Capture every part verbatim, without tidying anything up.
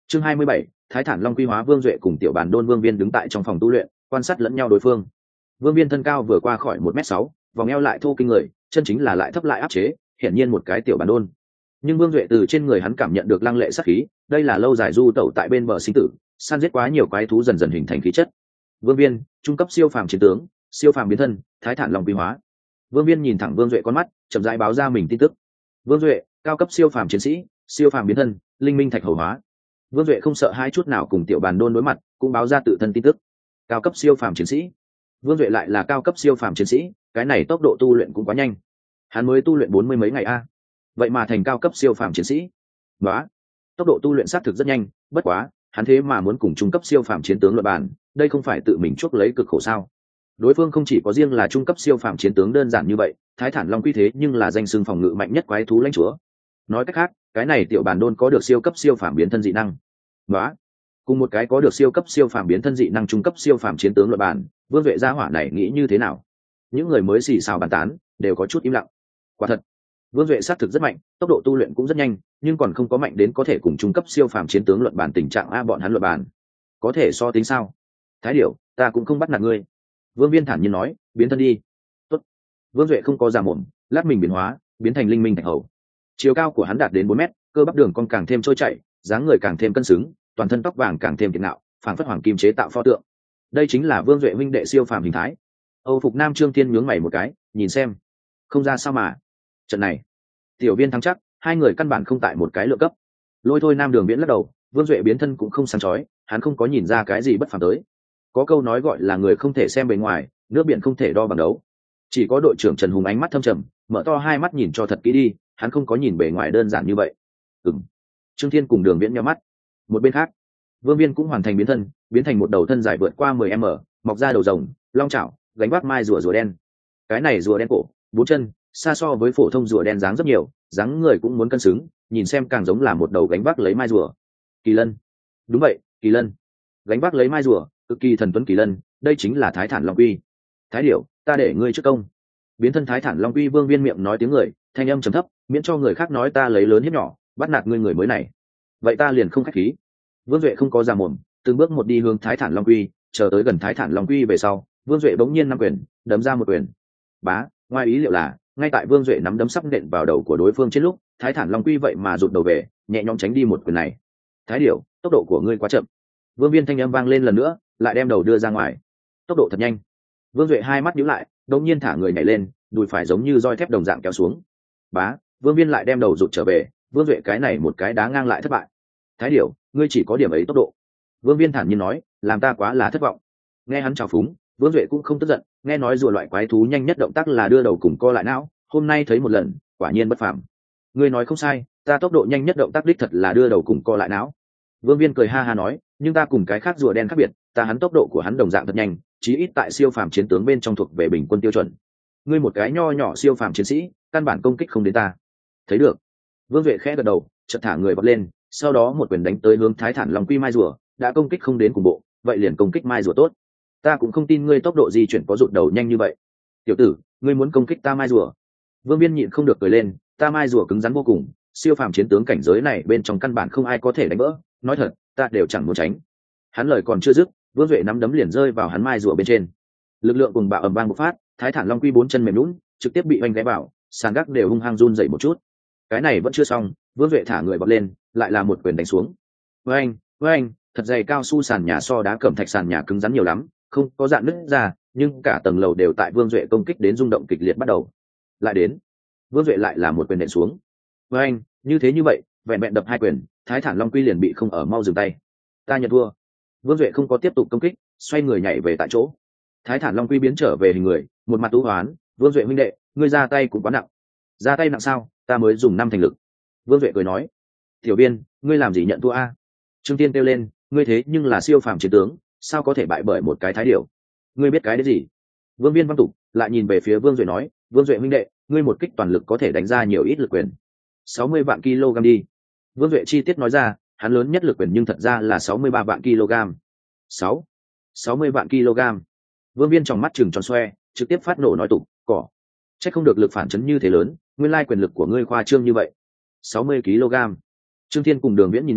chương hai mươi bảy, Thái Thản Long Quy hóa. Vương Duệ cùng tiểu bản đôn Vương Viên đứng tại trong phòng tu luyện, quan sát lẫn nhau đối phương. Vương Viên thân cao vừa qua khỏi một mét sáu, vòng eo lại thô kinh người, chân chính là lại thấp lại áp chế, hiển nhiên một cái tiểu bản đôn. Nhưng Vương Duệ từ trên người hắn cảm nhận được lăng lệ sát khí, đây là lâu dài du tẩu tại bên bờ sinh tử, săn giết quá nhiều quái thú dần dần hình thành khí chất. Vương Viên, trung cấp siêu phàm chiến tướng, siêu phàm biến thân, Thái Thản Long Quy hóa. Vương Viên nhìn thẳng Vương Duệ con mắt, chậm rãi báo ra mình tin tức. Vương Duệ, cao cấp siêu phàm chiến sĩ, siêu phàm biến thân, linh minh thạch hầu hóa. Vương Duệ không sợ hai chút nào cùng tiểu bàn đôn đối mặt, cũng báo ra tự thân tin tức. Cao cấp siêu phàm chiến sĩ. Vương Duệ lại là cao cấp siêu phàm chiến sĩ, cái này tốc độ tu luyện cũng quá nhanh. Hắn mới tu luyện bốn mươi mấy ngày a, vậy mà thành cao cấp siêu phàm chiến sĩ. Đó, tốc độ tu luyện xác thực rất nhanh, bất quá, hắn thế mà muốn cùng trung cấp siêu phàm chiến tướng luận bàn, đây không phải tự mình chuốc lấy cực khổ sao? Đối phương không chỉ có riêng là trung cấp siêu phàm chiến tướng đơn giản như vậy, Thái Thản Long Quy thế nhưng là danh xưng phòng ngự mạnh nhất quái thú lãnh chúa. Nói cách khác, cái này tiểu bàn đôn có được siêu cấp siêu phàm biến thân dị năng. Đó, cùng một cái có được siêu cấp siêu phàm biến thân dị năng trung cấp siêu phàm chiến tướng luận bàn, Vương Duệ gia hỏa này nghĩ như thế nào? Những người mới xì xào bàn tán, đều có chút im lặng. Quả thật, Vương Duệ xác thực rất mạnh, tốc độ tu luyện cũng rất nhanh, nhưng còn không có mạnh đến có thể cùng trung cấp siêu phàm chiến tướng luận bàn tình trạng a bọn hắn luận bàn. Có thể so tính sao? Thái điểu, ta cũng không bắt nạt ngươi. Vương Viên thản nhiên nói, biến thân đi. Tốt. Vương Duệ không có giả mồm, lát mình biến hóa, biến thành linh minh thạch hầu. Chiều cao của hắn đạt đến bốn mét, cơ bắp đường cong càng thêm trôi chảy, dáng người càng thêm cân xứng, toàn thân tóc vàng càng thêm kiệt ngạo, phảng phất hoàng kim chế tạo pho tượng. Đây chính là Vương Duệ huynh đệ siêu phàm hình thái. Âu Phục Nam Trương Thiên nhướng mày một cái, nhìn xem. Không ra sao mà. Trận này, tiểu viên thắng chắc, hai người căn bản không tại một cái lượng cấp. Lôi thôi Nam Đường Viễn lắc đầu, Vương Duệ biến thân cũng không sáng chói, hắn không có nhìn ra cái gì bất phàm tới. Có câu nói gọi là người không thể xem bề ngoài, nước biển không thể đo bằng đấu. Chỉ có đội trưởng Trần Hùng ánh mắt thâm trầm, mở to hai mắt nhìn cho thật kỹ đi, hắn không có nhìn bề ngoài đơn giản như vậy. Ừm. Trương Thiên cùng Đường Viễn nhíu mắt. Một bên khác, Vương Viên cũng hoàn thành biến thân, biến thành một đầu thân dài vượt qua mười mét, mọc ra đầu rồng, long chảo, gánh vác mai rùa rùa đen. Cái này rùa đen cổ, bốn chân, xa so với phổ thông rùa đen dáng rất nhiều, dáng người cũng muốn cân xứng, nhìn xem càng giống là một đầu gánh vác lấy mai rùa. Kỳ lân. Đúng vậy, kỳ lân. Gánh vác lấy mai rùa, cực kỳ thần tuấn kỳ lân, đây chính là Thái Thản Long Quy. Thái điểu, ta để ngươi trước công. Biến thân Thái Thản Long Quy Vương Viên miệng nói tiếng người, thanh âm trầm thấp, miễn cho người khác nói ta lấy lớn hiếp nhỏ, bắt nạt ngươi người mới này. Vậy ta liền không khách khí. Vương Duệ không có ra mồm, từng bước một đi hướng Thái Thản Long Quy, chờ tới gần Thái Thản Long Quy về sau, Vương Duệ bỗng nhiên nắm quyền, đấm ra một quyền. Bá, ngoài ý liệu là, ngay tại Vương Duệ nắm đấm sắp nện vào đầu của đối phương trên lúc, Thái Thản Long Quy vậy mà rụt đầu về, nhẹ nhõm tránh đi một quyền này. Thái điểu, tốc độ của ngươi quá chậm. Vương Viên thanh âm vang lên lần nữa, lại đem đầu đưa ra ngoài. Tốc độ thật nhanh. Vương Duệ hai mắt nhíu lại, đột nhiên thả người nhảy lên, đùi phải giống như roi thép đồng dạng kéo xuống. Bá, Vương Viên lại đem đầu rụt trở về, Vương Duệ cái này một cái đá ngang lại thất bại. Thái điểu, ngươi chỉ có điểm ấy tốc độ. Vương Viên thản nhiên nói, làm ta quá là thất vọng. Nghe hắn chào phúng, Vương Duệ cũng không tức giận, nghe nói rùa loại quái thú nhanh nhất động tác là đưa đầu cùng co lại não, hôm nay thấy một lần, quả nhiên bất phàm. Ngươi nói không sai, ta tốc độ nhanh nhất động tác đích thật là đưa đầu cùng co lại não. Vương Viên cười ha ha nói, nhưng ta cùng cái khác rùa đen khác biệt, ta hắn tốc độ của hắn đồng dạng thật nhanh, chí ít tại siêu phàm chiến tướng bên trong thuộc về bình quân tiêu chuẩn. Ngươi một cái nho nhỏ siêu phàm chiến sĩ, căn bản công kích không đến ta. Thấy được. Vương Duệ khẽ gật đầu, chợt thả người vọt lên, sau đó một quyền đánh tới hướng Thái Thản Long Quy mai rùa, đã công kích không đến cùng bộ, vậy liền công kích mai rùa tốt. Ta cũng không tin ngươi tốc độ di chuyển có rụt đầu nhanh như vậy. Tiểu tử, ngươi muốn công kích ta mai rùa? Vương Viên nhịn không được cười lên, ta mai rùa cứng rắn vô cùng, siêu phàm chiến tướng cảnh giới này bên trong căn bản không ai có thể đánh vỡ, nói thật, ta đều chẳng muốn tránh. Hắn lời còn chưa dứt, Vương Duệ nắm đấm liền rơi vào hắn mai rùa bên trên. Lực lượng cùng bạo ầm vang bộc phát, Thái Thản Long Quy bốn chân mềm nhũn, trực tiếp bị oanh ghé vào, sàn gác đều hung hăng run rẩy một chút. Cái này vẫn chưa xong, Vương Duệ thả người bật lên, lại là một quyền đánh xuống. Oanh, oanh, thật dày cao su sàn nhà so đá cẩm thạch sàn nhà cứng rắn nhiều lắm, không có dạn nứt ra, nhưng cả tầng lầu đều tại Vương Duệ công kích đến rung động kịch liệt bắt đầu. Lại đến, Vương Duệ lại là một quyền nện xuống. Oanh, như thế như vậy, vẹn vẹn đập hai quyền, Thái Thản Long Quy liền bị không ở mau dừng tay. Ta nhận thua. Vương Duệ không có tiếp tục công kích, xoay người nhảy về tại chỗ. Thái Thản Long Quy biến trở về hình người, một mặt u hoán, Vương Duệ huynh đệ, ngươi ra tay cũng quá nặng. Ra tay nặng sao? Ta mới dùng năm thành lực. Vương Duệ cười nói. Tiểu Biên, ngươi làm gì nhận thua a? Trương Tiên kêu lên, ngươi thế nhưng là siêu phàm chiến tướng, sao có thể bại bởi một cái thái điểu? Ngươi biết cái đấy gì? Vương Viên văn tục, lại nhìn về phía Vương Duệ nói, Vương Duệ huynh đệ, ngươi một kích toàn lực có thể đánh ra nhiều ít lực quyền. sáu mươi vạn kg đi. Vương Duệ chi tiết nói ra, hắn lớn nhất lực quyền nhưng thật ra là sáu mươi ba vạn kg. sáu, sáu mươi vạn kg. Vương Viên trong mắt trừng tròn xoe, trực tiếp phát nổ nói tục, cỏ. Chắc không được lực phản chấn như thế lớn, nguyên lai quyền lực của ngươi khoa trương như vậy. sáu mươi kg. Trương Thiên cùng Đường Viễn nhìn nhau,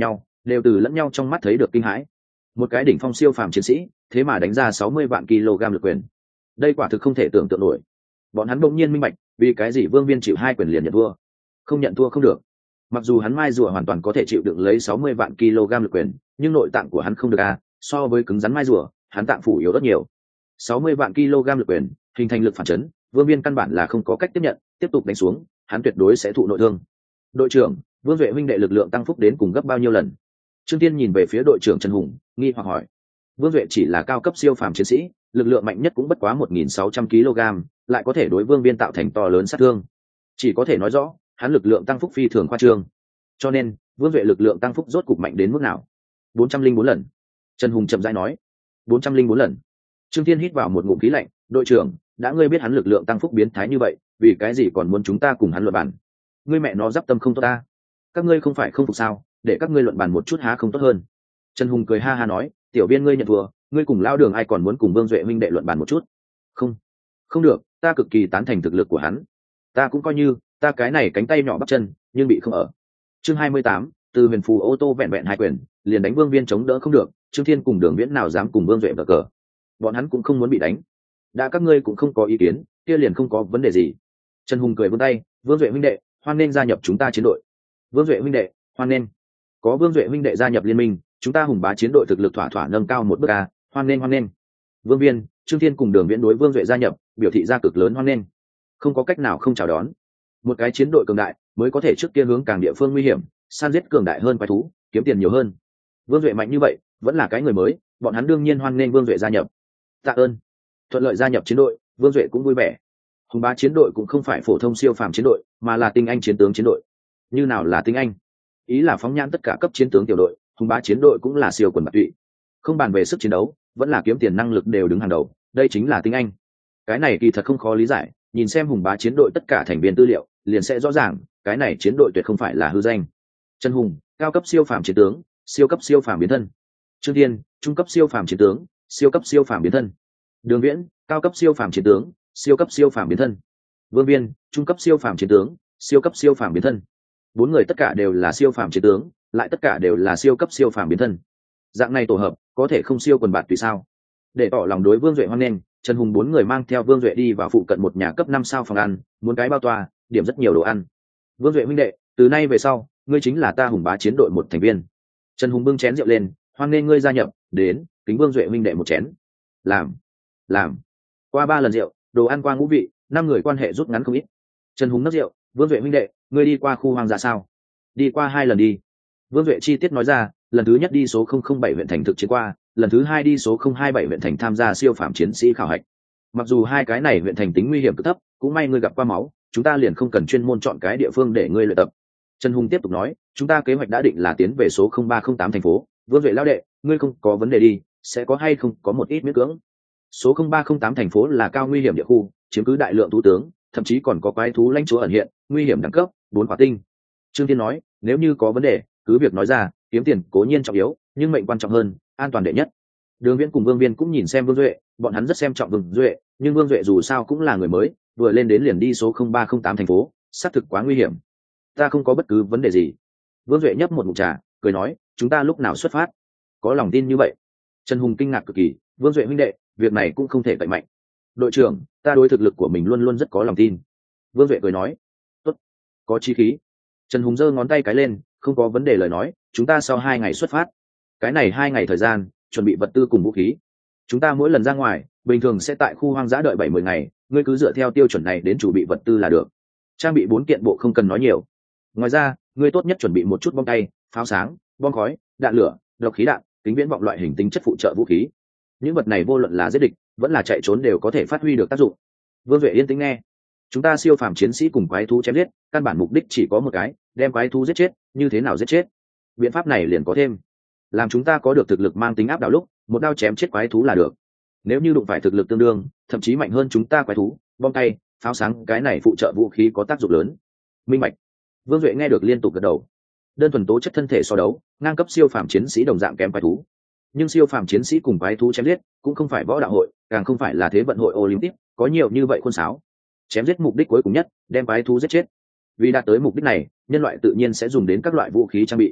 đều từ lẫn nhau trong mắt thấy được kinh hãi. Một cái đỉnh phong siêu phàm chiến sĩ thế mà đánh ra sáu mươi vạn kg lực quyền, đây quả thực không thể tưởng tượng nổi. Bọn hắn bỗng nhiên minh bạch vì cái gì Vương Viên chịu hai quyền liền nhận thua. Không nhận thua không được. Mặc dù hắn mai rùa hoàn toàn có thể chịu đựng lấy sáu mươi vạn kg lực quyền, nhưng nội tạng của hắn không được a, so với cứng rắn mai rùa, hắn tạng phủ yếu rất nhiều. sáu mươi vạn kg lực quyền hình thành lực phản chấn, Vương Viên căn bản là không có cách tiếp nhận, tiếp tục đánh xuống hắn tuyệt đối sẽ thụ nội thương. Đội trưởng, Vương Duệ huynh đệ lực lượng tăng phúc đến cùng gấp bao nhiêu lần? Trương Tiên nhìn về phía đội trưởng Trần Hùng, nghi hoặc hỏi. Vương Duệ chỉ là cao cấp siêu phàm chiến sĩ, lực lượng mạnh nhất cũng bất quá một nghìn sáu trăm kg, lại có thể đối Vương Viên tạo thành to lớn sát thương. Chỉ có thể nói rõ, hắn lực lượng tăng phúc phi thường khoa trương. Cho nên, Vương Duệ lực lượng tăng phúc rốt cục mạnh đến mức nào? bốn trăm linh bốn lần. Trần Hùng chậm rãi nói. bốn trăm linh bốn lần. Trương Tiên hít vào một ngụm khí lạnh, đội trưởng, đã ngươi biết hắn lực lượng tăng phúc biến thái như vậy, vì cái gì còn muốn chúng ta cùng hắn luận bàn? Ngươi mẹ nó giáp tâm không tốt ta. Các ngươi không phải không phục sao, để các ngươi luận bàn một chút há không tốt hơn. Trần Hùng cười ha ha nói, tiểu viên ngươi nhận thua, ngươi cùng lao đường ai còn muốn cùng Vương Duệ huynh đệ luận bàn một chút? Không, không được, ta cực kỳ tán thành thực lực của hắn. Ta cũng coi như, ta cái này cánh tay nhỏ bắp chân, nhưng bị không ở. Chương hai mươi tám, từ huyền phù ô tô vẹn vẹn hai quyền, liền đánh Vương Viên chống đỡ không được, Trương Thiên cùng Đường Viễn nào dám cùng Vương Duệ vở cờ. Bọn hắn cũng không muốn bị đánh. Đã các ngươi cũng không có ý kiến, kia liền không có vấn đề gì. Trần Hùng cười vươn tay, Vương Duệ huynh đệ, hoan nên gia nhập chúng ta chiến đội. Vương Duệ huynh đệ, hoan nên. Có Vương Duệ huynh đệ gia nhập liên minh, chúng ta hùng bá chiến đội thực lực thỏa thỏa nâng cao một bước a, hoan nên hoan nên. Vương Viên, Trương Thiên cùng Đường Viễn đối Vương Duệ gia nhập, biểu thị ra cực lớn hoan nên. Không có cách nào không chào đón. Một cái chiến đội cường đại mới có thể trước kia hướng càng địa phương nguy hiểm, san giết cường đại hơn quái thú, kiếm tiền nhiều hơn. Vương Duệ mạnh như vậy, vẫn là cái người mới, bọn hắn đương nhiên hoan nên Vương Duệ gia nhập. Tạ ơn. Thuận lợi gia nhập chiến đội, Vương Duệ cũng vui vẻ. Hùng bá chiến đội cũng không phải phổ thông siêu phàm chiến đội, mà là tinh anh chiến tướng chiến đội. Như nào là tinh anh? Ý là phóng nhãn tất cả cấp chiến tướng tiểu đội, hùng bá chiến đội cũng là siêu quần bạc tụy. Không bàn về sức chiến đấu, vẫn là kiếm tiền năng lực đều đứng hàng đầu, đây chính là tinh anh. Cái này kỳ thật không khó lý giải, nhìn xem hùng bá chiến đội tất cả thành viên tư liệu, liền sẽ rõ ràng, cái này chiến đội tuyệt không phải là hư danh. Trần Hùng, cao cấp siêu phàm chiến tướng, siêu cấp siêu phàm biến thân. Trương Thiên, trung cấp siêu phàm chiến tướng, siêu cấp siêu phàm biến thân. Đường Viễn, cao cấp siêu phàm chiến tướng, siêu cấp siêu phàm biến thân. Vương Viên, trung cấp siêu phàm chiến tướng, siêu cấp siêu phàm biến thân. Bốn người tất cả đều là siêu phàm chiến tướng, lại tất cả đều là siêu cấp siêu phàm biến thân. Dạng này tổ hợp, có thể không siêu quần bạt tùy sao? Để tỏ lòng đối Vương Duệ hoan nghênh, Trần Hùng bốn người mang theo Vương Duệ đi vào phụ cận một nhà cấp năm sao phòng ăn, muốn cái bao toa, điểm rất nhiều đồ ăn. Vương Duệ huynh đệ, từ nay về sau, ngươi chính là ta hùng bá chiến đội một thành viên. Trần Hùng bưng chén rượu lên, hoan nghênh ngươi gia nhập, đến, kính Vương Duệ huynh đệ một chén. Làm, làm. Qua ba lần rượu, đồ ăn qua ngũ vị, năm người quan hệ rút ngắn không ít. Trần Hùng nấc rượu, Vương Duệ huynh đệ, ngươi đi qua khu hoang dã sao? Đi qua hai lần đi. Vương Duệ chi tiết nói ra, lần thứ nhất đi số không không bảy huyện thành thực chiến qua, lần thứ hai đi số không hai bảy huyện thành tham gia siêu phạm chiến sĩ khảo hạch. Mặc dù hai cái này huyện thành tính nguy hiểm cực thấp, cũng may ngươi gặp qua máu, chúng ta liền không cần chuyên môn chọn cái địa phương để ngươi luyện tập. Trần Hùng tiếp tục nói, chúng ta kế hoạch đã định là tiến về số không ba không tám thành phố. Vương Duệ lão đệ, ngươi không có vấn đề đi, sẽ có hay không có một ít miễn cưỡng. Số không ba không tám thành phố là cao nguy hiểm địa khu, chiếm cứ đại lượng thú tướng, thậm chí còn có quái thú lãnh chúa ẩn hiện, nguy hiểm đẳng cấp bốn quả tinh. Trương Thiên nói, nếu như có vấn đề, cứ việc nói ra, kiếm tiền cố nhiên trọng yếu, nhưng mệnh quan trọng hơn, an toàn đệ nhất. Đường Viễn cùng Vương Viên cũng nhìn xem Vương Duệ, bọn hắn rất xem trọng Vương Duệ, nhưng Vương Duệ dù sao cũng là người mới, vừa lên đến liền đi số không ba không tám thành phố, xác thực quá nguy hiểm. Ta không có bất cứ vấn đề gì. Vương Duệ nhấp một ngụm trà, cười nói, chúng ta lúc nào xuất phát? Có lòng tin như vậy? Trần Hùng kinh ngạc cực kỳ, Vương Duệ huynh đệ, việc này cũng không thể cậy mạnh. Đội trưởng, ta đối thực lực của mình luôn luôn rất có lòng tin. Vương Duệ cười nói, tốt, có chí khí. Trần Hùng giơ ngón tay cái lên, không có vấn đề lời nói, chúng ta sau hai ngày xuất phát. Cái này hai ngày thời gian, chuẩn bị vật tư cùng vũ khí. Chúng ta mỗi lần ra ngoài, bình thường sẽ tại khu hoang dã đợi bảy mươi ngày, ngươi cứ dựa theo tiêu chuẩn này đến chuẩn bị vật tư là được. Trang bị bốn kiện bộ không cần nói nhiều. Ngoài ra, ngươi tốt nhất chuẩn bị một chút bom tay, pháo sáng, bom khói, đạn lửa, độc khí đạn, kính viễn vọng loại hình tính chất phụ trợ vũ khí. Những vật này vô luận là giết địch, vẫn là chạy trốn đều có thể phát huy được tác dụng. Vương Duệ yên tĩnh nghe. Chúng ta siêu phàm chiến sĩ cùng quái thú chém giết, căn bản mục đích chỉ có một cái, đem quái thú giết chết, như thế nào giết chết? Biện pháp này liền có thêm, làm chúng ta có được thực lực mang tính áp đảo lúc, một đao chém chết quái thú là được. Nếu như đụng phải thực lực tương đương, thậm chí mạnh hơn chúng ta quái thú, bom tay, pháo sáng, cái này phụ trợ vũ khí có tác dụng lớn. Minh bạch. Vương Duệ nghe được liên tục gật đầu. Đơn thuần tố chất thân thể so đấu, ngang cấp siêu phàm chiến sĩ đồng dạng kém quái thú. Nhưng siêu phàm chiến sĩ cùng quái thú chém giết, cũng không phải võ đạo hội, càng không phải là thế vận hội Olympic, có nhiều như vậy khuôn sáo. Chém giết mục đích cuối cùng nhất, đem quái thú giết chết. Vì đạt tới mục đích này, nhân loại tự nhiên sẽ dùng đến các loại vũ khí trang bị.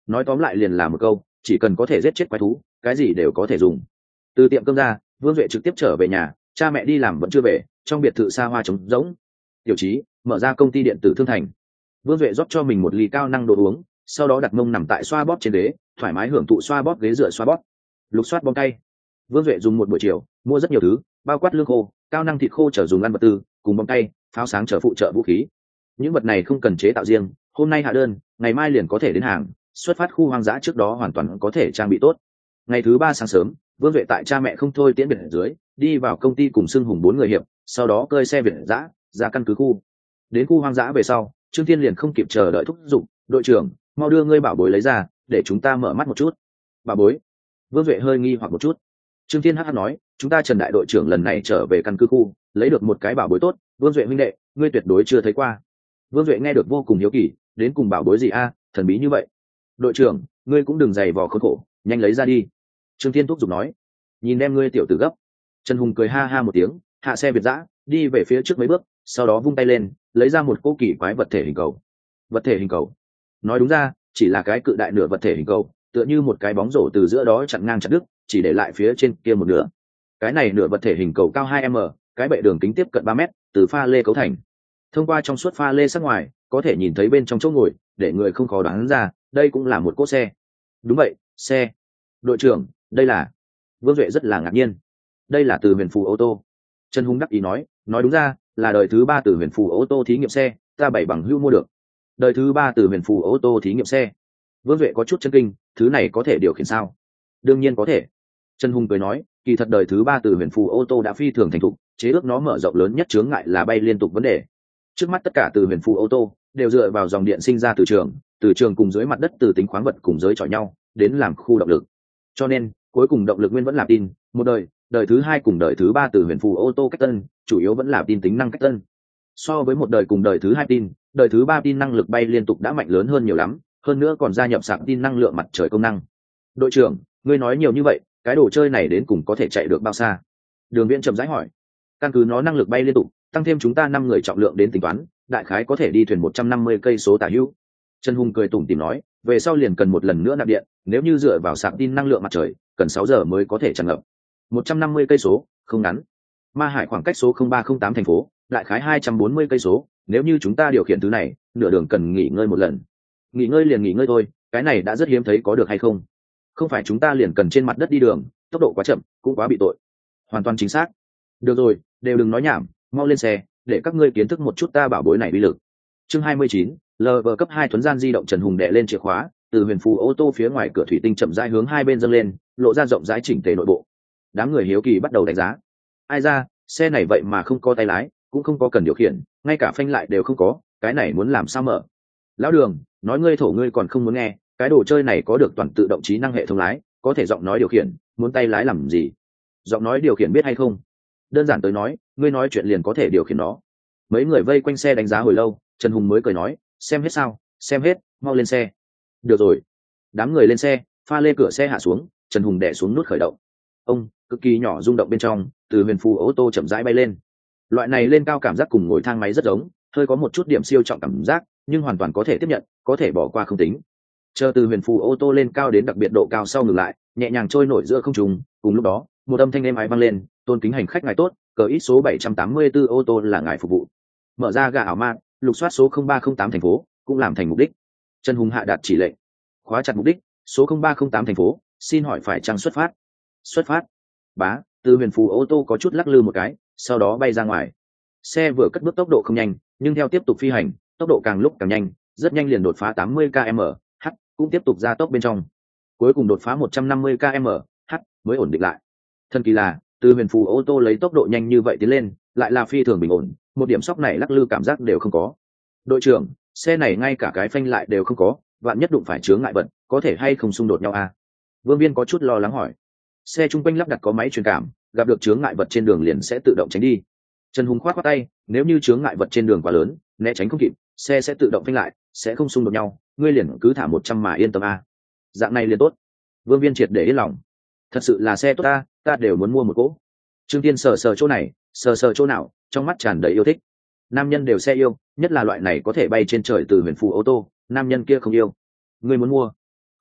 nói tóm lại liền là một câu, chỉ cần có thể giết chết quái thú, cái gì đều có thể dùng. Từ tiệm cơm ra, Vương Duệ trực tiếp trở về nhà, cha mẹ đi làm vẫn chưa về, trong biệt thự xa hoa trống rỗng. Tiểu Chí mở ra công ty điện tử Thương Thành. Vương Duệ rót cho mình một ly cao năng đồ uống, sau đó đặt mông nằm tại xoa bóp trên ghế, thoải mái hưởng thụ xoa bóp ghế dựa xoa bóp. Lục soát bom tay. Vương Duệ dùng một buổi chiều, mua rất nhiều thứ, bao quát lương khô, cao năng thịt khô trở dùng ăn vật tư, cùng bom tay, pháo sáng trở phụ trợ vũ khí. Những vật này không cần chế tạo riêng, hôm nay hạ đơn, ngày mai liền có thể đến hàng, xuất phát khu hoang dã trước đó hoàn toàn có thể trang bị tốt. Ngày thứ ba sáng sớm, Vương Duệ tại cha mẹ không thôi tiễn biệt ở dưới, đi vào công ty cùng xưng hùng bốn người hiệp, sau đó cơi xe việt dã ra căn cứ khu. Đến khu hoang dã về sau, Trương Thiên liền không kịp chờ đợi thúc giục, đội trưởng, mau đưa ngươi bảo bối lấy ra, để chúng ta mở mắt một chút. Bảo bối? Vương Duệ hơi nghi hoặc một chút. Trương Thiên hắc hắc nói, chúng ta Trần đại đội trưởng lần này trở về căn cứ khu, lấy được một cái bảo bối tốt, Vương Duệ huynh đệ, ngươi tuyệt đối chưa thấy qua. Vương Duệ nghe được vô cùng hiếu kỳ, đến cùng bảo bối gì a, thần bí như vậy. Đội trưởng, ngươi cũng đừng giày vò khốn khổ, nhanh lấy ra đi. Trương Thiên thúc giục nói. Nhìn đem ngươi tiểu tử gấp. Trần Hùng cười ha ha một tiếng, hạ xe việt dã, đi về phía trước mấy bước, sau đó vung tay lên, lấy ra một cỗ kỳ quái vật thể hình cầu. Vật thể hình cầu? Nói đúng ra, chỉ là cái cự đại nửa vật thể hình cầu, tựa như một cái bóng rổ từ giữa đó chặn ngang chặt đứt, chỉ để lại phía trên kia một nửa. Cái này nửa vật thể hình cầu cao hai mét, cái bệ đường kính tiếp cận ba mét, từ pha lê cấu thành. Thông qua trong suốt pha lê sắc ngoài, có thể nhìn thấy bên trong chỗ ngồi, để người không khó đoán ra, đây cũng là một cỗ xe. Đúng vậy, xe. Đội trưởng, đây là... Vương Duệ rất là ngạc nhiên. Đây là từ Huyền Phù ô tô. Trần Hùng đắc ý nói, nói đúng ra, là đời thứ ba từ Huyền Phù ô tô thí nghiệm xe, ta bảy bằng hưu mua được. Đời thứ ba từ Huyền Phù ô tô thí nghiệm xe. Vương Duệ có chút chân kinh, thứ này có thể điều khiển sao? Đương nhiên có thể. Trần Hùng cười nói, kỳ thật đời thứ ba từ Huyền Phù ô tô đã phi thường thành thục, chế ước nó mở rộng lớn nhất chướng ngại là bay liên tục vấn đề. Trước mắt tất cả từ Huyền Phù ô tô đều dựa vào dòng điện sinh ra từ trường, từ trường cùng dưới mặt đất từ tính khoáng vật cùng giới chọi nhau, đến làm khu động lực. Cho nên, cuối cùng động lực nguyên vẫn là tin, một đời, đời thứ hai cùng đời thứ ba từ Huyền Phù ô tô cách tân, chủ yếu vẫn là tin tính năng cách tân. So với một đời cùng đời thứ hai tin, đời thứ ba tin năng lực bay liên tục đã mạnh lớn hơn nhiều lắm, hơn nữa còn gia nhập sạc tin năng lượng mặt trời công năng. Đội trưởng, ngươi nói nhiều như vậy, cái đồ chơi này đến cùng có thể chạy được bao xa? Đường Viễn chậm rãi hỏi. Căn cứ nó năng lực bay liên tục, tăng thêm chúng ta năm người trọng lượng đến tính toán, đại khái có thể đi thuyền một trăm năm mươi cây số tả hữu. Trần Hùng cười tủm tỉm nói, về sau liền cần một lần nữa nạp điện, nếu như dựa vào sạc tin năng lượng mặt trời, cần sáu giờ mới có thể tràn ngập. một trăm năm mươi cây số, không ngắn. Ma Hải khoảng cách số không ba không tám thành phố, đại khái hai trăm bốn mươi cây số, nếu như chúng ta điều khiển thứ này, nửa đường cần nghỉ ngơi một lần. Nghỉ ngơi liền nghỉ ngơi thôi, cái này đã rất hiếm thấy, có được hay không? Không phải chúng ta liền cần trên mặt đất đi đường, tốc độ quá chậm, cũng quá bị tội. Hoàn toàn chính xác. Được rồi, đều đừng nói nhảm, mau lên xe, để các ngươi kiến thức một chút ta bảo bối này uy lực. Chương hai mươi chín, lờ vê cấp hai thuấn gian di động. Trần Hùng đè lên chìa khóa, từ Huyền Phù ô tô phía ngoài cửa thủy tinh chậm rãi hướng hai bên dâng lên, lộ ra rộng rãi chỉnh tề nội bộ. Đám người hiếu kỳ bắt đầu đánh giá. Ai ra, xe này vậy mà không có tay lái, cũng không có cần điều khiển, ngay cả phanh lại đều không có, cái này muốn làm sao mở? Lão Đường, nói ngươi thổ ngươi còn không muốn nghe, cái đồ chơi này có được toàn tự động trí năng hệ thống lái, có thể giọng nói điều khiển, muốn tay lái làm gì? Giọng nói điều khiển biết hay không? Đơn giản tới nói, ngươi nói chuyện liền có thể điều khiển nó. Mấy người vây quanh xe đánh giá hồi lâu, Trần Hùng mới cười nói, xem hết sao? Xem hết, mau lên xe. Được rồi. Đám người lên xe, pha lê cửa xe hạ xuống, Trần Hùng đè xuống nút khởi động. Ông, cực kỳ nhỏ rung động bên trong, từ Huyền Phù ô tô chậm rãi bay lên. Loại này lên cao cảm giác cùng ngồi thang máy rất giống, hơi có một chút điểm siêu trọng cảm giác, nhưng hoàn toàn có thể tiếp nhận, có thể bỏ qua không tính. Chờ từ Huyền Phù ô tô lên cao đến đặc biệt độ cao sau ngừng lại, nhẹ nhàng trôi nổi giữa không trung, cùng lúc đó, một âm thanh êm ái vang lên, tôn kính hành khách ngài tốt, cờ ít số bảy trăm tám mươi tư ô tô là ngài phục vụ. Mở ra gà ảo mạn, lục soát số không ba không tám thành phố, cũng làm thành mục đích. Trần Hùng hạ đạt chỉ lệnh, khóa chặt mục đích, số không ba không tám thành phố, xin hỏi phải chăng xuất phát? Xuất phát. Bá, từ Huyền Phù ô tô có chút lắc lư một cái, sau đó bay ra ngoài. Xe vừa cất bước tốc độ không nhanh, nhưng theo tiếp tục phi hành, tốc độ càng lúc càng nhanh, rất nhanh liền đột phá tám mươi ki lô mét trên giờ, cũng tiếp tục gia tốc bên trong. Cuối cùng đột phá một trăm năm mươi ki lô mét trên giờ mới ổn định lại. Thần kỳ là, từ Huyền Phù ô tô lấy tốc độ nhanh như vậy tiến lên, lại là phi thường bình ổn, một điểm sóc này lắc lư cảm giác đều không có. Đội trưởng, xe này ngay cả cái phanh lại đều không có, vạn nhất đụng phải chướng ngại vật, có thể hay không xung đột nhau à? Vương Viên có chút lo lắng hỏi. Xe trung quanh lắp đặt có máy truyền cảm, gặp được chướng ngại vật trên đường liền sẽ tự động tránh đi. Trần Hùng khoát khoát tay, nếu như chướng ngại vật trên đường quá lớn, né tránh không kịp, xe sẽ tự động phanh lại, sẽ không xung đột nhau, ngươi liền cứ thả một trăm mà yên tâm a. À. Dạng này liền tốt. Vương Viên triệt để yên lòng. Thật sự là xe tốt ta, ta đều muốn mua một cỗ. Trương Tiên sờ sờ chỗ này, sờ sờ chỗ nào, trong mắt tràn đầy yêu thích. Nam nhân đều xe yêu, nhất là loại này có thể bay trên trời từ Huyền Phù ô tô, nam nhân kia không yêu. Ngươi muốn mua?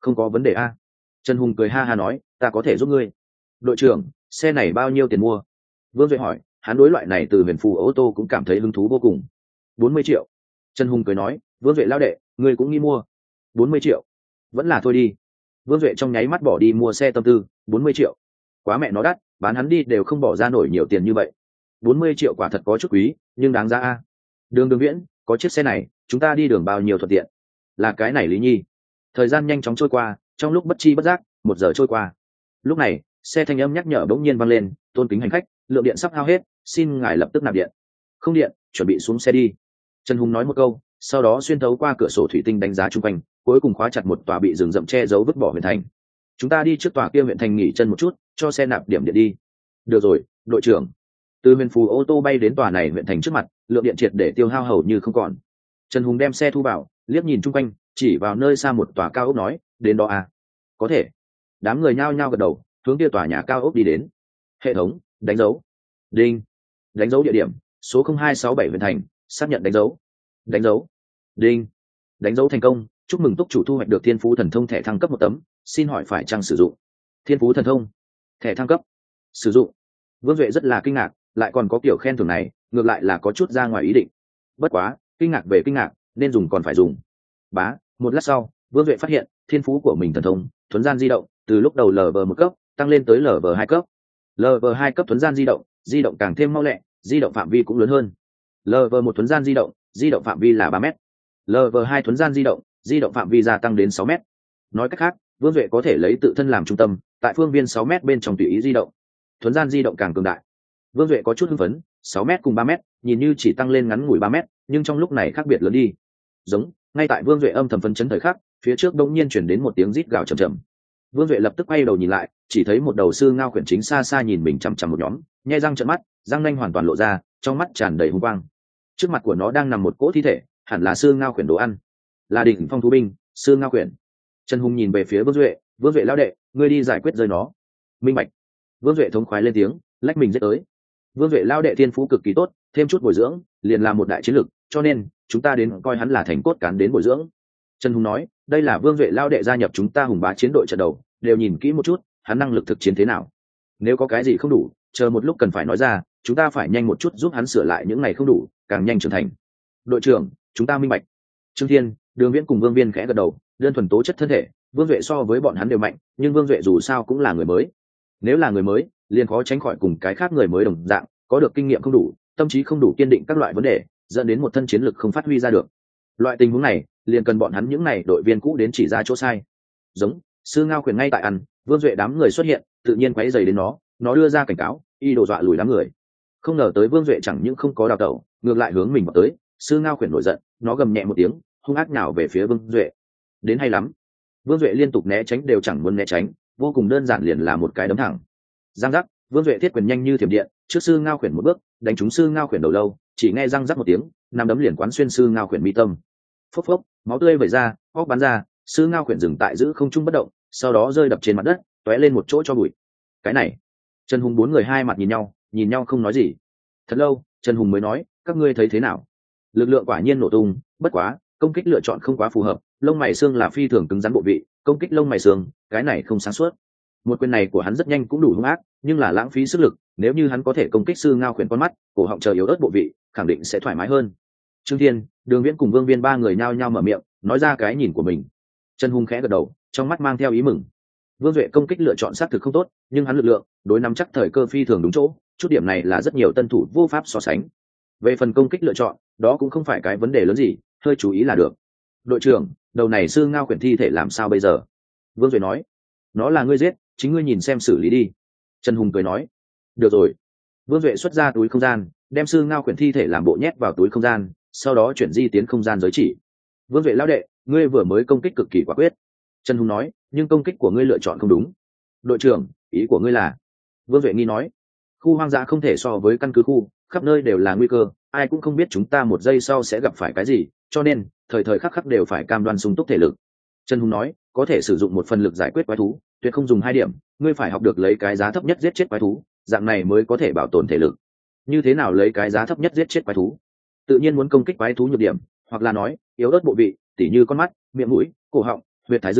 Không có vấn đề a. Trần Hùng cười ha ha nói, ta có thể giúp ngươi. Đội trưởng, xe này bao nhiêu tiền mua? Vương Duệ hỏi. Hắn đối loại này từ huyền phù ô tô cũng cảm thấy hứng thú vô cùng. Bốn mươi triệu. Trần Hùng cười nói, Vương Duệ lao đệ, ngươi cũng nghĩ mua? Bốn mươi triệu. Vẫn là thôi đi. Vương Duệ trong nháy mắt bỏ đi mua xe tâm tư. Bốn mươi triệu. Quá mẹ nó đắt, bán hắn đi đều không bỏ ra nổi nhiều tiền như vậy. Bốn mươi triệu quả thật có chút quý, nhưng đáng giá a. Đường Đường Viễn, có chiếc xe này, chúng ta đi đường bao nhiêu thuận tiện? Là cái này Lý Nhi. Thời gian nhanh chóng trôi qua, trong lúc bất chi bất giác, một giờ trôi qua. Lúc này, xe thanh âm nhắc nhở bỗng nhiên vang lên, tôn kính hành khách, lượng điện sắp hao hết, xin ngài lập tức nạp điện. Không điện, chuẩn bị xuống xe đi. Trần Hùng nói một câu, sau đó xuyên thấu qua cửa sổ thủy tinh đánh giá chung quanh, cuối cùng khóa chặt một tòa bị rừng rậm che giấu vứt bỏ huyện thành. Chúng ta đi trước tòa kia huyện thành nghỉ chân một chút, cho xe nạp điểm điện đi. Được rồi, đội trưởng. Từ huyền phù ô tô bay đến tòa này huyện thành trước mặt, lượng điện triệt để tiêu hao hầu như không còn. Trần Hùng đem xe thu vào, liếc nhìn chung quanh, chỉ vào nơi xa một tòa cao ốc nói, đến đó à? Có thể. Đám người nhao nhao gật đầu, hướng kia tòa nhà cao ốc đi đến. Hệ thống đánh dấu. Đinh. Đánh dấu địa điểm số không hai sáu bảy huyện thành, xác nhận đánh dấu. Đánh dấu. Đinh. Đánh dấu thành công, chúc mừng túc chủ thu hoạch được thiên phú thần thông thẻ thăng cấp một tấm, xin hỏi phải chăng sử dụng? Thiên phú thần thông thẻ thăng cấp sử dụng. Vương Duệ rất là kinh ngạc, lại còn có kiểu khen thưởng này, ngược lại là có chút ra ngoài ý định. Bất quá, kinh ngạc về kinh ngạc, nên dùng còn phải dùng. Bá, một lát sau, Vương Duệ phát hiện thiên phú của mình thần thông thuấn gian di động từ lúc đầu lv một cấp tăng lên tới lv hai cấp. lv hai cấp thuấn gian di động, di động càng thêm mau lẹ, di động phạm vi cũng lớn hơn. lv một thuấn gian di động, di động phạm vi là ba mét. lv hai thuấn gian di động, di động phạm vi gia tăng đến sáu mét. Nói cách khác, Vương Duệ có thể lấy tự thân làm trung tâm, tại phương viên sáu mét bên trong tùy ý di động. Thuấn gian di động càng cường đại. Vương Duệ có chút hưng phấn, sáu mét cùng ba mét, nhìn như chỉ tăng lên ngắn ngủi ba mét, nhưng trong lúc này khác biệt lớn đi. Giống, ngay tại Vương Duệ âm thầm phấn chấn thời khắc, phía trước đột nhiên chuyển đến một tiếng rít gào trầm trầm. Vương Duệ lập tức quay đầu nhìn lại, chỉ thấy một đầu sư ngao khuyển chính xa xa nhìn mình chằm chằm một nhóm, nhe răng trợn mắt, răng nanh hoàn toàn lộ ra, trong mắt tràn đầy hung quang. Trước mặt của nó đang nằm một cỗ thi thể, hẳn là sư ngao khuyển đồ ăn, là đỉnh phong thú binh, sư ngao khuyển. Trần Hùng nhìn về phía Vương Duệ, Vương Duệ lão đệ, ngươi đi giải quyết rơi nó. Minh bạch. Vương Duệ thống khoái lên tiếng, lách mình giết tới. Vương Duệ lão đệ thiên phú cực kỳ tốt, thêm chút bồi dưỡng, liền là một đại chiến lực, cho nên chúng ta đến coi hắn là thành cốt cán đến bồi dưỡng. Trần Hùng nói, đây là Vương Duệ lão đệ gia nhập chúng ta hùng bá chiến đội trận đầu, đều nhìn kỹ một chút, hắn năng lực thực chiến thế nào. Nếu có cái gì không đủ, chờ một lúc cần phải nói ra, chúng ta phải nhanh một chút giúp hắn sửa lại những này không đủ, càng nhanh trưởng thành. Đội trưởng, chúng ta minh bạch. Trương Thiên, Đường Viễn cùng Vương Viên khẽ gật đầu, đơn thuần tố chất thân thể, Vương Duệ so với bọn hắn đều mạnh, nhưng Vương Duệ dù sao cũng là người mới. Nếu là người mới, liền khó tránh khỏi cùng cái khác người mới đồng dạng, có được kinh nghiệm không đủ, tâm trí không đủ kiên định các loại vấn đề, dẫn đến một thân chiến lực không phát huy ra được. Loại tình huống này, liền cần bọn hắn những này đội viên cũ đến chỉ ra chỗ sai. Giống, sư ngao khuyển ngay tại ăn, Vương Duệ đám người xuất hiện, tự nhiên quấy rầy đến nó, nó đưa ra cảnh cáo, y đồ dọa lùi đám người. Không ngờ tới Vương Duệ chẳng những không có đào tẩu, ngược lại hướng mình vào tới, sư ngao khuyển nổi giận, nó gầm nhẹ một tiếng, hung ác nhào về phía Vương Duệ. Đến hay lắm. Vương Duệ liên tục né tránh đều chẳng muốn né tránh, vô cùng đơn giản liền là một cái đấm thẳng. Giang giác, Vương Duệ thiết quyền nhanh như thiểm điện, trước sư ngao khuyển một bước, đánh trúng sư ngao khuyển đầu lâu, chỉ nghe răng rắc một tiếng, nằm đấm liền quán xuyên sư ngao khuyển mi tâm. Phốc phốc, máu tươi vẩy ra, óc bắn ra, sư ngao khuyển dừng tại giữ không trung bất động, sau đó rơi đập trên mặt đất, tóe lên một chỗ cho bụi. Cái này, Trần Hùng bốn người hai mặt nhìn nhau, nhìn nhau không nói gì. Thật lâu, Trần Hùng mới nói, các ngươi thấy thế nào? Lực lượng quả nhiên nổ tung, bất quá, công kích lựa chọn không quá phù hợp, lông mày xương là phi thường cứng rắn bộ vị, công kích lông mày xương, cái này không sáng suốt. Một quyền này của hắn rất nhanh cũng đủ hung ác, nhưng là lãng phí sức lực, nếu như hắn có thể công kích sư ngao khuyển con mắt, cổ họng chờ yếu ớt bộ vị, khẳng định sẽ thoải mái hơn. Trương Thiên, Đường Viễn cùng Vương Viên ba người nhao nhao mở miệng, nói ra cái nhìn của mình. Trần Hùng khẽ gật đầu, trong mắt mang theo ý mừng. Vương Duệ công kích lựa chọn xác thực không tốt, nhưng hắn lực lượng, đối nắm chắc thời cơ phi thường đúng chỗ, chút điểm này là rất nhiều tân thủ vô pháp so sánh. Về phần công kích lựa chọn, đó cũng không phải cái vấn đề lớn gì, hơi chú ý là được. Đội trưởng, đầu này sư ngao khuyển thi thể làm sao bây giờ? Vương Duệ nói. Nó là ngươi giết, chính ngươi nhìn xem xử lý đi. Trần Hùng cười nói. Được rồi. Vương Duệ xuất ra túi không gian, đem sư ngao khuyển thi thể làm bộ nhét vào túi không gian, sau đó chuyển di tiến không gian giới chỉ. Vương Duệ lão đệ, ngươi vừa mới công kích cực kỳ quả quyết. Trần Hùng nói, nhưng công kích của ngươi lựa chọn không đúng. Đội trưởng, ý của ngươi là? Vương Duệ nghi nói, khu hoang dã không thể so với căn cứ khu, khắp nơi đều là nguy cơ, ai cũng không biết chúng ta một giây sau sẽ gặp phải cái gì, cho nên thời thời khắc khắc đều phải cam đoan sung túc thể lực. Trần Hùng nói, có thể sử dụng một phần lực giải quyết quái thú, tuyệt không dùng hai điểm, ngươi phải học được lấy cái giá thấp nhất giết chết quái thú, dạng này mới có thể bảo tồn thể lực. Như thế nào lấy cái giá thấp nhất giết chết quái thú? Tự nhiên muốn công kích quái thú nhược điểm, hoặc là nói yếu ớt bộ vị, tỉ như con mắt, miệng mũi, cổ họng, huyệt thái dương,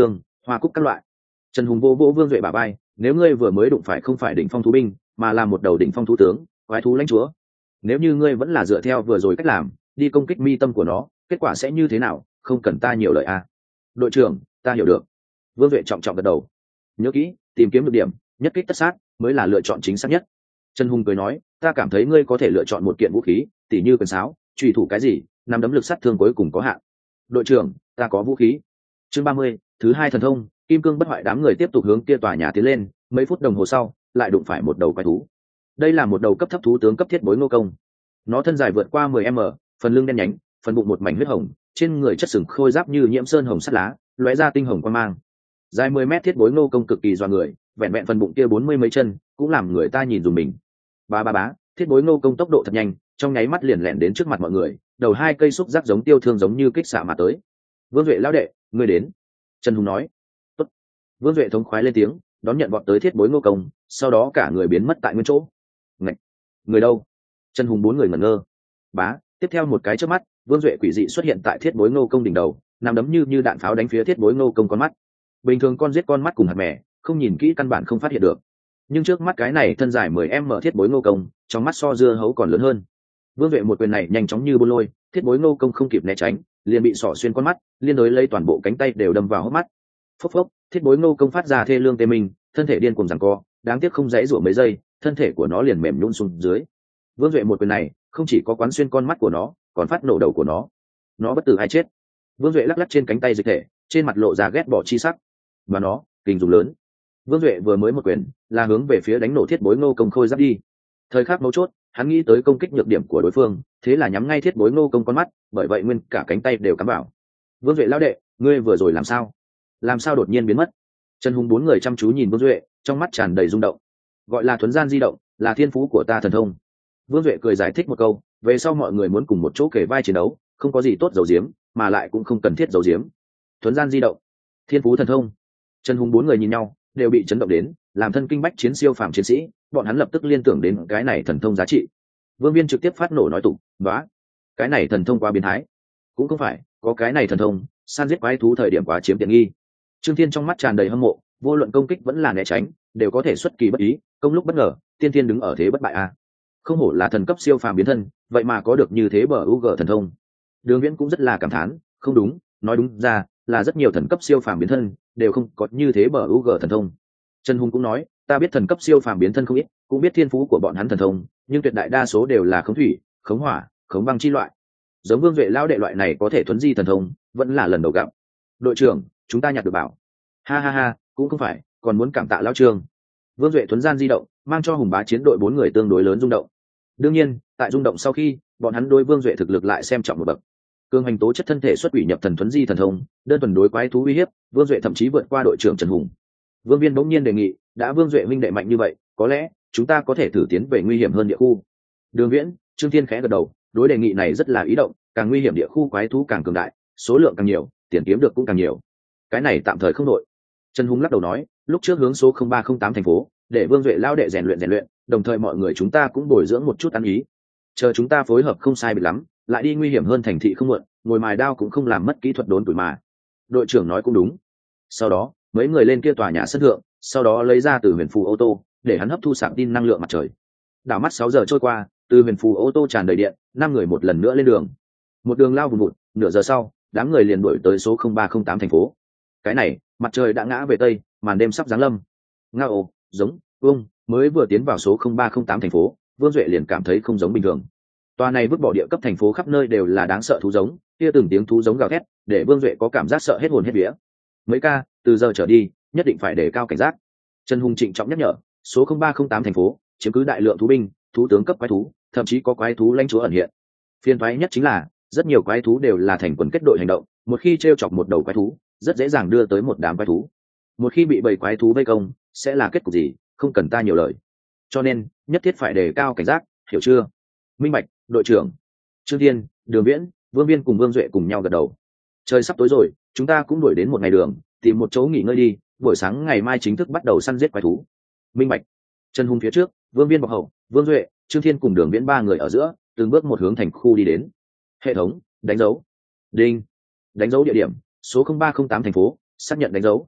hoa cúc các loại. Trần Hùng vô vỗ Vương Duệ bả vai, nếu ngươi vừa mới đụng phải không phải đỉnh phong thú binh mà là một đầu đỉnh phong thú tướng, quái thú lãnh chúa, nếu như ngươi vẫn là dựa theo vừa rồi cách làm đi công kích mi tâm của nó, kết quả sẽ như thế nào? Không cần ta nhiều lời à. Đội trưởng, ta hiểu được. Vương Duệ trọng trọng gật đầu. Nhớ kỹ, tìm kiếm được điểm, nhất kích tất sát mới là lựa chọn chính xác nhất. Trần Hùng cười nói, ta cảm thấy ngươi có thể lựa chọn một kiện vũ khí, tỉ như quyền sáo, chùy thủ cái gì, nắm đấm lực sát thương cuối cùng có hạn. Đội trưởng, ta có vũ khí. Chương ba mươi, thứ hai thần thông, kim cương bất hoại. Đám người tiếp tục hướng kia tòa nhà tiến lên, mấy phút đồng hồ sau lại đụng phải một đầu quái thú. Đây là một đầu cấp thấp thú tướng cấp thiết bối Ngô Công. Nó thân dài vượt qua mười mét, phần lưng đen nhánh, phần bụng một mảnh huyết hồng, trên người chất sừng khôi giáp như nhiễm sơn hồng sắt lá, lóe ra tinh hồng quang mang. Dài mười mét thiết bối Ngô Công cực kỳ doa người, vẹn vẹn phần bụng kia bốn mươi mấy chân cũng làm người ta nhìn dùng mình. Ba ba bá, thiết bối Ngô Công tốc độ thật nhanh, trong nháy mắt liền lẹn đến trước mặt mọi người, đầu hai cây xúc giác giống tiêu thương giống như kích xạ mà tới. Vương Duệ lão đệ, ngươi đến. Trần Hùng nói. Tốt. Vương Duệ thống khoái lên tiếng, đón nhận bọn tới thiết bối Ngô Công, sau đó cả người biến mất tại nguyên chỗ. Ngạch, người đâu? Trần Hùng bốn người ngẩn ngơ. Bá, tiếp theo một cái chớp mắt, Vương Duệ quỷ dị xuất hiện tại thiết bối Ngô Công đỉnh đầu, nằm đấm như như đạn pháo đánh phía thiết bối Ngô Công con mắt. Bình thường con giết con mắt cùng hạt mè, không nhìn kỹ căn bản không phát hiện được, nhưng trước mắt cái này thân dài mười mét thiết bối Ngô Công, trong mắt so dưa hấu còn lớn hơn. Vương Duệ một quyền này nhanh chóng như bôn lôi, thiết bối Ngô Công không kịp né tránh, liền bị sỏ xuyên con mắt, liên đối lấy toàn bộ cánh tay đều đâm vào hốc mắt. Phốc phốc, thiết bối Ngô Công phát ra thê lương tê mình, thân thể điên cuồng giằng co, đáng tiếc không dãy rủa mấy giây, thân thể của nó liền mềm nhũn xuống dưới. Vương Duệ một quyền này không chỉ có quán xuyên con mắt của nó, còn phát nổ đầu của nó. Nó bất tử hay chết. Vương Duệ lắc lắc trên cánh tay dịch thể, trên mặt lộ ra ghét bỏ chi sắc. Và nó kinh dùng lớn. Vương Duệ vừa mới một quyền là hướng về phía đánh nổ thiết bối Ngô Công khôi giáp đi. Thời khắc mấu chốt, hắn nghĩ tới công kích nhược điểm của đối phương, thế là nhắm ngay thiết bối Ngô Công con mắt, bởi vậy nguyên cả cánh tay đều cắm vào. Vương Duệ lão đệ, ngươi vừa rồi làm sao? Làm sao đột nhiên biến mất? Trần Hùng bốn người chăm chú nhìn Vương Duệ, trong mắt tràn đầy rung động. Gọi là thuấn gian di động, là thiên phú của ta thần thông. Vương Duệ cười giải thích một câu, về sau mọi người muốn cùng một chỗ kể vai chiến đấu, không có gì tốt giấu giếm, mà lại cũng không cần thiết giấu giếm. Thuấn gian di động, thiên phú thần thông. Trần Hùng bốn người nhìn nhau, đều bị chấn động đến, làm thân kinh bách chiến siêu phàm chiến sĩ, bọn hắn lập tức liên tưởng đến cái này thần thông giá trị. Vương Viên trực tiếp phát nổ nói tục, "Nóa, cái này thần thông quá biến thái." Cũng không phải, có cái này thần thông, san giết quái thú thời điểm quá chiếm tiện nghi. Trương Thiên trong mắt tràn đầy hâm mộ, vô luận công kích vẫn là né tránh, đều có thể xuất kỳ bất ý, công lúc bất ngờ, tiên thiên đứng ở thế bất bại a. Không hổ là thần cấp siêu phàm biến thân, vậy mà có được như thế bờ u gờ thần thông. Đường Viễn cũng rất là cảm thán, không đúng, nói đúng ra là rất nhiều thần cấp siêu phàm biến thân đều không có như thế bờ u gờ thần thông. Trần Hùng cũng nói, ta biết thần cấp siêu phàm biến thân không ít, cũng biết thiên phú của bọn hắn thần thông, nhưng tuyệt đại đa số đều là khống thủy, khống hỏa, khống băng chi loại. Giống Vương Duệ lão đệ loại này có thể thuấn di thần thông, vẫn là lần đầu gặp. Đội trưởng, chúng ta nhặt được bảo. Ha ha ha, cũng không phải, còn muốn cảm tạ lão Trương. Vương Duệ thuấn gian di động, mang cho Hùng Bá chiến đội bốn người tương đối lớn rung động. Đương nhiên, tại rung động sau khi, bọn hắn đối Vương Duệ thực lực lại xem trọng một bậc. Cương hành tố chất thân thể xuất quỷ nhập thần thuấn di thần thông, đơn thuần đối quái thú uy hiếp, Vương Duệ thậm chí vượt qua đội trưởng Trần Hùng. Vương Viên bỗng nhiên đề nghị, đã Vương Duệ huynh đệ mạnh như vậy, có lẽ chúng ta có thể thử tiến về nguy hiểm hơn địa khu. Đường Viễn, Trương Thiên khẽ gật đầu, đối đề nghị này rất là ý động, càng nguy hiểm địa khu quái thú càng cường đại, số lượng càng nhiều, tiền kiếm được cũng càng nhiều. Cái này tạm thời không đội. Trần Hùng lắc đầu nói, lúc trước hướng số không ba không tám thành phố, để Vương Duệ lao đệ rèn luyện rèn luyện, đồng thời mọi người chúng ta cũng bồi dưỡng một chút ăn ý. Chờ chúng ta phối hợp không sai biệt lắm, lại đi nguy hiểm hơn thành thị không muộn, ngồi mài đao cũng không làm mất kỹ thuật đốn tuổi mà. Đội trưởng nói cũng đúng. Sau đó, mấy người lên kia tòa nhà sân thượng, sau đó lấy ra từ huyền phù ô tô, để hắn hấp thu sạc tin năng lượng mặt trời. Đảo mắt sáu giờ trôi qua, từ huyền phù ô tô tràn đầy điện, năm người một lần nữa lên đường. Một đường lao vùng vụt, nửa giờ sau, đám người liền đuổi tới số không ba không tám thành phố. Cái này, mặt trời đã ngã về tây, màn đêm sắp giáng lâm. Ngao, giống, vương, mới vừa tiến vào số không ba không tám thành phố, Vương Duệ liền cảm thấy không giống bình thường. Tòa này vứt bỏ địa cấp thành phố khắp nơi đều là đáng sợ thú giống, kia từng tiếng thú giống gào thét, để Vương Duệ có cảm giác sợ hết hồn hết vía. Mấy ca, từ giờ trở đi, nhất định phải đề cao cảnh giác. Trần Hùng trịnh trọng nhắc nhở, số không ba không tám thành phố chiếm cứ đại lượng thú binh, thú tướng cấp quái thú, thậm chí có quái thú lãnh chúa ẩn hiện. Phiền toái nhất chính là, rất nhiều quái thú đều là thành quần kết đội hành động, một khi trêu chọc một đầu quái thú, rất dễ dàng đưa tới một đám quái thú. Một khi bị bầy quái thú vây công, sẽ là kết cục gì, không cần ta nhiều lời. Cho nên, nhất thiết phải đề cao cảnh giác, hiểu chưa? Minh bạch, đội trưởng. Trương Thiên, Đường Viễn, Vương Viên cùng Vương Duệ cùng nhau gật đầu. Trời sắp tối rồi, chúng ta cũng đuổi đến một ngày đường, tìm một chỗ nghỉ ngơi đi, buổi sáng ngày mai chính thức bắt đầu săn giết quái thú. Minh bạch. Trần Hùng phía trước, Vương Viên bọc hậu, Vương Duệ, Trương Thiên cùng Đường Viễn ba người ở giữa, từng bước một hướng thành khu đi đến. Hệ thống, đánh dấu. Đinh. Đánh dấu địa điểm, số không ba không tám thành phố, xác nhận đánh dấu.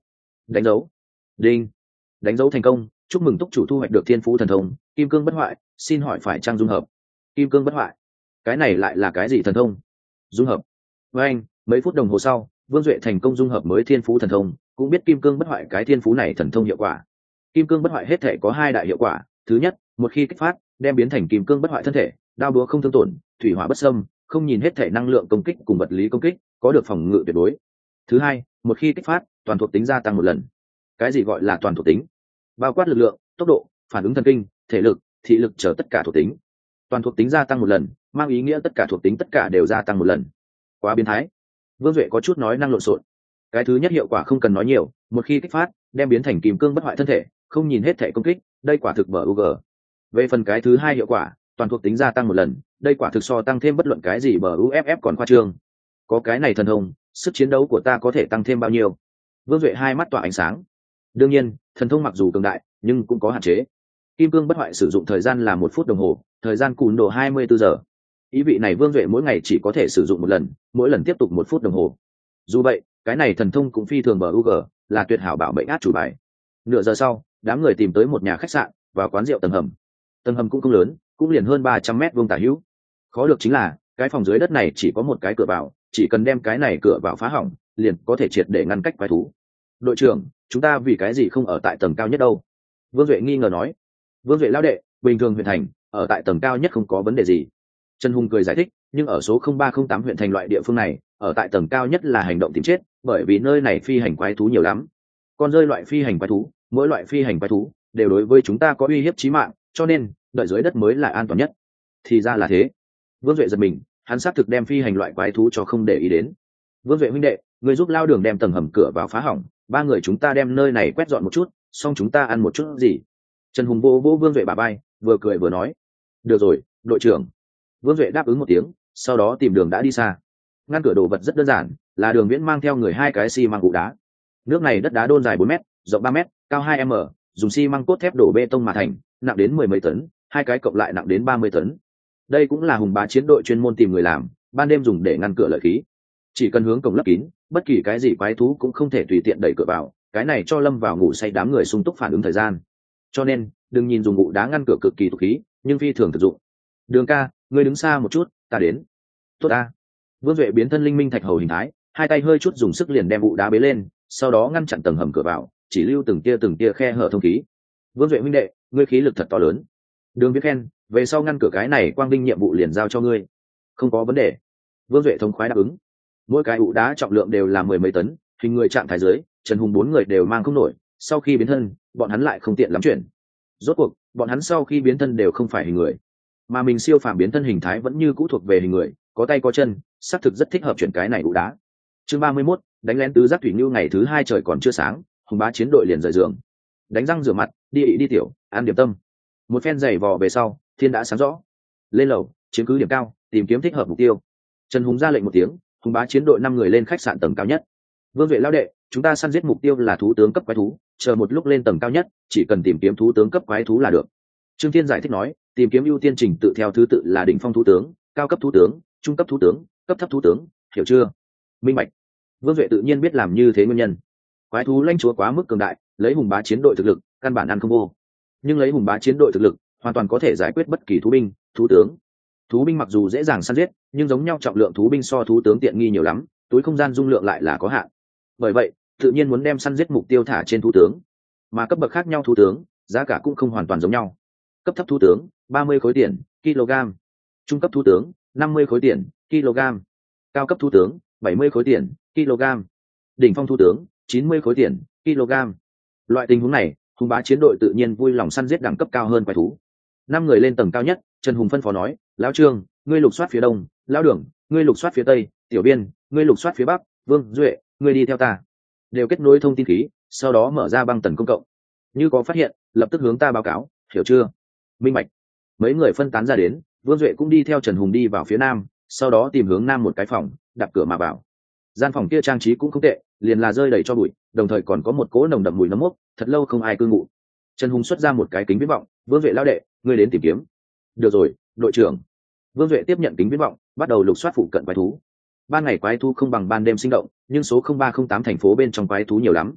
Đánh dấu. Đinh. Đánh dấu thành công, chúc mừng túc chủ thu hoạch được thiên phú thần thông kim cương bất hoại, xin hỏi phải trang dung hợp. Kim cương bất hoại, cái này lại là cái gì thần thông? Dung hợp. Với anh, mấy phút đồng hồ sau, Vương Duệ thành công dung hợp mới thiên phú thần thông, cũng biết kim cương bất hoại cái thiên phú này thần thông hiệu quả. Kim cương bất hoại hết thể có hai đại hiệu quả, thứ nhất, một khi kích phát, đem biến thành kim cương bất hoại thân thể, đao búa không thương tổn, thủy hỏa bất xâm, không nhìn hết thể năng lượng công kích cùng vật lý công kích, có được phòng ngự tuyệt đối. Thứ hai, một khi kích phát, toàn thuộc tính gia tăng một lần. Cái gì gọi là toàn thuộc tính? Bao quát lực lượng, tốc độ, phản ứng thần kinh, thể lực, thị lực chờ tất cả thuộc tính. Toàn thuộc tính gia tăng một lần, mang ý nghĩa tất cả thuộc tính tất cả đều gia tăng một lần. Quá biến thái. Vương Duệ có chút nói năng lộn xộn. Cái thứ nhất hiệu quả không cần nói nhiều, một khi kích phát, đem biến thành kim cương bất hoại thân thể, không nhìn hết thể công kích, đây quả thực bờ u giê. Về phần cái thứ hai hiệu quả, toàn thuộc tính gia tăng một lần, đây quả thực so tăng thêm bất luận cái gì bờ u ép ép còn khoa trương. Có cái này thần thông, sức chiến đấu của ta có thể tăng thêm bao nhiêu? Vương Duệ hai mắt tỏa ánh sáng. Đương nhiên, thần thông mặc dù cường đại, nhưng cũng có hạn chế. Kim cương bất hoại sử dụng thời gian là một phút đồng hồ, thời gian cùn độ hai mươi bốn giờ. Ý vị này Vương Duệ mỗi ngày chỉ có thể sử dụng một lần, mỗi lần tiếp tục một phút đồng hồ. Dù vậy, cái này thần thông cũng phi thường bờ u giê, là tuyệt hảo bảo mệnh át chủ bài. Nửa giờ sau, đám người tìm tới một nhà khách sạn, vào quán rượu tầng hầm. Tầng hầm cũng không lớn, cũng liền hơn ba trăm mét vuông tả hữu. Khó được chính là, cái phòng dưới đất này chỉ có một cái cửa vào, chỉ cần đem cái này cửa vào phá hỏng, liền có thể triệt để ngăn cách quái thú. Đội trưởng, chúng ta vì cái gì không ở tại tầng cao nhất đâu? Vương Duệ nghi ngờ nói. Vương Duệ lão đệ, bình thường huyện thành, ở tại tầng cao nhất không có vấn đề gì. Trần Hùng cười giải thích, nhưng ở số không ba không tám huyện thành loại địa phương này, ở tại tầng cao nhất là hành động tìm chết, bởi vì nơi này phi hành quái thú nhiều lắm. Con rơi loại phi hành quái thú, mỗi loại phi hành quái thú đều đối với chúng ta có uy hiếp chí mạng, cho nên đợi dưới đất mới là an toàn nhất. Thì ra là thế. Vương Duệ giật mình, hắn xác thực đem phi hành loại quái thú cho không để ý đến. Vương Duệ huynh đệ, người giúp lao đường đem tầng hầm cửa vào phá hỏng, ba người chúng ta đem nơi này quét dọn một chút, xong chúng ta ăn một chút gì. Trần Hùng vô vô Vương Duệ bả vai, vừa cười vừa nói. Được rồi, đội trưởng. Vương Duệ đáp ứng một tiếng, sau đó tìm đường đã đi xa. Ngăn cửa đồ vật rất đơn giản, là Đường Viễn mang theo người hai cái xi măng cụ đá. Nước này đất đá đôn dài bốn mét, rộng ba mét, cao hai mét, dùng xi măng cốt thép đổ bê tông mà thành, nặng đến mười mấy tấn, hai cái cộng lại nặng đến ba mươi tấn. Đây cũng là Hùng Bá chiến đội chuyên môn tìm người làm, ban đêm dùng để ngăn cửa lợi khí. Chỉ cần hướng cổng lấp kín, bất kỳ cái gì quái thú cũng không thể tùy tiện đẩy cửa vào, cái này cho lâm vào ngủ say đám người sung túc phản ứng thời gian. Cho nên, đừng nhìn dùng ngụ đá ngăn cửa cực kỳ tục khí, nhưng phi thường thực dụng. Đường ca, ngươi đứng xa một chút, ta đến. Tốt ta. Vương Duệ biến thân linh minh thạch hầu hình thái, hai tay hơi chút dùng sức liền đem ngụ đá bế lên, sau đó ngăn chặn tầng hầm cửa vào, chỉ lưu từng tia từng tia khe hở thông khí. Vương Duệ huynh đệ, ngươi khí lực thật to lớn. Đường Viết khen, về sau ngăn cửa cái này quang vinh nhiệm vụ liền giao cho ngươi. Không có vấn đề. Vương Duệ thông khoái đáp ứng. Mỗi cái ụ đá trọng lượng đều là mười mấy tấn, hình người trạng thái dưới, Trần Hùng bốn người đều mang không nổi, sau khi biến thân, bọn hắn lại không tiện lắm chuyển. Rốt cuộc, bọn hắn sau khi biến thân đều không phải hình người, mà mình siêu phàm biến thân hình thái vẫn như cũ thuộc về hình người, có tay có chân, xác thực rất thích hợp chuyển cái này ụ đá. Chương ba mươi mốt, đánh lén tứ giác thủy nhu. Ngày thứ hai trời còn chưa sáng, Hùng Bá chiến đội liền rời giường, đánh răng rửa mặt, đi ị đi tiểu, ăn điểm tâm. Một phen giày vò về sau, thiên đã sáng rõ. Lên lầu, chiếm cứ điểm cao, tìm kiếm thích hợp mục tiêu. Trần Hùng ra lệnh một tiếng, Hùng Bá chiến đội năm người lên khách sạn tầng cao nhất. Vương Duệ lão đệ, chúng ta săn giết mục tiêu là thú tướng cấp quái thú, chờ một lúc lên tầng cao nhất, chỉ cần tìm kiếm thú tướng cấp quái thú là được. Trương Thiên giải thích nói, tìm kiếm ưu tiên trình tự theo thứ tự là đỉnh phong thú tướng, cao cấp thú tướng, trung cấp thú tướng, cấp thấp thú tướng, hiểu chưa? Minh bạch. Vương Duệ tự nhiên biết làm như thế nguyên nhân. Quái thú lãnh chúa quá mức cường đại, lấy Hùng Bá chiến đội thực lực, căn bản ăn không vô. Nhưng lấy Hùng Bá chiến đội thực lực, hoàn toàn có thể giải quyết bất kỳ thú binh, thú tướng. Thú binh mặc dù dễ dàng săn giết, nhưng giống nhau trọng lượng thú binh so thú tướng tiện nghi nhiều lắm, túi không gian dung lượng lại là có hạn. Bởi vậy, tự nhiên muốn đem săn giết mục tiêu thả trên thú tướng. Mà cấp bậc khác nhau thú tướng, giá cả cũng không hoàn toàn giống nhau. Cấp thấp thú tướng, ba mươi khối tiền, kg. Trung cấp thú tướng, năm mươi khối tiền, kg. Cao cấp thú tướng, bảy mươi khối tiền, kg. Đỉnh phong thú tướng, chín mươi khối tiền, kg. Loại tình huống này, Hùng Bá chiến đội tự nhiên vui lòng săn giết đẳng cấp cao hơn quái thú. Năm người lên tầng cao nhất, Trần Hùng phân phó nói, lão Trương, ngươi lục soát phía đông, lão Đường, ngươi lục soát phía tây, tiểu Biên, ngươi lục soát phía bắc, Vương Duệ, ngươi đi theo ta. Đều kết nối thông tin khí, sau đó mở ra băng tần công cộng. Như có phát hiện, lập tức hướng ta báo cáo, hiểu chưa? Minh bạch. Mấy người phân tán ra đến, Vương Duệ cũng đi theo Trần Hùng đi vào phía nam, sau đó tìm hướng nam một cái phòng, đạp cửa mà vào. Gian phòng kia trang trí cũng không tệ, liền là rơi đầy cho bụi, đồng thời còn có một cỗ nồng đậm mùi nấm mốc, thật lâu không ai cư ngụ. Trần Hùng xuất ra một cái kính viễn vọng, Vương Duệ lão đệ, ngươi đến tìm kiếm. Được rồi, đội trưởng. Vương Duệ tiếp nhận kính viễn vọng, bắt đầu lục soát phụ cận quái thú. Ban ngày quái thú không bằng ban đêm sinh động, nhưng số không ba không tám thành phố bên trong quái thú nhiều lắm.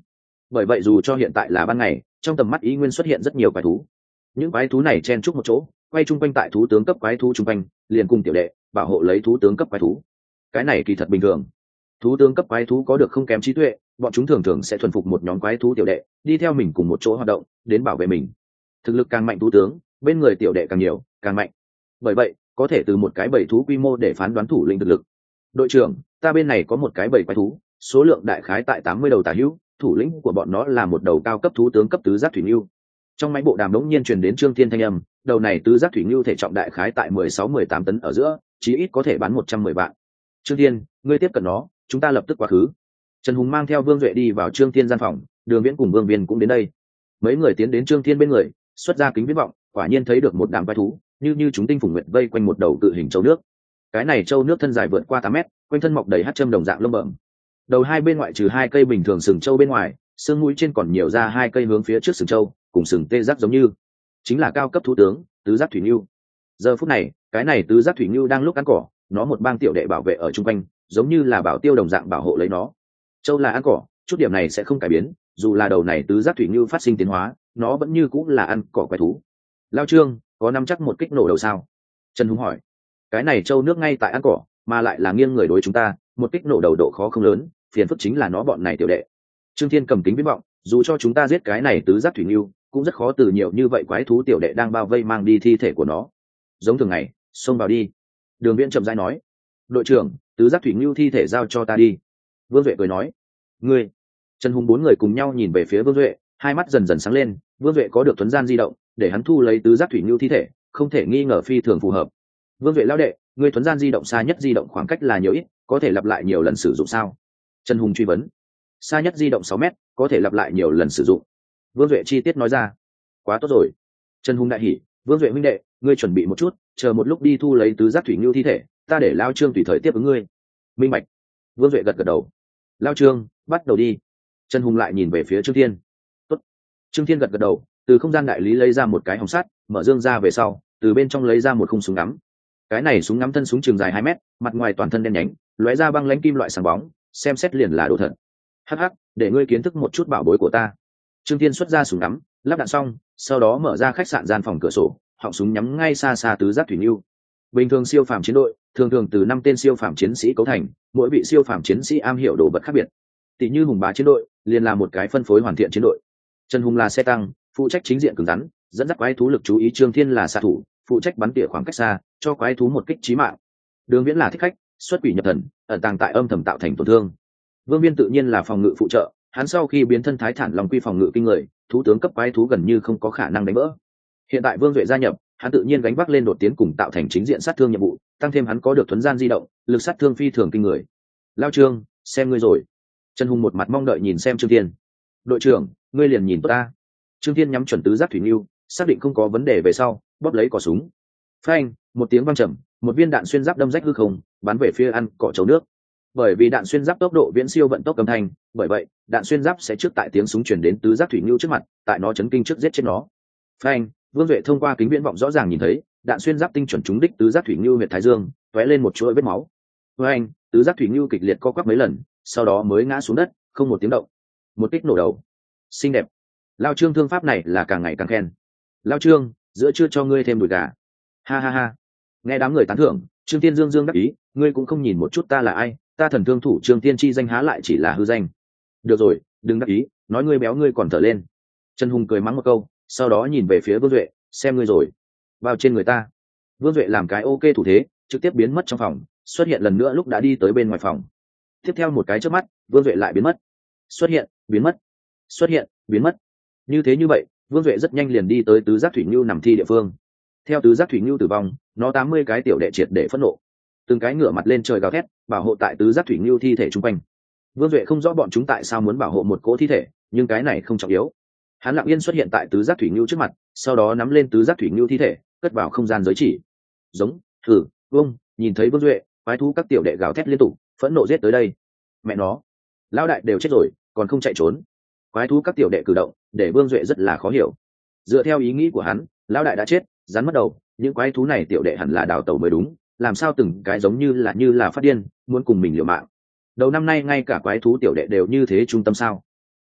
bởi vậy dù cho hiện tại là ban ngày, trong tầm mắt ý nguyên xuất hiện rất nhiều quái thú. Những quái thú này chen chúc một chỗ, quay chung quanh tại thú tướng cấp quái thú chung quanh, liền cùng tiểu đệ bảo hộ lấy thú tướng cấp quái thú. Cái này kỳ thật bình thường. Thú tướng cấp quái thú có được không kém trí tuệ, bọn chúng thường thường sẽ thuần phục một nhóm quái thú tiểu đệ, đi theo mình cùng một chỗ hoạt động, đến bảo vệ mình. Thực lực càng mạnh thú tướng, bên người tiểu đệ càng nhiều, càng mạnh. Bởi vậy, có thể từ một cái bầy thú quy mô để phán đoán thủ lĩnh thực lực. Đội trưởng, ta bên này có một cái bầy quái thú, số lượng đại khái tại tám mươi đầu tà hữu, thủ lĩnh của bọn nó là một đầu cao cấp thú tướng cấp tứ giác thủy lưu. Trong máy bộ đàm đống nhiên truyền đến Trương Thiên thanh âm, đầu này tứ giác thủy lưu thể trọng đại khái tại mười sáu mười tám tấn ở giữa, chí ít có thể bán một trăm mười vạn. Trương Thiên, ngươi tiếp cận nó, chúng ta lập tức quá khứ. Trần Hùng mang theo Vương Duệ đi vào Trương Thiên gian phòng, Đường Viễn cùng Vương Viên cũng đến đây. Mấy người tiến đến Trương Thiên bên người, xuất ra kính viễn vọng, quả nhiên thấy được một đám quái thú, như như chúng tinh phùng nguyệt vây quanh một đầu cự hình châu nước. Cái này châu nước thân dài vượt qua tám mét, quanh thân mọc đầy hắc châm đồng dạng lông bẩm. Đầu hai bên ngoại trừ hai cây bình thường sừng châu bên ngoài, xương mũi trên còn nhiều ra hai cây hướng phía trước sừng châu, cùng sừng tê giác giống như, chính là cao cấp thú tướng tứ giác thủy lưu. Giờ phút này, cái này tứ giác thủy lưu đang lúc ăn cỏ, nó một bang tiểu đệ bảo vệ ở chung quanh, giống như là bảo tiêu đồng dạng bảo hộ lấy nó. Châu là ăn cỏ, chút điểm này sẽ không cải biến, dù là đầu này tứ giác thủy lưu phát sinh tiến hóa, nó vẫn như cũng là ăn cỏ quái thú. Lao Trương, có nắm chắc một kích nổ đầu sao? Trần Hùng hỏi. Cái này châu nước ngay tại ăn cỏ, mà lại là nghiêng người đối chúng ta, một kích nổ đầu độ khó không lớn, phiền phức chính là nó bọn này tiểu đệ. Trương Thiên cầm kính viễn vọng, dù cho chúng ta giết cái này tứ giác thủy lưu, cũng rất khó từ nhiều như vậy quái thú tiểu đệ đang bao vây mang đi thi thể của nó. Giống thường ngày, xông vào đi. Đường Viễn chậm rãi nói. Đội trưởng, tứ giác thủy lưu thi thể giao cho ta đi. Vương Duệ cười nói. Ngươi. Trần Hùng bốn người cùng nhau nhìn về phía Vương Duệ, hai mắt dần dần sáng lên. Vương Duệ có được thuấn gian di động, để hắn thu lấy tứ giác thủy lưu thi thể, không thể nghi ngờ phi thường phù hợp. Vương Duệ lão đệ, ngươi thuấn gian di động xa nhất di động khoảng cách là nhiều ít, có thể lặp lại nhiều lần sử dụng sao? Trần Hùng truy vấn. Xa nhất di động sáu mét, có thể lặp lại nhiều lần sử dụng. Vương Duệ chi tiết nói ra. Quá tốt rồi. Trần Hùng đại hỉ. Vương Duệ huynh đệ, ngươi chuẩn bị một chút, chờ một lúc đi thu lấy tứ giác thủy lưu thi thể, ta để Lao Trương tùy thời tiếp ứng ngươi. Minh bạch. Vương Duệ gật gật đầu. Lao Trương, bắt đầu đi. Trần Hùng lại nhìn về phía Trương Thiên. Tốt. Trương Thiên gật gật đầu, từ không gian đại lý lấy ra một cái hồng sắt, mở dương ra về sau, từ bên trong lấy ra một khung súng ngắm. Cái này súng ngắm thân súng trường dài hai mét, mặt ngoài toàn thân đen nhánh, lóe ra băng lãnh kim loại sáng bóng, xem xét liền là đồ thật. Hắc hắc, để ngươi kiến thức một chút bảo bối của ta. Trương Thiên xuất ra súng ngắm, lắp đạn xong, sau đó mở ra khách sạn gian phòng cửa sổ, họng súng nhắm ngay xa xa tứ giác thủy lưu. Bình thường siêu phàm chiến đội, thường thường từ năm tên siêu phàm chiến sĩ cấu thành, mỗi vị siêu phàm chiến sĩ am hiểu đồ vật khác biệt. Tỷ như Hùng Bá chiến đội, liền là một cái phân phối hoàn thiện chiến đội. Trần Hùng là xe tăng, phụ trách chính diện cứng rắn, dẫn dắt quái thú lực chú ý. Trương Thiên là xạ thủ, phụ trách bắn tỉa khoảng cách xa, cho quái thú một kích chí mạng. Đường Viễn là thích khách, xuất quỷ nhập thần, ẩn tàng tại âm thầm tạo thành tổn thương. Vương Viên tự nhiên là phòng ngự phụ trợ, hắn sau khi biến thân Thái Thản Long Quy phòng ngự kinh người, thú tướng cấp quái thú gần như không có khả năng đánh vỡ. Hiện tại Vương Duệ gia nhập, hắn tự nhiên gánh vác lên đột tiến cùng tạo thành chính diện sát thương nhiệm vụ, tăng thêm hắn có được thuấn gian di động, lực sát thương phi thường kinh người. Lao Trương, xem ngươi rồi. Trần Hùng một mặt mong đợi nhìn xem Trương Thiên. Đội trưởng, ngươi liền nhìn tốt ta. Trương Thiên nhắm chuẩn tứ giác thủy lưu, xác định không có vấn đề về sau, bóp lấy cò súng. Phanh, một tiếng vang trầm, một viên đạn xuyên giáp đâm rách hư không, bắn về phía ăn cỏ chấu nước. Bởi vì đạn xuyên giáp tốc độ viễn siêu vận tốc âm thanh, bởi vậy đạn xuyên giáp sẽ trước tại tiếng súng truyền đến tứ giác thủy lưu trước mặt, tại nó chấn kinh trước giết chết nó. Phanh, Vương Duệ thông qua kính viễn vọng rõ ràng nhìn thấy, đạn xuyên giáp tinh chuẩn trúng đích tứ giác thủy lưu huyệt thái dương, tóe lên một chuỗi vết máu. Phanh, tứ giác thủy lưu kịch liệt co quắp mấy lần, sau đó mới ngã xuống đất, không một tiếng động. Một kích nổ đầu. Xinh đẹp. Lao Trương thương pháp này là càng ngày càng khen. Lao Trương, giữa chưa cho ngươi thêm đùi gà. Ha ha ha. Nghe đám người tán thưởng, Trương Tiên dương dương đắc ý, ngươi cũng không nhìn một chút ta là ai, ta thần thương thủ Trương Tiên chi danh há lại chỉ là hư danh. Được rồi, đừng đắc ý, nói ngươi béo ngươi còn thở lên. Trần Hùng cười mắng một câu, sau đó nhìn về phía Vương Duệ, xem ngươi rồi. Vào trên người ta. Vương Duệ làm cái ok thủ thế, trực tiếp biến mất trong phòng, xuất hiện lần nữa lúc đã đi tới bên ngoài phòng. Tiếp theo một cái chớp mắt, Vương Duệ lại biến mất. Xuất hiện, biến mất. Xuất hiện, biến mất. Như thế như vậy, Vương Duệ rất nhanh liền đi tới tứ giác thủy ngưu nằm thi địa phương. Theo tứ giác thủy ngưu tử vong, nó tám mươi cái tiểu đệ triệt để phẫn nộ, từng cái ngửa mặt lên trời gào thét, bảo hộ tại tứ giác thủy ngưu thi thể chung quanh. Vương Duệ không rõ bọn chúng tại sao muốn bảo hộ một cỗ thi thể, nhưng cái này không trọng yếu. Hắn lặng yên xuất hiện tại tứ giác thủy ngưu trước mặt, sau đó nắm lên tứ giác thủy ngưu thi thể, cất vào không gian giới chỉ. Giống, thử, vung, nhìn thấy Vương Duệ, quái thú các tiểu đệ gào thét liên tục, phẫn nộ giết tới đây. Mẹ nó, lão đại đều chết rồi, còn không chạy trốn. Quái thú các tiểu đệ cử động, để Vương Duệ rất là khó hiểu. Dựa theo ý nghĩ của hắn, lão đại đã chết, rắn mất đầu, những quái thú này tiểu đệ hẳn là đào tẩu mới đúng, làm sao từng cái giống như là như là phát điên, muốn cùng mình liều mạng. Đầu năm nay ngay cả quái thú tiểu đệ đều như thế trung tâm sao?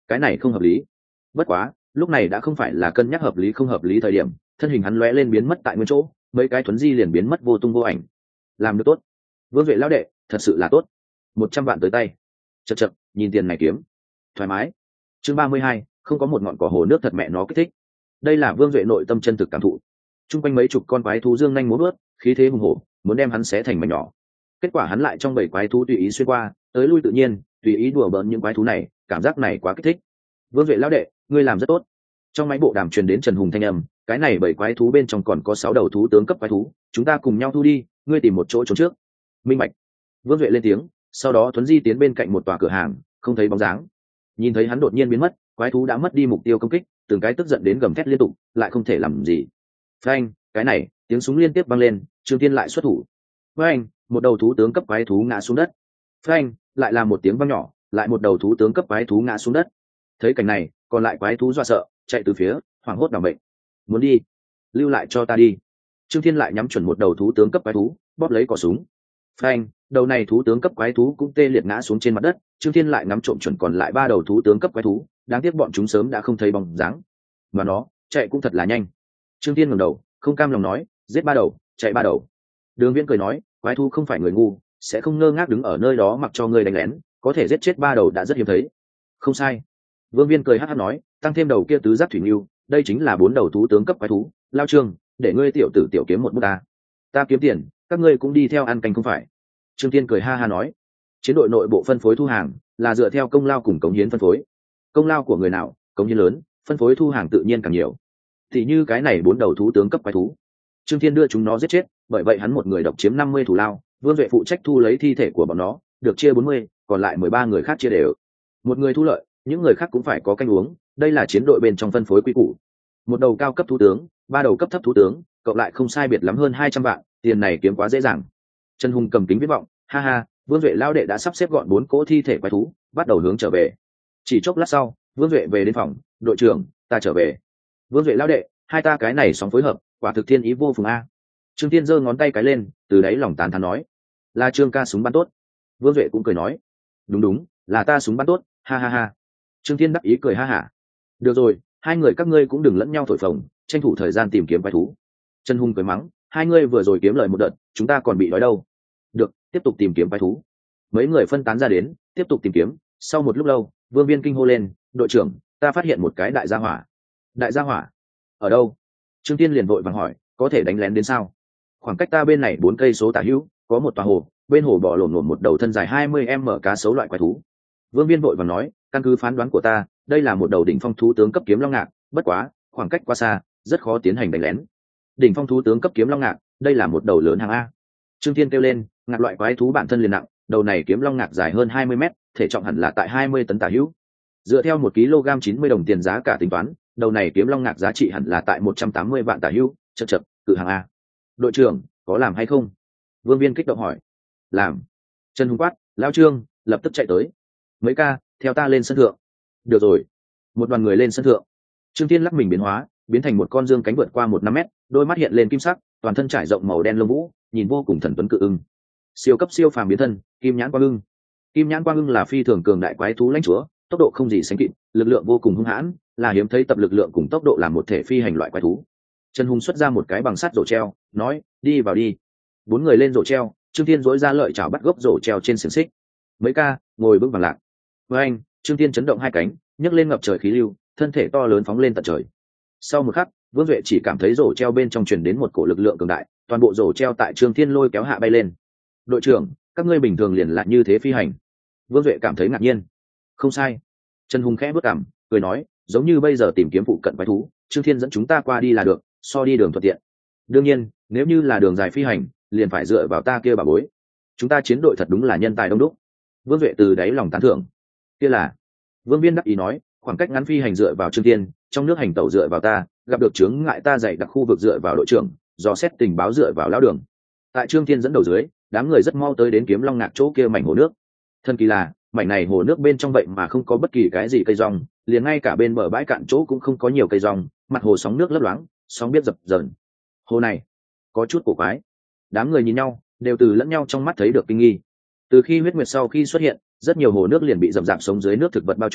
cái này không hợp lý. Bất quá lúc này đã không phải là cân nhắc hợp lý không hợp lý thời điểm, thân hình hắn lóe lên biến mất tại nguyên chỗ, mấy cái thuấn di liền biến mất vô tung vô ảnh. Làm được tốt, Vương Duệ lão đệ, thật sự là tốt. Một trăm vạn tới tay. Chậc chậc, nhìn tiền này kiếm thoải mái. Chương ba mươi hai, không có một ngọn cỏ hồ nước thật mẹ nó kích thích. Đây là Vương Duệ nội tâm chân thực cảm thụ. Trung quanh mấy chục con quái thú dương nhanh múa vớt, khí thế hùng hổ, muốn đem hắn xé thành mảnh nhỏ. Kết quả hắn lại trong bảy quái thú tùy ý xuyên qua, tới lui tự nhiên, tùy ý đùa bỡn những quái thú này, cảm giác này quá kích thích. Vương Duệ lão đệ, ngươi làm rất tốt. Trong máy bộ đàm truyền đến Trần Hùng thanh âm, cái này bảy quái thú bên trong còn có sáu đầu thú tướng cấp quái thú, chúng ta cùng nhau thu đi, ngươi tìm một chỗ trốn trước. Minh bạch. Vương Duệ lên tiếng, sau đó thuấn di tiến bên cạnh một tòa cửa hàng, không thấy bóng dáng. Nhìn thấy hắn đột nhiên biến mất, quái thú đã mất đi mục tiêu công kích, từng cái tức giận đến gầm thét liên tục, lại không thể làm gì. Phanh, cái này, tiếng súng liên tiếp vang lên, Trương Thiên lại xuất thủ. Phanh, một đầu thú tướng cấp quái thú ngã xuống đất. Phanh, lại là một tiếng vang nhỏ, lại một đầu thú tướng cấp quái thú ngã xuống đất. Thấy cảnh này, còn lại quái thú dọa sợ, chạy từ phía, hoảng hốt đảm bệnh. Muốn đi, lưu lại cho ta đi. Trương Thiên lại nhắm chuẩn một đầu thú tướng cấp quái thú, bóp lấy cò súng. Phanh, đầu này thú tướng cấp quái thú cũng tê liệt ngã xuống trên mặt đất. Trương Thiên lại ngắm trộm chuẩn còn lại ba đầu thú tướng cấp quái thú, đáng tiếc bọn chúng sớm đã không thấy bóng dáng. Mà nó, chạy cũng thật là nhanh. Trương Thiên ngẩng đầu, không cam lòng nói, giết ba đầu, chạy ba đầu. Đường Viễn cười nói, quái thú không phải người ngu, sẽ không ngơ ngác đứng ở nơi đó mặc cho ngươi đánh lén, có thể giết chết ba đầu đã rất hiếm thấy. Không sai. Vương Viên cười hắc hắc nói, tăng thêm đầu kia tứ giác thủy lưu, đây chính là bốn đầu thú tướng cấp quái thú. Lao Trương, để ngươi tiểu tử tiểu kiếm một bút ta, ta kiếm tiền, các ngươi cũng đi theo ăn canh không phải? Trương Thiên cười ha ha nói, chiến đội nội bộ phân phối thu hàng là dựa theo công lao cùng cống hiến phân phối, công lao của người nào, cống hiến lớn, phân phối thu hàng tự nhiên càng nhiều. Thì như cái này bốn đầu thú tướng cấp quái thú, Trương Thiên đưa chúng nó giết chết, bởi vậy hắn một người độc chiếm năm mươi thủ lao, Vương Duệ phụ trách thu lấy thi thể của bọn nó, được chia bốn mươi, còn lại mười ba người khác chia đều. Một người thu lợi, những người khác cũng phải có canh uống, đây là chiến đội bên trong phân phối quy củ. Một đầu cao cấp thú tướng, ba đầu cấp thấp thú tướng, cộng lại không sai biệt lắm hơn hai trăm vạn, tiền này kiếm quá dễ dàng. Trần Hùng cầm kính viễn vọng, ha ha, Vương Duệ lao đệ đã sắp xếp gọn bốn cỗ thi thể quái thú, bắt đầu hướng trở về. Chỉ chốc lát sau, Vương Duệ về đến phòng, đội trưởng, ta trở về. Vương Duệ lao đệ, hai ta cái này sóng phối hợp, quả thực thiên ý vô phùng a. Trương Thiên giơ ngón tay cái lên, từ đáy lòng tán thán nói, là Trương ca súng bắn tốt. Vương Duệ cũng cười nói, đúng đúng, là ta súng bắn tốt, ha ha ha. Trương Thiên đắc ý cười ha hả. Được rồi, hai người các ngươi cũng đừng lẫn nhau thổi phồng, tranh thủ thời gian tìm kiếm quái thú. Trần Hùng cười mắng, hai ngươi vừa rồi kiếm lời một đợt, chúng ta còn bị đói đâu. Được, tiếp tục tìm kiếm quái thú. Mấy người phân tán ra đến, tiếp tục tìm kiếm. Sau một lúc lâu, Vương Viên kinh hô lên, đội trưởng, ta phát hiện một cái đại gia hỏa. Đại gia hỏa? Ở đâu? Trương Tiên liền vội vàng hỏi, có thể đánh lén đến sao? Khoảng cách ta bên này bốn cây số tả hữu, có một tòa hồ, bên hồ bò lổn lổn một đầu thân dài hai mươi mét cá sấu loại quái thú. Vương Viên vội vàng nói, căn cứ phán đoán của ta, đây là một đầu đỉnh phong thú tướng cấp kiếm long ngạc, bất quá, khoảng cách quá xa, rất khó tiến hành đánh lén. Đỉnh phong thú tướng cấp kiếm long ngạc, đây là một đầu lớn hàng a. Trương Thiên kêu lên, ngạc loại quái thú bản thân liền nặng, đầu này kiếm long ngạc dài hơn hai mươi mét, thể trọng hẳn là tại hai mươi tấn tả hữu. Dựa theo một kg chín mươi đồng tiền giá cả tính toán, đầu này kiếm long ngạc giá trị hẳn là tại một trăm tám mươi vạn tả hữu, chậc chậc, cự hàng a. Đội trưởng, có làm hay không? Vương Viên kích động hỏi. Làm. Trần Hùng quát, lao Trương, lập tức chạy tới. Mấy ca, theo ta lên sân thượng. Được rồi. Một đoàn người lên sân thượng. Trương Thiên lắc mình biến hóa, biến thành một con dương cánh vượt qua một năm mét, đôi mắt hiện lên kim sắc, toàn thân trải rộng màu đen lông vũ, nhìn vô cùng thần tuấn cự ưng. Siêu cấp siêu phàm biến thân, kim nhãn quang ưng. Kim nhãn quang ưng là phi thường cường đại quái thú lãnh chúa, tốc độ không gì sánh kịp, lực lượng vô cùng hung hãn, là hiếm thấy tập lực lượng cùng tốc độ làm một thể phi hành loại quái thú. Trần Hùng xuất ra một cái bằng sắt rổ treo, nói, đi vào đi. Bốn người lên rổ treo, Trương Thiên dỗi ra lợi chảo bắt gốc rổ treo trên xiềng xích. Mấy ca, ngồi vững vàng lạc. Với anh, Trương Thiên chấn động hai cánh, nhấc lên ngập trời khí lưu, thân thể to lớn phóng lên tận trời. Sau một khắc, Vương Duệ chỉ cảm thấy rổ treo bên trong truyền đến một cổ lực lượng cường đại, toàn bộ rổ treo tại Trương Thiên lôi kéo hạ bay lên. Đội trưởng, các ngươi bình thường liền lại như thế phi hành? Vương Duệ cảm thấy ngạc nhiên. Không sai. Trần Hùng khẽ bước cảm, cười nói, giống như bây giờ tìm kiếm phụ cận quái thú, Trương Thiên dẫn chúng ta qua đi là được, so đi đường thuận tiện. Đương nhiên, nếu như là đường dài phi hành, liền phải dựa vào ta kia bà bối. Chúng ta chiến đội thật đúng là nhân tài đông đúc. Vương Duệ từ đáy lòng tán thưởng. Kia là. Vương Viên đắc ý nói, khoảng cách ngắn phi hành dựa vào Trương Thiên, trong nước hành tẩu dựa vào ta, gặp được chướng ngại ta dạy đặc khu vực dựa vào đội trưởng, dò xét tình báo dựa vào lão đường. Tại Trương Thiên dẫn đầu dưới, đám người rất mau tới đến kiếm long ngạc chỗ kia mảnh hồ nước. Thần kỳ là, mảnh này hồ nước bên trong vậy mà không có bất kỳ cái gì cây rong, liền ngay cả bên bờ bãi cạn chỗ cũng không có nhiều cây rong, mặt hồ sóng nước lấp loáng, sóng biết dập dờn. Hồ này có chút cổ quái. Đám người nhìn nhau, đều từ lẫn nhau trong mắt thấy được kinh nghi. Từ khi huyết nguyệt sau khi xuất hiện, rất nhiều hồ nước liền bị dập dạp sống dưới nước thực vật bao trùm,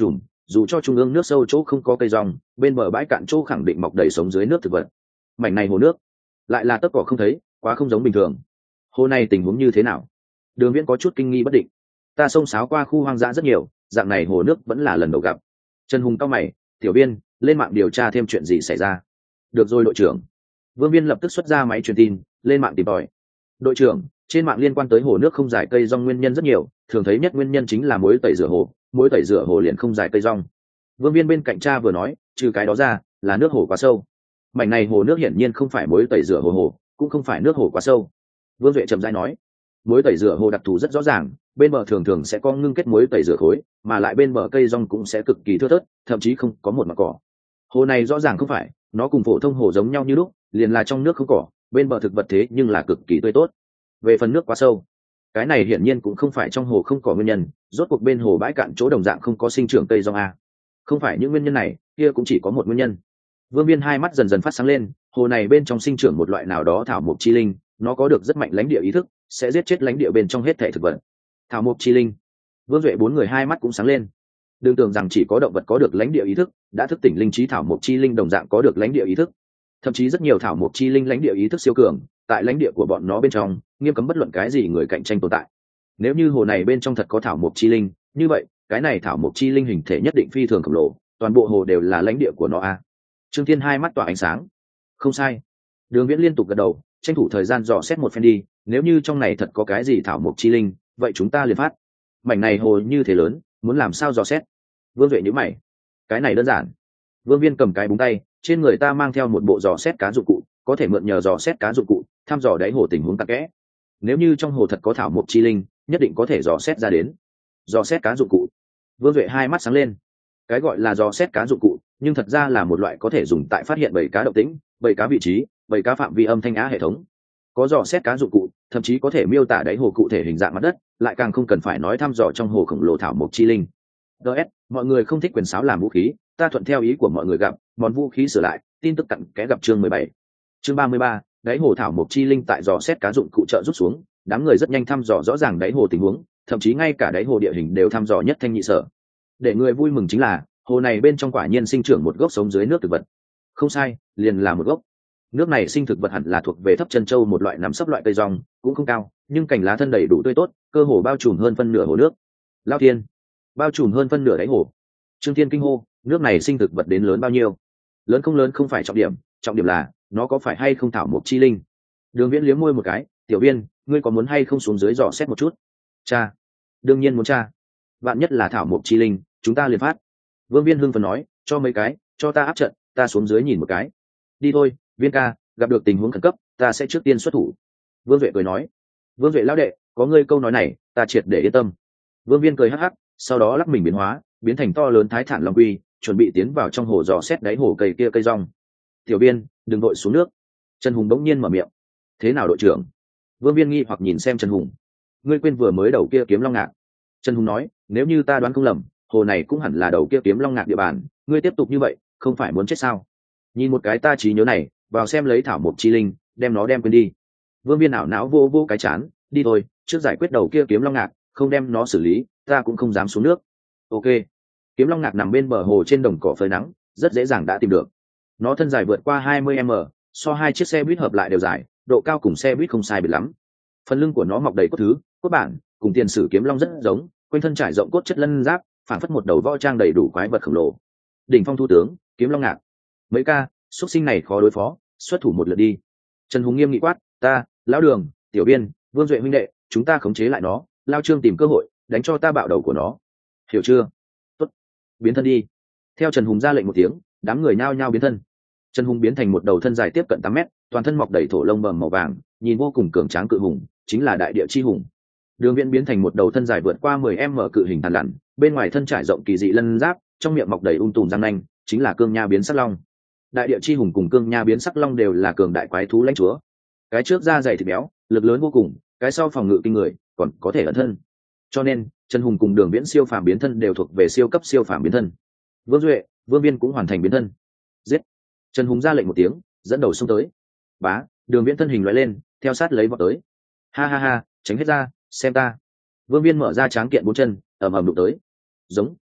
dù cho trung ương nước sâu chỗ không có cây rong, bên bờ bãi cạn chỗ khẳng định mọc đầy sống dưới nước thực vật. Mảnh này hồ nước lại là tấc cỏ không thấy, quá không giống bình thường. Hồ này tình huống như thế nào? Đường Viễn có chút kinh nghi bất định. Ta xông xáo qua khu hoang dã rất nhiều, dạng này hồ nước vẫn là lần đầu gặp. Trần Hùng cao mày, tiểu viên lên mạng điều tra thêm chuyện gì xảy ra. Được rồi đội trưởng. Vương Viên lập tức xuất ra máy truyền tin, lên mạng tìm tòi. Đội trưởng, trên mạng liên quan tới hồ nước không giải cây rong nguyên nhân rất nhiều, thường thấy nhất nguyên nhân chính là muối tẩy rửa hồ, muối tẩy rửa hồ liền không giải cây rong. Vương Viên bên cạnh cha vừa nói, trừ cái đó ra, là nước hồ quá sâu. Mảnh này hồ nước hiển nhiên không phải muối tẩy rửa hồ hồ, cũng không phải nước hồ quá sâu. Vương Duệ chậm rãi nói, muối tẩy rửa hồ đặc thù rất rõ ràng, bên bờ thường thường sẽ có ngưng kết muối tẩy rửa khối, mà lại bên bờ cây rong cũng sẽ cực kỳ thưa thớt, thậm chí không có một mặt cỏ. Hồ này rõ ràng không phải, nó cùng phổ thông hồ giống nhau như lúc, liền là trong nước không cỏ, bên bờ thực vật thế nhưng là cực kỳ tươi tốt. Về phần nước quá sâu, cái này hiển nhiên cũng không phải trong hồ không có nguyên nhân, rốt cuộc bên hồ bãi cạn chỗ đồng dạng không có sinh trưởng cây rong a. Không phải những nguyên nhân này, kia cũng chỉ có một nguyên nhân. Vương Viên hai mắt dần dần phát sáng lên, hồ này bên trong sinh trưởng một loại nào đó thảo mộc chi linh, nó có được rất mạnh lãnh địa ý thức, sẽ giết chết lãnh địa bên trong hết thể thực vật. Thảo mộc chi linh. Vương Duệ bốn người hai mắt cũng sáng lên. Đừng tưởng rằng chỉ có động vật có được lãnh địa ý thức, đã thức tỉnh linh trí thảo mộc chi linh đồng dạng có được lãnh địa ý thức. Thậm chí rất nhiều thảo mộc chi linh lãnh địa ý thức siêu cường, tại lãnh địa của bọn nó bên trong, nghiêm cấm bất luận cái gì người cạnh tranh tồn tại. Nếu như hồ này bên trong thật có thảo mộc chi linh, như vậy, cái này thảo mộc chi linh hình thể nhất định phi thường khổng lồ, toàn bộ hồ đều là lãnh địa của nó a. Trương Thiên hai mắt tỏa ánh sáng. Không sai. Đường Viễn liên tục gật đầu, tranh thủ thời gian dò xét một phen đi, nếu như trong này thật có cái gì thảo mộc chi linh, vậy chúng ta liền phát. Mảnh này hồ như thế lớn, muốn làm sao dò xét? Vương Duệ nhíu mày. Cái này đơn giản. Vương Viên cầm cái búng tay, trên người ta mang theo một bộ dò xét cá dụng cụ, có thể mượn nhờ dò xét cá dụng cụ, thăm dò đáy hồ tình huống tắc kẽ. Nếu như trong hồ thật có thảo mộc chi linh, nhất định có thể dò xét ra đến. Dò xét cá dụng cụ. Vương Duệ hai mắt sáng lên. Cái gọi là dò xét cá dụng cụ, nhưng thật ra là một loại có thể dùng tại phát hiện bầy cá động tĩnh, bầy cá vị trí, bầy cá phạm vi âm thanh á hệ thống. Có dò xét cá dụng cụ, thậm chí có thể miêu tả đáy hồ cụ thể hình dạng mặt đất, lại càng không cần phải nói thăm dò trong hồ khổng lồ thảo mộc chi linh. ds mọi người không thích quyền sáo làm vũ khí, ta thuận theo ý của mọi người gặp món vũ khí sửa lại. Tin tức cặn kẽ gặp chương mười bảy. Chương ba mươi ba, đáy hồ thảo mộc chi linh tại dò xét cá dụng cụ trợ rút xuống, đám người rất nhanh thăm dò rõ ràng đáy hồ tình huống, thậm chí ngay cả đáy hồ địa hình đều thăm dò nhất thanh nhị sở. Để người vui mừng chính là, hồ này bên trong quả nhiên sinh trưởng một gốc sống dưới nước thực vật. Không sai, liền là một gốc. Nước này sinh thực vật hẳn là thuộc về thấp chân châu một loại nằm sấp loại cây rong, cũng không cao, nhưng cành lá thân đầy đủ tươi tốt, cơ hồ bao trùm hơn phân nửa hồ nước. Lao thiên, bao trùm hơn phân nửa đáy hồ. Trương Thiên kinh hô, nước này sinh thực vật đến lớn bao nhiêu? Lớn không lớn không phải trọng điểm, trọng điểm là nó có phải hay không thảo mộc chi linh. Đường Viễn liếm môi một cái, tiểu Viên, ngươi có muốn hay không xuống dưới dò xét một chút? Cha, đương nhiên muốn cha. Vạn nhất là thảo mộc chi linh, chúng ta liền phát. Vương Viên hưng phấn nói, cho mấy cái, cho ta áp trận, ta xuống dưới nhìn một cái. Đi thôi, Viên ca, gặp được tình huống khẩn cấp, ta sẽ trước tiên xuất thủ. Vương Duệ cười nói. Vương Duệ lão đệ, có ngươi câu nói này, ta triệt để yên tâm. Vương Viên cười hắc hắc, sau đó lắc mình biến hóa, biến thành to lớn thái thản long quy, chuẩn bị tiến vào trong hồ dò xét đáy hồ cây kia cây rong. Tiểu Viên, đừng đội xuống nước. Trần Hùng bỗng nhiên mở miệng. Thế nào đội trưởng? Vương Viên nghi hoặc nhìn xem Trần Hùng. Ngươi quên vừa mới đầu kia kiếm long ngạc. Trần Hùng nói, nếu như ta đoán không lầm, hồ này cũng hẳn là đầu kia kiếm long ngạc địa bàn, ngươi tiếp tục như vậy, không phải muốn chết sao? Nhìn một cái ta trí nhớ này, vào xem lấy thảo mộc chi linh, đem nó đem quên đi. Vương Viên ảo não vô vô cái chán, đi thôi, trước giải quyết đầu kia kiếm long ngạc, không đem nó xử lý, ta cũng không dám xuống nước. Ok. Kiếm long ngạc nằm bên bờ hồ trên đồng cỏ phơi nắng, rất dễ dàng đã tìm được. Nó thân dài vượt qua hai mươi mét, so hai chiếc xe buýt hợp lại đều dài, độ cao cùng xe buýt không sai biệt lắm. Phần lưng của nó mọc đầy cốt thứ, cốt bản, cùng tiền sử kiếm long rất giống, quanh thân trải rộng cốt chất lân giáp, phản phất một đầu võ trang đầy đủ quái vật khổng lồ. Đỉnh phong thu tướng, kiếm long ngạc. Mấy ca, xuất sinh này khó đối phó, xuất thủ một lượt đi. Trần Hùng nghiêm nghị quát, ta, lão Đường, tiểu Biên, Vương Duệ huynh đệ, chúng ta khống chế lại nó, lao Trương tìm cơ hội, đánh cho ta bạo đầu của nó. Hiểu chưa? Tốt. Biến thân đi. Theo Trần Hùng ra lệnh một tiếng, đám người nhao nhao biến thân. Trần Hùng biến thành một đầu thân dài tiếp cận tám mét, toàn thân mọc đầy thổ lông bầm màu vàng, nhìn vô cùng cường tráng cự hùng, chính là đại địa chi hùng. Đường Viễn biến thành một đầu thân dài vượt qua mười mét cự hình tàn lặn, bên ngoài thân trải rộng kỳ dị lân giáp, trong miệng mọc đầy ung tùm răng nanh, chính là cương nha biến sắc long. Đại địa chi hùng cùng cương nha biến sắc long đều là cường đại quái thú lãnh chúa. Cái trước da dày thịt béo, lực lớn vô cùng, cái sau phòng ngự kinh người, còn có thể ẩn thân. Cho nên, Trần Hùng cùng Đường Viễn siêu phàm biến thân đều thuộc về siêu cấp siêu phàm biến thân. Vương Duệ, Vương Viên cũng hoàn thành biến thân. Giết! Trần Hùng ra lệnh một tiếng, dẫn đầu xông tới. Bá, Đường Viễn thân hình lóe lên, theo sát lấy vọt tới. Ha ha ha, tránh hết ra, xem ta. Vương Viên mở ra tráng kiện bốn chân, ầm ầm đụng tới. Giống,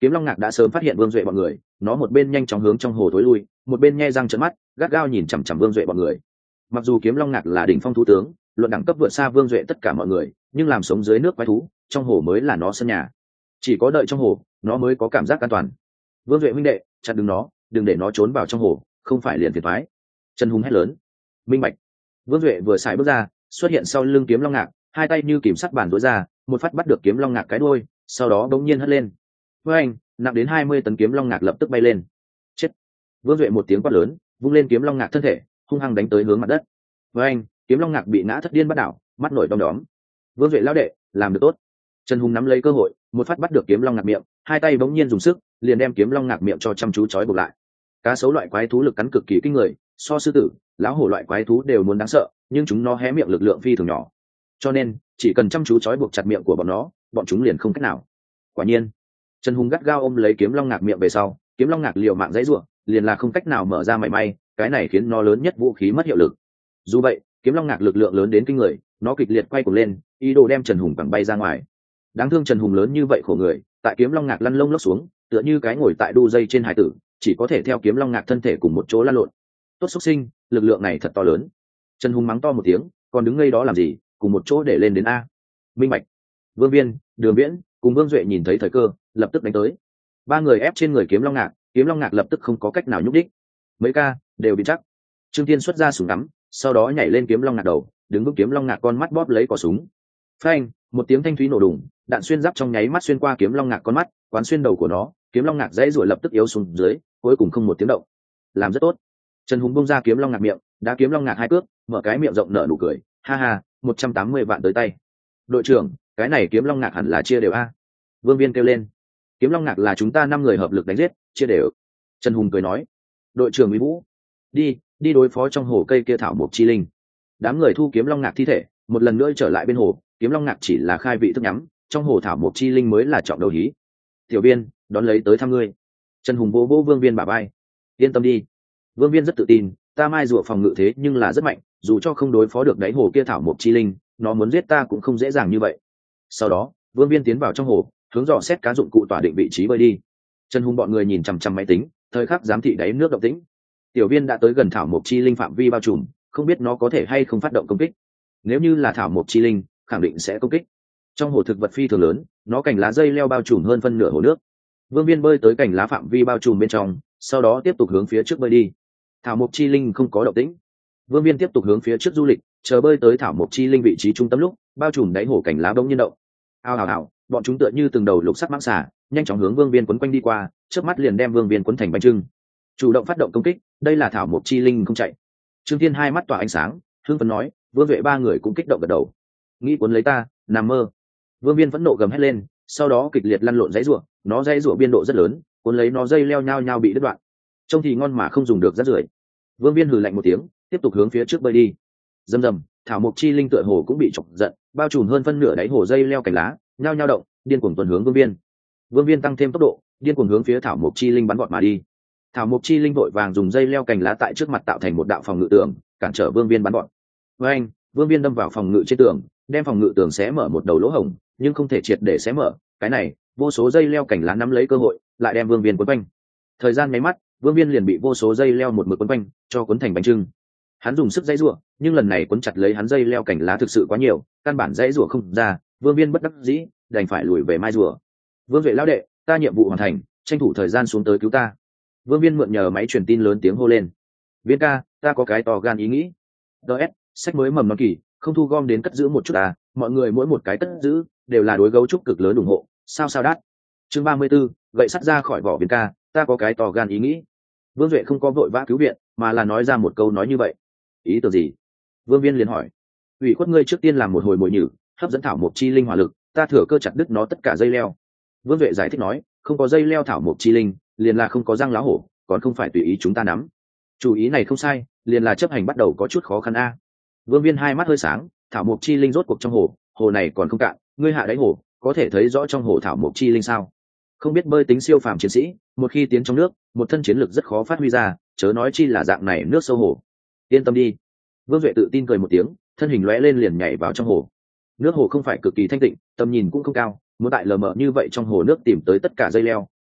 Kiếm Long Ngạc đã sớm phát hiện Vương Duệ bọn người, nó một bên nhanh chóng hướng trong hồ tối lui, một bên nhe răng trợn mắt, gắt gao nhìn chằm chằm Vương Duệ bọn người. Mặc dù Kiếm Long Ngạc là đỉnh phong thú tướng, luận đẳng cấp vượt xa Vương Duệ tất cả mọi người, nhưng làm sống dưới nước quái thú, trong hồ mới là nó sân nhà. Chỉ có đợi trong hồ, nó mới có cảm giác an toàn. Vương Duệ huynh đệ, chặn đứng nó, đừng để nó trốn vào trong hồ, không phải liền phiền toái. Trần Hùng hét lớn. Minh bạch. Vương Duệ vừa xài bước ra, xuất hiện sau lưng Kiếm Long Ngạc, hai tay như kìm sắt bàn duỗi ra, một phát bắt được Kiếm Long Ngạc cái đuôi, sau đó đống nhiên hất lên. Với anh, nặng đến hai mươi tấn Kiếm Long Ngạc lập tức bay lên. Chết. Vương Duệ một tiếng quát lớn, vung lên Kiếm Long Ngạc thân thể, hung hăng đánh tới hướng mặt đất. Với anh, Kiếm Long Ngạc bị ngã thất điên bắt đảo, mắt nổi đom đóm. Vương Duệ lão đệ, làm được tốt. Trần Hùng nắm lấy cơ hội, một phát bắt được Kiếm Long Ngạc miệng, hai tay bỗng nhiên dùng sức, liền đem Kiếm Long Ngạc miệng cho chăm chú trói buộc lại. Cá sấu loại quái thú lực cắn cực kỳ kinh người, so sư tử, lão hổ loại quái thú đều muốn đáng sợ, nhưng chúng nó hé miệng lực lượng phi thường nhỏ, cho nên chỉ cần chăm chú trói buộc chặt miệng của bọn nó, bọn chúng liền không cách nào. Quả nhiên, Trần Hùng gắt gao ôm lấy Kiếm Long Ngạc miệng về sau, Kiếm Long Ngạc liều mạng dãy rủa, liền là không cách nào mở ra mảy may, cái này khiến nó lớn nhất vũ khí mất hiệu lực. Dù vậy, Kiếm Long Ngạc lực lượng lớn đến kinh người, nó kịch liệt quay cuồng lên, ý đồ đem Trần Hùng quẳng bay ra ngoài. Đáng thương Trần Hùng lớn như vậy khổ người, tại Kiếm Long Ngạc lăn lông lốc xuống, tựa như cái ngồi tại đu dây trên hải tử, chỉ có thể theo Kiếm Long Ngạc thân thể cùng một chỗ lăn lộn. Tốt xuất sinh, lực lượng này thật to lớn. Trần Hùng mắng to một tiếng, còn đứng ngây đó làm gì, cùng một chỗ để lên đến a. Minh bạch. Vương Viên, Đường Viễn cùng Vương Duệ nhìn thấy thời cơ, lập tức đánh tới. Ba người ép trên người Kiếm Long Ngạc, Kiếm Long Ngạc lập tức không có cách nào nhúc đích. Mấy ca đều bị chắc. Trương Thiên xuất ra súng ngắm, sau đó nhảy lên Kiếm Long Ngạc đầu, đứng vững Kiếm Long Ngạc con mắt bóp lấy cò súng. Phanh, một tiếng thanh thúy nổ đùng, đạn xuyên giáp trong nháy mắt xuyên qua Kiếm Long Ngạc con mắt, quán xuyên đầu của nó, Kiếm Long Ngạc dãy ruổi lập tức yếu xuống dưới, cuối cùng không một tiếng động. Làm rất tốt. Trần Hùng bung ra Kiếm Long Ngạc miệng, đá Kiếm Long Ngạc hai cước, mở cái miệng rộng nở nụ cười, ha ha, một trăm tám mươi vạn tới tay. Đội trưởng, cái này Kiếm Long Ngạc hẳn là chia đều a. Vương Viên kêu lên. Kiếm Long Ngạc là chúng ta năm người hợp lực đánh giết, chia đều. Trần Hùng cười nói. Đội trưởng Mỹ Vũ, đi, đi đối phó trong hồ cây kia thảo mộc chi linh. Đám người thu Kiếm Long Ngạc thi thể, một lần nữa trở lại bên hồ, Kiếm Long Ngạc chỉ là khai vị thức nhắm, trong hồ thảo mộc chi linh mới là trọng đầu hí. Tiểu Viên, đón lấy tới thăm ngươi. Trần Hùng vỗ vỗ Vương Viên bả vai. Yên tâm đi. Vương Viên rất tự tin, ta mai rùa phòng ngự thế nhưng là rất mạnh, dù cho không đối phó được đáy hồ kia thảo mộc chi linh, nó muốn giết ta cũng không dễ dàng như vậy. Sau đó, Vương Viên tiến vào trong hồ, hướng dò xét cá dụng cụ tỏa định vị trí bơi đi. Trần Hùng bọn người nhìn chằm chằm máy tính, thời khắc giám thị đáy nước động tĩnh. Tiểu Viên đã tới gần thảo mộc chi linh phạm vi bao trùm, không biết nó có thể hay không phát động công kích. Nếu như là thảo mộc chi linh, khẳng định sẽ công kích. Trong hồ thực vật phi thường lớn, nó cành lá dây leo bao trùm hơn phân nửa hồ nước. Vương Viên bơi tới cành lá phạm vi bao trùm bên trong, sau đó tiếp tục hướng phía trước bơi đi. Thảo mộc chi linh không có động tĩnh. Vương Viên tiếp tục hướng phía trước du lịch, chờ bơi tới thảo mộc chi linh vị trí trung tâm lúc, bao trùm đáy hồ cành lá bỗng nhiên động. Ao ào ào, bọn chúng tựa như từng đầu lục sắc mãng xà, nhanh chóng hướng Vương Viên quấn quanh đi qua, trước mắt liền đem Vương Viên quấn thành bánh trưng. Chủ động phát động công kích, đây là thảo mộc chi linh không chạy. Trương Thiên hai mắt tỏa ánh sáng, hưng phấn nói, Vương Vệ ba người cũng kích động gật đầu. Nghĩ cuốn lấy ta, nằm mơ. Vương Viên vẫn nộ gầm hét lên, sau đó kịch liệt lăn lộn dãy rủa, nó dãy rủa biên độ rất lớn, cuốn lấy nó dây leo nhao nhao bị đứt đoạn. Trông thì ngon mà không dùng được rất rưởi. Vương Viên hừ lạnh một tiếng, tiếp tục hướng phía trước bơi đi. Rầm rầm, thảo mộc chi linh tựa hồ cũng bị chọc giận, bao trùm hơn phân nửa đáy hồ dây leo cành lá, nhao nhao động, điên cuồng tuần hướng Vương Viên. Vương Viên tăng thêm tốc độ, điên cuồng hướng phía thảo mộc chi linh bắn gọn mà đi. Thảo mộc chi linh vội vàng dùng dây leo cành lá tại trước mặt tạo thành một đạo phòng ngự tường, cản trở Vương Viên bắn gọn. Với anh, Vương Viên đâm vào phòng ngự trên tường, đem phòng ngự tường xé mở một đầu lỗ hổng, nhưng không thể triệt để xé mở. Cái này, vô số dây leo cành lá nắm lấy cơ hội, lại đem Vương Viên quấn quanh. Thời gian mấy mắt, Vương Viên liền bị vô số dây leo một mực quấn quanh, cho quấn thành bánh trưng. Hắn dùng sức dãy rủa, nhưng lần này quấn chặt lấy hắn dây leo cành lá thực sự quá nhiều, căn bản dãy rủa không ra. Vương Viên bất đắc dĩ, đành phải lùi về mai rùa. Vương Vệ lão đệ, ta nhiệm vụ hoàn thành, tranh thủ thời gian xuống tới cứu ta. Vương Viên mượn nhờ máy truyền tin lớn tiếng hô lên. Viên ca, ta có cái to gan ý nghĩ. ds sách mới mầm non kỳ, không thu gom đến cất giữ một chút à, mọi người mỗi một cái cất giữ đều là đối gấu trúc cực lớn ủng hộ, sao sao đắt. Chương ba mươi 34, gậy sắt ra khỏi vỏ. Viên ca, ta có cái to gan ý nghĩ. Vương Duệ không có vội vã cứu viện, mà là nói ra một câu nói như vậy. Ý tưởng gì? Vương Viên liền hỏi. Ủy khuất ngươi trước tiên làm một hồi mồi nhử, hấp dẫn thảo mộc chi linh hỏa lực, ta thừa cơ chặt đứt nó tất cả dây leo. Vương Duệ giải thích nói, không có dây leo thảo mộc chi linh, liền là không có răng lá hổ, còn không phải tùy ý chúng ta nắm. Chủ ý này không sai, liền là chấp hành bắt đầu có chút khó khăn a. Vương Viên hai mắt hơi sáng, thảo mộc chi linh rốt cuộc trong hồ, hồ này còn không cạn, ngươi hạ đáy hồ, có thể thấy rõ trong hồ thảo mộc chi linh sao? Không biết bơi tính siêu phàm chiến sĩ, một khi tiến trong nước, một thân chiến lực rất khó phát huy ra, chớ nói chi là dạng này nước sâu hồ. Yên tâm đi. Vương Duệ tự tin cười một tiếng, thân hình lóe lên liền nhảy vào trong hồ. Nước hồ không phải cực kỳ thanh tịnh, tầm nhìn cũng không cao, muốn tại lờ mờ như vậy trong hồ nước tìm tới tất cả dây leo,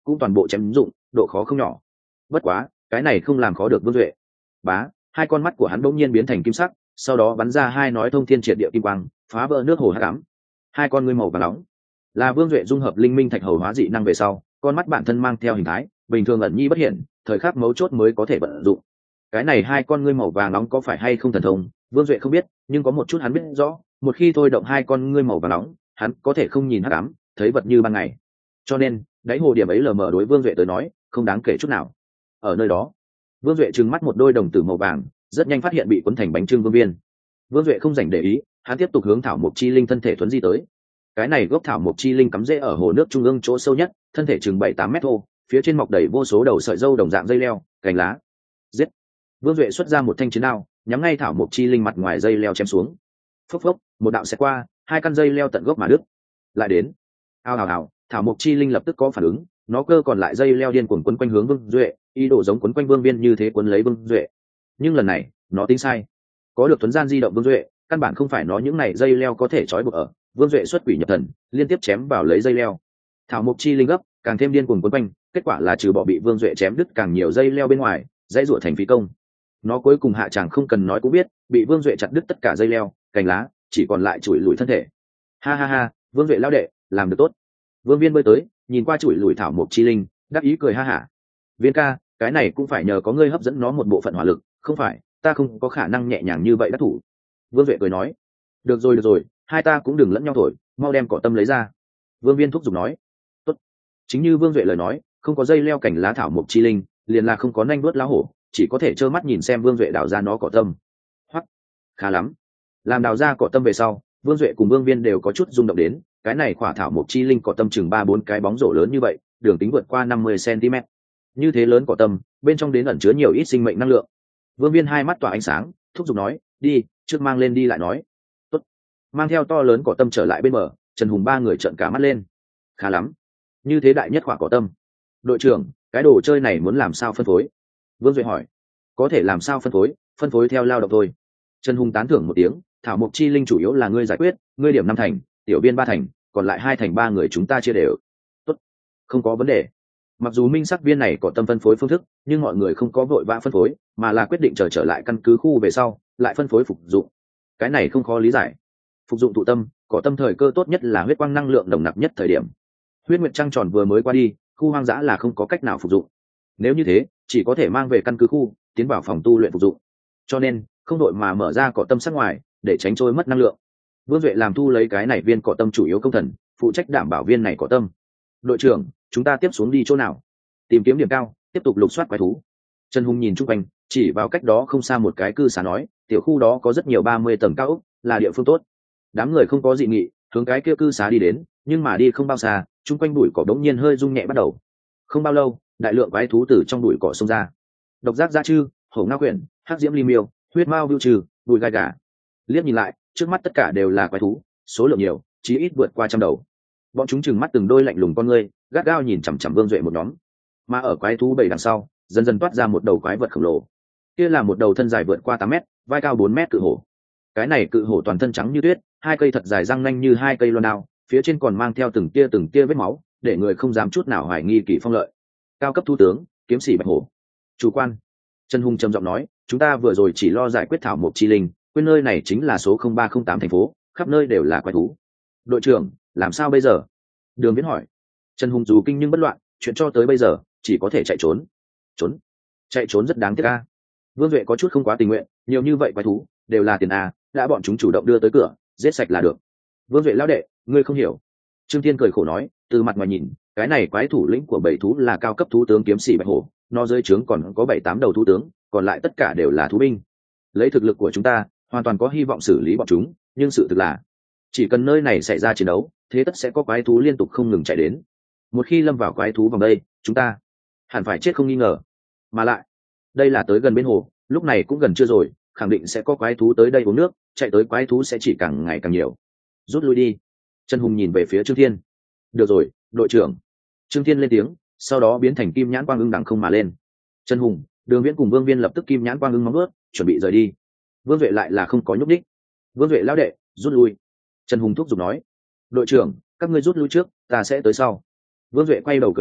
cũng toàn bộ chém dụng, độ khó không nhỏ. Bất quá cái này không làm khó được Vương Duệ. Bá, hai con mắt của hắn bỗng nhiên biến thành kim sắc, sau đó bắn ra hai nói thông thiên triệt địa kim quang, phá vỡ nước hồ hắc ám. Hai con ngươi màu vàng nóng là Vương Duệ dung hợp linh minh thạch hầu hóa dị năng về sau, con mắt bản thân mang theo hình thái bình thường ẩn nhi bất hiện, thời khắc mấu chốt mới có thể vận dụng. Cái này hai con ngươi màu vàng nóng có phải hay không thần thông, Vương Duệ không biết, nhưng có một chút hắn biết rõ, một khi thôi động hai con ngươi màu vàng nóng, hắn có thể không nhìn hắc ám, thấy vật như ban ngày. Cho nên đáy hồ điểm ấy lờ mờ đối Vương Duệ tới nói không đáng kể chút nào. Ở nơi đó, Vương Duệ trừng mắt một đôi đồng tử màu vàng, rất nhanh phát hiện bị cuốn thành bánh trưng vương viên. Vương Duệ không dành để ý, hắn tiếp tục hướng thảo mộc chi linh thân thể thuấn di tới. Cái này gốc thảo mộc chi linh cắm rễ ở hồ nước trung ương chỗ sâu nhất, thân thể chừng bảy tám mét thô, phía trên mọc đầy vô số đầu sợi dâu đồng dạng dây leo, cành lá. Giết! Vương Duệ xuất ra một thanh chiến đao, nhắm ngay thảo mộc chi linh mặt ngoài dây leo chém xuống. Phốc phốc, một đạo xẹt qua, hai căn dây leo tận gốc mà đứt. Lại đến. Ao ào ào, thảo mộc chi linh lập tức có phản ứng, nó cơ còn lại dây leo điên cuồng quấn quanh hướng Vương Duệ, ý đồ giống quấn quanh Vương Viên như thế quấn lấy Vương Duệ. Nhưng lần này, nó tính sai. Có được tuấn gian di động Vương Duệ, căn bản không phải nó những này dây leo có thể trói buộc ở. Vương Duệ xuất quỷ nhập thần, liên tiếp chém vào lấy dây leo. Thảo mộc chi linh gấp, càng thêm điên cuồng quấn quanh, kết quả là trừ bỏ bị Vương Duệ chém đứt càng nhiều dây leo bên ngoài, dãy rủa thành phí công. Nó cuối cùng hạ chàng không cần nói cũng biết, bị Vương Duệ chặt đứt tất cả dây leo, cành lá, chỉ còn lại chùi lùi thân thể. Ha ha ha, Vương Duệ lao đệ, làm được tốt. Vương Viên bơi tới, nhìn qua chùi lùi thảo mộc chi linh, đắc ý cười ha hả. Viên ca, cái này cũng phải nhờ có ngươi hấp dẫn nó một bộ phận hỏa lực, không phải ta không có khả năng nhẹ nhàng như vậy đắc thủ. Vương Duệ cười nói. Được rồi được rồi, hai ta cũng đừng lẫn nhau thổi, mau đem cỏ tâm lấy ra. Vương Viên thúc giục nói. Tốt. Chính như Vương Duệ lời nói, không có dây leo cảnh lá thảo mộc chi linh, liền là không có nanh đuốt lá hổ, chỉ có thể trơ mắt nhìn xem Vương Duệ đào ra nó cỏ tâm. Hoắc, khá lắm. Làm đào ra cỏ tâm về sau, Vương Duệ cùng Vương Viên đều có chút rung động đến, cái này quả thảo mộc chi linh cỏ tâm chừng ba bốn cái bóng rổ lớn như vậy, đường kính vượt qua năm mươi xăng-ti-mét. Như thế lớn cỏ tâm, bên trong đến ẩn chứa nhiều ít sinh mệnh năng lượng. Vương Viên hai mắt tỏa ánh sáng, thúc giục nói, đi, trước mang lên đi lại nói. Tốt. Mang theo to lớn cỏ tâm trở lại bên bờ, Trần Hùng ba người trợn cả mắt lên. Khá lắm. Như thế đại nhất quả cỏ tâm. Đội trưởng, cái đồ chơi này muốn làm sao phân phối? Vương Duệ hỏi. Có thể làm sao phân phối, phân phối theo lao động thôi. Trần Hùng tán thưởng một tiếng, thảo mộc chi linh chủ yếu là ngươi giải quyết, ngươi điểm năm thành, tiểu viên ba thành, còn lại hai thành ba người chúng ta chia đều. Tốt, không có vấn đề. Mặc dù minh sắc viên này có tâm phân phối phương thức, nhưng mọi người không có vội vã phân phối, mà là quyết định chờ trở, trở lại căn cứ khu về sau, lại phân phối phục dụng. Cái này không khó lý giải. Phục dụng tụ tâm, có tâm thời cơ tốt nhất là huyết quang năng lượng nồng nặc nhất thời điểm. Huyết nguyệt trăng tròn vừa mới qua đi, khu hoang dã là không có cách nào phục dụng. Nếu như thế, chỉ có thể mang về căn cứ khu, tiến vào phòng tu luyện phục dụng. Cho nên, không đội mà mở ra cỏ tâm sắc ngoài, để tránh trôi mất năng lượng. Vương Duệ làm thu lấy cái này viên cỏ tâm chủ yếu công thần, phụ trách đảm bảo viên này cỏ tâm. Đội trưởng, chúng ta tiếp xuống đi chỗ nào? Tìm kiếm điểm cao, tiếp tục lục soát quái thú. Trần Hùng nhìn chung quanh, chỉ vào cách đó không xa một cái cư xá nói, tiểu khu đó có rất nhiều ba mươi tầng cao ốc, là địa phương tốt. Đám người không có dị nghị, hướng cái kia cư xá đi đến, nhưng mà đi không bao xa, chung quanh bụi cỏ đống nhiên hơi rung nhẹ bắt đầu. Không bao lâu, đại lượng quái thú từ trong bụi cỏ xông ra. Độc giác dã chư, hổ ngao quyển, hắc diễm ly miêu, huyết mao vưu trừ, bụi gai gà. Liếc nhìn lại, trước mắt tất cả đều là quái thú, số lượng nhiều, chí ít vượt qua trăm đầu. Bọn chúng trừng mắt từng đôi lạnh lùng con ngươi, gắt gao nhìn chằm chằm Vương Duệ một nhóm. Mà ở quái thú bảy đằng sau, dần dần toát ra một đầu quái vật khổng lồ. Kia là một đầu thân dài vượt qua tám mét, vai cao bốn mét cự hổ. Cái này cự hổ toàn thân trắng như tuyết, hai cây thật dài răng nanh như hai cây loan đao, phía trên còn mang theo từng tia từng tia vết máu, để người không dám chút nào hoài nghi kỳ phong lợi. Cao cấp thủ tướng, kiếm sĩ bạch hổ. Chủ quan. Trần Hùng trầm giọng nói, chúng ta vừa rồi chỉ lo giải quyết thảo mộc chi linh, quên nơi này chính là số không ba không tám thành phố, khắp nơi đều là quái thú. Đội trưởng, làm sao bây giờ? Đường Viễn hỏi. Trần Hùng dù kinh nhưng bất loạn, chuyện cho tới bây giờ chỉ có thể chạy trốn. Trốn? Chạy trốn rất đáng tiếc a. Vương Duệ có chút không quá tình nguyện, nhiều như vậy quái thú đều là tiền a, đã bọn chúng chủ động đưa tới cửa, giết sạch là được. Vương Duệ lão đệ, ngươi không hiểu. Trương Thiên cười khổ nói, từ mặt ngoài nhìn, cái này quái thủ lĩnh của bảy thú là cao cấp thú tướng kiếm sĩ bạch hổ, nó dưới trướng còn có bảy tám đầu thú tướng, còn lại tất cả đều là thú binh. Lấy thực lực của chúng ta, hoàn toàn có hy vọng xử lý bọn chúng, nhưng sự thực là, chỉ cần nơi này xảy ra chiến đấu, thế tất sẽ có quái thú liên tục không ngừng chạy đến. Một khi lâm vào quái thú vòng đây, chúng ta hẳn phải chết không nghi ngờ. Mà lại, đây là tới gần bên hồ, lúc này cũng gần trưa rồi, khẳng định sẽ có quái thú tới đây uống nước, chạy tới quái thú sẽ chỉ càng ngày càng nhiều. Rút lui đi. Trần Hùng nhìn về phía Trương Thiên. Được rồi, đội trưởng. Trương Thiên lên tiếng, sau đó biến thành kim nhãn quang ưng đằng không mà lên. Trần Hùng, Đường Viễn cùng Vương Viên lập tức kim nhãn quang ưng móng ướt, chuẩn bị rời đi. Vương Duệ lại là không có nhúc đích. Vương Duệ lão đệ, rút lui. Trần Hùng thúc giục nói. Đội trưởng, các ngươi rút lui trước, ta sẽ tới sau. Vương Duệ quay đầu cười nói,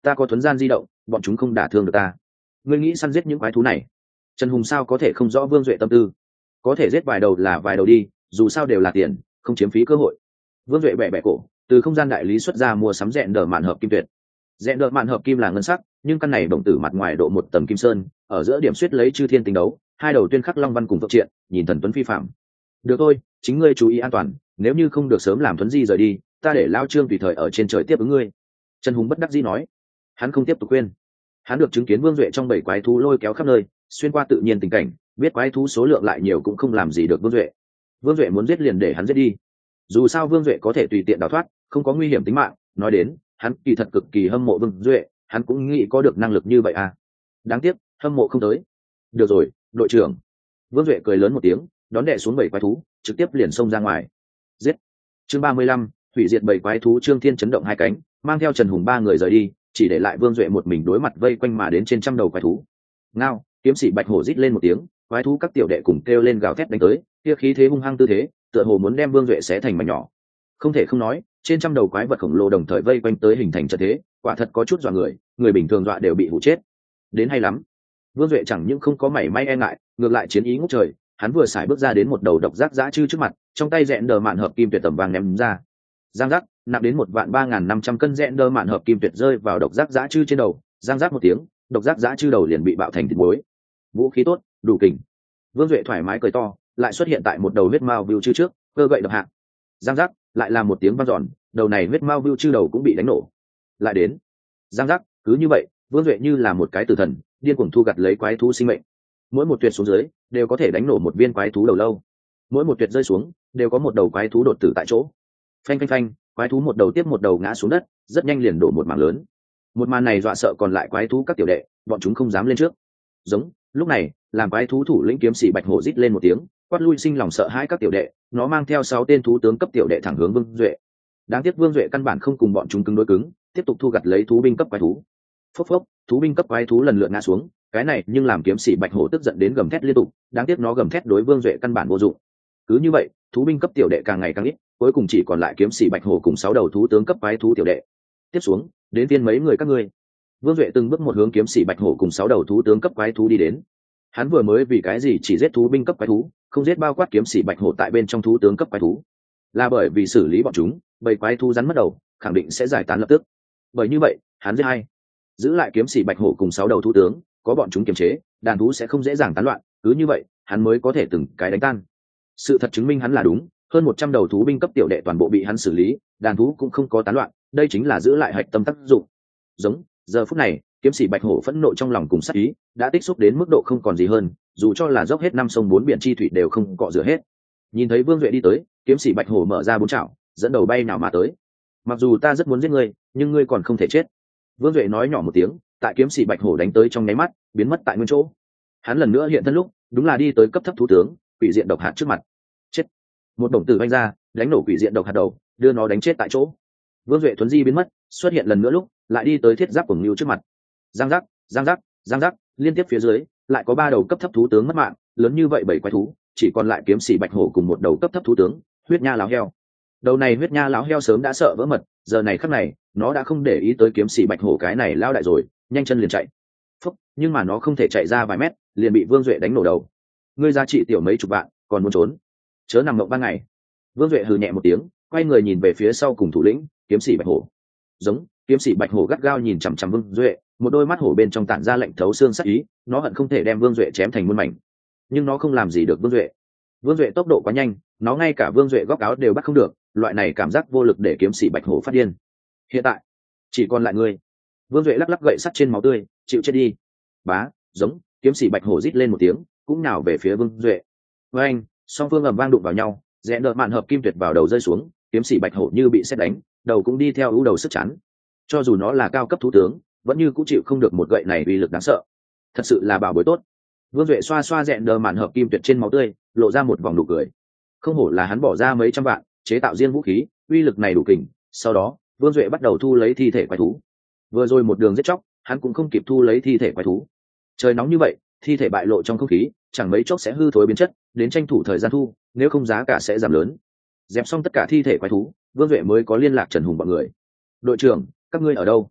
ta có thuấn gian di động, bọn chúng không đả thương được ta. Ngươi nghĩ săn giết những quái thú này? Trần Hùng sao có thể không rõ Vương Duệ tâm tư. Có thể giết vài đầu là vài đầu đi, dù sao đều là tiền, không chiếm phí cơ hội. Vương Duệ bẻ bẻ cổ, từ không gian đại lý xuất ra mua sắm rẽn đờ mạn hợp kim tuyệt. Rẽn đờ mạn hợp kim là ngân sắc, nhưng căn này đồng tử mặt ngoài độ một tầng kim sơn, ở giữa điểm xuyết lấy chư thiên tinh đấu, hai đầu tuyên khắc long văn cùng phượng triện, nhìn thần tuấn phi phạm. Được thôi, chính ngươi chú ý an toàn, nếu như không được sớm làm thuấn di rời đi, ta để lao trương tùy thời ở trên trời tiếp ứng ngươi. Trần Hùng bất đắc dĩ nói. Hắn không tiếp tục khuyên. Hắn được chứng kiến Vương Duệ trong bảy quái thú lôi kéo khắp nơi, xuyên qua tự nhiên tình cảnh, biết quái thú số lượng lại nhiều cũng không làm gì được Vương Duệ. Vương Duệ muốn giết liền để hắn giết đi. Dù sao Vương Duệ có thể tùy tiện đào thoát, không có nguy hiểm tính mạng, nói đến, hắn kỳ thật cực kỳ hâm mộ Vương Duệ, hắn cũng nghĩ có được năng lực như vậy à. Đáng tiếc, hâm mộ không tới. Được rồi, đội trưởng. Vương Duệ cười lớn một tiếng, đón đệ xuống bảy quái thú, trực tiếp liền xông ra ngoài. Giết. Chương ba mươi lăm, hủy diệt bảy quái thú. Trương Thiên chấn động hai cánh, mang theo Trần Hùng ba người rời đi, chỉ để lại Vương Duệ một mình đối mặt vây quanh mà đến trên trăm đầu quái thú. Ngao, kiếm sĩ bạch hổ rít lên một tiếng, quái thú các tiểu đệ cùng kêu lên gào thét đánh tới, kia khí thế hung hăng tư thế, tựa hồ muốn đem Vương Duệ xé thành mảnh nhỏ. Không thể không nói, trên trăm đầu quái vật khổng lồ đồng thời vây quanh tới hình thành trận thế, quả thật có chút dọa người, người bình thường dọa đều bị hủ chết. Đến hay lắm. Vương Duệ chẳng những không có mảy may e ngại, ngược lại chiến ý ngút trời, hắn vừa xài bước ra đến một đầu độc giác dã chư trước mặt, trong tay rẽn đờ mạn hợp kim tuyệt tầm vàng ném ra. Giang giác, nặng đến một vạn ba ngàn năm trăm cân rẽn đờ mạn hợp kim tuyệt rơi vào độc giác dã chư trên đầu, giang giác một tiếng, độc giác dã chư đầu liền bị bạo thành thịt muối. Vũ khí tốt, đủ kình. Vương Duệ thoải mái cười to, lại xuất hiện tại một đầu huyết mao vưu chư trước, cơ gậy đập hạ. Giang giác, lại là một tiếng vang dọn, đầu này huyết mao vưu chư đầu cũng bị đánh nổ. Lại đến. Giang giác, cứ như vậy, Vương Duệ như là một cái tử thần, điên cuồng thu gặt lấy quái thú sinh mệnh. Mỗi một tuyệt xuống dưới, đều có thể đánh nổ một viên quái thú đầu lâu. Mỗi một tuyệt rơi xuống, đều có một đầu quái thú đột tử tại chỗ. Phanh phanh phanh, quái thú một đầu tiếp một đầu ngã xuống đất, rất nhanh liền đổ một mảng lớn. Một màn này dọa sợ còn lại quái thú các tiểu đệ, bọn chúng không dám lên trước. Giống, lúc này, làm quái thú thủ lĩnh kiếm sĩ bạch hổ rít lên một tiếng, quát lui sinh lòng sợ hãi các tiểu đệ, nó mang theo sáu tên thú tướng cấp tiểu đệ thẳng hướng Vương Duệ. Đáng tiếc Vương Duệ căn bản không cùng bọn chúng cứng đối cứng, tiếp tục thu gặt lấy thú binh cấp quái thú. Phốc phốc, thú binh cấp quái thú lần lượt ngã xuống, cái này nhưng làm kiếm sĩ bạch hổ tức giận đến gầm thét liên tục, đáng tiếc nó gầm thét đối Vương Duệ căn bản vô dụng. Cứ như vậy, thú binh cấp tiểu đệ càng ngày càng ít, cuối cùng chỉ còn lại kiếm sĩ bạch hổ cùng sáu đầu thú tướng cấp quái thú tiểu đệ. Tiếp xuống, đến phiên mấy người các ngươi. Vương Duệ từng bước một hướng kiếm sĩ bạch hổ cùng sáu đầu thú tướng cấp quái thú đi đến. Hắn vừa mới vì cái gì chỉ giết thú binh cấp quái thú, không giết bao quát kiếm sĩ bạch hổ tại bên trong thú tướng cấp quái thú? Là bởi vì xử lý bọn chúng, bầy quái thú rắn mất đầu, khẳng định sẽ giải tán lập tức. Bởi như vậy, hắn giết hai, giữ lại kiếm sĩ bạch hổ cùng sáu đầu thú tướng, có bọn chúng kiềm chế, đàn thú sẽ không dễ dàng tán loạn, cứ như vậy, hắn mới có thể từng cái đánh tan. Sự thật chứng minh hắn là đúng, hơn một trăm đầu thú binh cấp tiểu đệ toàn bộ bị hắn xử lý, đàn thú cũng không có tán loạn, đây chính là giữ lại hạch tâm tác dụng. Giống, giờ phút này, kiếm sĩ bạch hổ phẫn nộ trong lòng cùng sát ý đã tích xúc đến mức độ không còn gì hơn, dù cho là dốc hết năm sông bốn biển chi thủy đều không cọ rửa hết. Nhìn thấy Vương Duệ đi tới, kiếm sĩ bạch hổ mở ra bốn chảo, dẫn đầu bay nào mà tới. Mặc dù ta rất muốn giết ngươi, nhưng ngươi còn không thể chết. Vương Duệ nói nhỏ một tiếng, tại kiếm sĩ bạch hổ đánh tới trong nháy mắt, biến mất tại nguyên chỗ. Hắn lần nữa hiện thân lúc, đúng là đi tới cấp thấp thú tướng, quỷ diện độc hạt trước mặt. Chết! Một đồng tử vanh ra, đánh nổ quỷ diện độc hạt đầu, đưa nó đánh chết tại chỗ. Vương Duệ thuấn di biến mất, xuất hiện lần nữa lúc, lại đi tới thiết giáp của Ngưu trước mặt. Giang giác, giang giác, giang giác, liên tiếp phía dưới, lại có ba đầu cấp thấp thú tướng mất mạng, lớn như vậy bảy quái thú, chỉ còn lại kiếm sĩ bạch hổ cùng một đầu cấp thấp thú tướng, huyết nha láo heo. Đầu này huyết nha láo heo sớm đã sợ vỡ mật, giờ này khắc này, nó đã không để ý tới kiếm sĩ bạch hổ cái này lao đại rồi, nhanh chân liền chạy. Phúc, nhưng mà nó không thể chạy ra vài mét, liền bị Vương Duệ đánh nổ đầu. Ngươi giá trị tiểu mấy chục vạn, còn muốn trốn? Chớ nằm mộng ban ngày. Vương Duệ hừ nhẹ một tiếng, quay người nhìn về phía sau cùng thủ lĩnh, kiếm sĩ bạch hổ. Giống, kiếm sĩ bạch hổ gắt gao nhìn chằm chằm Vương Duệ, một đôi mắt hổ bên trong tản ra lạnh thấu xương sắc ý, nó hận không thể đem Vương Duệ chém thành muôn mảnh, nhưng nó không làm gì được Vương Duệ. Vương Duệ tốc độ quá nhanh, nó ngay cả Vương Duệ góc áo đều bắt không được, loại này cảm giác vô lực để kiếm sĩ bạch hổ phát điên. Hiện tại, chỉ còn lại ngươi. Vương Duệ lắc lắc gậy sắt trên máu tươi, chịu chết đi. Bá, giống, kiếm sĩ bạch hổ rít lên một tiếng, cũng nhào về phía Vương Duệ. Với anh, song phương ầm vang đụng vào nhau, rẽ đợt mạn hợp kim tuyệt vào đầu rơi xuống, kiếm sĩ bạch hổ như bị sét đánh, đầu cũng đi theo ưu đầu sức chắn. Cho dù nó là cao cấp thú tướng, vẫn như cũng chịu không được một gậy này uy lực đáng sợ. Thật sự là bảo bối tốt. Vương Duệ xoa xoa rẽ đờ mạn hợp kim tuyệt trên máu tươi, lộ ra một vòng nụ cười. Không hổ là hắn bỏ ra mấy trăm vạn chế tạo riêng vũ khí, uy lực này đủ kình. Sau đó, Vương Duệ bắt đầu thu lấy thi thể quái thú. Vừa rồi một đường giết chóc, hắn cũng không kịp thu lấy thi thể quái thú. Trời nóng như vậy, thi thể bại lộ trong không khí, chẳng mấy chốc sẽ hư thối biến chất, đến tranh thủ thời gian thu, nếu không giá cả sẽ giảm lớn. Dẹp xong tất cả thi thể quái thú, Vương Duệ mới có liên lạc Trần Hùng bọn người. Đội trưởng, các ngươi ở đâu?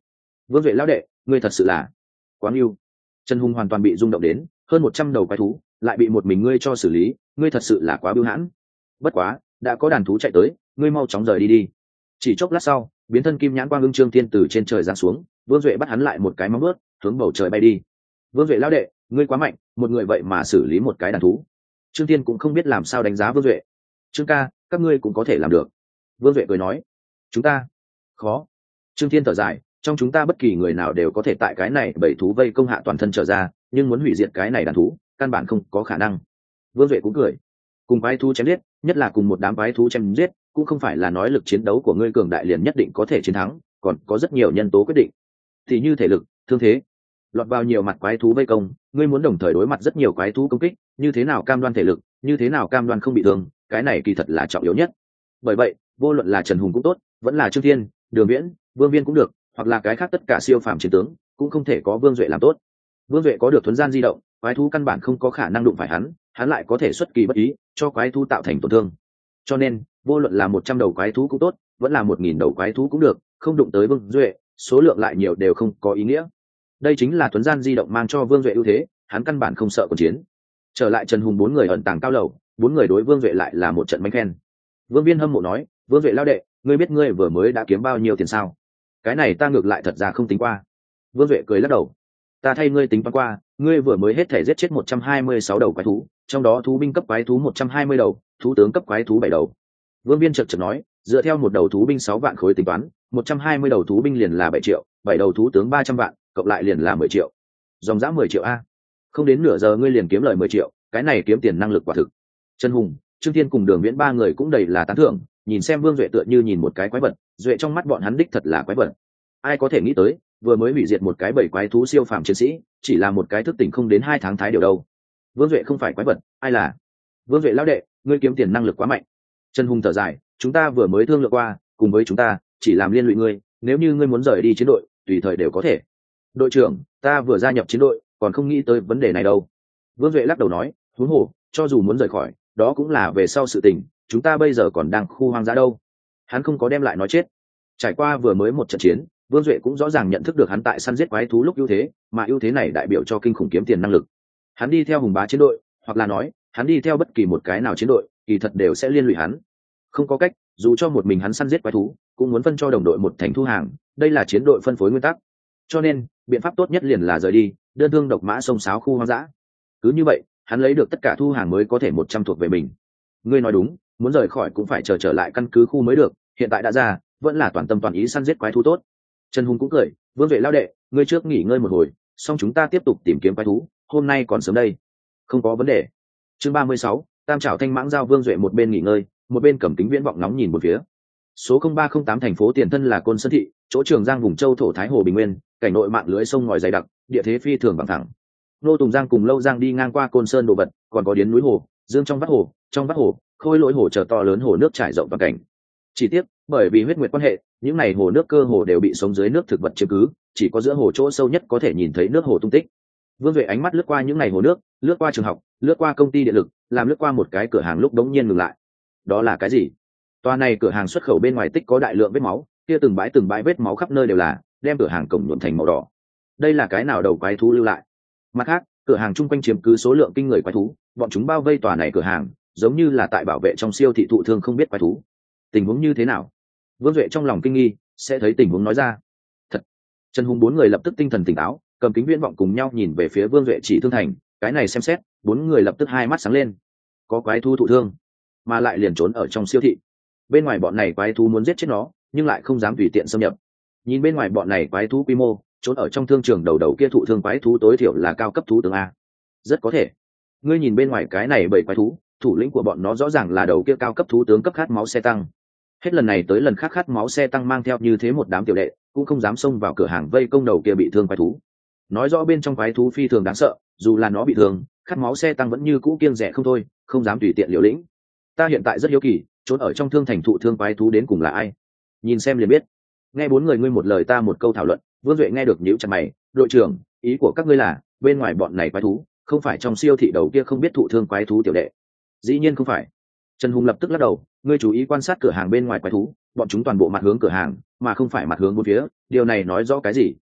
Vương Duệ lão đệ, ngươi thật sự là quá yêu. Trần Hùng hoàn toàn bị rung động đến, hơn một trăm đầu quái thú lại bị một mình ngươi cho xử lý, ngươi thật sự là quá bưu hãn. Bất quá, đã có đàn thú chạy tới, ngươi mau chóng rời đi đi. Chỉ chốc lát sau, biến thân kim nhãn quang ưng Trương Thiên từ trên trời giáng xuống, Vương Duệ bắt hắn lại một cái móng vuốt, hướng bầu trời bay đi. Vương Duệ lão đệ, ngươi quá mạnh, một người vậy mà xử lý một cái đàn thú. Trương Thiên cũng không biết làm sao đánh giá Vương Duệ. Trương ca, các ngươi cũng có thể làm được. Vương Duệ cười nói, chúng ta khó. Trương Thiên thở dài, trong chúng ta bất kỳ người nào đều có thể tại cái này bảy thú vây công hạ toàn thân trở ra, nhưng muốn hủy diệt cái này đàn thú, căn bản không có khả năng. Vương Duệ cũng cười, cùng quái thú chém giết, nhất là cùng một đám quái thú chém giết, cũng không phải là nói lực chiến đấu của ngươi cường đại liền nhất định có thể chiến thắng, còn có rất nhiều nhân tố quyết định. Thì như thể lực, thương thế, lọt vào nhiều mặt quái thú vây công, ngươi muốn đồng thời đối mặt rất nhiều quái thú công kích, như thế nào cam đoan thể lực, như thế nào cam đoan không bị thương, cái này kỳ thật là trọng yếu nhất. Bởi vậy, vô luận là Trần Hùng cũng tốt, vẫn là Trương Thiên, Đường Viễn, Vương Viên cũng được, hoặc là cái khác tất cả siêu phàm chiến tướng, cũng không thể có Vương Duệ làm tốt. Vương Duệ có được thuấn gian di động, quái thú căn bản không có khả năng đụng phải hắn, hắn lại có thể xuất kỳ bất ý, cho quái thú tạo thành tổn thương. Cho nên, vô luận là một trăm đầu quái thú cũng tốt, vẫn là một nghìn đầu quái thú cũng được, không đụng tới Vương Duệ, số lượng lại nhiều đều không có ý nghĩa. Đây chính là thuấn gian di động mang cho Vương Duệ ưu thế, hắn căn bản không sợ cuộc chiến. Trở lại Trần Hùng bốn người ẩn tàng cao lầu, bốn người đối Vương Duệ lại là một trận bánh khen. Vương Viên hâm mộ nói, Vương Duệ lao đệ, ngươi biết ngươi vừa mới đã kiếm bao nhiêu tiền sao? Cái này ta ngược lại thật ra không tính qua. Vương Duệ cười lắc đầu, ta thay ngươi tính toán qua, ngươi vừa mới hết thể giết chết một trăm hai mươi sáu đầu quái thú, trong đó thú binh cấp quái thú một trăm hai mươi đầu, thú tướng cấp quái thú bảy đầu. Vương Viên chợt chợt nói, dựa theo một đầu thú binh sáu vạn khối tính toán, một trăm hai mươi đầu thú binh liền là bảy triệu, bảy đầu thú tướng ba trăm vạn, cộng lại liền là mười triệu. Dòng giá mười triệu a. Không đến nửa giờ ngươi liền kiếm lời mười triệu, cái này kiếm tiền năng lực quả thực. Trần Hùng, Trương Thiên cùng Đường Viễn ba người cũng đầy là tán thưởng, nhìn xem Vương Duệ tựa như nhìn một cái quái vật, Duệ trong mắt bọn hắn đích thật là quái vật. Ai có thể nghĩ tới, vừa mới hủy diệt một cái bảy quái thú siêu phàm chiến sĩ, chỉ là một cái thức tỉnh không đến hai tháng thái điều đâu. Vương Duệ không phải quái vật, ai là? Vương Duệ lão đệ, ngươi kiếm tiền năng lực quá mạnh. Trần Hùng thở dài, chúng ta vừa mới thương lượng qua, cùng với chúng ta, chỉ làm liên lụy ngươi, nếu như ngươi muốn rời đi chiến đội, tùy thời đều có thể. Đội trưởng, ta vừa gia nhập chiến đội, còn không nghĩ tới vấn đề này đâu. Vương Duệ lắc đầu nói, huống hồ, cho dù muốn rời khỏi, đó cũng là về sau sự tình, chúng ta bây giờ còn đang khu hoang dã đâu. Hắn không có đem lại nói chết. Trải qua vừa mới một trận chiến, Vương Duệ cũng rõ ràng nhận thức được hắn tại săn giết quái thú lúc ưu thế, mà ưu thế này đại biểu cho kinh khủng kiếm tiền năng lực. Hắn đi theo Hùng Bá chiến đội, hoặc là nói, hắn đi theo bất kỳ một cái nào chiến đội, kỳ thật đều sẽ liên lụy hắn. Không có cách, dù cho một mình hắn săn giết quái thú, cũng muốn phân cho đồng đội một thành thu hàng, đây là chiến đội phân phối nguyên tắc. Cho nên, biện pháp tốt nhất liền là rời đi, đơn thương độc mã xông xáo khu hoang dã. Cứ như vậy, hắn lấy được tất cả thu hàng mới có thể một trăm thuộc về mình. Ngươi nói đúng, muốn rời khỏi cũng phải chờ trở lại căn cứ khu mới được, hiện tại đã ra, vẫn là toàn tâm toàn ý săn giết quái thú tốt. Trần Hùng cũng cười, Vương Duệ lao đệ, ngươi trước nghỉ ngơi một hồi, xong chúng ta tiếp tục tìm kiếm quái thú, hôm nay còn sớm đây. Không có vấn đề. Chương ba mươi sáu, Tam Trảo Thanh Mãng giao. Vương Duệ một bên nghỉ ngơi, một bên cầm kính viễn vọng nóng nhìn một phía. Số không ba không tám thành phố tiền thân là Côn Sơn thị, chỗ Trường Giang vùng châu thổ Thái Hồ Bình Nguyên, cảnh nội mạng lưới sông ngòi dày đặc, địa thế phi thường bằng thẳng. Nô Tùng Giang cùng Lâu Giang đi ngang qua Côn Sơn đồ vật, còn có điến núi hồ, dương trong vắt hồ, trong vắt hồ, khôi lỗi hồ chờ to lớn hồ nước trải rộng toàn cảnh. Chỉ tiếc, bởi vì huyết nguyệt quan hệ, những này hồ nước cơ hồ đều bị sống dưới nước thực vật chiếm cứ, chỉ có giữa hồ chỗ sâu nhất có thể nhìn thấy nước hồ tung tích. Vương Duệ ánh mắt lướt qua những này hồ nước, lướt qua trường học, lướt qua công ty điện lực, làm lướt qua một cái cửa hàng lúc đống nhiên ngừng lại. Đó là cái gì? Toa này cửa hàng xuất khẩu bên ngoài tích có đại lượng vết máu, kia từng bãi từng bãi vết máu khắp nơi đều là, đem cửa hàng cổng nhuộm thành màu đỏ. Đây là cái nào đầu quái thú lưu lại? Mặt khác, cửa hàng chung quanh chiếm cứ số lượng kinh người quái thú, bọn chúng bao vây tòa này cửa hàng, giống như là tại bảo vệ trong siêu thị thụ thương không biết quái thú. Tình huống như thế nào? Vương Duệ trong lòng kinh nghi, sẽ thấy tình huống nói ra. Thật. Trần Hùng bốn người lập tức tinh thần tỉnh táo, cầm kính viễn vọng cùng nhau nhìn về phía Vương Duệ chỉ thương thành, cái này xem xét, bốn người lập tức hai mắt sáng lên. Có quái thú thụ thương, mà lại liền trốn ở trong siêu thị. Bên ngoài bọn này quái thú muốn giết chết nó, nhưng lại không dám tùy tiện xâm nhập. Nhìn bên ngoài bọn này quái thú quy mô, trốn ở trong thương trường đầu đầu kia thụ thương quái thú tối thiểu là cao cấp thú tướng a. Rất có thể. Ngươi nhìn bên ngoài cái này bảy quái thú, thủ lĩnh của bọn nó rõ ràng là đầu kia cao cấp thú tướng cấp khát máu xe tăng. Hết lần này tới lần khác khát máu xe tăng mang theo như thế một đám tiểu đệ, cũng không dám xông vào cửa hàng vây công đầu kia bị thương quái thú. Nói rõ bên trong quái thú phi thường đáng sợ, dù là nó bị thương, khát máu xe tăng vẫn như cũ kiêng dè không thôi, không dám tùy tiện liều lĩnh. Ta hiện tại rất hiếu kỳ, trốn ở trong thương thành thụ thương quái thú đến cùng là ai? Nhìn xem liền biết. Nghe bốn người ngươi một lời ta một câu thảo luận, Vương Duệ nghe được nhíu chặt mày, đội trưởng, ý của các ngươi là, bên ngoài bọn này quái thú, không phải trong siêu thị đầu kia không biết thụ thương quái thú tiểu đệ. Dĩ nhiên không phải. Trần Hùng lập tức lắc đầu, ngươi chú ý quan sát cửa hàng bên ngoài quái thú, bọn chúng toàn bộ mặt hướng cửa hàng, mà không phải mặt hướng bốn phía, điều này nói rõ cái gì?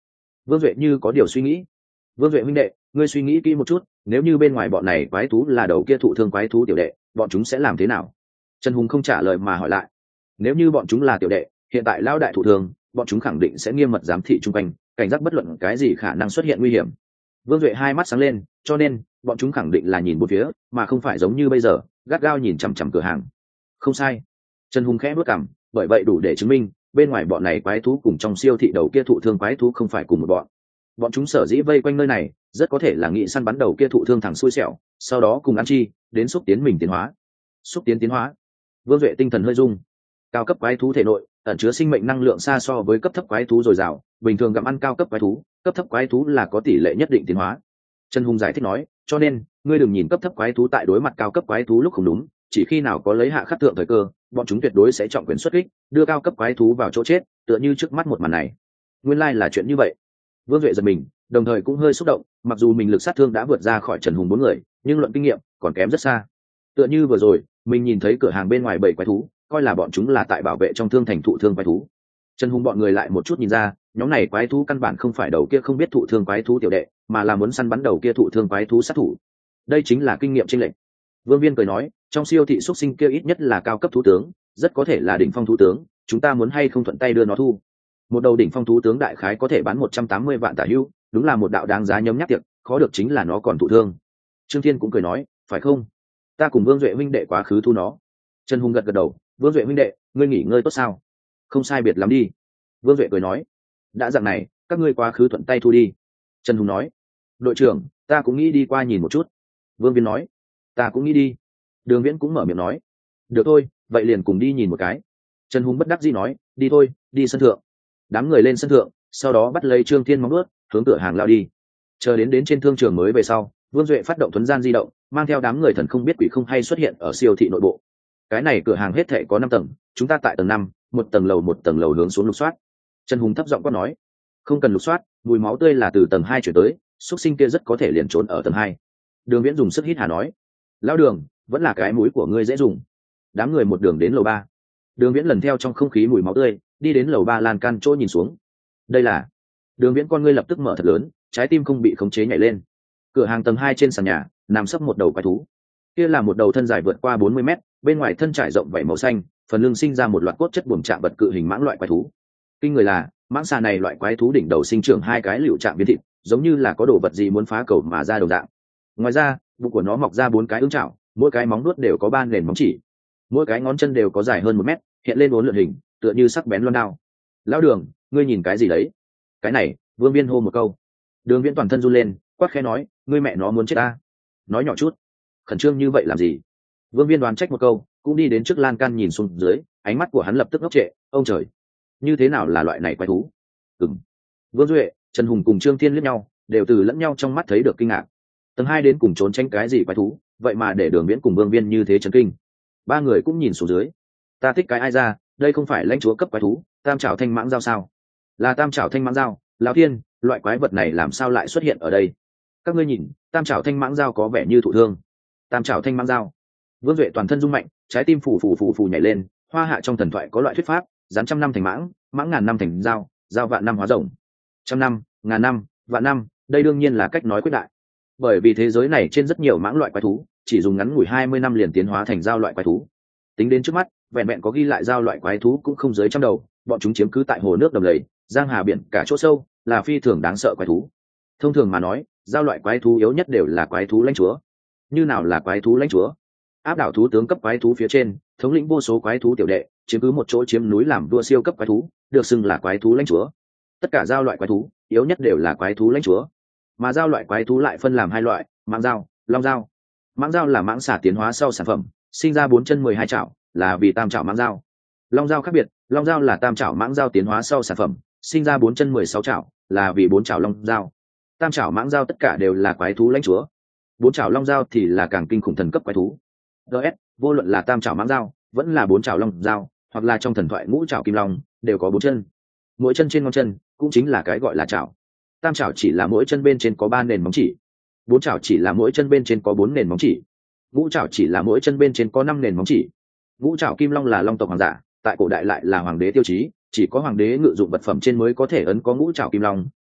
Vương Duệ như có điều suy nghĩ. Vương Duệ huynh đệ, ngươi suy nghĩ kỹ một chút, nếu như bên ngoài bọn này quái thú là đầu kia thụ thương quái thú tiểu đệ, bọn chúng sẽ làm thế nào? Trần Hùng không trả lời mà hỏi lại. Nếu như bọn chúng là tiểu đệ, hiện tại lão đại thụ thương, bọn chúng khẳng định sẽ nghiêm mật giám thị chung quanh, cảnh giác bất luận cái gì khả năng xuất hiện nguy hiểm. Vương Duệ hai mắt sáng lên, cho nên bọn chúng khẳng định là nhìn bốn phía, mà không phải giống như bây giờ gắt gao nhìn chằm chằm cửa hàng. Không sai. Trần Hùng khẽ bước cằm, bởi vậy đủ để chứng minh bên ngoài bọn này quái thú cùng trong siêu thị đầu kia thụ thương quái thú không phải cùng một bọn. Bọn chúng sở dĩ vây quanh nơi này, rất có thể là nghĩ săn bắn đầu kia thụ thương thằng xui xẻo, sau đó cùng ăn chi đến xúc tiến mình tiến hóa. Xúc tiến tiến hóa. Vương Duệ tinh thần hơi rung. Cao cấp quái thú thể nội ẩn chứa sinh mệnh năng lượng xa so với cấp thấp quái thú dồi dào, bình thường gặm ăn cao cấp quái thú, cấp thấp quái thú là có tỷ lệ nhất định tiến hóa. Trần Hùng giải thích nói, cho nên ngươi đừng nhìn cấp thấp quái thú tại đối mặt cao cấp quái thú lúc không đúng, chỉ khi nào có lấy hạ khắc thượng thời cơ, bọn chúng tuyệt đối sẽ trọng quyền xuất kích, đưa cao cấp quái thú vào chỗ chết, tựa như trước mắt một màn này. Nguyên lai là chuyện như vậy. Vương Duệ giật mình, đồng thời cũng hơi xúc động, mặc dù mình lực sát thương đã vượt ra khỏi Trần Hùng bốn người, nhưng luận kinh nghiệm còn kém rất xa. Tựa như vừa rồi, mình nhìn thấy cửa hàng bên ngoài bảy quái thú, coi là bọn chúng là tại bảo vệ trong thương thành thụ thương quái thú. Trần Hùng bọn người lại một chút nhìn ra, nhóm này quái thú căn bản không phải đầu kia không biết thụ thương quái thú tiểu đệ, mà là muốn săn bắn đầu kia thụ thương quái thú sát thủ. Đây chính là kinh nghiệm chênh lệch. Vương Viên cười nói, trong siêu thị xuất sinh kia ít nhất là cao cấp thú tướng, rất có thể là đỉnh phong thú tướng, chúng ta muốn hay không thuận tay đưa nó thu. Một đầu đỉnh phong thú tướng đại khái có thể bán một trăm tám mươi vạn tả hữu, đúng là một đạo đáng giá nhấm nhắc tiệc, khó được chính là nó còn thụ thương. Trương Thiên cũng cười nói, phải không? Ta cùng Vương Duệ huynh đệ quá khứ thu nó. Trần Hùng gật gật đầu, Vương Duệ huynh đệ, ngươi nghỉ ngơi tốt sao? Không sai biệt lắm đi. Vương Duệ cười nói, đã dạng này, các ngươi quá khứ thuận tay thu đi. Trần Hùng nói, đội trưởng, ta cũng nghĩ đi qua nhìn một chút. Vương Viên nói, ta cũng nghĩ đi. Đường Viễn cũng mở miệng nói, được thôi, vậy liền cùng đi nhìn một cái. Trần Hùng bất đắc dĩ nói, đi thôi, đi sân thượng. Đám người lên sân thượng, sau đó bắt lấy Trương Thiên móng ướt, hướng cửa hàng lao đi. Chờ đến đến trên thương trường mới về sau, Vương Duệ phát động thuấn gian di động, mang theo đám người thần không biết quỷ không hay xuất hiện ở siêu thị nội bộ. Cái này cửa hàng hết thảy có năm tầng, chúng ta tại tầng năm, một tầng lầu một tầng lầu hướng xuống lục soát. Trần Hùng thấp giọng quát nói, không cần lục soát, mùi máu tươi là từ tầng hai chuyển tới, xuất sinh kia rất có thể liền trốn ở tầng hai. Đường Viễn dùng sức hít hà nói, lão Đường, vẫn là cái mũi của ngươi dễ dùng. Đám người một đường đến lầu ba. Đường Viễn lần theo trong không khí mùi máu tươi, đi đến lầu ba lan can chỗ nhìn xuống. Đây là. Đường Viễn con ngươi lập tức mở thật lớn, trái tim không bị khống chế nhảy lên. Cửa hàng tầng hai trên sàn nhà, nằm sấp một đầu quái thú. Kia là một đầu thân dài vượt qua bốn mươi mét, bên ngoài thân trải rộng vảy màu xanh, phần lưng sinh ra một loạt cốt chất buồm trạng vật cự hình mãng loại quái thú. Kinh người là, mãng xà này loại quái thú đỉnh đầu sinh trưởng hai cái liều trạng viên thịt, giống như là có đồ vật gì muốn phá cầu mà ra đầu dạng. Ngoài ra, bụng của nó mọc ra bốn cái ưng chảo, mỗi cái móng vuốt đều có ba nền móng chỉ, mỗi cái ngón chân đều có dài hơn một mét, hiện lên bốn lượn hình, tựa như sắc bén loan đao. Lão Đường, ngươi nhìn cái gì đấy? Cái này, Vương Viên hô một câu. Đường Viễn toàn thân run lên, quát khẽ nói, ngươi mẹ nó muốn chết ta? Nói nhỏ chút, khẩn trương như vậy làm gì? Vương Viên đoán trách một câu, cũng đi đến trước lan can nhìn xuống dưới, ánh mắt của hắn lập tức ngốc trệ, ông trời, như thế nào là loại này quái thú? Ừm. Vương Duệ, Trần Hùng cùng Trương Thiên liếc nhau, đều từ lẫn nhau trong mắt thấy được kinh ngạc. Tầng hai đến cùng trốn tránh cái gì quái thú, vậy mà để Đường Viễn cùng Vương Viên như thế chấn kinh. Ba người cũng nhìn xuống dưới. Ta thích cái ai ra, đây không phải lãnh chúa cấp quái thú, tam trảo thanh mãng dao sao? Là tam trảo thanh mãng dao, lão thiên, loại quái vật này làm sao lại xuất hiện ở đây? Các ngươi nhìn, tam trảo thanh mãng dao có vẻ như thụ thương. Tam trảo thanh mãng dao. Vương Duệ toàn thân rung mạnh, trái tim phù phù phù phù nhảy lên. Hoa hạ trong thần thoại có loại thuyết pháp, rắn trăm năm thành mãng, mãng ngàn năm thành dao, dao vạn năm hóa rồng. Trăm năm, ngàn năm, vạn năm, đây đương nhiên là cách nói quyết đại. Bởi vì thế giới này trên rất nhiều mãng loại quái thú, chỉ dùng ngắn ngủi hai mươi năm liền tiến hóa thành dao loại quái thú. Tính đến trước mắt, vẹn vẹn có ghi lại dao loại quái thú cũng không dưới trăm đầu, bọn chúng chiếm cứ tại hồ nước đầm lầy, giang hà biển cả chỗ sâu, là phi thường đáng sợ quái thú. Thông thường mà nói, dao loại quái thú yếu nhất đều là quái thú lãnh chúa. Như nào là quái thú lãnh chúa? Áp đảo thú tướng cấp quái thú phía trên, thống lĩnh vô số quái thú tiểu đệ, chiếm cứ một chỗ chiếm núi làm vua siêu cấp quái thú, được xưng là quái thú lãnh chúa. Tất cả dao loại quái thú, yếu nhất đều là quái thú lãnh chúa. Mà dao loại quái thú lại phân làm hai loại, mãng dao, long dao. Mãng dao là mãng xà tiến hóa sau sản phẩm, sinh ra bốn chân mười hai chảo, là vì tam chảo mãng dao. Long dao khác biệt, long dao là tam chảo mãng dao tiến hóa sau sản phẩm, sinh ra bốn chân mười sáu chảo, là vì bốn chảo long dao. Tam chảo mãng dao tất cả đều là quái thú lãnh chúa. Bốn chảo long dao thì là càng kinh khủng thần cấp quái thú. ds vô luận là tam chảo mãng dao vẫn là bốn chảo long dao, hoặc là trong thần thoại ngũ chảo kim long, đều có bốn chân. Mỗi chân trên ngón chân cũng chính là cái gọi là chảo. Tam chảo chỉ là mỗi chân bên trên có ba nền móng chỉ. Bốn chảo chỉ là mỗi chân bên trên có bốn nền móng chỉ. Ngũ chảo chỉ là mỗi chân bên trên có năm nền móng chỉ. Ngũ chảo kim long là long tộc hoàng giả, tại cổ đại lại là hoàng đế tiêu chí, chỉ có hoàng đế ngự dụng vật phẩm trên mới có thể ấn có ngũ chảo kim long,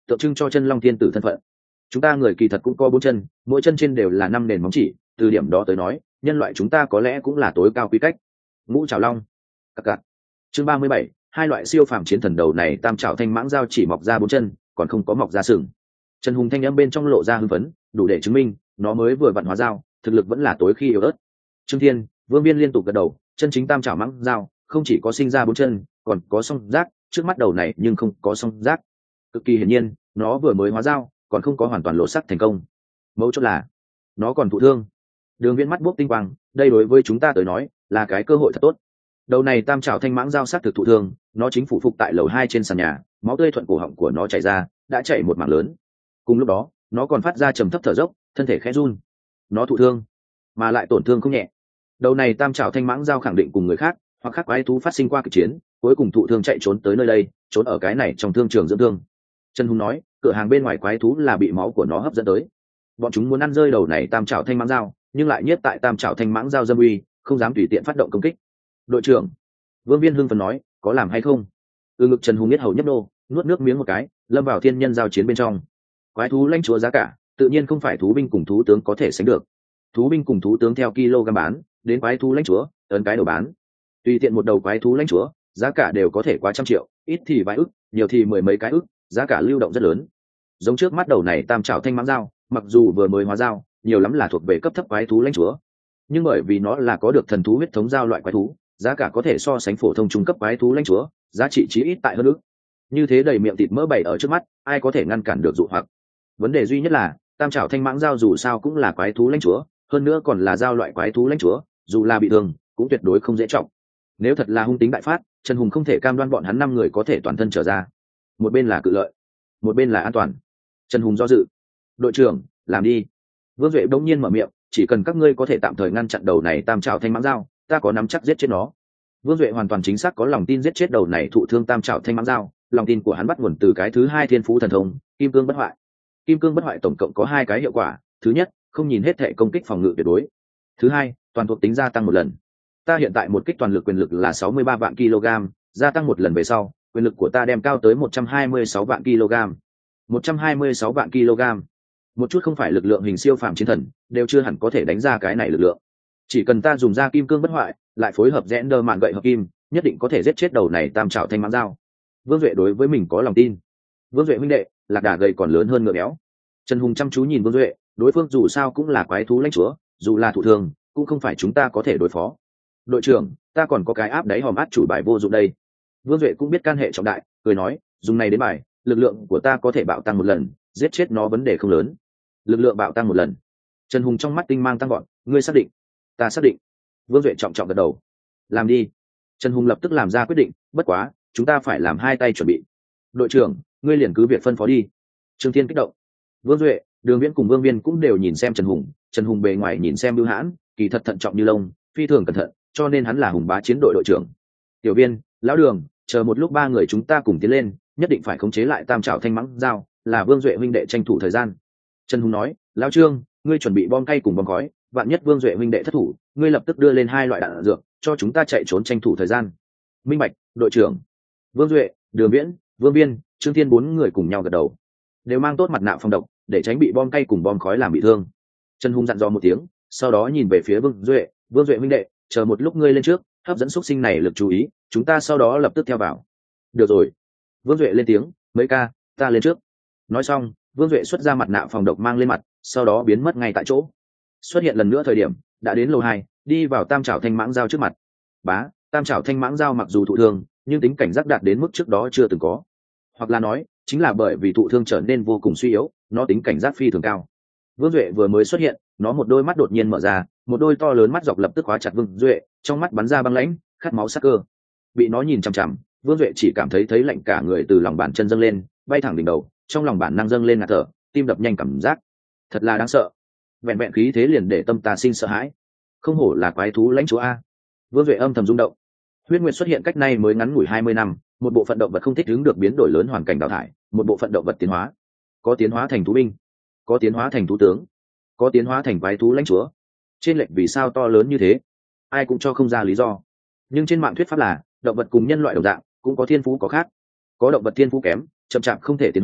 tượng trưng cho chân long thiên tử thân phận. Chúng ta người kỳ thật cũng có bốn chân, mỗi chân trên đều là năm nền móng chỉ, từ điểm đó tới nói, nhân loại chúng ta có lẽ cũng là tối cao quy cách. Ngũ trảo long. Cặc cặc. Chương ba mươi bảy, hai loại siêu phàm chiến thần đầu này tam trảo thanh mãng dao chỉ mọc ra bốn chân, còn không có mọc ra sừng. Trần Hùng thanh âm bên trong lộ ra hưng phấn, đủ để chứng minh nó mới vừa vận hóa dao, thực lực vẫn là tối khi yếu ớt. Trương Thiên, Vương Biên liên tục gật đầu, chân chính tam trảo mãng dao, không chỉ có sinh ra bốn chân, còn có song giác, trước mắt đầu này nhưng không có song giác. Cực kỳ hiển nhiên, nó vừa mới hóa dao, còn không có hoàn toàn lộ sắc thành công. Mấu chốt là, nó còn thụ thương. Đường Viễn mắt buốc tinh quang, đây đối với chúng ta tới nói, là cái cơ hội thật tốt. Đầu này tam trảo thanh mãng dao sát thực thụ thương, nó chính phủ phục tại lầu hai trên sàn nhà, máu tươi thuận cổ họng của nó chảy ra, đã chảy một mảng lớn. Cùng lúc đó, nó còn phát ra trầm thấp thở dốc, thân thể khẽ run. Nó thụ thương, mà lại tổn thương không nhẹ. Đầu này tam trảo thanh mãng dao khẳng định cùng người khác, hoặc khác quái thú phát sinh qua kịch chiến, cuối cùng thụ thương chạy trốn tới nơi đây, trốn ở cái này trong thương trường dưỡng thương. Trần Hùng nói, cửa hàng bên ngoài quái thú là bị máu của nó hấp dẫn tới. Bọn chúng muốn ăn rơi đầu này tam trảo thanh mãng dao, nhưng lại nhất tại tam trảo thanh mãng dao dâm uy, không dám tùy tiện phát động công kích. Đội trưởng, Vương Viên hưng phấn nói, có làm hay không? Từ ngực Trần Hùng biết hầu nhấp nô, nuốt nước miếng một cái, lâm vào thiên nhân giao chiến bên trong. Quái thú lãnh chúa giá cả, tự nhiên không phải thú binh cùng thú tướng có thể sánh được. Thú binh cùng thú tướng theo kg bán, đến quái thú lãnh chúa, ấn cái đầu bán. Tùy tiện một đầu quái thú lãnh chúa, giá cả đều có thể quá trăm triệu, ít thì vài ức, nhiều thì mười mấy cái ức, giá cả lưu động rất lớn. Giống trước mắt đầu này tam trảo thanh mãng dao, mặc dù vừa mới hóa dao, nhiều lắm là thuộc về cấp thấp quái thú lãnh chúa, nhưng bởi vì nó là có được thần thú huyết thống dao loại quái thú, giá cả có thể so sánh phổ thông trung cấp quái thú lãnh chúa, giá trị chí ít tại hơn ức. Như thế đầy miệng thịt mỡ bày ở trước mắt, ai có thể ngăn cản được dụ hoặc? Vấn đề duy nhất là, tam trảo thanh mãng dao dù sao cũng là quái thú lãnh chúa, hơn nữa còn là dao loại quái thú lãnh chúa, dù là bị thương, cũng tuyệt đối không dễ trọng. Nếu thật là hung tính đại phát, Trần Hùng không thể cam đoan bọn hắn năm người có thể toàn thân trở ra. Một bên là cự lợi, một bên là an toàn. Trần Hùng do dự. Đội trưởng, làm đi. Vương Duệ bỗng nhiên mở miệng, chỉ cần các ngươi có thể tạm thời ngăn chặn đầu này tam trảo thanh mãng dao, ta có nắm chắc giết chết nó. Vương Duệ hoàn toàn chính xác có lòng tin giết chết đầu này thụ thương tam trảo thanh mãng dao, lòng tin của hắn bắt nguồn từ cái thứ hai thiên phú thần thông, kim cương bất hoại. Kim cương bất hoại tổng cộng có hai cái hiệu quả, thứ nhất, không nhìn hết thể công kích phòng ngự tuyệt đối. Thứ hai, toàn thuộc tính gia tăng một lần. Ta hiện tại một kích toàn lực quyền lực là sáu mươi ba vạn kg, gia tăng một lần về sau, quyền lực của ta đem cao tới một trăm hai mươi sáu vạn kg. một trăm hai mươi sáu vạn kg. Một chút không phải lực lượng hình siêu phàm chiến thần, đều chưa hẳn có thể đánh ra cái này lực lượng. Chỉ cần ta dùng ra kim cương bất hoại, lại phối hợp rẽn đơ mạn gậy hợp kim, nhất định có thể giết chết đầu này tam trảo thanh mãng dao. Vương Duệ đối với mình có lòng tin. Vương Duệ huynh đệ, lạc đà gầy còn lớn hơn ngựa béo. Trần Hùng chăm chú nhìn Vương Duệ, đối phương dù sao cũng là quái thú lãnh chúa, dù là thủ thường, cũng không phải chúng ta có thể đối phó. Đội trưởng, ta còn có cái áp đáy hòm át chủ bài vô dụng đây. Vương Duệ cũng biết can hệ trọng đại, cười nói, dùng này đến bài, lực lượng của ta có thể bạo tăng một lần, giết chết nó vấn đề không lớn. Lực lượng bạo tăng một lần. Trần Hùng trong mắt tinh mang tăng gọn, ngươi xác định? Ta xác định. Vương Duệ trọng trọng gật đầu. Làm đi. Trần Hùng lập tức làm ra quyết định, bất quá, chúng ta phải làm hai tay chuẩn bị. Đội trưởng, ngươi liền cứ việc phân phó đi. Trương Thiên kích động. Vương Duệ, Đường Viễn cùng Vương Viên cũng đều nhìn xem Trần Hùng. Trần Hùng bề ngoài nhìn xem bưu hãn, kỳ thật thận trọng như lông, phi thường cẩn thận, cho nên hắn là hùng bá chiến đội đội trưởng. Tiểu Viên, lão Đường, chờ một lúc ba người chúng ta cùng tiến lên, nhất định phải khống chế lại tam trảo thanh mãng dao, là Vương Duệ huynh đệ tranh thủ thời gian. Trần Hùng nói, lão Trương, ngươi chuẩn bị bom cay cùng bom khói, vạn nhất Vương Duệ huynh đệ thất thủ, ngươi lập tức đưa lên hai loại đạn dược, cho chúng ta chạy trốn tranh thủ thời gian. Minh bạch, đội trưởng. Vương Duệ, Đường Viễn, Vương Viên, Trương Thiên bốn người cùng nhau gật đầu, đều mang tốt mặt nạ phòng độc để tránh bị bom cay cùng bom khói làm bị thương. Trần Hùng dặn dò một tiếng, sau đó nhìn về phía Vương Duệ, Vương Duệ huynh đệ, chờ một lúc ngươi lên trước, hấp dẫn xúc sinh này lực chú ý, chúng ta sau đó lập tức theo vào. Được rồi. Vương Duệ lên tiếng, mấy ca, ta lên trước. Nói xong, Vương Duệ xuất ra mặt nạ phòng độc mang lên mặt, sau đó biến mất ngay tại chỗ. Xuất hiện lần nữa thời điểm, đã đến lầu hai, đi vào tam trảo thanh mãng dao trước mặt. Bá, tam trảo thanh mãng dao mặc dù thụ thương, nhưng tính cảnh giác đạt đến mức trước đó chưa từng có. Hoặc là nói, chính là bởi vì thụ thương trở nên vô cùng suy yếu, nó tính cảnh giác phi thường cao. Vương Duệ vừa mới xuất hiện, nó một đôi mắt đột nhiên mở ra, một đôi to lớn mắt dọc lập tức khóa chặt Vương Duệ, trong mắt bắn ra băng lãnh, khát máu sắc cơ. Bị nó nhìn chằm chằm, Vương Duệ chỉ cảm thấy thấy lạnh cả người từ lòng bàn chân dâng lên, bay thẳng đỉnh đầu, trong lòng bản năng dâng lên ngạt thở, tim đập nhanh cảm giác, thật là đáng sợ. Vẹn vẹn khí thế liền để tâm ta sinh sợ hãi. Không hổ là quái thú lãnh chúa a. Vương Duệ âm thầm rung động. Huyết Nguyệt xuất hiện cách nay mới ngắn ngủi hai mươi năm, một bộ phận động vật không thích ứng được biến đổi lớn hoàn cảnh đào thải, một bộ phận động vật tiến hóa, có tiến hóa thành thú binh, có tiến hóa thành thú tướng, có tiến hóa thành quái thú lãnh chúa. Trên lệch vì sao to lớn như thế, ai cũng cho không ra lý do. Nhưng trên mạng thuyết pháp là động vật cùng nhân loại đồng dạng, cũng có thiên phú có khác. Có động vật thiên phú kém, chậm chạp không thể tiến hóa,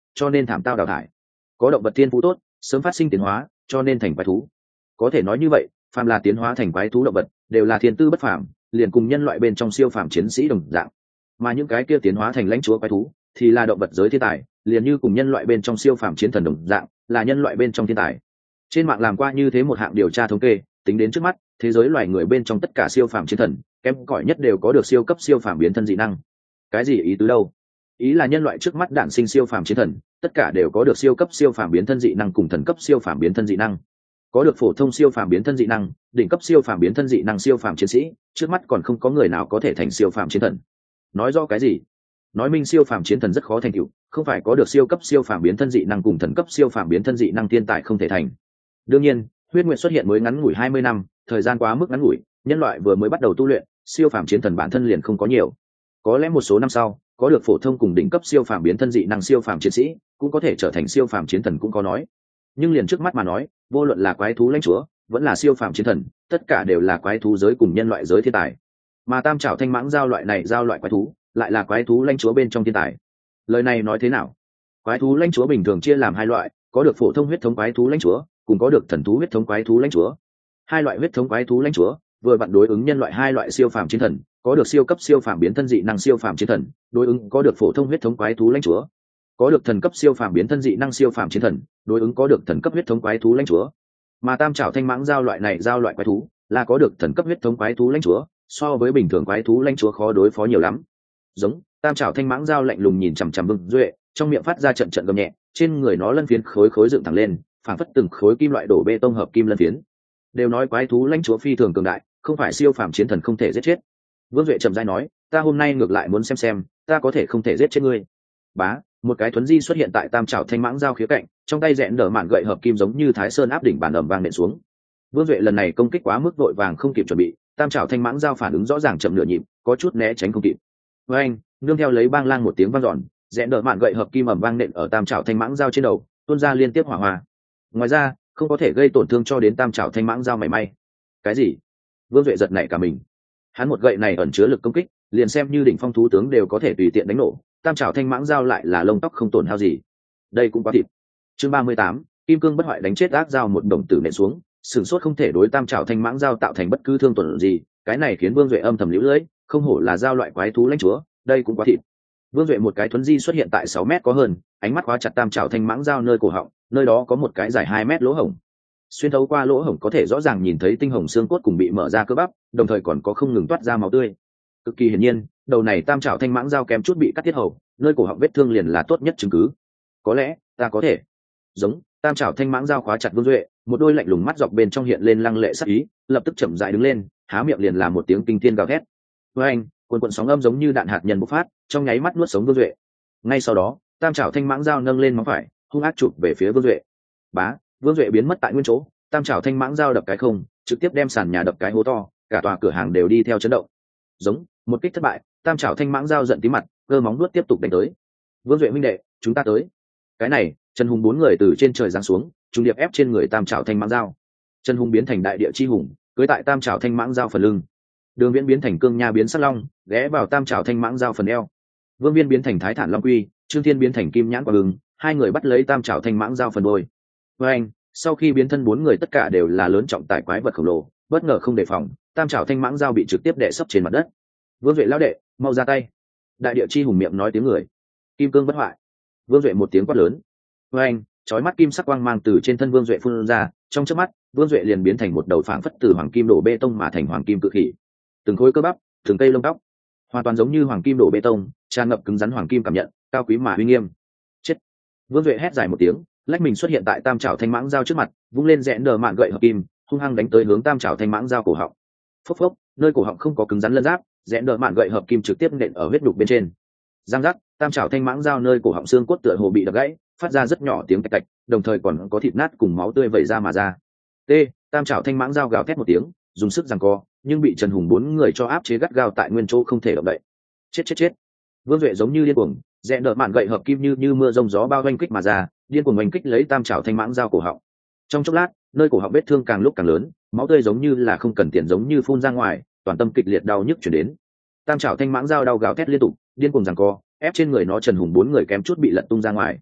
cho nên thảm tao đào thải. Có động vật thiên phú tốt, sớm phát sinh tiến hóa, cho nên thành quái thú. Có thể nói như vậy, phàm là tiến hóa thành quái thú động vật, đều là thiên tư bất phàm, liền cùng nhân loại bên trong siêu phàm chiến sĩ đồng dạng. Mà những cái kia tiến hóa thành lãnh chúa quái thú, thì là động vật giới thiên tài, liền như cùng nhân loại bên trong siêu phàm chiến thần đồng dạng, là nhân loại bên trong thiên tài. Trên mạng làm qua như thế một hạng điều tra thống kê, tính đến trước mắt, thế giới loài người bên trong tất cả siêu phàm chiến thần, kém cỏi nhất đều có được siêu cấp siêu phàm biến thân dị năng. Cái gì ý tứ đâu? Ý là nhân loại trước mắt đản sinh siêu phàm chiến thần, tất cả đều có được siêu cấp siêu phàm biến thân dị năng cùng thần cấp siêu phàm biến thân dị năng. Có được phổ thông siêu phàm biến thân dị năng, đỉnh cấp siêu phàm biến thân dị năng siêu phàm chiến sĩ, trước mắt còn không có người nào có thể thành siêu phàm chiến thần. Nói rõ cái gì? Nói minh siêu phàm chiến thần rất khó thành tựu, không phải có được siêu cấp siêu phàm biến thân dị năng cùng thần cấp siêu phàm biến thân dị năng thiên tài không thể thành. Đương nhiên, huyết nguyệt xuất hiện mới ngắn ngủi hai mươi năm, thời gian quá mức ngắn ngủi, nhân loại vừa mới bắt đầu tu luyện, siêu phàm chiến thần bản thân liền không có nhiều. Có lẽ một số năm sau, có được phổ thông cùng đỉnh cấp siêu phàm biến thân dị năng siêu phàm chiến sĩ, cũng có thể trở thành siêu phàm chiến thần cũng có nói. Nhưng liền trước mắt mà nói, vô luận là quái thú lãnh chúa, vẫn là siêu phàm chiến thần, tất cả đều là quái thú giới cùng nhân loại giới thiên tài. Mà tam trảo thanh mãng giao loại này giao loại quái thú, lại là quái thú lãnh chúa bên trong thiên tài. Lời này nói thế nào? Quái thú lãnh chúa bình thường chia làm hai loại, có được phổ thông huyết thống quái thú lãnh chúa, cùng có được thần thú huyết thống quái thú lãnh chúa. Hai loại huyết thống quái thú lãnh chúa vừa vặn đối ứng nhân loại hai loại siêu phàm chiến thần, có được siêu cấp siêu phàm biến thân dị năng siêu phàm chiến thần, đối ứng có được phổ thông huyết thống quái thú lãnh chúa. Có được thần cấp siêu phàm biến thân dị năng siêu phàm chiến thần, đối ứng có được thần cấp huyết thống quái thú lãnh chúa. Mà tam trảo thanh mãng giao loại này giao loại quái thú, là có được thần cấp huyết thống quái thú lãnh chúa, so với bình thường quái thú lãnh chúa khó đối phó nhiều lắm. Giống tam trảo thanh mãng giao lạnh lùng nhìn chằm chằm Vương Duệ, trong miệng phát ra trận trận gầm nhẹ, trên người nó lân phiến khối khối dựng thẳng lên, phảng phất từng khối kim loại đổ bê tông hợp kim lân phiến. Đều nói quái thú lãnh chúa phi thường cường đại, không phải siêu phàm chiến thần không thể giết chết. Vương Duệ trầm rãi nói, ta hôm nay ngược lại muốn xem xem, ta có thể không thể giết chết ngươi. Bá, một cái thuấn di xuất hiện tại tam trảo thanh mãng giao khía cạnh, trong tay rẽn đỡ mạn gậy hợp kim giống như thái sơn áp đỉnh bàn ầm vang nện xuống. Vương Duệ lần này công kích quá mức vội vàng không kịp chuẩn bị, tam trảo thanh mãng giao phản ứng rõ ràng chậm nửa nhịp, có chút né tránh không kịp. Với anh, nương theo lấy bang lang một tiếng vang dọn, rẽn đỡ mạn gậy hợp kim ầm vang nện ở tam trảo thanh mãng giao trên đầu, tuôn ra liên tiếp hỏa hoa. Ngoài ra, không có thể gây tổn thương cho đến tam trảo thanh mãng giao mảy may. Cái gì? Vương Duệ giật nảy cả mình. Hắn một gậy này ẩn chứa lực công kích, liền xem như đỉnh phong thú tướng đều có thể tùy tiện đánh nổ, tam trảo thanh mãng giao lại là lông tóc không tổn hao gì. Đây cũng quá thịt. Chương ba mươi tám, kim cương bất hoại đánh chết ác giao một đồng tử nện xuống, sửng sốt không thể đối tam trảo thanh mãng giao tạo thành bất cứ thương tổn gì, cái này khiến Vương Duệ âm thầm liễu lưỡi, không hổ là giao loại quái thú lãnh chúa, đây cũng quá thịt. Vương Duệ một cái thuấn di xuất hiện tại sáu mét có hơn, ánh mắt khóa chặt tam trảo thanh mãng giao nơi cổ họng, nơi đó có một cái dài hai mét lỗ hổng. Xuyên thấu qua lỗ hổng có thể rõ ràng nhìn thấy tinh hồng xương cốt cùng bị mở ra cơ bắp, đồng thời còn có không ngừng toát ra máu tươi. Cực kỳ hiển nhiên, đầu này tam trảo thanh mãng giao kém chút bị cắt tiết hầu, nơi cổ họng vết thương liền là tốt nhất chứng cứ. Có lẽ ta có thể. Giống tam trảo thanh mãng giao khóa chặt Vương Duệ, một đôi lạnh lùng mắt dọc bên trong hiện lên lăng lệ sắc ý, lập tức chậm rãi đứng lên, há miệng liền là một tiếng kinh thiên gào thét. Với anh, cuồn cuộn sóng âm giống như đạn hạt nhân bộc phát, trong nháy mắt nuốt sống Vương Duệ. Ngay sau đó, tam trảo thanh mãng giao nâng lên móng phải, hung ác chụp về phía Vương Duệ. Bá, Vương Duệ biến mất tại nguyên chỗ, tam trảo thanh mãng giao đập cái không, trực tiếp đem sàn nhà đập cái hố to, cả tòa cửa hàng đều đi theo chấn động. Giống một kích thất bại, tam trảo thanh mãng giao giận tí mặt, cơ móng nuốt tiếp tục đánh tới. Vương Duệ huynh đệ, chúng ta tới. Cái này, Trần Hùng bốn người từ trên trời giáng xuống, trùng điệp ép trên người tam trảo thanh mãng giao. Trần Hùng biến thành đại địa chi hùng, cưỡi tại tam trảo thanh mãng giao phần lưng. Đường Viễn biến thành cương nha biến sắt long, ghé vào tam trảo thanh mãng giao phần eo. Vương Viên biến thành thái thản long quy, Trương Thiên biến thành kim nhãn quả ưng, hai người bắt lấy tam trảo thanh mãng giao phần đôi. Với anh, sau khi biến thân bốn người tất cả đều là lớn trọng tài quái vật khổng lồ, bất ngờ không đề phòng, tam trảo thanh mãng giao bị trực tiếp đè sấp trên mặt đất. Vương Duệ lão đệ, mau ra tay. Đại địa chi hùng miệng nói tiếng người. Kim cương bất hoại. Vương Duệ một tiếng quát lớn. Với anh, chói mắt kim sắc quang mang từ trên thân Vương Duệ phun ra, trong chớp mắt, Vương Duệ liền biến thành một đầu phảng phất từ hoàng kim đổ bê tông mà thành hoàng kim cự khỉ. Từng khối cơ bắp, từng cây lông tóc, hoàn toàn giống như hoàng kim đổ bê tông, tràn ngập cứng rắn hoàng kim cảm nhận, cao quý mà uy nghiêm. Chết. Vương Duệ hét dài một tiếng, lách mình xuất hiện tại tam trảo thanh mãng giao trước mặt, vung lên rẽn đờ mạn gậy hợp kim, hung hăng đánh tới hướng tam trảo thanh mãng giao cổ họng. Phốc phốc, nơi cổ họng không có cứng rắn lân giáp, rẽn đờ mạn gậy hợp kim trực tiếp nện ở huyết đục bên trên. Giang giác, tam trảo thanh mãng giao nơi cổ họng xương cốt tựa hồ bị đập gãy, phát ra rất nhỏ tiếng tạch tạch, đồng thời còn có thịt nát cùng máu tươi vẩy ra mà ra. T, tam trảo thanh mãng giao gào thét một tiếng, dùng sức giằng co, nhưng bị Trần Hùng bốn người cho áp chế gắt gao tại nguyên chỗ không thể động đậy. Chết chết chết. Vương Duệ giống như điên cuồng, rẽ đỡ mạn gậy hợp kim như như mưa rông gió bao vây kích mà ra, điên cuồng oanh kích lấy tam trảo thanh mãng giao cổ họng. Trong chốc lát, nơi cổ họng vết thương càng lúc càng lớn, máu tươi giống như là không cần tiền giống như phun ra ngoài, toàn tâm kịch liệt đau nhức chuyển đến. Tam trảo thanh mãng giao đau gào thét liên tục, điên cuồng giằng co, ép trên người nó Trần Hùng bốn người kém chút bị lật tung ra ngoài.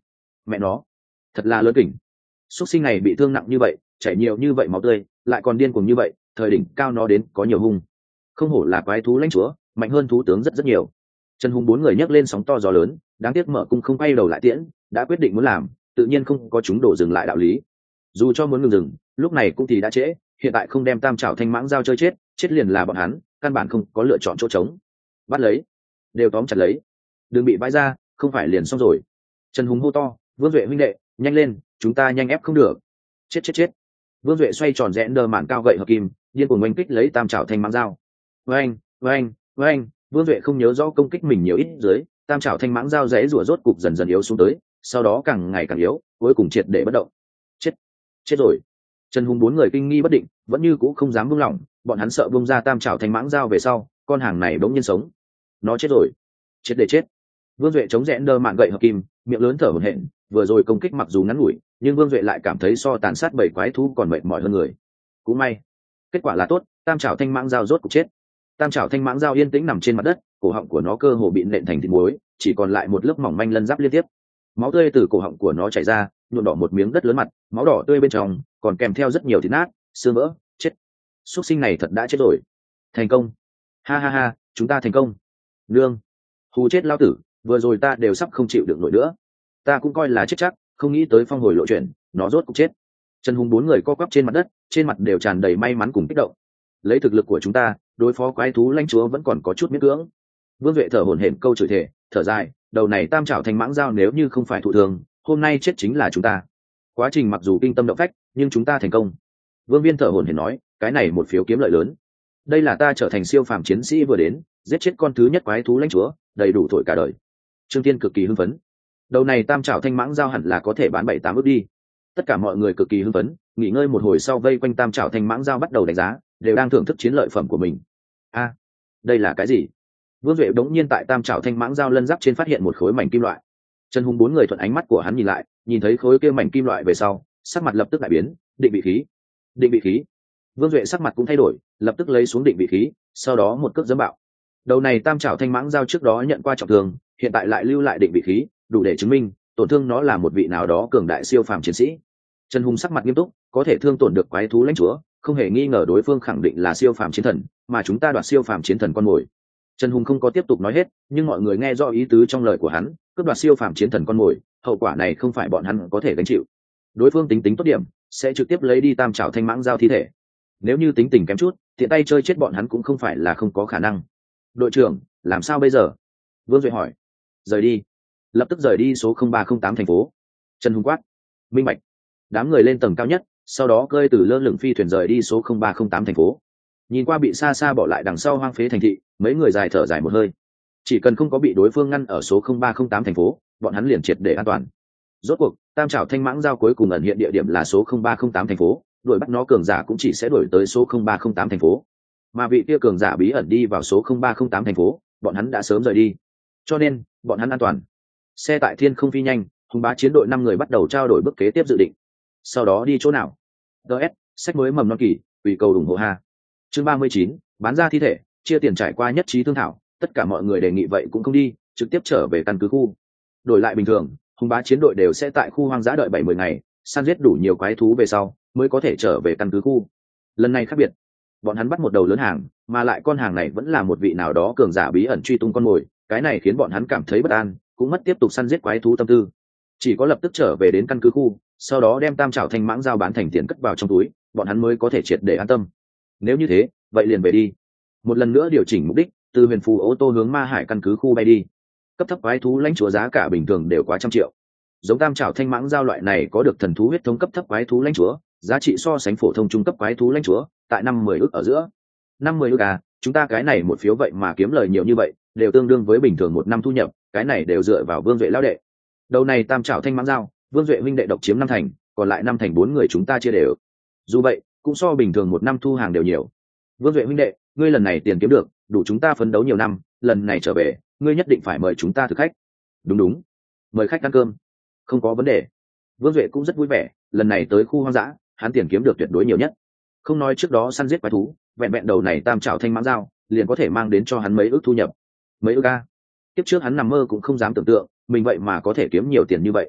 mẹ nó thật là lớn kỉnh. Xuất sinh này bị thương nặng như vậy, chảy nhiều như vậy máu tươi, lại còn điên cuồng như vậy, thời đỉnh cao nó đến có nhiều hung. Không hổ là quái thú lãnh chúa, mạnh hơn thú tướng rất rất nhiều. Trần Hùng bốn người nhấc lên sóng to gió lớn, đáng tiếc Mở Cung không quay đầu lại tiễn, đã quyết định muốn làm, tự nhiên không có chúng đổ dừng lại đạo lý. Dù cho muốn ngừng dừng, lúc này cũng thì đã trễ, hiện tại không đem Tam Trảo Thanh Mãng giao chơi chết, chết liền là bọn hắn, căn bản không có lựa chọn chỗ trống. Bắt lấy, đều tóm chặt lấy, đừng bị bãi ra, không phải liền xong rồi. Trần Hùng hô to, Vương Duệ huynh đệ, nhanh lên, chúng ta nhanh ép không được. Chết chết chết. Vương Duệ xoay tròn rẽ đờ mạn cao gậy hợp kim, điên cuồng oanh kích lấy Tam Trảo Thanh Mãng dao. Oanh, oanh, oanh, Vương Duệ không nhớ rõ công kích mình nhiều ít dưới, Tam Trảo Thanh Mãng dao rẽ rủa rốt cục dần dần yếu xuống tới, sau đó càng ngày càng yếu, cuối cùng triệt để bất động. Chết, chết rồi. Trần Hùng bốn người kinh nghi bất định, vẫn như cũ không dám buông lỏng, bọn hắn sợ buông ra Tam Trảo Thanh Mãng dao về sau, con hàng này bỗng nhiên sống. Nó chết rồi, chết để chết. Vương Duệ chống rẽ đơ mạn gậy hợp kim, miệng lớn thở hổn hển, vừa rồi công kích mặc dù ngắn ngủi, nhưng Vương Duệ lại cảm thấy so tàn sát bảy quái thú còn mệt mỏi hơn người. Cũng may, kết quả là tốt, Tam Trảo Thanh Mãng dao rốt cục chết. Tam Trảo Thanh Mãng dao yên tĩnh nằm trên mặt đất, cổ họng của nó cơ hồ bị nện thành thịt muối, chỉ còn lại một lớp mỏng manh lân giáp liên tiếp. Máu tươi từ cổ họng của nó chảy ra, nhuộm đỏ một miếng đất lớn mặt, máu đỏ tươi bên trong còn kèm theo rất nhiều thịt nát, xương vỡ, chết. Súc sinh này thật đã chết rồi. Thành công. Ha ha ha, chúng ta thành công. Nương, hù chết lao tử, vừa rồi ta đều sắp không chịu được nổi nữa. Ta cũng coi là chết chắc, không nghĩ tới phong hồi lộ chuyển, nó rốt cục chết. Trần Hùng bốn người co quắp trên mặt đất, trên mặt đều tràn đầy may mắn cùng kích động. Lấy thực lực của chúng ta, đối phó quái thú lãnh chúa vẫn còn có chút miễn cưỡng. Vương Duệ thở hổn hển câu chửi thề, thở dài, đầu này Tam Trảo Thanh Mãng dao nếu như không phải thụ thường, hôm nay chết chính là chúng ta. Quá trình mặc dù kinh tâm động phách, nhưng chúng ta thành công. Vương Viên thở hổn hển nói, cái này một phiếu kiếm lợi lớn. Đây là ta trở thành siêu phàm chiến sĩ vừa đến, giết chết con thứ nhất quái thú lãnh chúa, đầy đủ thổi cả đời. Trương Tiên cực kỳ hưng phấn. Đầu này Tam Trảo Thanh Mãng dao hẳn là có thể bán bảy tám ức đi. Tất cả mọi người cực kỳ hưng phấn, nghỉ ngơi một hồi sau vây quanh Tam Trảo Thanh Mãng dao bắt đầu đánh giá, đều đang thưởng thức chiến lợi phẩm của mình. A, đây là cái gì? Vương Duệ đống nhiên tại Tam Trảo Thanh Mãng dao lân giáp trên phát hiện một khối mảnh kim loại. Trần Hùng bốn người thuận ánh mắt của hắn nhìn lại, nhìn thấy khối kia mảnh kim loại về sau, sắc mặt lập tức đại biến, định vị khí. Định vị khí. Vương Duệ sắc mặt cũng thay đổi, lập tức lấy xuống định vị khí, sau đó một cước giẫm bạo. Đầu này Tam Trảo Thanh Mãng dao trước đó nhận qua trọng thương, hiện tại lại lưu lại định vị khí, đủ để chứng minh tổn thương nó là một vị nào đó cường đại siêu phàm chiến sĩ. Trần Hùng sắc mặt nghiêm túc, có thể thương tổn được quái thú lãnh chúa, không hề nghi ngờ đối phương khẳng định là siêu phàm chiến thần, mà chúng ta đoạt siêu phàm chiến thần con mồi. Trần Hùng không có tiếp tục nói hết, nhưng mọi người nghe rõ ý tứ trong lời của hắn, cướp đoạt siêu phàm chiến thần con mồi, hậu quả này không phải bọn hắn có thể gánh chịu. Đối phương tính tính tốt điểm, sẽ trực tiếp lấy đi Tam Trảo Thanh Mãng dao thi thể. Nếu như tính tình kém chút, tiện tay chơi chết bọn hắn cũng không phải là không có khả năng. Đội trưởng, làm sao bây giờ? Vương Duệ hỏi. Rời đi. Lập tức rời đi số không ba không tám thành phố. Trần Hùng quát. Minh bạch. Đám người lên tầng cao nhất, sau đó cơi từ lơ lửng phi thuyền rời đi số không ba không tám thành phố. Nhìn qua bị xa xa bỏ lại đằng sau hoang phế thành thị, mấy người dài thở dài một hơi. Chỉ cần không có bị đối phương ngăn ở số không ba không tám thành phố, bọn hắn liền triệt để an toàn. Rốt cuộc, Tam Trảo Thanh Mãng dao cuối cùng ẩn hiện địa điểm là số không ba không tám thành phố, đuổi bắt nó cường giả cũng chỉ sẽ đuổi tới số không ba không tám thành phố. Mà vị kia cường giả bí ẩn đi vào số không ba không tám thành phố, bọn hắn đã sớm rời đi. Cho nên, bọn hắn an toàn. Xe tại thiên không phi nhanh, Hùng Bá chiến đội năm người bắt đầu trao đổi bước kế tiếp dự định. Sau đó đi chỗ nào? ds sách mới mầm non kỳ, ủy cầu ủng hộ ha. Chương ba mươi chín, bán ra thi thể, chia tiền trải qua nhất trí thương thảo, tất cả mọi người đề nghị vậy cũng không đi, trực tiếp trở về căn cứ khu. Đổi lại bình thường, Hùng Bá chiến đội đều sẽ tại khu hoang dã đợi bảy mươi ngày, săn giết đủ nhiều quái thú về sau, mới có thể trở về căn cứ khu. Lần này khác biệt, bọn hắn bắt một đầu lớn hàng, mà lại con hàng này vẫn là một vị nào đó cường giả bí ẩn truy tung con mồi, cái này khiến bọn hắn cảm thấy bất an, cũng mất tiếp tục săn giết quái thú tâm tư. Chỉ có lập tức trở về đến căn cứ khu, sau đó đem Tam Trảo Thanh Mãng dao bán thành tiền cất vào trong túi, bọn hắn mới có thể triệt để an tâm. Nếu như thế, vậy liền về đi. Một lần nữa điều chỉnh mục đích, từ Huyền Phù ô tô hướng Ma Hải căn cứ khu bay đi. Cấp thấp quái thú lãnh chúa giá cả bình thường đều quá trăm triệu. Giống Tam Trảo Thanh Mãng dao loại này có được thần thú huyết thống cấp thấp quái thú lãnh chúa, giá trị so sánh phổ thông trung cấp quái thú lãnh chúa, tại năm mười ức ở giữa. Năm mười ức à, chúng ta cái này một phiếu vậy mà kiếm lời nhiều như vậy, đều tương đương với bình thường một năm thu nhập, cái này đều dựa vào Vương Duệ lão đệ. Đầu này Tam Trảo Thanh Mãng dao, Vương Duệ huynh đệ độc chiếm năm thành, còn lại năm thành bốn người chúng ta chia đều. Dù vậy, cũng so bình thường một năm thu hàng đều nhiều. Vương Duệ huynh đệ, ngươi lần này tiền kiếm được, đủ chúng ta phấn đấu nhiều năm, lần này trở về, ngươi nhất định phải mời chúng ta thực khách. Đúng đúng, mời khách ăn cơm, không có vấn đề. Vương Duệ cũng rất vui vẻ, lần này tới khu hoang dã, hắn tiền kiếm được tuyệt đối nhiều nhất. Không nói trước đó săn giết quái thú, vẹn vẹn đầu này Tam Trảo Thanh Mãng dao, liền có thể mang đến cho hắn mấy ước thu nhập. Mấy ước a. Tiếp trước hắn nằm mơ cũng không dám tưởng tượng, mình vậy mà có thể kiếm nhiều tiền như vậy.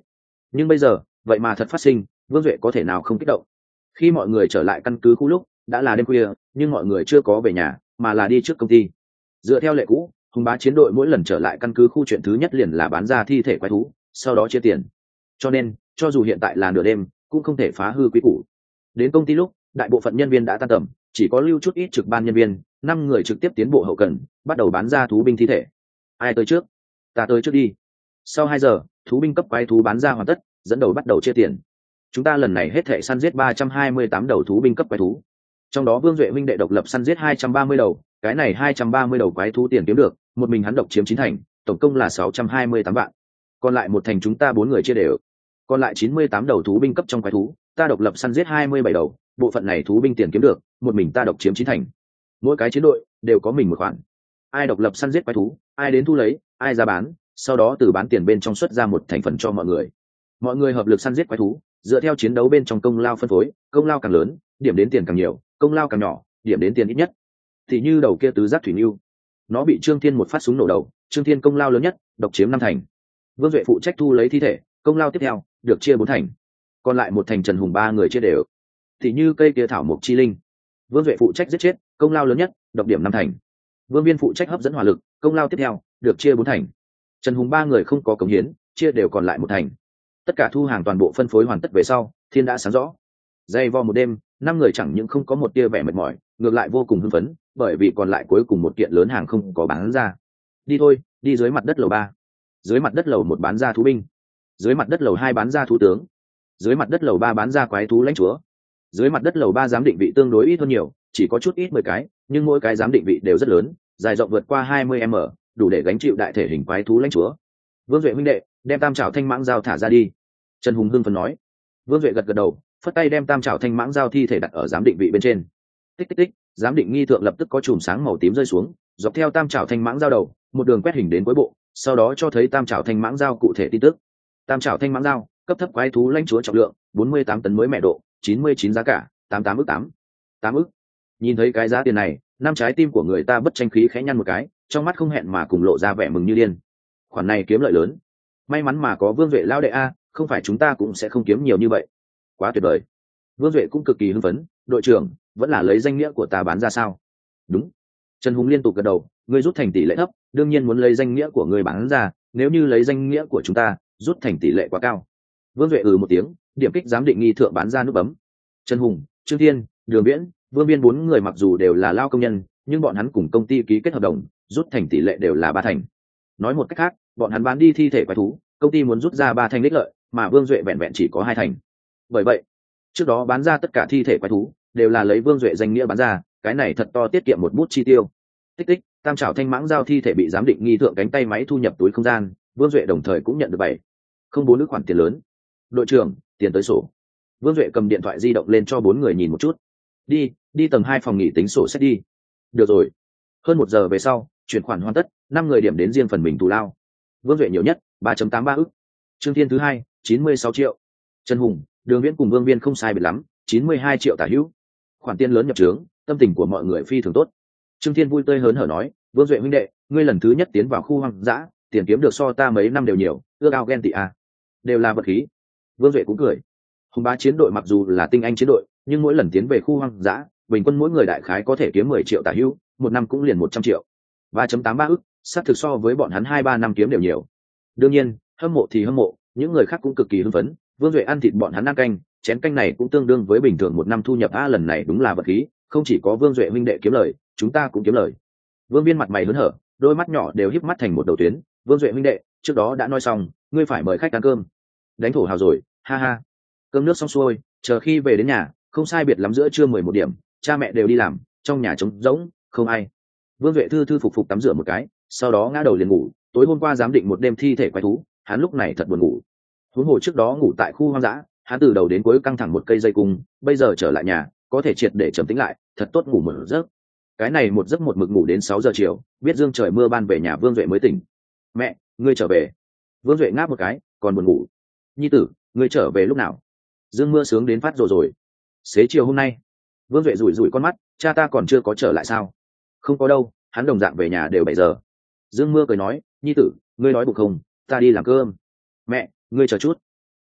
nhưng bây giờ vậy mà thật phát sinh, Vương Duệ có thể nào không kích động. Khi mọi người trở lại căn cứ khu lúc đã là đêm khuya, nhưng mọi người chưa có về nhà mà là đi trước công ty. Dựa theo lệ cũ, hùng bá chiến đội mỗi lần trở lại căn cứ khu chuyện thứ nhất liền là bán ra thi thể quái thú, sau đó chia tiền. Cho nên cho dù hiện tại là nửa đêm cũng không thể phá hư quy củ. Đến công ty lúc đại bộ phận nhân viên đã tan tầm, chỉ có lưu chút ít trực ban nhân viên, năm người trực tiếp tiến bộ hậu cần, bắt đầu bán ra thú binh thi thể. Ai tới trước? Ta tới trước đi. Sau hai giờ, thú binh cấp quái thú bán ra hoàn tất, dẫn đầu bắt đầu chia tiền. Chúng ta lần này hết thể săn giết ba trăm hai mươi tám đầu thú binh cấp quái thú, trong đó Vương Duệ huynh đệ độc lập săn giết hai trăm ba mươi đầu, cái này hai trăm ba mươi đầu quái thú tiền kiếm được, một mình hắn độc chiếm chín thành, tổng công là sáu trăm hai mươi tám vạn. Còn lại một thành chúng ta bốn người chia đều. Còn lại chín mươi tám đầu thú binh cấp trong quái thú, ta độc lập săn giết hai mươi bảy đầu, bộ phận này thú binh tiền kiếm được, một mình ta độc chiếm chín thành. Mỗi cái chiến đội đều có mình một khoản. Ai độc lập săn giết quái thú, ai đến thu lấy, ai ra bán, sau đó từ bán tiền bên trong xuất ra một thành phần cho mọi người. Mọi người hợp lực săn giết quái thú, dựa theo chiến đấu bên trong công lao phân phối, công lao càng lớn, điểm đến tiền càng nhiều, công lao càng nhỏ, điểm đến tiền ít nhất. Thì như đầu kia tứ giác thủy lưu, nó bị Trương Thiên một phát súng nổ đầu, Trương Thiên công lao lớn nhất, độc chiếm năm thành. Vương Duệ phụ trách thu lấy thi thể, công lao tiếp theo được chia bốn thành, còn lại một thành Trần Hùng ba người chia đều. Thì như cây kia thảo mộc chi linh, Vương Duệ phụ trách giết chết, công lao lớn nhất, độc điểm năm thành. Vương Viên phụ trách hấp dẫn hỏa lực, công lao tiếp theo được chia bốn thành. Trần Hùng ba người không có cống hiến, chia đều còn lại một thành. Tất cả thu hàng toàn bộ phân phối hoàn tất về sau, thiên đã sáng rõ. Dày vò một đêm, năm người chẳng những không có một tia vẻ mệt mỏi, ngược lại vô cùng hưng phấn, bởi vì còn lại cuối cùng một kiện lớn hàng không có bán ra. Đi thôi, đi dưới mặt đất lầu ba. Dưới mặt đất lầu một bán ra thú binh, dưới mặt đất lầu hai bán ra thú tướng, dưới mặt đất lầu ba bán ra quái thú lãnh chúa. Dưới mặt đất lầu ba giám định vị tương đối ít hơn nhiều, chỉ có chút ít mười cái, nhưng mỗi cái giám định vị đều rất lớn, dài rộng vượt qua hai mươi mét, đủ để gánh chịu đại thể hình quái thú lãnh chúa. Vương Duệ huynh đệ, đem tam trảo thanh mãng dao thả ra đi. Trần Hùng hưng phấn nói. Vương Duệ gật gật đầu, phất tay đem tam trảo thanh mãng dao thi thể đặt ở giám định vị bên trên. Tích tích tích, giám định nghi thượng lập tức có chùm sáng màu tím rơi xuống, dọc theo tam trảo thanh mãng dao đầu, một đường quét hình đến cuối bộ, sau đó cho thấy tam trảo thanh mãng dao cụ thể tin tức. Tam trảo thanh mãng dao, cấp thấp quái thú lãnh chúa trọng lượng, bốn mươi tám tấn mới mẹ độ, chín mươi chín giá cả, tám mươi tám ức tám. tám ức. Nhìn thấy cái giá tiền này, năm trái tim của người ta bất tranh khí khẽ nhăn một cái, trong mắt không hẹn mà cùng lộ ra vẻ mừng như điên. Khoản này kiếm lợi lớn. May mắn mà có Vương Duệ lao đệ a, không phải chúng ta cũng sẽ không kiếm nhiều như vậy. Quá tuyệt vời. Vương Duệ cũng cực kỳ hưng phấn, đội trưởng, vẫn là lấy danh nghĩa của ta bán ra sao? Đúng. Trần Hùng liên tục gật đầu, ngươi rút thành tỷ lệ thấp, đương nhiên muốn lấy danh nghĩa của ngươi bán ra, nếu như lấy danh nghĩa của chúng ta, rút thành tỷ lệ quá cao. Vương Duệ ừ một tiếng, điểm kích giám định nghi thượng bán ra nút bấm. Trần Hùng, Trương Thiên, Đường Viễn, Vương Biên bốn người mặc dù đều là lao công nhân, nhưng bọn hắn cùng công ty ký kết hợp đồng, rút thành tỷ lệ đều là ba thành. Nói một cách khác, bọn hắn bán đi thi thể quái thú, công ty muốn rút ra ba thành đích lợi, mà Vương Duệ vẹn vẹn chỉ có hai thành. Bởi vậy, trước đó bán ra tất cả thi thể quái thú đều là lấy Vương Duệ danh nghĩa bán ra, cái này thật to tiết kiệm một bút chi tiêu. Tích tích, tam trảo thanh mãng giao thi thể bị giám định nghi thượng cánh tay máy thu nhập túi không gian, Vương Duệ đồng thời cũng nhận được bảy không bốn ức khoản tiền lớn. Đội trưởng, tiền tới sổ. Vương Duệ cầm điện thoại di động lên cho bốn người nhìn một chút. Đi, đi tầng hai phòng nghỉ tính sổ sách đi. Được rồi. Hơn một giờ về sau, chuyển khoản hoàn tất, năm người điểm đến riêng phần mình tù lao. Vương Duệ nhiều nhất ba phẩy tám ba ức. Trương Thiên thứ hai, chín mươi sáu triệu. Trần Hùng, Đường Viễn cùng Vương Viên không sai biệt lắm, chín mươi hai triệu tả hữu. Khoản tiền lớn nhập trướng, tâm tình của mọi người phi thường tốt. Trương Thiên vui tươi hớn hở nói, Vương Duệ huynh đệ, ngươi lần thứ nhất tiến vào khu hoang dã, tiền kiếm được so ta mấy năm đều nhiều, ước ao ghen tị à. Đều là vật khí. Vương Duệ cũng cười. Hùng bá chiến đội mặc dù là tinh anh chiến đội, nhưng mỗi lần tiến về khu hoang dã, bình quân mỗi người đại khái có thể kiếm mười triệu tả hữu, một năm cũng liền một trăm triệu. ba phẩy tám ba ức, sát thực so với bọn hắn hai ba năm kiếm đều nhiều. Đương nhiên, hâm mộ thì hâm mộ, những người khác cũng cực kỳ hưng phấn. Vương Duệ ăn thịt bọn hắn ăn canh, chén canh này cũng tương đương với bình thường một năm thu nhập a, lần này đúng là vật khí, không chỉ có Vương Duệ huynh đệ kiếm lời, chúng ta cũng kiếm lời. Vương Viên mặt mày hớn hở, đôi mắt nhỏ đều híp mắt thành một đầu tuyến. Vương Duệ huynh đệ, trước đó đã nói xong, ngươi phải mời khách ăn cơm. Đánh thổ hào rồi, ha ha. Cơm nước xong xuôi, chờ khi về đến nhà, không sai biệt lắm giữa trưa mười một điểm, cha mẹ đều đi làm, trong nhà trống rỗng, không ai. Vương Duệ thư thư phục phục tắm rửa một cái, sau đó ngã đầu liền ngủ. Tối hôm qua giám định một đêm thi thể quái thú, hắn lúc này thật buồn ngủ. Huống hồ trước đó ngủ tại khu hoang dã, hắn từ đầu đến cuối căng thẳng một cây dây cung, bây giờ trở lại nhà, có thể triệt để trầm tĩnh lại, thật tốt ngủ một giấc. Cái này một giấc một mực ngủ đến sáu giờ chiều, biết dương trời mưa ban về nhà Vương Duệ mới tỉnh. Mẹ, ngươi trở về. Vương Duệ ngáp một cái, còn buồn ngủ. Nhi tử, ngươi trở về lúc nào? Dương mưa sướng đến phát rồi rồi. Xế chiều hôm nay. Vương Duệ rủi rủi con mắt, cha ta còn chưa có trở lại sao? Không có đâu, hắn đồng dạng về nhà đều bảy giờ. Dương mưa cười nói, nhi tử, ngươi nói bụng không, ta đi làm cơm. Mẹ, ngươi chờ chút.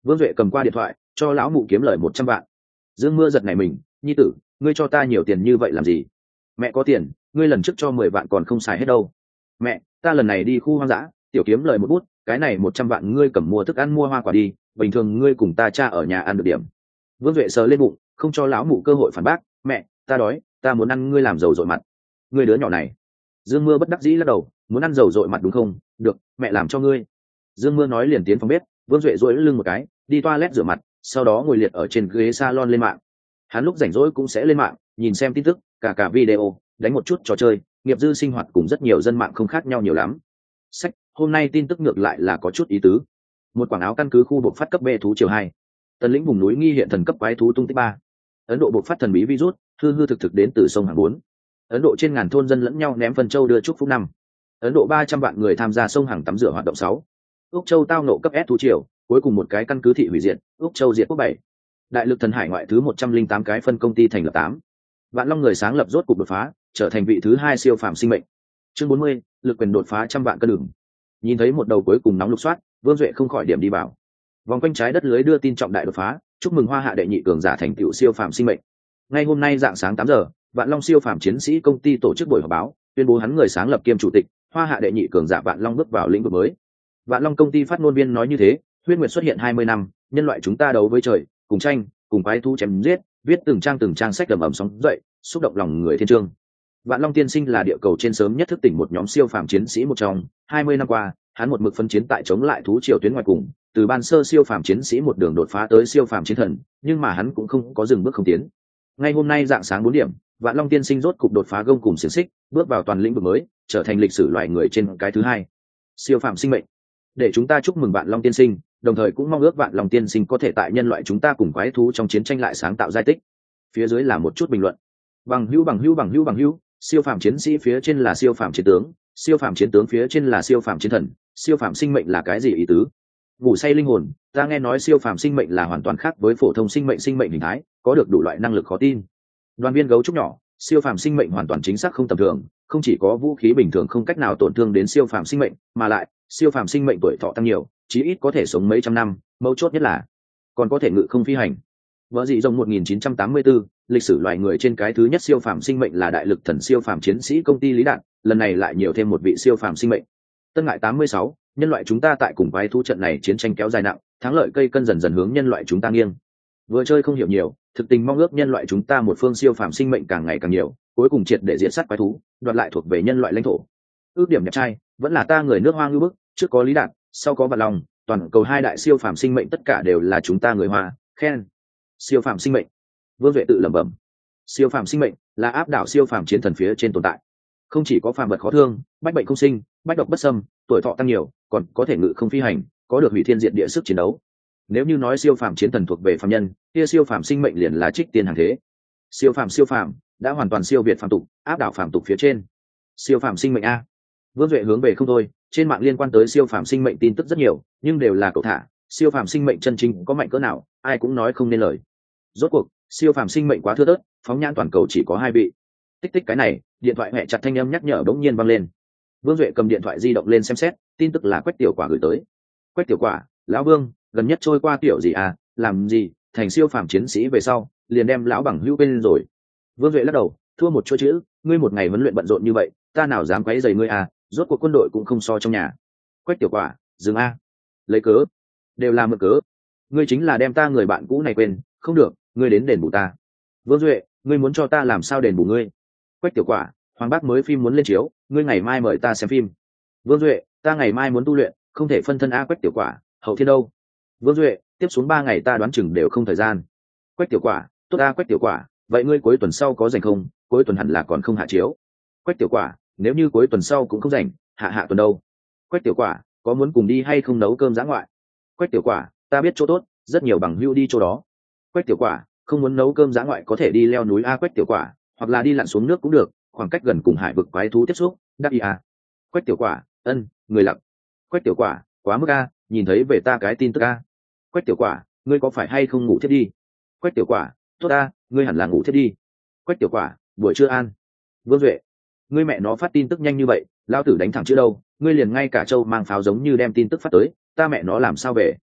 Vương Duệ cầm qua điện thoại cho lão mụ kiếm lời một trăm vạn. Dương Mưa giật nảy mình, nhi tử, ngươi cho ta nhiều tiền như vậy làm gì? Mẹ có tiền, ngươi lần trước cho mười vạn còn không xài hết đâu. Mẹ, ta lần này đi khu hoang dã, tiểu kiếm lời một bút, cái này một trăm vạn ngươi cầm mua thức ăn mua hoa quả đi, bình thường ngươi cùng ta cha ở nhà ăn được điểm. Vương Duệ sờ lên bụng, không cho lão mụ cơ hội phản bác, mẹ, ta đói, ta muốn ăn ngươi làm dầu dội mặt. Ngươi đứa nhỏ này. Dương Mưa bất đắc dĩ lắc đầu, muốn ăn dầu dội mặt đúng không? Được, mẹ làm cho ngươi. Dương Mưa nói liền tiến phòng bếp. Vương Duệ duỗi lưng một cái, đi toilet rửa mặt, sau đó ngồi liệt ở trên ghế salon lên mạng. Hắn lúc rảnh rỗi cũng sẽ lên mạng, nhìn xem tin tức, cả cả video, đánh một chút trò chơi, nghiệp dư sinh hoạt cùng rất nhiều dân mạng không khác nhau nhiều lắm. Sách, hôm nay tin tức ngược lại là có chút ý tứ. Một quảng áo căn cứ khu buộc phát cấp B thú chiều hai. Tần lĩnh vùng núi nghi hiện thần cấp quái thú tung tích ba. Ấn Độ buộc phát thần bí virus, hư hư thực thực đến từ sông Hàng bốn. Ấn Độ trên ngàn thôn dân lẫn nhau ném phân châu đưa chúc phúc năm. Ấn Độ ba trăm vạn người tham gia sông Hàng tắm rửa hoạt động sáu. Úc Châu tao nộ cấp S thú triều, cuối cùng một cái căn cứ thị hủy diệt, Úc Châu diệt quốc bảy. Đại lực thần hải ngoại thứ một trăm linh tám cái phân công ty thành lập tám. Vạn Long người sáng lập rốt cục đột phá, trở thành vị thứ hai siêu phàm sinh mệnh. Chương bốn mươi, lực quyền đột phá trăm vạn cân đường. Nhìn thấy một đầu cuối cùng nóng lục soát, Vương Duệ không khỏi điểm đi vào. Vòng quanh trái đất lưới đưa tin trọng đại đột phá, chúc mừng Hoa Hạ đệ nhị cường giả thành tựu siêu phàm sinh mệnh. Ngay hôm nay dạng sáng tám giờ, Vạn Long siêu phàm chiến sĩ công ty tổ chức buổi họp báo, tuyên bố hắn người sáng lập kiêm chủ tịch, Hoa Hạ đệ nhị cường giả Vạn Long bước vào lĩnh vực mới. Vạn Long công ty phát ngôn viên nói như thế, Huyết Nguyệt xuất hiện hai mươi năm, nhân loại chúng ta đấu với trời, cùng tranh, cùng quái thú chém giết, viết từng trang từng trang sách ầm ầm sóng dậy, xúc động lòng người thiên trương. Vạn Long tiên sinh là địa cầu trên sớm nhất thức tỉnh một nhóm siêu phàm chiến sĩ một trong, hai mươi năm qua, hắn một mực phân chiến tại chống lại thú triều tuyến ngoài cùng, từ ban sơ siêu phàm chiến sĩ một đường đột phá tới siêu phàm chiến thần, nhưng mà hắn cũng không có dừng bước không tiến. Ngay hôm nay dạng sáng bốn điểm, Vạn Long tiên sinh rốt cục đột phá gông cùng xiển xích, bước vào toàn lĩnh vực mới, trở thành lịch sử loài người trên cái thứ hai. Siêu phàm sinh mệnh. Để chúng ta chúc mừng Vạn Long tiên sinh, đồng thời cũng mong ước Vạn Long tiên sinh có thể tại nhân loại chúng ta cùng quái thú trong chiến tranh lại sáng tạo giai tích. Phía dưới là một chút bình luận. Bằng hữu bằng hữu bằng hữu bằng hữu, siêu phàm chiến sĩ phía trên là siêu phàm chiến tướng, siêu phàm chiến tướng phía trên là siêu phàm chiến thần, siêu phàm sinh mệnh là cái gì ý tứ? Ngủ say linh hồn, ta nghe nói siêu phàm sinh mệnh là hoàn toàn khác với phổ thông sinh mệnh sinh mệnh hình thái, có được đủ loại năng lực khó tin. Đoàn viên gấu trúc nhỏ, siêu phàm sinh mệnh hoàn toàn chính xác không tầm thường, không chỉ có vũ khí bình thường không cách nào tổn thương đến siêu phàm sinh mệnh, mà lại siêu phàm sinh mệnh tuổi thọ tăng nhiều, chí ít có thể sống mấy trăm năm, mấu chốt nhất là còn có thể ngự không phi hành. Vợ dị rồng một nghìn chín trăm tám mươi tư, lịch sử loài người trên cái thứ nhất siêu phàm sinh mệnh là đại lực thần siêu phàm chiến sĩ công ty Lý Đạt, lần này lại nhiều thêm một vị siêu phàm sinh mệnh. Tân ngại tám mươi sáu, nhân loại chúng ta tại cùng quái thú trận này chiến tranh kéo dài nặng, thắng lợi cây cân dần dần hướng nhân loại chúng ta nghiêng. Vừa chơi không hiểu nhiều, thực tình mong ước nhân loại chúng ta một phương siêu phàm sinh mệnh càng ngày càng nhiều, cuối cùng triệt để diễn sát quái thú, đoạt lại thuộc về nhân loại lãnh thổ. Ước điểm đẹp trai, vẫn là ta người nước Hoa ngưu bức, trước có Lý Đạt, sau có Vạn Long, toàn cầu hai đại siêu phàm sinh mệnh tất cả đều là chúng ta người Hoa, khen. Siêu phàm sinh mệnh. Vương Duệ tự lẩm bẩm. Siêu phàm sinh mệnh là áp đảo siêu phàm chiến thần phía trên tồn tại. Không chỉ có phàm vật khó thương, bách bệnh không sinh, bách độc bất xâm, tuổi thọ tăng nhiều, còn có thể ngự không phi hành, có được hủy thiên diệt địa sức chiến đấu. Nếu như nói siêu phàm chiến thần thuộc về phàm nhân, kia siêu phàm sinh mệnh liền là trích tiên hàng thế. Siêu phàm siêu phàm đã hoàn toàn siêu việt phàm tục, áp đảo phàm tục phía trên. Siêu phàm sinh mệnh a. Vương Duệ hướng về không thôi, trên mạng liên quan tới siêu phàm sinh mệnh tin tức rất nhiều, nhưng đều là cậu thả, siêu phàm sinh mệnh chân chính có mạnh cỡ nào, ai cũng nói không nên lời. Rốt cuộc, siêu phàm sinh mệnh quá thưa thớt, phóng nhãn toàn cầu chỉ có hai vị. Tích tích cái này, điện thoại hẹ chặt thanh âm nhắc nhở bỗng nhiên vang lên. Vương Duệ cầm điện thoại di động lên xem xét, tin tức là Quách Tiểu Quả gửi tới. Quách Tiểu Quả, lão Vương, gần nhất trôi qua kiểu gì à, làm gì, thành siêu phàm chiến sĩ về sau, liền đem lão bằng hữu bên rồi. Vương Duệ lắc đầu, thua một chỗ chữ, ngươi một ngày huấn luyện bận rộn như vậy, ta nào dám quấy rầy ngươi à, rốt cuộc quân đội cũng không so trong nhà. Quách Tiểu Quả, dừng a, lấy cớ, đều là mượn cớ. Ngươi chính là đem ta người bạn cũ này quên, không được, ngươi đến đền bù ta. Vương Duệ, ngươi muốn cho ta làm sao đền bù ngươi? Quách Tiểu Quả, Hoàng Bác mới phim muốn lên chiếu, ngươi ngày mai mời ta xem phim. Vương Duệ, ta ngày mai muốn tu luyện, không thể phân thân a. Quách Tiểu Quả, hậu thiên đâu? Vương Duệ, tiếp xuống ba ngày ta đoán chừng đều không thời gian. Quách Tiểu Quả, tốt a. Quách Tiểu Quả, vậy ngươi cuối tuần sau có rảnh không? Cuối tuần hẳn là còn không hạ chiếu. Quách Tiểu Quả, nếu như cuối tuần sau cũng không rảnh, hạ hạ tuần đâu? Quách Tiểu Quả, có muốn cùng đi hay không nấu cơm dã ngoại? Quách Tiểu Quả, ta biết chỗ tốt, rất nhiều bằng hữu đi chỗ đó. Quách Tiểu Quả, không muốn nấu cơm dã ngoại có thể đi leo núi a. Quách Tiểu Quả, hoặc là đi lặn xuống nước cũng được, khoảng cách gần cùng hải vực quái thú tiếp xúc, đắc ý a. Quách Tiểu Quả, ân, người lặng. Quách Tiểu Quả, quá mức a, nhìn thấy về ta cái tin tức a. Quách Tiểu Quả, ngươi có phải hay không ngủ thiết đi? Quách Tiểu Quả, tốt a, ngươi hẳn là ngủ thiết đi. Quách Tiểu Quả, buổi trưa an. Vương Duệ, ngươi mẹ nó phát tin tức nhanh như vậy, lao tử đánh thẳng chữ đâu, ngươi liền ngay cả châu mang pháo giống như đem tin tức phát tới, ta mẹ nó làm sao về?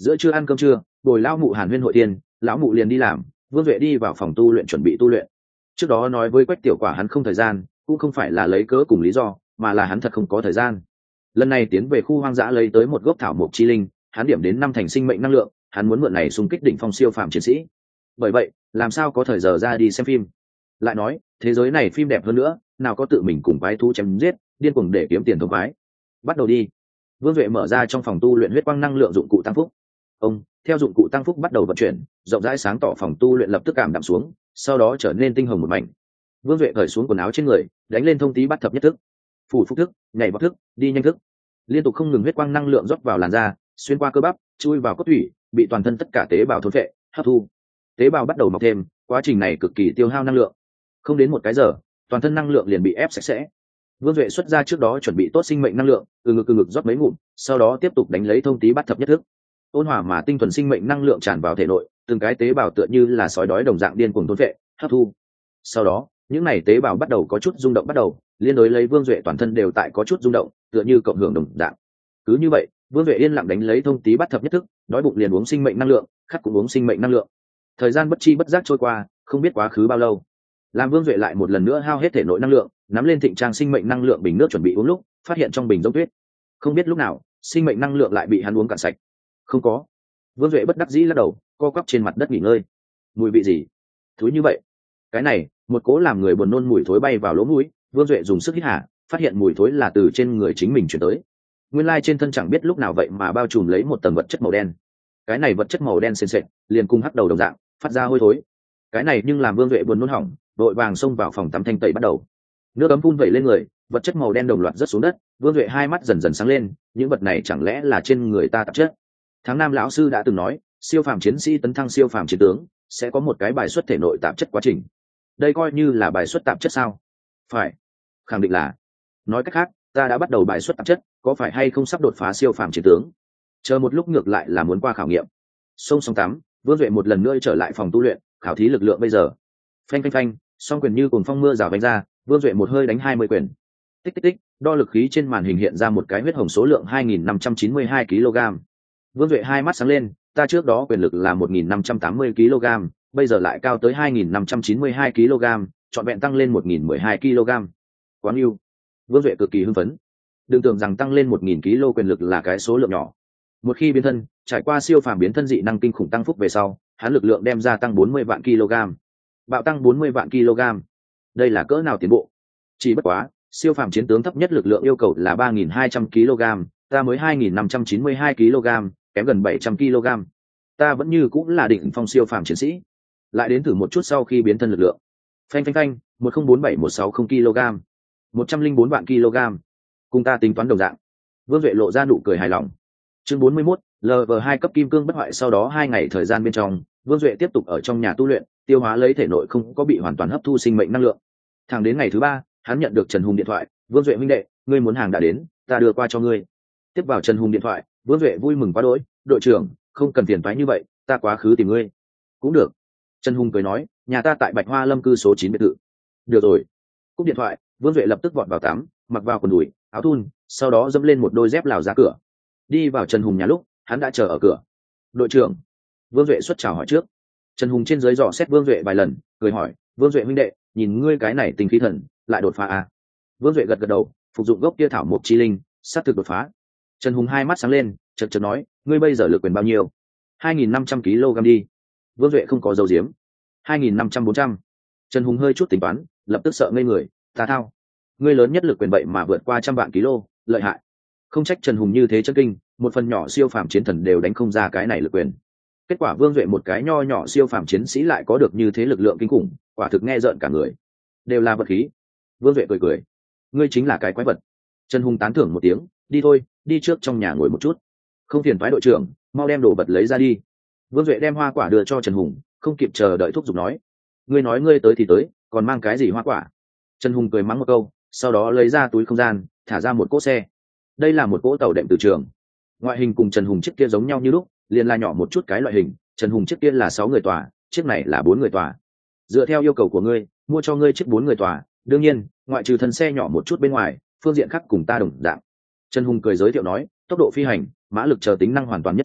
Giữa trưa ăn cơm trưa, bồi lão mụ hàn huyên hội tiên, lão mụ liền đi làm, Vương Duệ đi vào phòng tu luyện chuẩn bị tu luyện. Trước đó nói với Quách Tiểu Quả hắn không thời gian, cũng không phải là lấy cớ cùng lý do, mà là hắn thật không có thời gian. Lần này tiến về khu hoang dã lấy tới một gốc thảo mộc chi linh, hắn điểm đến năm thành sinh mệnh năng lượng, hắn muốn mượn này xung kích đỉnh phong siêu phàm chiến sĩ. Bởi vậy, làm sao có thời giờ ra đi xem phim? Lại nói, thế giới này phim đẹp hơn nữa, nào có tự mình cùng quái thú chém giết, điên cuồng để kiếm tiền thông quái. Bắt đầu đi. Vương Duệ mở ra trong phòng tu luyện huyết quang năng lượng dụng cụ tăng phúc. Ông, theo dụng cụ tăng phúc bắt đầu vận chuyển, rộng rãi sáng tỏ phòng tu luyện lập tức cảm đạm xuống, sau đó trở nên tinh hồng một mảnh. Vương Duệ cởi xuống quần áo trên người, đánh lên thông tí bắt thập nhất thức, phủ phúc thức, nhảy vọt thức, đi nhanh thức, liên tục không ngừng huyết quang năng lượng rót vào làn da, xuyên qua cơ bắp, chui vào cốt thủy, bị toàn thân tất cả tế bào thôn phệ, hấp thu. Tế bào bắt đầu mọc thêm, quá trình này cực kỳ tiêu hao năng lượng. Không đến một cái giờ, toàn thân năng lượng liền bị ép sạch sẽ. Vương Duệ xuất ra trước đó chuẩn bị tốt sinh mệnh năng lượng, từ ngực từ ngực rót mấy ngụm, sau đó tiếp tục đánh lấy thông tí bắt thập nhất thức. Ôn hòa mà tinh thuần sinh mệnh năng lượng tràn vào thể nội, từng cái tế bào tựa như là sói đói đồng dạng điên cuồng thôn phệ, hấp thu. Sau đó, những này tế bào bắt đầu có chút rung động bắt đầu, liên đối lấy Vương Duệ toàn thân đều tại có chút rung động, tựa như cộng hưởng đồng dạng. Cứ như vậy, Vương Duệ yên lặng đánh lấy thông tí bắt thập nhất thức, đói bụng liền uống sinh mệnh năng lượng, khát cũng uống sinh mệnh năng lượng. Thời gian bất chi bất giác trôi qua, không biết quá khứ bao lâu. Làm Vương Duệ lại một lần nữa hao hết thể nội năng lượng, nắm lên thịnh trang sinh mệnh năng lượng bình nước chuẩn bị uống lúc, phát hiện trong bình giống tuyết. Không biết lúc nào, sinh mệnh năng lượng lại bị hắn uống cạn sạch. Không có. Vương Duệ bất đắc dĩ lắc đầu, co quắp trên mặt đất nghỉ ngơi. Mùi vị gì? Thúi như vậy. Cái này, một cố làm người buồn nôn mùi thối bay vào lỗ mũi, Vương Duệ dùng sức hít hà, phát hiện mùi thối là từ trên người chính mình chuyển tới. Nguyên lai trên thân chẳng biết lúc nào vậy mà bao trùm lấy một tầng vật chất màu đen. Cái này vật chất màu đen sền sệt, liền cùng hắc đầu đồng dạng, phát ra hôi thối. Cái này nhưng làm Vương Duệ buồn nôn hỏng, vội vàng xông vào phòng tắm thanh tẩy bắt đầu. Nước ấm phun vẩy lên người, vật chất màu đen đồng loạt rớt xuống đất, Vương Duệ hai mắt dần dần sáng lên, những vật này chẳng lẽ là trên người ta tạp chất? Tháng Nam lão sư đã từng nói, siêu phàm chiến sĩ tấn thăng siêu phàm chiến tướng, sẽ có một cái bài xuất thể nội tạp chất quá trình. Đây coi như là bài xuất tạp chất sao? Phải, khẳng định là. Nói cách khác, ta đã bắt đầu bài xuất tạp chất, có phải hay không sắp đột phá siêu phàm chiến tướng? Chờ một lúc ngược lại là muốn qua khảo nghiệm. Xông xong tắm, Vương Duệ một lần nữa trở lại phòng tu luyện, khảo thí lực lượng bây giờ. Phanh phanh phanh, song quyền như cùng phong mưa rào vánh ra, Vương Duệ một hơi đánh hai mươi quyền. Tích tích tích, đo lực khí trên màn hình hiện ra một cái huyết hồng số lượng hai nghìn năm trăm chín mươi hai ki lô gam. Vương Duệ hai mắt sáng lên, ta trước đó quyền lực là một nghìn năm trăm tám mươi ki lô gam, bây giờ lại cao tới hai nghìn năm trăm chín mươi hai ki lô gam, trọn vẹn tăng lên một nghìn mười hai ki lô gam. Quá nhiều. Vương Duệ cực kỳ hưng phấn. Đừng tưởng rằng tăng lên một nghìn ki lô quyền lực là cái số lượng nhỏ. Một khi biến thân, trải qua siêu phàm biến thân dị năng kinh khủng tăng phúc về sau, hắn lực lượng đem ra tăng bốn mươi vạn kg. Bạo tăng bốn mươi vạn kg. Đây là cỡ nào tiến bộ? Chỉ bất quá, siêu phàm chiến tướng thấp nhất lực lượng yêu cầu là ba nghìn hai trăm kg, ta mới hai nghìn năm trăm chín mươi hai kg, kém gần bảy trăm kg. Ta vẫn như cũng là đỉnh phong siêu phàm chiến sĩ. Lại đến thử một chút sau khi biến thân lực lượng. Phanh phanh phanh, một không bốn bảy một sáu không kg, một trăm linh bốn vạn kg. Cùng ta tính toán đồng dạng. Vương Duệ lộ ra nụ cười hài lòng. Chương bốn mươi mốt, lờ vê hai cấp kim cương bất hoại. Sau đó hai ngày thời gian bên trong, Vương Duệ tiếp tục ở trong nhà tu luyện, tiêu hóa lấy thể nội không có bị hoàn toàn hấp thu sinh mệnh năng lượng. Thẳng đến ngày thứ ba, hắn nhận được Trần Hùng điện thoại, "Vương Duệ huynh đệ, ngươi muốn hàng đã đến, ta đưa qua cho ngươi." Tiếp vào Trần Hùng điện thoại, Vương Duệ vui mừng quá đỗi, "Đội trưởng, không cần phiền toái như vậy, ta quá khứ tìm ngươi." "Cũng được." Trần Hùng cười nói, "Nhà ta tại Bạch Hoa Lâm cư số chín biệt thự." "Được rồi." Cúp điện thoại, Vương Duệ lập tức vọt vào tắm, mặc vào quần đùi, áo thun, sau đó dẫm lên một đôi dép lào ra cửa. Đi vào Trần Hùng nhà lúc, hắn đã chờ ở cửa. "Đội trưởng." Vương Duệ xuất chào hỏi trước. Trần Hùng trên dưới dò xét Vương Duệ vài lần, cười hỏi, "Vương Duệ huynh đệ, nhìn ngươi cái này tinh khí thần, lại đột phá à?" Vương Duệ gật gật đầu, phục dụng gốc kia thảo mộc chi linh, sát thực đột phá. Trần Hùng hai mắt sáng lên, chợt chợt nói, "Ngươi bây giờ lực quyền bao nhiêu?" hai nghìn năm trăm kg đi." Vương Duệ không có dấu diếm. hai nghìn năm trăm bốn trăm. Trần Hùng hơi chút tính toán, lập tức sợ ngây người, "Ta thao, ngươi lớn nhất lực quyền vậy mà vượt qua trăm vạn kg, lợi hại." Không trách Trần Hùng như thế chân kinh, một phần nhỏ siêu phàm chiến thần đều đánh không ra cái này lực quyền. Kết quả Vương Duệ một cái nho nhỏ siêu phàm chiến sĩ lại có được như thế lực lượng kinh khủng, quả thực nghe rợn cả người. Đều là vật khí. Vương Duệ cười cười, "Ngươi chính là cái quái vật." Trần Hùng tán thưởng một tiếng, "Đi thôi, đi trước trong nhà ngồi một chút." "Không phiền toái đội trưởng, mau đem đồ vật lấy ra đi." Vương Duệ đem hoa quả đưa cho Trần Hùng, không kịp chờ đợi thúc giục nói, "Ngươi nói ngươi tới thì tới, còn mang cái gì hoa quả?" Trần Hùng cười mắng một câu, sau đó lấy ra túi không gian, thả ra một cỗ xe. Đây là một cỗ tàu đệm từ trường. Ngoại hình cùng Trần Hùng chiếc kia giống nhau như lúc, liền là nhỏ một chút cái loại hình. Trần Hùng chiếc kia là sáu người tòa, chiếc này là bốn người tòa. Dựa theo yêu cầu của ngươi, mua cho ngươi chiếc bốn người tòa, đương nhiên, ngoại trừ thân xe nhỏ một chút bên ngoài, phương diện khác cùng ta đồng dạng. Trần Hùng cười giới thiệu nói, tốc độ phi hành, mã lực chờ tính năng hoàn toàn nhất trí,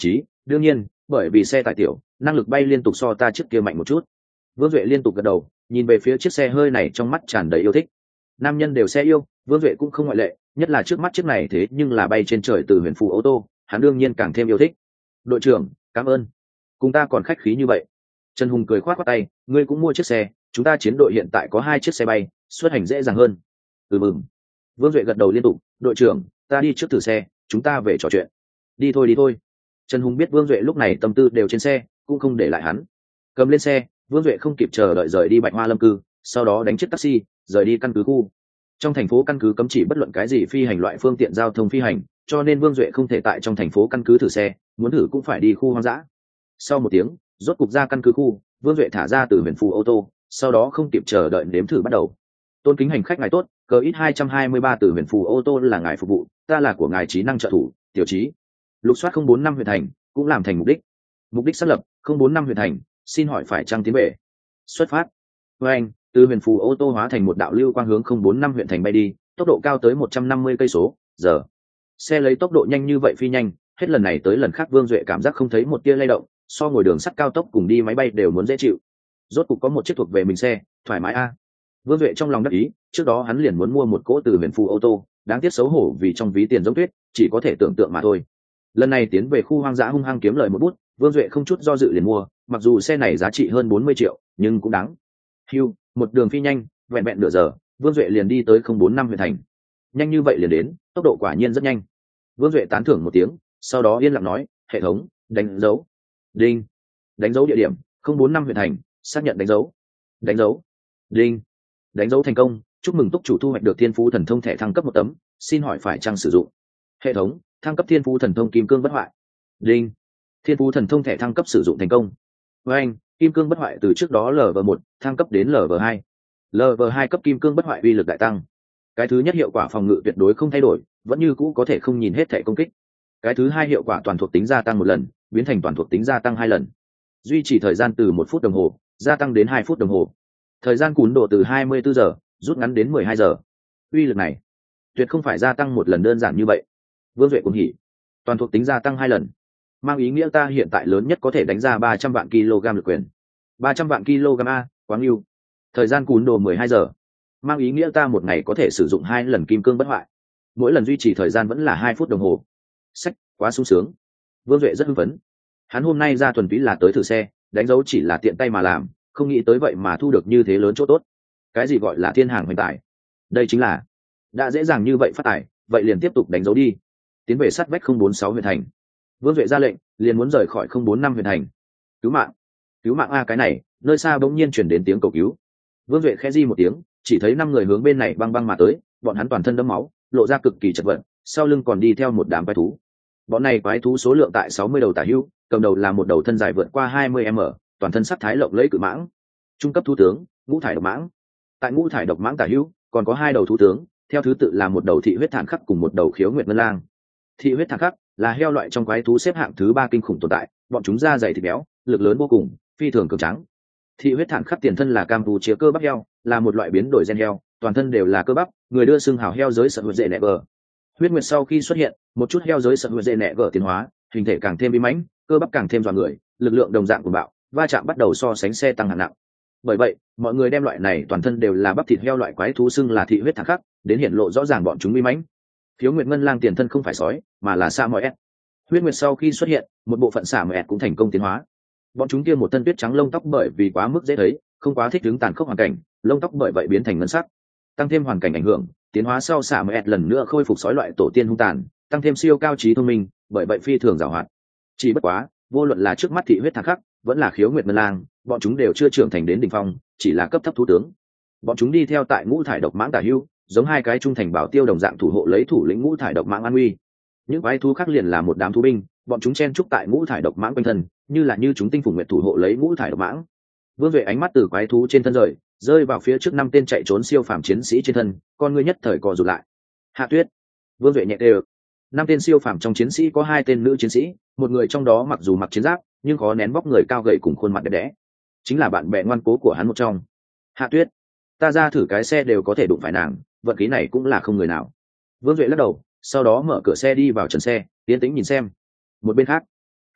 đương nhiên bởi vì xe tải tiểu, năng lực bay liên tục so ta trước kia mạnh một chút. Vương Duệ liên tục gật đầu, nhìn về phía chiếc xe hơi này trong mắt tràn đầy yêu thích. Nam nhân đều xe yêu, Vương Duệ cũng không ngoại lệ, nhất là trước mắt chiếc này thế nhưng là bay trên trời từ Huyền Phù ô tô, hắn đương nhiên càng thêm yêu thích. Đội trưởng, cảm ơn. Cùng ta còn khách khí như vậy. Trần Hùng cười khoát khoát tay, ngươi cũng mua chiếc xe, chúng ta chiến đội hiện tại có hai chiếc xe bay, xuất hành dễ dàng hơn. Ừ mừng. Vương Duệ gật đầu liên tục, đội trưởng, ta đi trước thử xe, chúng ta về trò chuyện. Đi thôi đi thôi. Trần Hùng biết Vương Duệ lúc này tâm tư đều trên xe, cũng không để lại hắn. Cầm lên xe, Vương Duệ không kịp chờ đợi rời đi Bạch Hoa Lâm cư, sau đó đánh chiếc taxi, rời đi căn cứ khu. Trong thành phố căn cứ cấm chỉ bất luận cái gì phi hành loại phương tiện giao thông phi hành, cho nên Vương Duệ không thể tại trong thành phố căn cứ thử xe, muốn thử cũng phải đi khu hoang dã. Sau một tiếng, rốt cục ra căn cứ khu, Vương Duệ thả ra từ Huyền Phù ô tô, sau đó không kịp chờ đợi nếm thử bắt đầu. Tôn kính hành khách ngài tốt, cờ ít hai trăm hai mươi ba từ Huyền Phù ô tô là ngài phục vụ, ta là của ngài trí năng trợ thủ, Tiểu Trí. Lục soát không bốn năm huyện thành, cũng làm thành mục đích. Mục đích xác lập không bốn năm huyện thành, xin hỏi phải trăng tiến về. Xuất phát. Với anh, từ Huyền Phù ô tô hóa thành một đạo lưu quang hướng không bốn năm huyện thành bay đi, tốc độ cao tới một trăm năm mươi cây số giờ. Xe lấy tốc độ nhanh như vậy phi nhanh, hết lần này tới lần khác Vương Duệ cảm giác không thấy một tia lay động, so ngồi đường sắt cao tốc cùng đi máy bay đều muốn dễ chịu. Rốt cục có một chiếc thuộc về mình xe, thoải mái a. Vương Duệ trong lòng đắc ý, trước đó hắn liền muốn mua một cỗ từ Huyền Phù ô tô, đáng tiếc xấu hổ vì trong ví tiền giống tuyết, chỉ có thể tưởng tượng mà thôi. Lần này tiến về khu hoang dã hung hăng kiếm lời một bút, Vương Duệ không chút do dự liền mua, mặc dù xe này giá trị hơn bốn mươi triệu, nhưng cũng đáng. Hưu, một đường phi nhanh, vẹn vẹn nửa giờ, Vương Duệ liền đi tới không bốn năm huyện thành. Nhanh như vậy liền đến, tốc độ quả nhiên rất nhanh. Vương Duệ tán thưởng một tiếng, sau đó yên lặng nói, hệ thống, đánh dấu. Đinh. Đánh dấu địa điểm, không bốn năm huyện thành, xác nhận đánh dấu. Đánh dấu. Đinh. Đánh dấu thành công, chúc mừng túc chủ thu hoạch được Thiên Phú Thần Thông thẻ thăng cấp một tấm, xin hỏi phải chăng sử dụng. Hệ thống, thăng cấp Thiên Phú Thần Thông Kim Cương Bất Hoại. Đinh. Thiên Phú Thần Thông thẻ thăng cấp sử dụng thành công. Với anh, Kim Cương Bất Hoại từ trước đó L V một thăng cấp đến L V hai. L V hai cấp Kim Cương Bất Hoại uy lực đại tăng. Cái thứ nhất hiệu quả phòng ngự tuyệt đối không thay đổi, vẫn như cũ có thể không nhìn hết thẻ công kích. Cái thứ hai hiệu quả toàn thuộc tính gia tăng một lần, biến thành toàn thuộc tính gia tăng hai lần. Duy trì thời gian từ một phút đồng hồ, gia tăng đến hai phút đồng hồ. Thời gian cún độ từ hai mươi bốn giờ, rút ngắn đến mười hai giờ. Uy lực này, tuyệt không phải gia tăng một lần đơn giản như vậy. Vương Duệ cũng hỉ. Toàn thuộc tính gia tăng hai lần, mang ý nghĩa ta hiện tại lớn nhất có thể đánh ra ba trăm vạn kg lực quyền. ba trăm vạn kg a, quá ưu. Thời gian cún độ mười hai giờ, mang ý nghĩa ta một ngày có thể sử dụng hai lần kim cương bất hoại. Mỗi lần duy trì thời gian vẫn là hai phút đồng hồ. Sách, quá sung sướng. Vương Duệ rất hưng phấn. Hắn hôm nay ra thuần túy là tới thử xe, đánh dấu chỉ là tiện tay mà làm, không nghĩ tới vậy mà thu được như thế lớn chỗ tốt. Cái gì gọi là thiên hàng hoành tài? Đây chính là đã dễ dàng như vậy phát tài, vậy liền tiếp tục đánh dấu đi. Tiến về sát vách không bốn sáu huyện thành. Vương Duệ ra lệnh, liền muốn rời khỏi không bốn năm huyện thành. Cứu mạng, cứu mạng a, cái này, nơi xa bỗng nhiên chuyển đến tiếng cầu cứu. Vương Duệ khẽ di một tiếng, chỉ thấy năm người hướng bên này băng băng mà tới, bọn hắn toàn thân đẫm máu, lộ ra cực kỳ chật vật, sau lưng còn đi theo một đám quái thú. Bọn này quái thú số lượng tại sáu mươi đầu tả hữu, cầm đầu là một đầu thân dài vượt qua hai mươi mét, toàn thân sắc thái lộng lẫy cự mãng. Trung cấp thú tướng, ngũ thải độc mãng. Tại ngũ thải độc mãng tả hữu, còn có hai đầu thú tướng, theo thứ tự là một đầu thị huyết thản khắc cùng một đầu khiếu nguyệt ngân lang. Thị huyết thản khắc là heo loại trong quái thú xếp hạng thứ ba kinh khủng tồn tại, bọn chúng da dày thịt béo, lực lớn vô cùng, phi thường cường tráng. Thị huyết thản khắc tiền thân là Campuchia cơ bắp heo, là một loại biến đổi gen heo, toàn thân đều là cơ bắp, người đưa xưng hào heo giới sợ huyết dễ nẹ gờ. Huyết nguyệt sau khi xuất hiện, một chút heo giới sợ huyết dễ nẹ gờ tiến hóa, hình thể càng thêm bí mãnh, cơ bắp càng thêm dọa người, lực lượng đồng dạng của bạo, va chạm bắt đầu so sánh xe tăng hạng nặng. Bởi vậy, mọi người đem loại này toàn thân đều là bắp thịt heo loại quái thú xưng là thị huyết thản khắc, đến hiện lộ rõ ràng bọn chúng bí mãnh. Khiếu nguyệt ngân lang tiền thân không phải sói, mà là sa mọi ép. Huyết nguyệt sau khi xuất hiện, một bộ phận sa mọi ép cũng thành công tiến hóa. Bọn chúng kia một thân tuyết trắng lông tóc bởi vì quá mức dễ thấy, không quá thích ứng tàn khốc hoàn cảnh, lông tóc bởi vậy biến thành ngân sắc. Tăng thêm hoàn cảnh ảnh hưởng, tiến hóa sau sa mọi ép lần nữa khôi phục sói loại tổ tiên hung tàn, tăng thêm siêu cao trí thông minh, bởi vậy phi thường giàu hoạt. Chỉ bất quá, vô luận là trước mắt thị huyết thản khắc, vẫn là khiếu nguyệt ngân lang, bọn chúng đều chưa trưởng thành đến đỉnh phong, chỉ là cấp thấp thú tướng. Bọn chúng đi theo tại ngũ thải độc mãng tả hữu, giống hai cái trung thành bảo tiêu đồng dạng thủ hộ lấy thủ lĩnh ngũ thải độc mãng an uy. Những quái thú khác liền là một đám thú binh, bọn chúng chen trúc tại ngũ thải độc mãng quanh thân, như là như chúng tinh phủ nguyệt thủ hộ lấy ngũ thải độc mãng. Vương Duệ ánh mắt từ quái thú trên thân rời, rơi vào phía trước năm tên chạy trốn siêu phàm chiến sĩ trên thân, con ngươi nhất thời co rụt lại. Hạ Tuyết. Vương Duệ nhẹ đều. Năm tên siêu phàm trong chiến sĩ có hai tên nữ chiến sĩ, một người trong đó mặc dù mặc chiến giáp, nhưng khó nén bóc người cao gầy cùng khuôn mặt đẹp đẽ, chính là bạn bè ngoan cố của hắn một trong. Hạ Tuyết, ta ra thử cái xe đều có thể đụng phải nàng, vận khí này cũng là không người nào. Vương Duệ lắc đầu, sau đó mở cửa xe đi vào trần xe, tiến tĩnh nhìn xem. Một bên khác,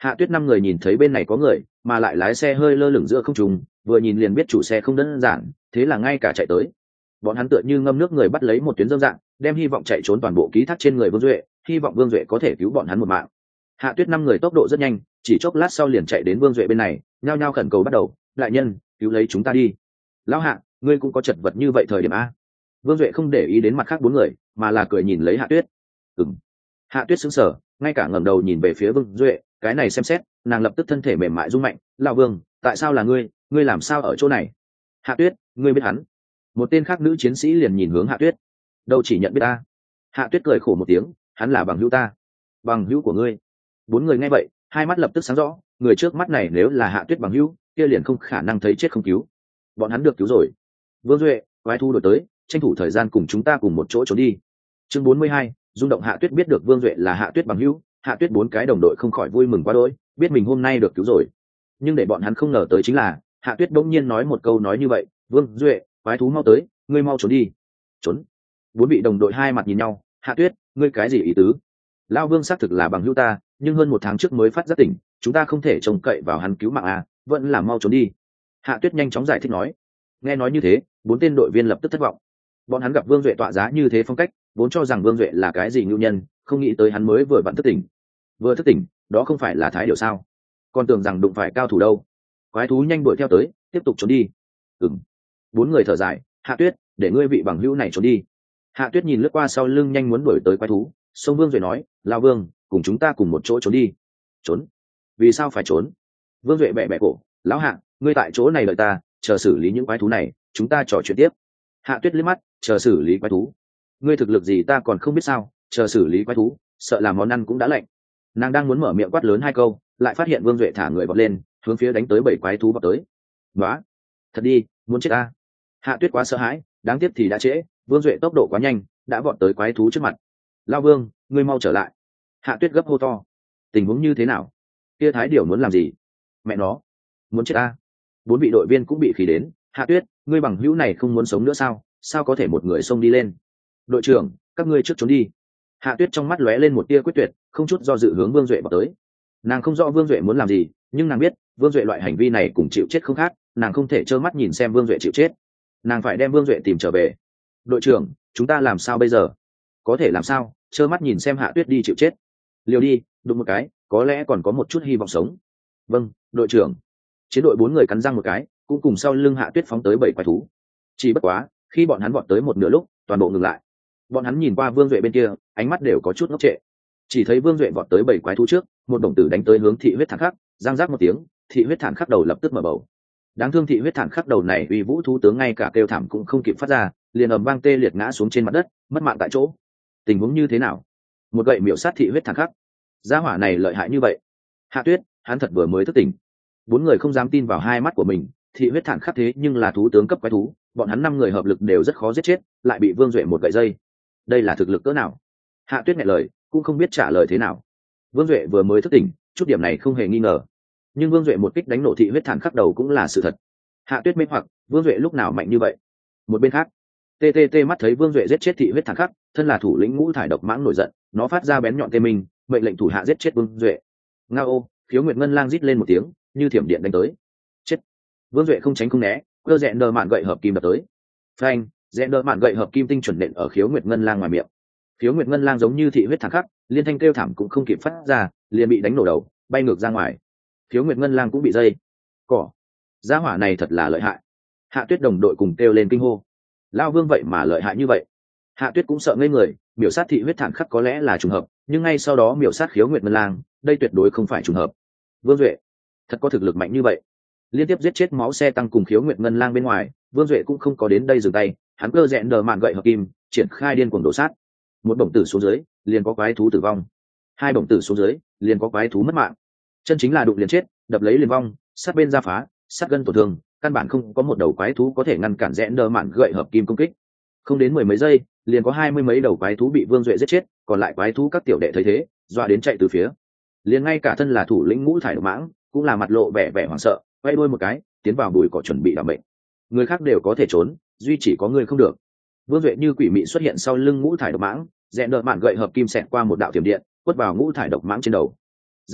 Hạ Tuyết năm người nhìn thấy bên này có người mà lại lái xe hơi lơ lửng giữa không trung, vừa nhìn liền biết chủ xe không đơn giản, thế là ngay cả chạy tới. Bọn hắn tựa như ngâm nước người bắt lấy một tuyến dâm dạng, đem hy vọng chạy trốn toàn bộ ký thác trên người Vương Duệ, hy vọng Vương Duệ có thể cứu bọn hắn một mạng. Hạ Tuyết năm người tốc độ rất nhanh, chỉ chốc lát sau liền chạy đến Vương Duệ bên này, nhao nhao khẩn cầu bắt đầu, đại nhân, cứu lấy chúng ta đi. Lão Hạ, ngươi cũng có chật vật như vậy thời điểm a? Vương Duệ không để ý đến mặt khác bốn người, mà là cười nhìn lấy Hạ Tuyết. Ừm. Hạ Tuyết sững sờ, ngay cả ngẩng đầu nhìn về phía Vương Duệ, cái này xem xét, nàng lập tức thân thể mềm mại rung mạnh. Lão Vương, tại sao là ngươi? Ngươi làm sao ở chỗ này? Hạ Tuyết, ngươi biết hắn? Một tên khác nữ chiến sĩ liền nhìn hướng Hạ Tuyết. Đâu chỉ nhận biết ta. Hạ Tuyết cười khổ một tiếng, hắn là bằng hữu ta. Bằng hữu của ngươi? Bốn người nghe vậy, hai mắt lập tức sáng rõ, người trước mắt này nếu là Hạ Tuyết bằng hữu, kia liền không khả năng thấy chết không cứu. Bọn hắn được cứu rồi. Vương Duệ, quái thu đổi tới, tranh thủ thời gian cùng chúng ta cùng một chỗ trốn đi. Chương bốn mươi hai, rung động. Hạ Tuyết biết được Vương Duệ là Hạ Tuyết bằng hữu, Hạ Tuyết bốn cái đồng đội không khỏi vui mừng quá đỗi, biết mình hôm nay được cứu rồi. Nhưng để bọn hắn không ngờ tới chính là, Hạ Tuyết bỗng nhiên nói một câu nói như vậy, Vương Duệ, quái thú mau tới, ngươi mau trốn đi. Trốn? Bốn vị đồng đội hai mặt nhìn nhau. Hạ Tuyết, ngươi cái gì ý tứ? Lão Vương xác thực là bằng hữu ta, nhưng hơn một tháng trước mới phát giác tỉnh, chúng ta không thể trông cậy vào hắn cứu mạng à, vẫn là mau trốn đi. Hạ Tuyết nhanh chóng giải thích nói. Nghe nói như thế, bốn tên đội viên lập tức thất vọng. Bọn hắn gặp Vương Duệ tọa giá như thế phong cách, vốn cho rằng Vương Duệ là cái gì ngưu nhân, không nghĩ tới hắn mới vừa vặn thức tỉnh. Vừa thức tỉnh, đó không phải là thái điều sao? Còn tưởng rằng đụng phải cao thủ đâu. Quái thú nhanh đuổi theo tới, tiếp tục trốn đi. Ừm. Bốn người thở dài, Hạ Tuyết, để ngươi vị bằng hữu này trốn đi. Hạ Tuyết nhìn lướt qua sau lưng nhanh muốn đuổi tới quái thú, sông Vương Duệ nói, Lão Vương, cùng chúng ta cùng một chỗ trốn đi. Trốn? Vì sao phải trốn? Vương Duệ bẹ bẹ cổ, lão Hạ, ngươi tại chỗ này đợi ta, chờ xử lý những quái thú này, chúng ta trò chuyện tiếp. Hạ Tuyết liếc mắt, chờ xử lý quái thú? Ngươi thực lực gì ta còn không biết sao? Chờ xử lý quái thú, sợ làm món ăn cũng đã lạnh. Nàng đang muốn mở miệng quát lớn hai câu, lại phát hiện Vương Duệ thả người vọt lên, hướng phía đánh tới bảy quái thú vọt tới. Nóa, thật đi, muốn chết ta. Hạ Tuyết quá sợ hãi, đáng tiếc thì đã trễ, Vương Duệ tốc độ quá nhanh, đã vọt tới quái thú trước mặt. Lão Vương, ngươi mau trở lại. Hạ Tuyết gấp hô to. Tình huống như thế nào? Kia thái điểu muốn làm gì? Mẹ nó, muốn chết ta. Bốn vị đội viên cũng bị khí đến. Hạ Tuyết, ngươi bằng hữu này không muốn sống nữa sao? Sao có thể một người xông đi lên? Đội trưởng, các ngươi trước trốn đi. Hạ Tuyết trong mắt lóe lên một tia quyết tuyệt, không chút do dự hướng Vương Duệ vào tới. Nàng không rõ Vương Duệ muốn làm gì, nhưng nàng biết Vương Duệ loại hành vi này cùng chịu chết không khác, nàng không thể trơ mắt nhìn xem Vương Duệ chịu chết. Nàng phải đem Vương Duệ tìm trở về. Đội trưởng, chúng ta làm sao bây giờ? Có thể làm sao? Trơ mắt nhìn xem Hạ Tuyết đi chịu chết. Liều đi, đụng một cái, có lẽ còn có một chút hy vọng sống. Vâng, đội trưởng. Chiến đội bốn người cắn răng một cái, cũng cùng sau lưng Hạ Tuyết phóng tới bảy quái thú. Chỉ bất quá, khi bọn hắn vọt tới một nửa lúc, toàn bộ ngừng lại. Bọn hắn nhìn qua Vương Duệ bên kia, ánh mắt đều có chút ngốc trệ. Chỉ thấy Vương Duệ vọt tới bảy quái thú trước, một đồng tử đánh tới hướng thị huyết thản khắc, giang giác một tiếng, thị huyết thản khắc đầu lập tức mở bầu. Đáng thương thị huyết thản khắc đầu này uy vũ thú tướng ngay cả kêu thảm cũng không kịp phát ra, liền ầm vang tê liệt ngã xuống trên mặt đất, mất mạng tại chỗ. Tình huống như thế nào? Một gậy miểu sát thị huyết thản khắc. Gia hỏa này lợi hại như vậy. Hạ Tuyết, hắn thật vừa mới thức tỉnh. Bốn người không dám tin vào hai mắt của mình, thị huyết thản khắc thế nhưng là thú tướng cấp quái thú, bọn hắn năm người hợp lực đều rất khó giết chết, lại bị Vương Duệ một gậy dây. Đây là thực lực cỡ nào? Hạ Tuyết nghe lời, cũng không biết trả lời thế nào. Vương Duệ vừa mới thức tỉnh, chút điểm này không hề nghi ngờ. Nhưng Vương Duệ một kích đánh nổ thị huyết thản khắc đầu cũng là sự thật. Hạ Tuyết mê hoặc, Vương Duệ lúc nào mạnh như vậy? Một bên khác, tê tê tê mắt thấy Vương Duệ giết chết thị huyết thản khắc, thân là thủ lĩnh ngũ thải độc mãng nổi giận, nó phát ra bén nhọn tê minh, mệnh lệnh thủ hạ giết chết Vương Duệ. Ngao, Khiếu Nguyệt Ngân Lang rít lên một tiếng, như thiểm điện đánh tới. Chết! Vương Duệ không tránh không né, cơ rẽ nơ mạn gậy hợp kim đập tới. Phanh, rẽ nơ mạn gậy hợp kim tinh chuẩn nện ở Khiếu Nguyệt Ngân Lang ngoài miệng. Khiếu Nguyệt Ngân Lang giống như thị huyết thản khắc, liên thanh kêu thảm cũng không kịp phát ra, liền bị đánh nổ đầu, bay ngược ra ngoài. Khiếu Nguyệt Ngân Lang cũng bị dây. Cỏ, gia hỏa này thật là lợi hại. Hạ Tuyết đồng đội cùng kêu lên kinh hô. Lão Vương vậy mà lợi hại như vậy. Hạ Tuyết cũng sợ ngây người, miểu sát thị huyết thản khắc có lẽ là trùng hợp, nhưng ngay sau đó miểu sát Khiếu Nguyệt Ngân Lang, đây tuyệt đối không phải trùng hợp. Vương Duệ, thật có thực lực mạnh như vậy. Liên tiếp giết chết máu xe tăng cùng Khiếu Nguyệt Ngân Lang bên ngoài, Vương Duệ cũng không có đến đây dừng tay, hắn cơ rẽn đờ mạn gậy hợp kim, triển khai điên cuồng đổ sát. Một bổng tử xuống dưới, liền có quái thú tử vong. Hai bổng tử xuống dưới, liền có quái thú mất mạng. Chân chính là đụng liền chết, đập lấy liền vong, sát bên ra phá, sát gân tổn thương, căn bản không có một đầu quái thú có thể ngăn cản rẽn đờ mạn gậy hợp kim công kích. Không đến mười mấy giây, liền có hai mươi mấy đầu quái thú bị Vương Duệ giết chết, còn lại quái thú các tiểu đệ thấy thế, dọa đến chạy từ phía. Liền ngay cả thân là thủ lĩnh ngũ thải độc mãng, cũng là mặt lộ vẻ vẻ hoảng sợ, quay đuôi một cái, tiến vào bụi cỏ chuẩn bị đảm bệnh. Người khác đều có thể trốn, duy chỉ có người không được. Vương Duệ như quỷ mị xuất hiện sau lưng ngũ thải độc mãng, rẽ đợt mạn gậy hợp kim xẹt qua một đạo tiềm điện, quất vào ngũ thải độc mãng trên đầu. Giang giác,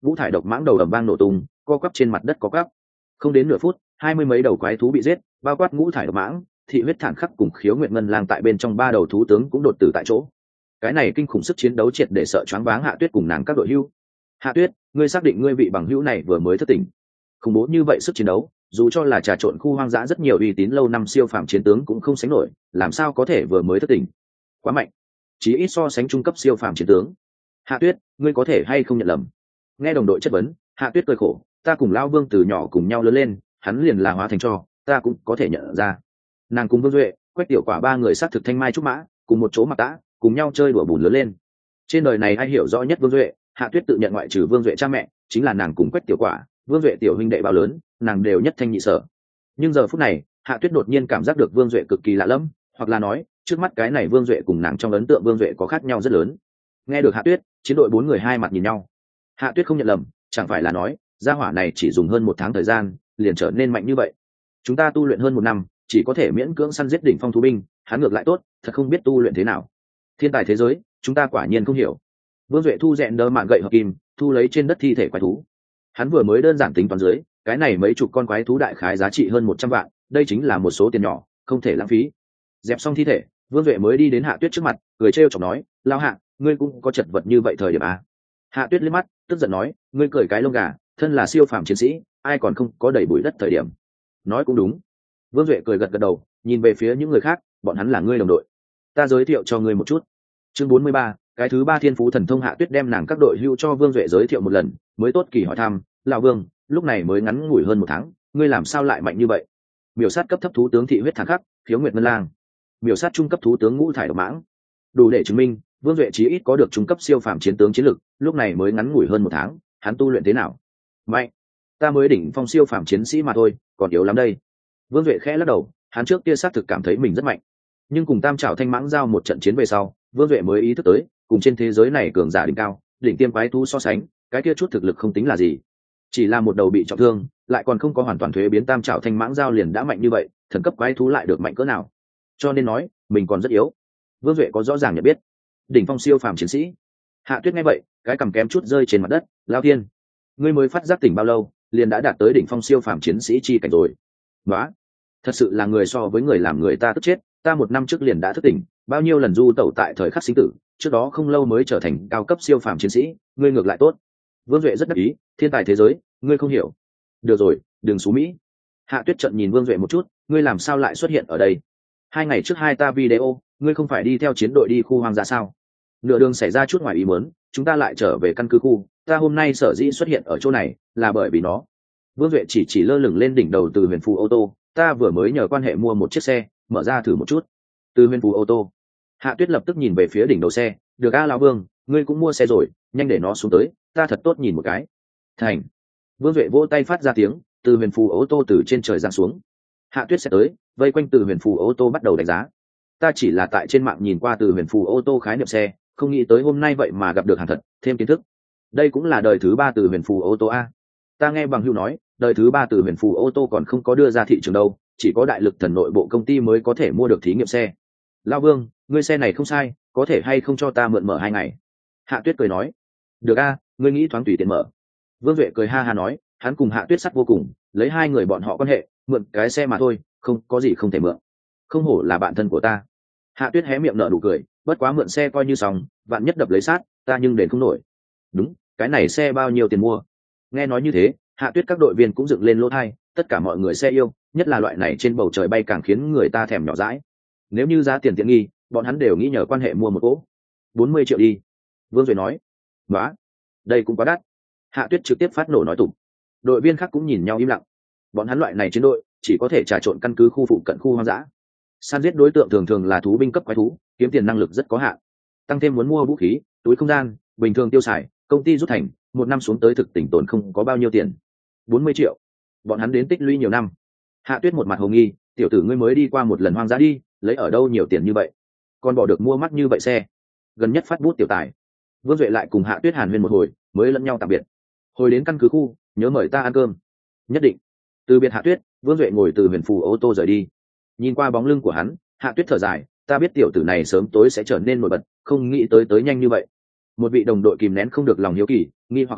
ngũ thải độc mãng đầu ầm vang nổ tung, co quắp trên mặt đất có quắp. Không đến nửa phút, hai mươi mấy đầu quái thú bị giết, bao quát ngũ thải độc mãng, thị huyết thản khắc cùng khiếu nguyện ngân lang tại bên trong ba đầu thú tướng cũng đột tử tại chỗ. Cái này kinh khủng sức chiến đấu triệt để sợ choáng váng Hạ Tuyết cùng nàng các đội hưu. Hạ Tuyết, ngươi xác định ngươi vị bằng hữu này vừa mới thức tỉnh? Khủng bố như vậy sức chiến đấu, dù cho là trà trộn khu hoang dã rất nhiều uy tín lâu năm siêu phàm chiến tướng cũng không sánh nổi, làm sao có thể vừa mới thức tỉnh? Quá mạnh, chí ít so sánh trung cấp siêu phàm chiến tướng. Hạ Tuyết, ngươi có thể hay không nhận lầm? Nghe đồng đội chất vấn, Hạ Tuyết cười khổ, ta cùng Lão Vương từ nhỏ cùng nhau lớn lên, hắn liền là hóa thành cho, ta cũng có thể nhận ra. Nàng cùng Vương Duệ, Quách Tiểu Quả ba người sát thực thanh mai trúc mã, cùng một chỗ mặc tã, cùng nhau chơi đùa bùn lớn lên. Trên đời này ai hiểu rõ nhất Vương Duệ, Hạ Tuyết tự nhận ngoại trừ Vương Duệ cha mẹ, chính là nàng cùng Quách Tiểu Quả, Vương Duệ tiểu huynh đệ bao lớn, nàng đều nhất thanh nhị sở. Nhưng giờ phút này, Hạ Tuyết đột nhiên cảm giác được Vương Duệ cực kỳ lạ lẫm, hoặc là nói, trước mắt cái này Vương Duệ cùng nàng trong ấn tượng Vương Duệ có khác nhau rất lớn. Nghe được Hạ Tuyết, chiến đội bốn người hai mặt nhìn nhau. Hạ Tuyết không nhận lầm, chẳng phải là nói, gia hỏa này chỉ dùng hơn một tháng thời gian, liền trở nên mạnh như vậy. Chúng ta tu luyện hơn một năm, chỉ có thể miễn cưỡng săn giết đỉnh phong thú binh, hắn ngược lại tốt, thật không biết tu luyện thế nào. Thiên tài thế giới, chúng ta quả nhiên không hiểu. Vương Duệ thu rèn đơ mạn gậy hợp kim, thu lấy trên đất thi thể quái thú. Hắn vừa mới đơn giản tính toán dưới, cái này mấy chục con quái thú đại khái giá trị hơn một trăm vạn, đây chính là một số tiền nhỏ, không thể lãng phí. Dẹp xong thi thể, Vương Duệ mới đi đến Hạ Tuyết trước mặt, cười trêu chọc nói, "Lao Hạ, ngươi cũng có chật vật như vậy thời điểm à?" Hạ Tuyết liếc mắt, tức giận nói, "Ngươi cười cái lông gà, thân là siêu phàm chiến sĩ, ai còn không có đầy bụi đất thời điểm." Nói cũng đúng. Vương Duệ cười gật gật đầu, nhìn về phía những người khác, bọn hắn là ngươi đồng đội. Ta giới thiệu cho ngươi một chút. Chương bốn mươi ba, cái thứ ba thiên phú thần thông. Hạ Tuyết đem nàng các đội hưu cho Vương Duệ giới thiệu một lần, mới tốt kỳ hỏi thăm, "Lão Vương, lúc này mới ngắn ngủi hơn một tháng, ngươi làm sao lại mạnh như vậy?" Miểu sát cấp thấp thú tướng thị huyết thản khắc, khiếu nguyệt ngân lang. Miểu sát trung cấp thú tướng ngũ thải độc mãng. Đủ để chứng minh, Vương Duệ chí ít có được trung cấp siêu phàm chiến tướng chiến lực, lúc này mới ngắn ngủi hơn một tháng, hắn tu luyện thế nào? Mạnh. Ta mới đỉnh phong siêu phàm chiến sĩ mà thôi, còn yếu lắm đây. Vương Duệ khẽ lắc đầu, hắn trước kia xác thực cảm thấy mình rất mạnh, nhưng cùng Tam Trảo Thanh Mãng giao một trận chiến về sau, Vương Duệ mới ý thức tới, cùng trên thế giới này cường giả đỉnh cao, đỉnh tiêm quái thú so sánh, cái kia chút thực lực không tính là gì, chỉ là một đầu bị trọng thương, lại còn không có hoàn toàn thuế biến Tam Trảo Thanh Mãng giao liền đã mạnh như vậy, thần cấp quái thú lại được mạnh cỡ nào? Cho nên nói, mình còn rất yếu. Vương Duệ có rõ ràng nhận biết, đỉnh phong siêu phàm chiến sĩ. Hạ Tuyết nghe vậy, cái cằm kém chút rơi trên mặt đất, Lao Thiên, ngươi mới phát giác tỉnh bao lâu, liền đã đạt tới đỉnh phong siêu phàm chiến sĩ chi cảnh rồi? Đó, thật sự là người so với người làm người ta tức chết, ta một năm trước liền đã thức tỉnh, bao nhiêu lần du tẩu tại thời khắc sinh tử, trước đó không lâu mới trở thành cao cấp siêu phàm chiến sĩ, ngươi ngược lại tốt. Vương Duệ rất đắc ý, thiên tài thế giới, ngươi không hiểu. Được rồi, đừng xú mỹ. Hạ Tuyết trợn nhìn Vương Duệ một chút, ngươi làm sao lại xuất hiện ở đây? Hai ngày trước hai ta video, ngươi không phải đi theo chiến đội đi khu hoang dã sao? Nửa đường xảy ra chút ngoài ý muốn, chúng ta lại trở về căn cứ khu, ta hôm nay sở dĩ xuất hiện ở chỗ này, là bởi vì nó. Vương Duệ chỉ chỉ lơ lửng lên đỉnh đầu Từ Huyền Phù ô tô, ta vừa mới nhờ quan hệ mua một chiếc xe, mở ra thử một chút. Từ Huyền Phù ô tô. Hạ Tuyết lập tức nhìn về phía đỉnh đầu xe, được a lão Vương, ngươi cũng mua xe rồi, nhanh để nó xuống tới, ta thật tốt nhìn một cái. Thành. Vương Duệ vỗ tay phát ra tiếng, Từ Huyền Phù ô tô từ trên trời giáng xuống. Hạ Tuyết sẽ tới, vây quanh Từ Huyền Phù ô tô bắt đầu đánh giá. Ta chỉ là tại trên mạng nhìn qua Từ Huyền Phù ô tô khái niệm xe, không nghĩ tới hôm nay vậy mà gặp được hàng thật, thêm kiến thức. Đây cũng là đời thứ ba Từ Huyền Phù ô tô a. Ta nghe bằng hữu nói, đời thứ ba Từ Huyền Phù ô tô còn không có đưa ra thị trường đâu, chỉ có đại lực thần nội bộ công ty mới có thể mua được thí nghiệm xe. Lão Vương, ngươi xe này không sai, có thể hay không cho ta mượn mở hai ngày? Hạ Tuyết cười nói. Được a, ngươi nghĩ thoáng tùy tiện mở. Vương Duệ cười ha ha nói, hắn cùng Hạ Tuyết sắt vô cùng, lấy hai người bọn họ quan hệ, mượn cái xe mà thôi, không có gì không thể mượn. Không hổ là bạn thân của ta. Hạ Tuyết hé miệng nở nụ cười, bất quá mượn xe coi như xong, vạn nhất đập lấy sát, ta nhưng đền không nổi. Đúng, cái này xe bao nhiêu tiền mua? Nghe nói như thế, Hạ Tuyết các đội viên cũng dựng lên lỗ thai, tất cả mọi người xe yêu, nhất là loại này trên bầu trời bay càng khiến người ta thèm nhỏ dãi. Nếu như giá tiền tiện nghi, bọn hắn đều nghĩ nhờ quan hệ mua một cỗ. bốn mươi triệu đi. Vương Duệ nói. Đó, đây cũng quá đắt. Hạ Tuyết trực tiếp phát nổ nói tụng. Đội viên khác cũng nhìn nhau im lặng. Bọn hắn loại này chiến đội chỉ có thể trà trộn căn cứ khu phụ cận khu hoang dã. Săn giết đối tượng thường thường là thú binh cấp quái thú, kiếm tiền năng lực rất có hạn. Tăng thêm muốn mua vũ khí, túi không gian, bình thường tiêu xài, công ty rút thành, một năm xuống tới thực tỉnh tồn không có bao nhiêu tiền. bốn mươi triệu. Bọn hắn đến tích lũy nhiều năm. Hạ Tuyết một mặt hồ nghi, tiểu tử ngươi mới đi qua một lần hoang dã đi, lấy ở đâu nhiều tiền như vậy? Còn bỏ được mua mắt như vậy xe? Gần nhất phát bút tiểu tài. Vương Duệ lại cùng Hạ Tuyết hàn huyên một hồi, mới lẫn nhau tạm biệt. Hồi đến căn cứ khu, nhớ mời ta ăn cơm. Nhất định. Từ biệt Hạ Tuyết, Vương Duệ ngồi Từ Huyền Phù ô tô rời đi. Nhìn qua bóng lưng của hắn, Hạ Tuyết thở dài, ta biết tiểu tử này sớm tối sẽ trở nên nổi bật, không nghĩ tới tới nhanh như vậy. Một vị đồng đội kìm nén không được lòng hiếu kỳ, nghi hoặc hỏi,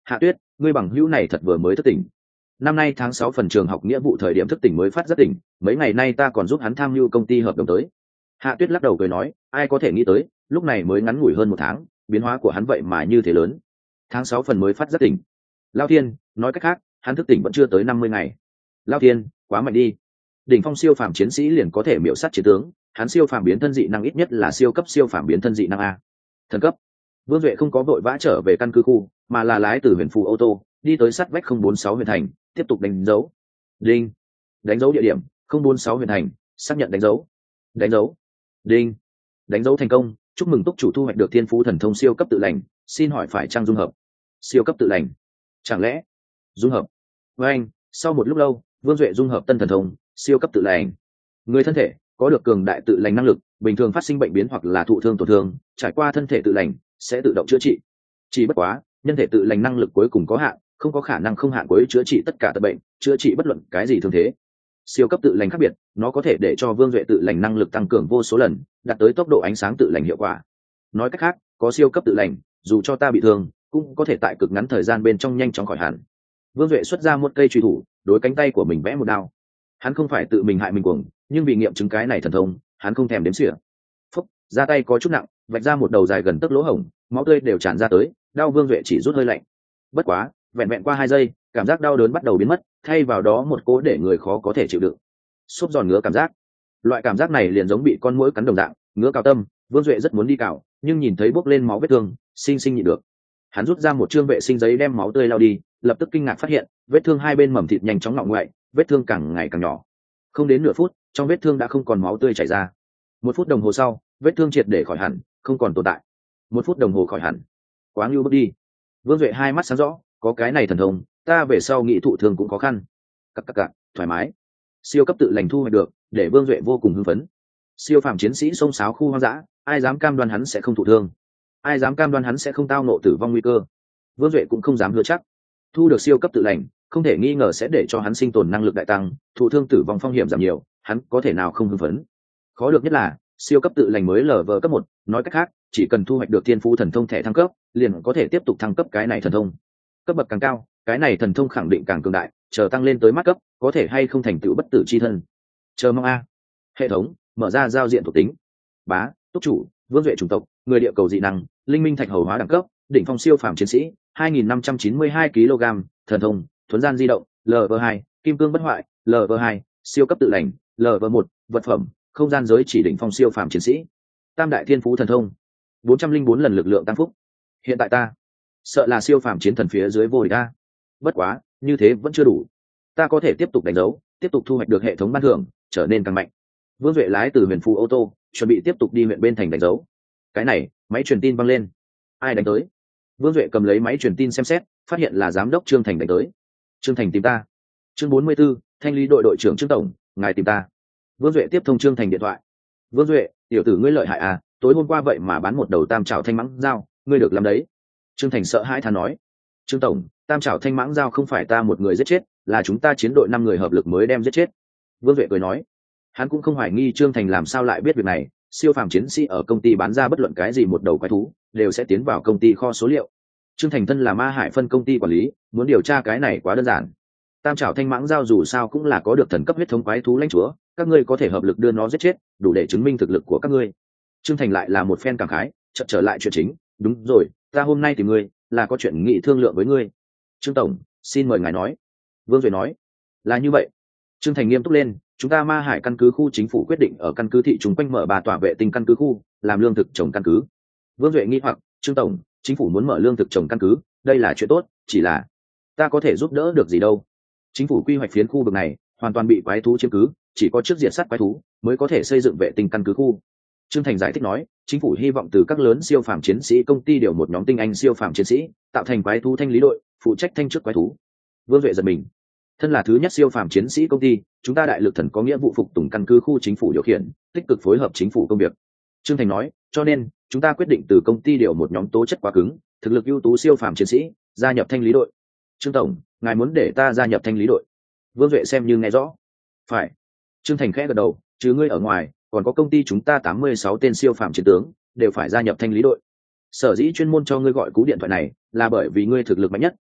Hạ Tuyết, ngươi bằng hữu này thật vừa mới thức tỉnh. Năm nay tháng sáu phần trường học nghĩa vụ thời điểm thức tỉnh mới phát rất tỉnh, mấy ngày nay ta còn giúp hắn tham mưu công ty hợp đồng tới. Hạ Tuyết lắc đầu cười nói, ai có thể nghĩ tới, lúc này mới ngắn ngủi hơn một tháng, biến hóa của hắn vậy mà như thế lớn. Tháng sáu phần mới phát rất tỉnh. Lao Thiên, nói cách khác, hắn thức tỉnh vẫn chưa tới năm mươi ngày. Lao Thiên, quá mạnh đi. Đỉnh phong siêu phàm chiến sĩ liền có thể miểu sát chiến tướng, hắn siêu phàm biến thân dị năng ít nhất là siêu cấp siêu phàm biến thân dị năng a. Thần cấp. Vương Duệ không có vội vã trở về căn cứ khu, mà là lái từ huyền phù ô tô đi tới sát vách không bốn sáu huyền thành, tiếp tục đánh dấu. Đinh. Đánh dấu địa điểm không bốn sáu huyền thành, xác nhận đánh dấu. Đánh dấu. Đinh. Đánh dấu thành công, chúc mừng túc chủ thu hoạch được thiên phú thần thông siêu cấp tự lành, xin hỏi phải trang dung hợp. Siêu cấp tự lành. Chẳng lẽ dung hợp? Với anh, sau một lúc lâu, Vương Duệ dung hợp tân thần thông siêu cấp tự lành. Người thân thể có được cường đại tự lành năng lực, bình thường phát sinh bệnh biến hoặc là thụ thương tổn thương, trải qua thân thể tự lành sẽ tự động chữa trị. Chỉ bất quá, nhân thể tự lành năng lực cuối cùng có hạn, không có khả năng không hạn cuối chữa trị tất cả tật bệnh, chữa trị bất luận cái gì thương thế. Siêu cấp tự lành khác biệt, nó có thể để cho Vương Duệ tự lành năng lực tăng cường vô số lần, đạt tới tốc độ ánh sáng tự lành hiệu quả. Nói cách khác, có siêu cấp tự lành, dù cho ta bị thương, cũng có thể tại cực ngắn thời gian bên trong nhanh chóng khỏi hẳn. Vương Duệ xuất ra một cây truy thủ, đối cánh tay của mình vẽ một đao. Hắn không phải tự mình hại mình cuồng, nhưng vì nghiệm chứng cái này thần thông, hắn không thèm đếm xỉa. Phúc, ra tay có chút nặng, vạch ra một đầu dài gần tấc lỗ hổng, máu tươi đều tràn ra tới, đau Vương Duệ chỉ rút hơi lạnh. Bất quá, vẹn vẹn qua hai giây, cảm giác đau đớn bắt đầu biến mất, thay vào đó một cỗ để người khó có thể chịu đựng. Xốp giòn ngứa cảm giác. Loại cảm giác này liền giống bị con muỗi cắn đồng dạng, ngứa cào tâm, Vương Duệ rất muốn đi cào, nhưng nhìn thấy bốc lên máu vết thương, sinh sinh nhịn được. Hắn rút ra một trương vệ sinh giấy đem máu tươi lau đi, lập tức kinh ngạc phát hiện, vết thương hai bên mầm thịt nhanh chóng ngọ ngoại, vết thương càng ngày càng nhỏ. Không đến nửa phút, trong vết thương đã không còn máu tươi chảy ra. Một phút đồng hồ sau, vết thương triệt để khỏi hẳn, không còn tồn tại. Một phút đồng hồ khỏi hẳn. Quá ngưu bước đi. Vương Duệ hai mắt sáng rõ, có cái này thần thông, ta về sau nghị thụ thương cũng khó khăn. Cặc cặc cặc, thoải mái. Siêu cấp tự lành thu hoạch được, để Vương Duệ vô cùng hưng phấn. Siêu phàm chiến sĩ xông xáo khu hoang dã, ai dám cam đoan hắn sẽ không thụ thương? Ai dám cam đoan hắn sẽ không tao nộ tử vong nguy cơ? Vương Duệ cũng không dám hứa chắc. Thu được siêu cấp tự lành, không thể nghi ngờ sẽ để cho hắn sinh tồn năng lực đại tăng, thụ thương tử vong phong hiểm giảm nhiều, hắn có thể nào không hưng phấn? Khó được nhất là, siêu cấp tự lành mới lở vờ cấp một, nói cách khác, chỉ cần thu hoạch được thiên phú thần thông thẻ thăng cấp, liền có thể tiếp tục thăng cấp cái này thần thông. Cấp bậc càng cao, cái này thần thông khẳng định càng cường đại, chờ tăng lên tới mắt cấp, có thể hay không thành tựu bất tử chi thân. Chờ mong a. Hệ thống, mở ra giao diện thuộc tính. Bá, túc chủ, Vương Duệ chủng tộc, người địa cầu dị năng, linh minh thạch hầu hóa đẳng cấp, đỉnh phong siêu phàm chiến sĩ, hai nghìn năm trăm chín mươi hai ki lô gam, thần thông, thuấn gian di động, lv hai, kim cương bất hoại, lv hai, siêu cấp tự lành, lv một, vật phẩm, không gian giới chỉ đỉnh phong siêu phàm chiến sĩ. Tam đại thiên phú thần thông, bốn trăm linh bốn lần lực lượng tăng phúc. Hiện tại ta, sợ là siêu phàm chiến thần phía dưới vô địch ta. Bất quá, như thế vẫn chưa đủ. Ta có thể tiếp tục đánh dấu, tiếp tục thu hoạch được hệ thống ban thưởng, trở nên càng mạnh. Vương Duệ lái từ huyền phù ô tô, chuẩn bị tiếp tục đi huyện bên thành đánh dấu. Cái này, máy truyền tin văng lên. Ai đánh tới? Vương Duệ cầm lấy máy truyền tin xem xét, phát hiện là giám đốc Trương Thành đánh tới. Trương Thành tìm ta. Chương bốn mươi 44, thanh lý đội đội trưởng Trương tổng, ngài tìm ta. Vương Duệ tiếp thông Trương Thành điện thoại. Vương Duệ, tiểu tử ngươi lợi hại à, tối hôm qua vậy mà bán một đầu tam trảo thanh mãng dao, ngươi được làm đấy. Trương Thành sợ hãi than nói. Trương tổng, tam trảo thanh mãng dao không phải ta một người giết chết, là chúng ta chiến đội năm người hợp lực mới đem giết chết. Vương Duệ cười nói. Hắn cũng không hoài nghi Trương Thành làm sao lại biết việc này, siêu phàm chiến sĩ ở công ty bán ra bất luận cái gì một đầu quái thú, đều sẽ tiến vào công ty kho số liệu. Trương Thành thân là Ma Hải phân công ty quản lý, muốn điều tra cái này quá đơn giản. Tam trảo thanh mãng giao dù sao cũng là có được thần cấp huyết thống quái thú lãnh chúa, các ngươi có thể hợp lực đưa nó giết chết, đủ để chứng minh thực lực của các ngươi. Trương Thành lại là một phen cảm khái, chợt trở lại chuyện chính, đúng rồi, ta hôm nay tìm ngươi, là có chuyện nghị thương lượng với ngươi. Trương tổng, xin mời ngài nói. Vương Duệ nói. Là như vậy. Trương Thành nghiêm túc lên, chúng ta Ma Hải căn cứ khu chính phủ quyết định ở căn cứ thị chúng quanh mở ba tòa vệ tinh căn cứ khu, làm lương thực trồng căn cứ. Vương Duệ nghi hoặc, Trương tổng, chính phủ muốn mở lương thực trồng căn cứ, đây là chuyện tốt, chỉ là ta có thể giúp đỡ được gì đâu. Chính phủ quy hoạch phiến khu vực này hoàn toàn bị quái thú chiếm cứ, chỉ có trước diệt sát quái thú mới có thể xây dựng vệ tinh căn cứ khu. Trương Thành giải thích nói, chính phủ hy vọng từ các lớn siêu phàm chiến sĩ công ty điều một nhóm tinh anh siêu phàm chiến sĩ, tạo thành quái thú thanh lý đội, phụ trách thanh trước quái thú. Vương Duệ giật mình. Thân là thứ nhất siêu phàm chiến sĩ công ty, chúng ta đại lực thần có nghĩa vụ phục tùng căn cứ khu chính phủ điều khiển, tích cực phối hợp chính phủ công việc. Trương Thành nói, cho nên chúng ta quyết định từ công ty điều một nhóm tố chất quá cứng, thực lực ưu tú siêu phàm chiến sĩ gia nhập thanh lý đội. Trương tổng, ngài muốn để ta gia nhập thanh lý đội? Vương Duệ xem như nghe rõ. Phải. Trương Thành khẽ gật đầu, chứ ngươi ở ngoài, còn có công ty chúng ta tám mươi sáu tên siêu phàm chiến tướng đều phải gia nhập thanh lý đội. Sở dĩ chuyên môn cho ngươi gọi cú điện thoại này là bởi vì ngươi thực lực mạnh nhất,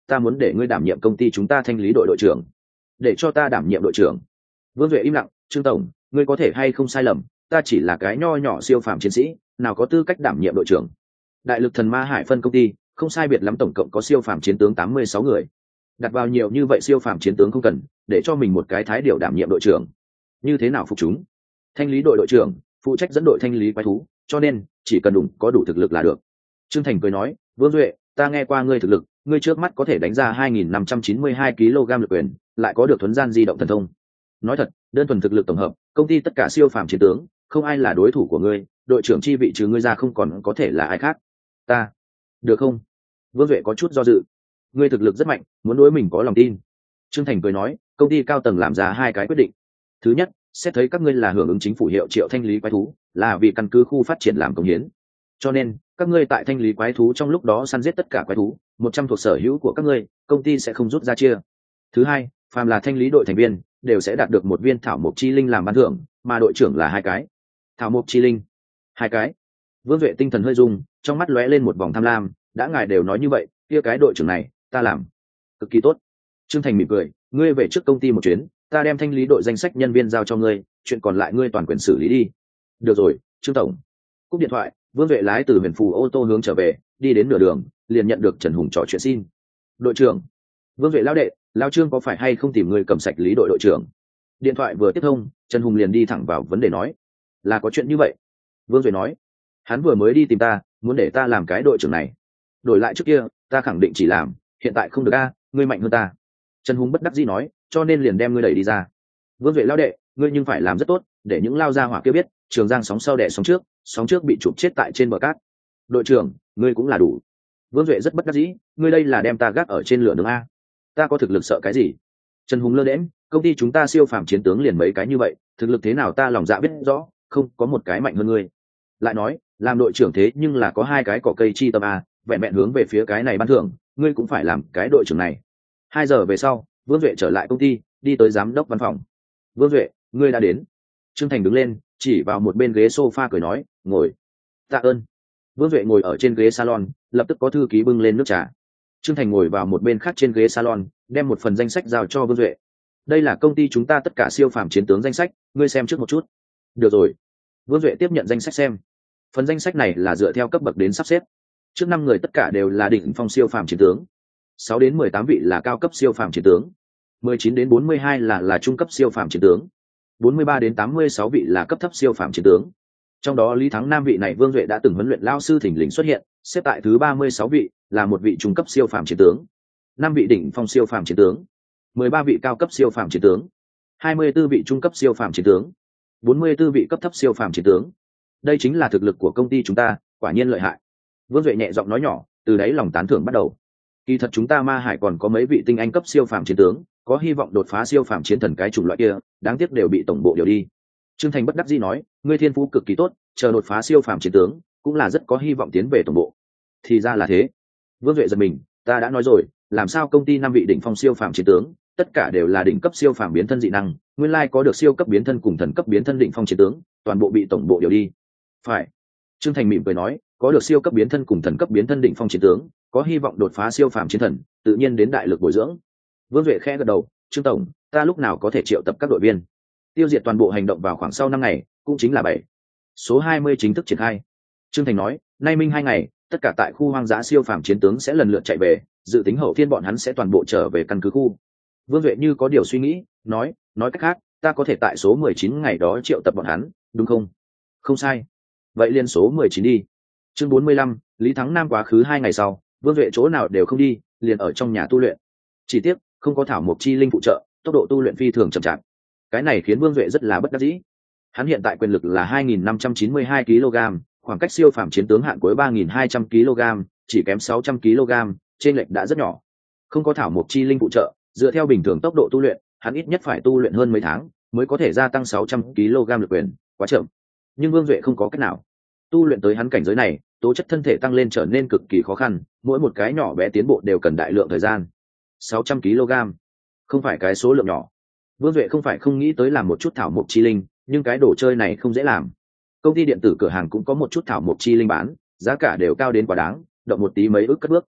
ta muốn để ngươi đảm nhiệm công ty chúng ta thanh lý đội đội trưởng. Để cho ta đảm nhiệm đội trưởng? Vương Duệ im lặng. Trương tổng, ngươi có thể hay không sai lầm, ta chỉ là cái nho nhỏ siêu phàm chiến sĩ, nào có tư cách đảm nhiệm đội trưởng. Đại lực thần ma hải phân công ty không sai biệt lắm tổng cộng có siêu phàm chiến tướng tám mươi sáu người, đặt vào nhiều như vậy siêu phàm chiến tướng không cần, để cho mình một cái thái điểu đảm nhiệm đội trưởng, như thế nào phục chúng? Thanh lý đội đội trưởng phụ trách dẫn đội thanh lý quái thú, cho nên chỉ cần đủ có đủ thực lực là được. Trương Thành cười nói, Vương Duệ, ta nghe qua ngươi thực lực, ngươi trước mắt có thể đánh ra hai nghìn năm trăm chín mươi hai ki lô gam lực quyền, lại có được thuấn gian di động thần thông. Nói thật, đơn thuần thực lực tổng hợp, công ty tất cả siêu phàm chiến tướng không ai là đối thủ của ngươi, đội trưởng chi vị trừ ngươi ra không còn có thể là ai khác. Ta được không? Vương Duệ có chút do dự. Ngươi thực lực rất mạnh, muốn đối mình có lòng tin. Trương Thành cười nói, công ty cao tầng làm ra hai cái quyết định. Thứ nhất, xét thấy các ngươi là hưởng ứng chính phủ hiệu triệu thanh lý quái thú, là vì căn cứ khu phát triển làm công hiến, cho nên các ngươi tại thanh lý quái thú trong lúc đó săn giết tất cả quái thú, một trăm thuộc sở hữu của các ngươi, công ty sẽ không rút ra chia. Thứ hai, phàm là thanh lý đội thành viên đều sẽ đạt được một viên thảo mộc chi linh làm ban thưởng, mà đội trưởng là hai cái thảo mộc chi linh. Hai cái? Vương Duệ tinh thần hơi rung, trong mắt lóe lên một vòng tham lam. Đã ngài đều nói như vậy, kia cái đội trưởng này ta làm cực kỳ tốt. Trương Thành mỉm cười, ngươi về trước công ty một chuyến, ta đem thanh lý đội danh sách nhân viên giao cho ngươi, chuyện còn lại ngươi toàn quyền xử lý đi. Được rồi, Trương tổng. Cúp điện thoại, Vương Duệ lái từ Huyền Phù ô tô hướng trở về, đi đến nửa đường liền nhận được Trần Hùng trò chuyện xin. Đội trưởng. Vương Duệ lao đệ, lao Trương có phải hay không tìm người cầm sạch lý đội đội trưởng? Điện thoại vừa tiếp thông, Trần Hùng liền đi thẳng vào vấn đề nói, là có chuyện như vậy. Vương Duệ nói, hắn vừa mới đi tìm ta, muốn để ta làm cái đội trưởng này. Đổi lại trước kia ta khẳng định chỉ làm, hiện tại không được a, ngươi mạnh hơn ta. Trần Hùng bất đắc dĩ nói, cho nên liền đem ngươi đẩy đi ra. Vương Duệ lao đệ, ngươi nhưng phải làm rất tốt, để những lao gia hỏa kia biết Trường Giang sóng sau đẻ sóng trước, sóng trước bị chụp chết tại trên bờ cát. Đội trưởng, ngươi cũng là đủ. Vương Duệ rất bất đắc dĩ, ngươi đây là đem ta gác ở trên lửa nướng a. Ta có thực lực sợ cái gì? Trần Hùng lơ đễnh, công ty chúng ta siêu phàm chiến tướng liền mấy cái như vậy, thực lực thế nào ta lòng dạ biết rõ, không có một cái mạnh hơn ngươi. Lại nói, làm đội trưởng thế nhưng là có hai cái cỏ cây chi tâm a, vẹn vẹn hướng về phía cái này ban thưởng, ngươi cũng phải làm cái đội trưởng này. Hai giờ về sau, Vương Duệ trở lại công ty, đi tới giám đốc văn phòng. Vương Duệ, ngươi đã đến. Trương Thành đứng lên, chỉ vào một bên ghế sofa cười nói, ngồi. Tạ ơn. Vương Duệ ngồi ở trên ghế salon, lập tức có thư ký bưng lên nước trà. Trương Thành ngồi vào một bên khác trên ghế salon, đem một phần danh sách giao cho Vương Duệ. Đây là công ty chúng ta tất cả siêu phàm chiến tướng danh sách, ngươi xem trước một chút. Được rồi. Vương Duệ tiếp nhận danh sách xem. Phần danh sách này là dựa theo cấp bậc đến sắp xếp. Trước năm người tất cả đều là đỉnh phong siêu phàm chiến tướng, sáu đến mười tám vị là cao cấp siêu phàm chiến tướng, mười chín đến bốn mươi hai là là trung cấp siêu phàm chiến tướng, bốn mươi ba đến tám mươi sáu vị là cấp thấp siêu phàm chiến tướng. Trong đó Lý Thắng Nam vị này Vương Duệ đã từng huấn luyện lao sư thỉnh lình xuất hiện, xếp tại thứ ba mươi sáu vị, là một vị trung cấp siêu phàm chiến tướng, năm vị đỉnh phong siêu phàm chiến tướng, mười ba vị cao cấp siêu phàm chiến tướng, hai mươi tư vị trung cấp siêu phàm chiến tướng, bốn mươi tư vị cấp thấp siêu phàm chiến tướng. Đây chính là thực lực của công ty chúng ta, quả nhiên lợi hại. Vương Duệ nhẹ giọng nói nhỏ, từ đấy lòng tán thưởng bắt đầu. Kỳ thật chúng ta Ma Hải còn có mấy vị tinh anh cấp siêu phàm chiến tướng, có hy vọng đột phá siêu phàm chiến thần cái chủng loại kia, đáng tiếc đều bị tổng bộ điều đi. Trương Thành bất đắc dĩ nói, ngươi thiên phú cực kỳ tốt, chờ đột phá siêu phàm chiến tướng, cũng là rất có hy vọng tiến về tổng bộ. Thì ra là thế. Vương Duệ giật mình, ta đã nói rồi, làm sao công ty năm vị đỉnh phong siêu phàm chiến tướng, tất cả đều là đỉnh cấp siêu phàm biến thân dị năng, nguyên lai có được siêu cấp biến thân cùng thần cấp biến thân đỉnh phong chiến tướng, toàn bộ bị tổng bộ điều đi. Phải. Trương Thành mỉm cười nói, có được siêu cấp biến thân cùng thần cấp biến thân đỉnh phong chiến tướng, có hy vọng đột phá siêu phàm chiến thần, tự nhiên đến đại lực bồi dưỡng. Vương Duệ khẽ gật đầu, Trương tổng, ta lúc nào có thể triệu tập các đội viên, tiêu diệt toàn bộ hành động vào khoảng sau năm ngày, cũng chính là bảy số hai mươi chính thức triển khai. Trương Thành nói, nay minh hai ngày, tất cả tại khu hoang dã siêu phàm chiến tướng sẽ lần lượt chạy về, dự tính hậu thiên bọn hắn sẽ toàn bộ trở về căn cứ khu. Vương Duệ như có điều suy nghĩ, nói, nói cách khác, ta có thể tại số mười chín ngày đó triệu tập bọn hắn, đúng không? Không sai. Vậy liên số mười chín đi. Chương bốn mươi lăm, Lý Thắng Nam quá khứ hai ngày sau, Vương Duệ chỗ nào đều không đi, liền ở trong nhà tu luyện. Chỉ tiếc, không có thảo mộc chi linh phụ trợ, tốc độ tu luyện phi thường chậm chạp. Cái này khiến Vương Duệ rất là bất đắc dĩ. Hắn hiện tại quyền lực là hai nghìn năm trăm chín mươi hai ki lô gam, khoảng cách siêu phàm chiến tướng hạn cuối ba nghìn hai trăm ki lô gam, chỉ kém sáu trăm ki lô gam, trên lệch đã rất nhỏ. Không có thảo mộc chi linh phụ trợ, dựa theo bình thường tốc độ tu luyện, hắn ít nhất phải tu luyện hơn mấy tháng mới có thể gia tăng sáu trăm ki lô gam lực quyền, quá chậm. Nhưng Vương Duệ không có cách nào. Tu luyện tới hắn cảnh giới này, tố chất thân thể tăng lên trở nên cực kỳ khó khăn, mỗi một cái nhỏ bé tiến bộ đều cần đại lượng thời gian. sáu trăm ki lô gam, không phải cái số lượng nhỏ. Vương Duệ không phải không nghĩ tới làm một chút thảo mộc chi linh, nhưng cái đồ chơi này không dễ làm. Công ty điện tử cửa hàng cũng có một chút thảo mộc chi linh bán, giá cả đều cao đến quá đáng, động một tí mấy ức cất bước.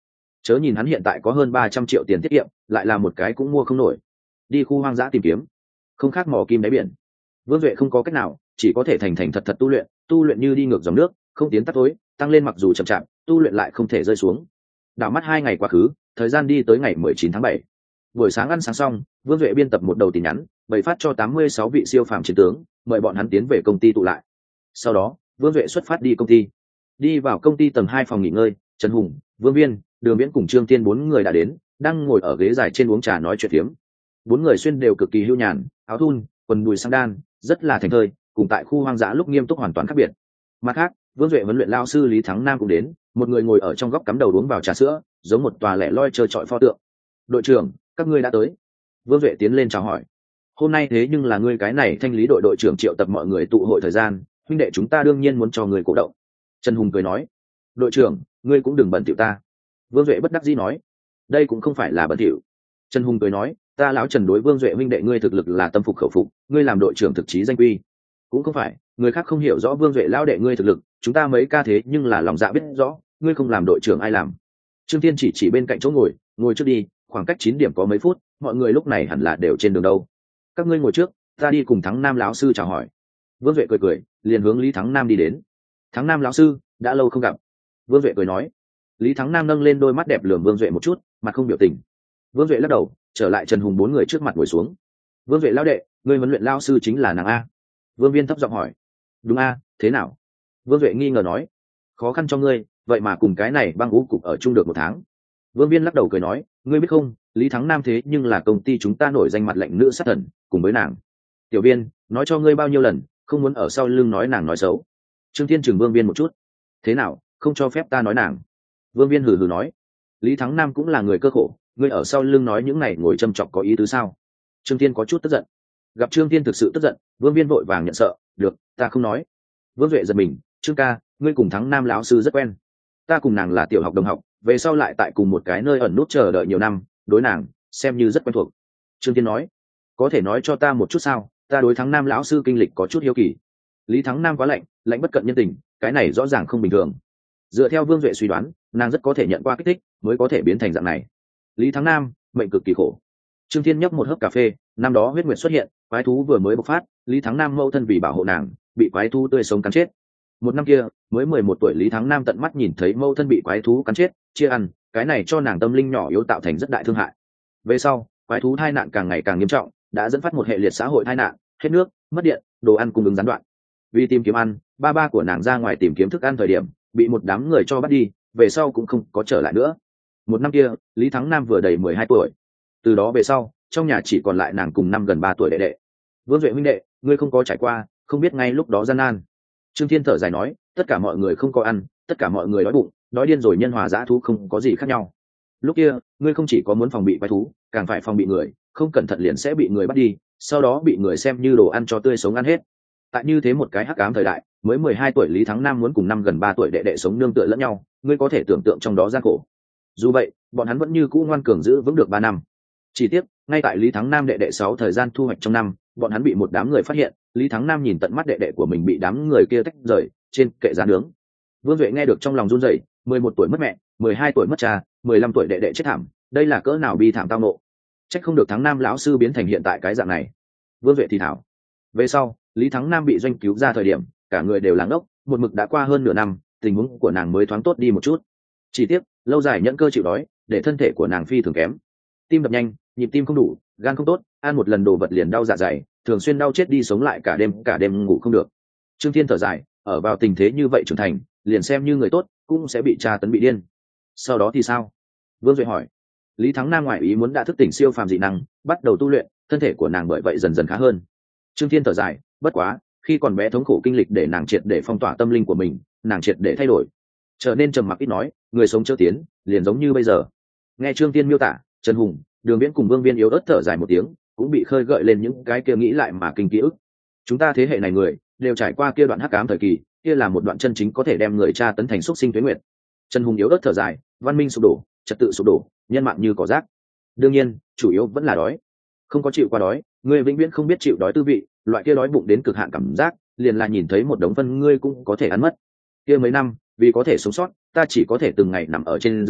Chớ nhìn hắn hiện tại có hơn ba trăm triệu tiền tiết kiệm, lại là một cái cũng mua không nổi. Đi khu hoang dã tìm kiếm, không khác mò kim đáy biển. Vương Duệ không có cách nào, chỉ có thể thành thành thật thật tu luyện, tu luyện như đi ngược dòng nước, không tiến tắt tối, tăng lên mặc dù chậm chạp, tu luyện lại không thể rơi xuống. Đảo mắt hai ngày quá khứ, thời gian đi tới ngày mười chín tháng bảy. Buổi sáng ăn sáng xong, Vương Duệ biên tập một đầu tin nhắn, bày phát cho tám mươi sáu vị siêu phàm chiến tướng, mời bọn hắn tiến về công ty tụ lại. Sau đó, Vương Duệ xuất phát đi công ty. Đi vào công ty tầng hai phòng nghỉ ngơi, Trần Hùng, Vương Viên, Đường Viễn cùng Trương Tiên bốn người đã đến, đang ngồi ở ghế dài trên uống trà nói chuyện phiếm. Bốn người xuyên đều cực kỳ hưu nhàn, áo thun, quần đùi sang đan, rất là thành thơi, cùng tại khu hoang dã lúc nghiêm túc hoàn toàn khác biệt. Mặt khác, Vương Duệ huấn luyện lao sư Lý Thắng Nam cũng đến, một người ngồi ở trong góc cắm đầu uống vào trà sữa, giống một tòa lẻ loi chơi trọi pho tượng. Đội trưởng, các ngươi đã tới. Vương Duệ tiến lên chào hỏi. Hôm nay thế nhưng là ngươi cái này thanh lý đội đội trưởng triệu tập mọi người tụ hội thời gian, huynh đệ chúng ta đương nhiên muốn cho người cổ động. Trần Hùng cười nói. Đội trưởng, ngươi cũng đừng bận tiểu ta. Vương Duệ bất đắc dĩ nói. Đây cũng không phải là bận tiểu. Trần Hùng cười nói, ta lão Trần đối Vương Duệ huynh đệ ngươi thực lực là tâm phục khẩu phục, ngươi làm đội trưởng thực chí danh quy. Cũng không phải, người khác không hiểu rõ Vương Duệ lão đệ ngươi thực lực, chúng ta mấy ca thế nhưng là lòng dạ biết rõ, ngươi không làm đội trưởng ai làm. Trương Thiên chỉ chỉ bên cạnh chỗ ngồi, ngồi trước đi, khoảng cách chín điểm có mấy phút, mọi người lúc này hẳn là đều trên đường đâu. Các ngươi ngồi trước, ta đi cùng Thắng Nam lão sư chào hỏi. Vương Duệ cười cười, liền hướng Lý Thắng Nam đi đến. Thắng Nam lão sư, đã lâu không gặp. Vương Duệ cười nói. Lý Thắng Nam nâng lên đôi mắt đẹp lườm Vương Duệ một chút, mặt không biểu tình. Vương Duệ lắc đầu, trở lại Trần Hùng bốn người trước mặt ngồi xuống. Vương Duệ lão đệ, ngươi huấn luyện lão sư chính là nàng a? Vương Viên thấp giọng hỏi. Đúng a, thế nào? Vương Duệ nghi ngờ nói. Khó khăn cho ngươi, vậy mà cùng cái này băng ú cục ở chung được một tháng. Vương Viên lắc đầu cười nói, ngươi biết không, Lý Thắng Nam thế nhưng là công ty chúng ta nổi danh mặt lệnh nữ sát thần, cùng với nàng. Tiểu Viên, nói cho ngươi bao nhiêu lần, không muốn ở sau lưng nói nàng nói xấu. Trương Thiên chừng Vương Viên một chút. Thế nào, không cho phép ta nói nàng? Vương Viên hừ hừ nói. Lý Thắng Nam cũng là người cơ khổ, ngươi ở sau lưng nói những này ngồi châm chọc có ý tứ sao? Trương Thiên có chút tức giận. Gặp Trương Thiên thực sự tức giận, Vương Viên vội vàng nhận sợ, được, ta không nói. Vương Duệ giật mình, Trương ca, ngươi cùng Thắng Nam lão sư rất quen. Ta cùng nàng là tiểu học đồng học, về sau lại tại cùng một cái nơi ẩn nút chờ đợi nhiều năm, đối nàng xem như rất quen thuộc. Trương Thiên nói, có thể nói cho ta một chút sao, ta đối Thắng Nam lão sư kinh lịch có chút hiếu kỳ. Lý Thắng Nam quá lạnh, lạnh bất cận nhân tình, cái này rõ ràng không bình thường. Dựa theo Vương Duệ suy đoán, nàng rất có thể nhận qua kích thích mới có thể biến thành dạng này. Lý Thắng Nam mệnh cực kỳ khổ. Trương Thiên nhấp một hớp cà phê, năm đó huyết nguyệt xuất hiện, quái thú vừa mới bộc phát, Lý Thắng Nam mâu thân vì bảo hộ nàng, bị quái thú tươi sống cắn chết. Một năm kia, mới mười một tuổi Lý Thắng Nam tận mắt nhìn thấy mâu thân bị quái thú cắn chết, chia ăn, cái này cho nàng tâm linh nhỏ yếu tạo thành rất đại thương hại. Về sau, quái thú tai nạn càng ngày càng nghiêm trọng, đã dẫn phát một hệ liệt xã hội tai nạn, hết nước, mất điện, đồ ăn cung ứng gián đoạn. Vì tìm kiếm ăn, ba ba của nàng ra ngoài tìm kiếm thức ăn thời điểm, bị một đám người cho bắt đi, về sau cũng không có trở lại nữa. Một năm kia, Lý Thắng Nam vừa đầy mười hai tuổi. Từ đó về sau, trong nhà chỉ còn lại nàng cùng năm gần ba tuổi đệ đệ. Vương Duệ huynh đệ, ngươi không có trải qua, không biết ngay lúc đó gian nan. Trương Thiên thở dài nói, tất cả mọi người không có ăn, tất cả mọi người đói bụng, đói điên rồi, nhân hòa dã thú không có gì khác nhau. Lúc kia, ngươi không chỉ có muốn phòng bị quái thú, càng phải phòng bị người, không cẩn thận liền sẽ bị người bắt đi, sau đó bị người xem như đồ ăn cho tươi sống ăn hết. Tại như thế một cái hắc ám thời đại, mới mười hai tuổi Lý Thắng Nam muốn cùng năm gần ba tuổi đệ đệ sống nương tựa lẫn nhau, ngươi có thể tưởng tượng trong đó gian khổ. Dù vậy, bọn hắn vẫn như cũ ngoan cường giữ vững được ba năm. Chỉ tiếc, ngay tại Lý Thắng Nam đệ đệ sáu thời gian thu hoạch trong năm, bọn hắn bị một đám người phát hiện, Lý Thắng Nam nhìn tận mắt đệ đệ của mình bị đám người kia tách rời, trên kệ giá nướng. Vương Duệ nghe được trong lòng run rẩy, mười một tuổi mất mẹ, mười hai tuổi mất cha, mười lăm tuổi đệ đệ chết thảm, đây là cỡ nào bi thảm tao nộ. Trách không được Thắng Nam lão sư biến thành hiện tại cái dạng này. Vương Duệ thì thảo. Về sau, Lý Thắng Nam bị doanh cứu ra thời điểm, cả người đều lắng ốc, một mực đã qua hơn nửa năm, tình huống của nàng mới thoáng tốt đi một chút. Chỉ tiếc, lâu dài nhẫn cơ chịu đói, để thân thể của nàng phi thường kém. Tim đập nhanh, nhịp tim không đủ, gan không tốt, ăn một lần đồ vật liền đau dạ dày, thường xuyên đau chết đi sống lại cả đêm, cả đêm ngủ không được. Trương Thiên thở dài, ở vào tình thế như vậy trưởng thành, liền xem như người tốt, cũng sẽ bị tra tấn bị điên. Sau đó thì sao? Vương Duệ hỏi. Lý Thắng Nam ngoại ý muốn đã thức tỉnh siêu phàm dị năng, bắt đầu tu luyện, thân thể của nàng bởi vậy dần dần khá hơn. Trương Thiên thở dài, bất quá, khi còn bé thống khổ kinh lịch để nàng triệt để phong tỏa tâm linh của mình, nàng triệt để thay đổi, trở nên trầm mặc ít nói, người sống chớ tiến, liền giống như bây giờ. Nghe Trương Thiên miêu tả, Trần Hùng, Đường Viễn cùng Vương Viên yếu ớt thở dài một tiếng, cũng bị khơi gợi lên những cái kia nghĩ lại mà kinh ký ức. Chúng ta thế hệ này người đều trải qua kia đoạn hắc ám thời kỳ, kia là một đoạn chân chính có thể đem người tra tấn thành xúc sinh tuế nguyệt. Trần Hùng yếu ớt thở dài, văn minh sụp đổ, trật tự sụp đổ, nhân mạng như cỏ rác. Đương nhiên, chủ yếu vẫn là đói. Không có chịu qua đói, người vĩnh viễn không biết chịu đói tư vị, loại kia đói bụng đến cực hạn cảm giác, liền là nhìn thấy một đống phân ngươi cũng có thể ăn mất. Kia mấy năm, vì có thể sống sót, ta chỉ có thể từng ngày nằm ở trên giường,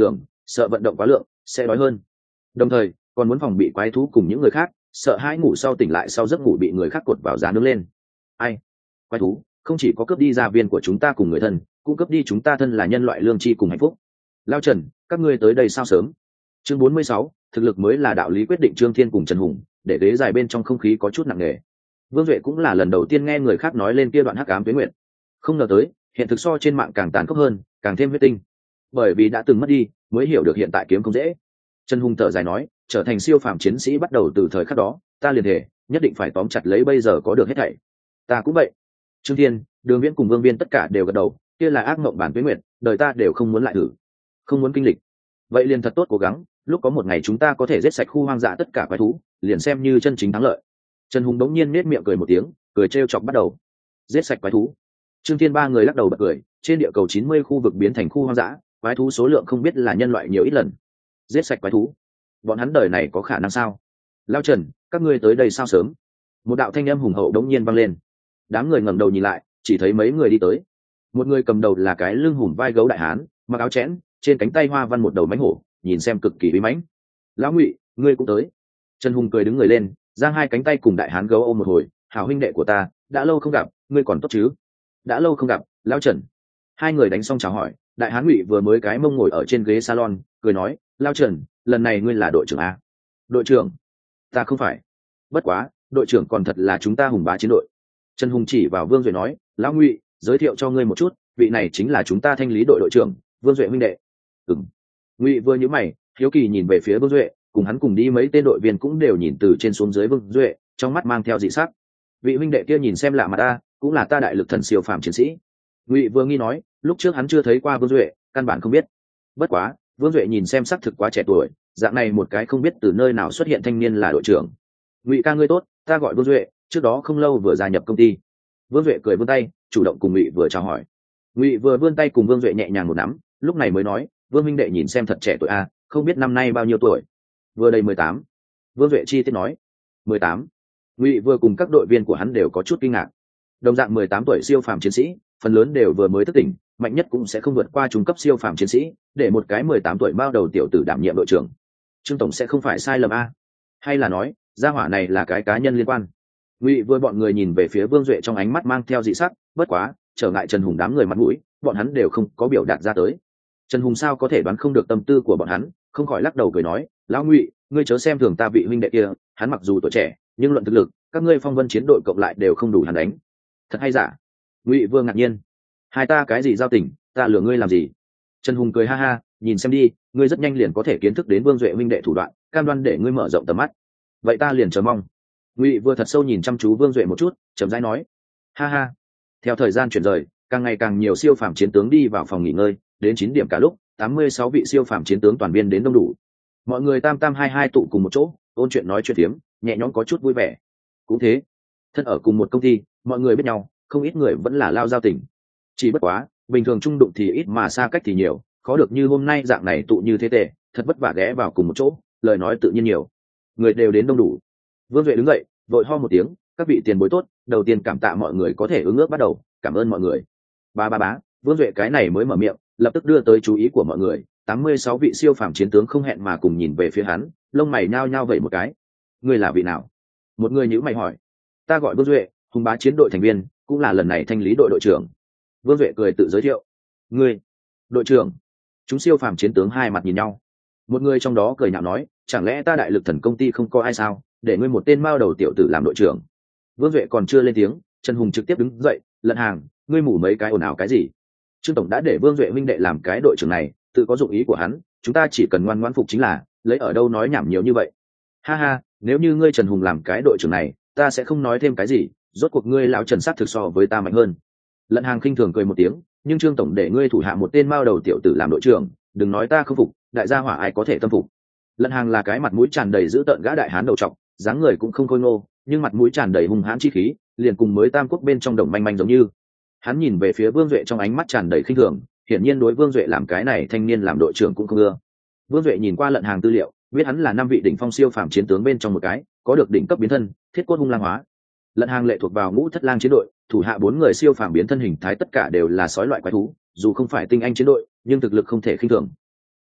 sợ vận động quá lượng sẽ đói hơn, đồng thời còn muốn phòng bị quái thú cùng những người khác, sợ hãi ngủ sau tỉnh lại sau giấc ngủ bị người khác cột vào giá nướng lên. Ai, quái thú không chỉ có cướp đi gia viên của chúng ta cùng người thân, cũng cướp đi chúng ta thân là nhân loại lương tri cùng hạnh phúc. Lao Trần, các ngươi tới đây sao sớm? Chương bốn mươi sáu, thực lực mới là đạo lý quyết định. Trương Thiên cùng Trần Hùng để ghế dài bên trong không khí có chút nặng nề. Vương Duệ cũng là lần đầu tiên nghe người khác nói lên kia đoạn hắc ám tuyến nguyện, không ngờ tới hiện thực so trên mạng càng tàn khốc hơn, càng thêm huyết tinh. Bởi vì đã từng mất đi mới hiểu được hiện tại kiếm không dễ. Trần Hùng thở dài nói, trở thành siêu phàm chiến sĩ bắt đầu từ thời khắc đó, ta liền thể nhất định phải tóm chặt lấy bây giờ có được hết thảy. Ta cũng vậy. Trương Thiên, Đường Viễn cùng Vương Viên tất cả đều gật đầu, kia là ác mộng bản tuyến nguyện, đời ta đều không muốn lại thử, không muốn kinh lịch. Vậy liền thật tốt cố gắng, lúc có một ngày chúng ta có thể giết sạch khu hoang dã tất cả quái thú, liền xem như chân chính thắng lợi. Trần Hùng đống nhiên nết miệng cười một tiếng, cười trêu chọc bắt đầu. Giết sạch quái thú. Trương Thiên ba người lắc đầu bật cười, trên địa cầu chín mươi khu vực biến thành khu hoang dã, quái thú số lượng không biết là nhân loại nhiều ít lần. Giết sạch quái thú, bọn hắn đời này có khả năng sao? Lao Trần, các ngươi tới đây sao sớm? Một đạo thanh âm hùng hậu đống nhiên vang lên. Đám người ngẩng đầu nhìn lại, chỉ thấy mấy người đi tới. Một người cầm đầu là cái lưng hùm vai gấu đại hán, mặc áo chẽn, trên cánh tay hoa văn một đầu mánh hổ, nhìn xem cực kỳ uy mãnh. Lão Ngụy, ngươi cũng tới. Trần Hùng cười đứng người lên, giang hai cánh tay cùng đại hán gấu ôm một hồi, hảo huynh đệ của ta, đã lâu không gặp, ngươi còn tốt chứ? Đã lâu không gặp, Lão Trần. Hai người đánh xong chào hỏi, đại hán Ngụy vừa mới cái mông ngồi ở trên ghế salon, cười nói, Lão Trần, lần này ngươi là đội trưởng a? Đội trưởng? Ta không phải. Bất quá, đội trưởng còn thật là chúng ta hùng bá chiến đội. Trần Hùng chỉ vào Vương Duệ nói, Lão Ngụy, giới thiệu cho ngươi một chút, vị này chính là chúng ta thanh lý đội đội trưởng, Vương Duệ huynh đệ. Ừm. Ngụy vừa nhíu mày, hiếu kỳ nhìn về phía Vương Duệ, cùng hắn cùng đi mấy tên đội viên cũng đều nhìn từ trên xuống dưới Vương Duệ, trong mắt mang theo dị sắc. Vị huynh đệ kia nhìn xem lạ mặt ta, cũng là ta đại lực thần siêu phàm chiến sĩ. Ngụy vừa nghi nói, lúc trước hắn chưa thấy qua Vương Duệ, căn bản không biết. Bất quá, Vương Duệ nhìn xem sắc thực quá trẻ tuổi, dạng này một cái không biết từ nơi nào xuất hiện thanh niên là đội trưởng. Ngụy ca ngươi tốt, ta gọi Vương Duệ, trước đó không lâu vừa gia nhập công ty. Vương Duệ cười vươn tay, chủ động cùng Ngụy vừa chào hỏi. Ngụy vừa vươn tay cùng Vương Duệ nhẹ nhàng một nắm, lúc này mới nói, Vương minh đệ nhìn xem thật trẻ tuổi a, không biết năm nay bao nhiêu tuổi? Vừa đầy mười tám. Vương Duệ chi tiết nói. Mười tám. Ngụy vừa cùng các đội viên của hắn đều có chút kinh ngạc. Đồng dạng mười tám tuổi siêu phàm chiến sĩ, phần lớn đều vừa mới thức tỉnh, mạnh nhất cũng sẽ không vượt qua trung cấp siêu phàm chiến sĩ, để một cái mười tám tuổi bao đầu tiểu tử đảm nhiệm đội trưởng. Trương tổng sẽ không phải sai lầm a? Hay là nói, gia hỏa này là cái cá nhân liên quan? Ngụy vừa bọn người nhìn về phía Vương Duệ trong ánh mắt mang theo dị sắc, bất quá, trở ngại Trần Hùng đám người mặt mũi, bọn hắn đều không có biểu đạt ra tới. Trần Hùng sao có thể đoán không được tâm tư của bọn hắn, không khỏi lắc đầu cười nói, Lão Ngụy, ngươi chớ xem thường ta vị huynh đệ kia, hắn mặc dù tuổi trẻ, nhưng luận thực lực, các ngươi phong vân chiến đội cộng lại đều không đủ hắn đánh. Thật hay giả? Ngụy Vương ngạc nhiên. Hai ta cái gì giao tình, ta lừa ngươi làm gì? Trần Hùng cười ha ha, nhìn xem đi, ngươi rất nhanh liền có thể kiến thức đến Vương Duệ huynh đệ thủ đoạn, cam đoan để ngươi mở rộng tầm mắt. Vậy ta liền chờ mong. Ngụy Vương thật sâu nhìn chăm chú Vương Duệ một chút, chậm rãi nói, ha ha. Theo thời gian chuyển rời, càng ngày càng nhiều siêu phàm chiến tướng đi vào phòng nghỉ ngơi, đến chín điểm cả lúc, tám mươi sáu vị siêu phàm chiến tướng toàn viên đến đông đủ. Mọi người tam tam hai hai tụ cùng một chỗ, ôn chuyện nói chuyện tiếm, nhẹ nhõm có chút vui vẻ. Cũng thế, thân ở cùng một công ty, mọi người biết nhau, không ít người vẫn là lao giao tình. Chỉ bất quá, bình thường chung đụng thì ít mà xa cách thì nhiều, khó được như hôm nay dạng này tụ như thế tệ, thật vất vả ghé vào cùng một chỗ, lời nói tự nhiên nhiều. Người đều đến đông đủ. Vương Duệ đứng dậy, vội ho một tiếng, các vị tiền bối tốt, đầu tiên cảm tạ mọi người có thể ứng ước bắt đầu, cảm ơn mọi người. Ba ba bá, Vương Duệ cái này mới mở miệng, lập tức đưa tới chú ý của mọi người, tám mươi sáu vị siêu phàm chiến tướng không hẹn mà cùng nhìn về phía hắn, lông mày nhao nhao vậy một cái. Ngươi là vị nào? Một người nhíu mày hỏi. Ta gọi Vương Duệ, hùng bá chiến đội thành viên, cũng là lần này thanh lý đội đội trưởng. Vương Duệ cười tự giới thiệu. Ngươi, đội trưởng? Chúng siêu phàm chiến tướng hai mặt nhìn nhau. Một người trong đó cười nhạo nói, chẳng lẽ ta đại lực thần công ty không có ai sao, để ngươi một tên mao đầu tiểu tử làm đội trưởng? Vương Duệ còn chưa lên tiếng, Trần Hùng trực tiếp đứng dậy, lận hàng, ngươi mủ mấy cái ồn ào cái gì? Trương tổng đã để Vương Duệ huynh đệ làm cái đội trưởng này, tự có dụng ý của hắn, chúng ta chỉ cần ngoan ngoãn phục chính là, lấy ở đâu nói nhảm nhiều như vậy. Ha ha, nếu như ngươi Trần Hùng làm cái đội trưởng này, ta sẽ không nói thêm cái gì, rốt cuộc ngươi lão Trần sát thực so với ta mạnh hơn. Lận hàng khinh thường cười một tiếng, nhưng Trương tổng để ngươi thủ hạ một tên mao đầu tiểu tử làm đội trưởng, đừng nói ta không phục, đại gia hỏa ai có thể tâm phục. Lận hàng là cái mặt mũi tràn đầy dữ tợn gã đại hán đầu trọc, dáng người cũng không khôi ngô, nhưng mặt mũi tràn đầy hung hãn chi khí, liền cùng mới Tam Quốc bên trong đồng manh manh giống như. Hắn nhìn về phía Vương Duệ trong ánh mắt tràn đầy khinh thường, hiển nhiên đối Vương Duệ làm cái này thanh niên làm đội trưởng cũng không ưa. Vương Duệ nhìn qua lận hàng tư liệu, biết hắn là năm vị đỉnh phong siêu phàm chiến tướng bên trong một cái, có được đỉnh cấp biến thân, thiết cốt hung lang hóa. Lận hàng lệ thuộc vào ngũ thất lang chiến đội, thủ hạ bốn người siêu phàm biến thân hình thái tất cả đều là sói loại quái thú, dù không phải tinh anh chiến đội, nhưng thực lực không thể khinh thường.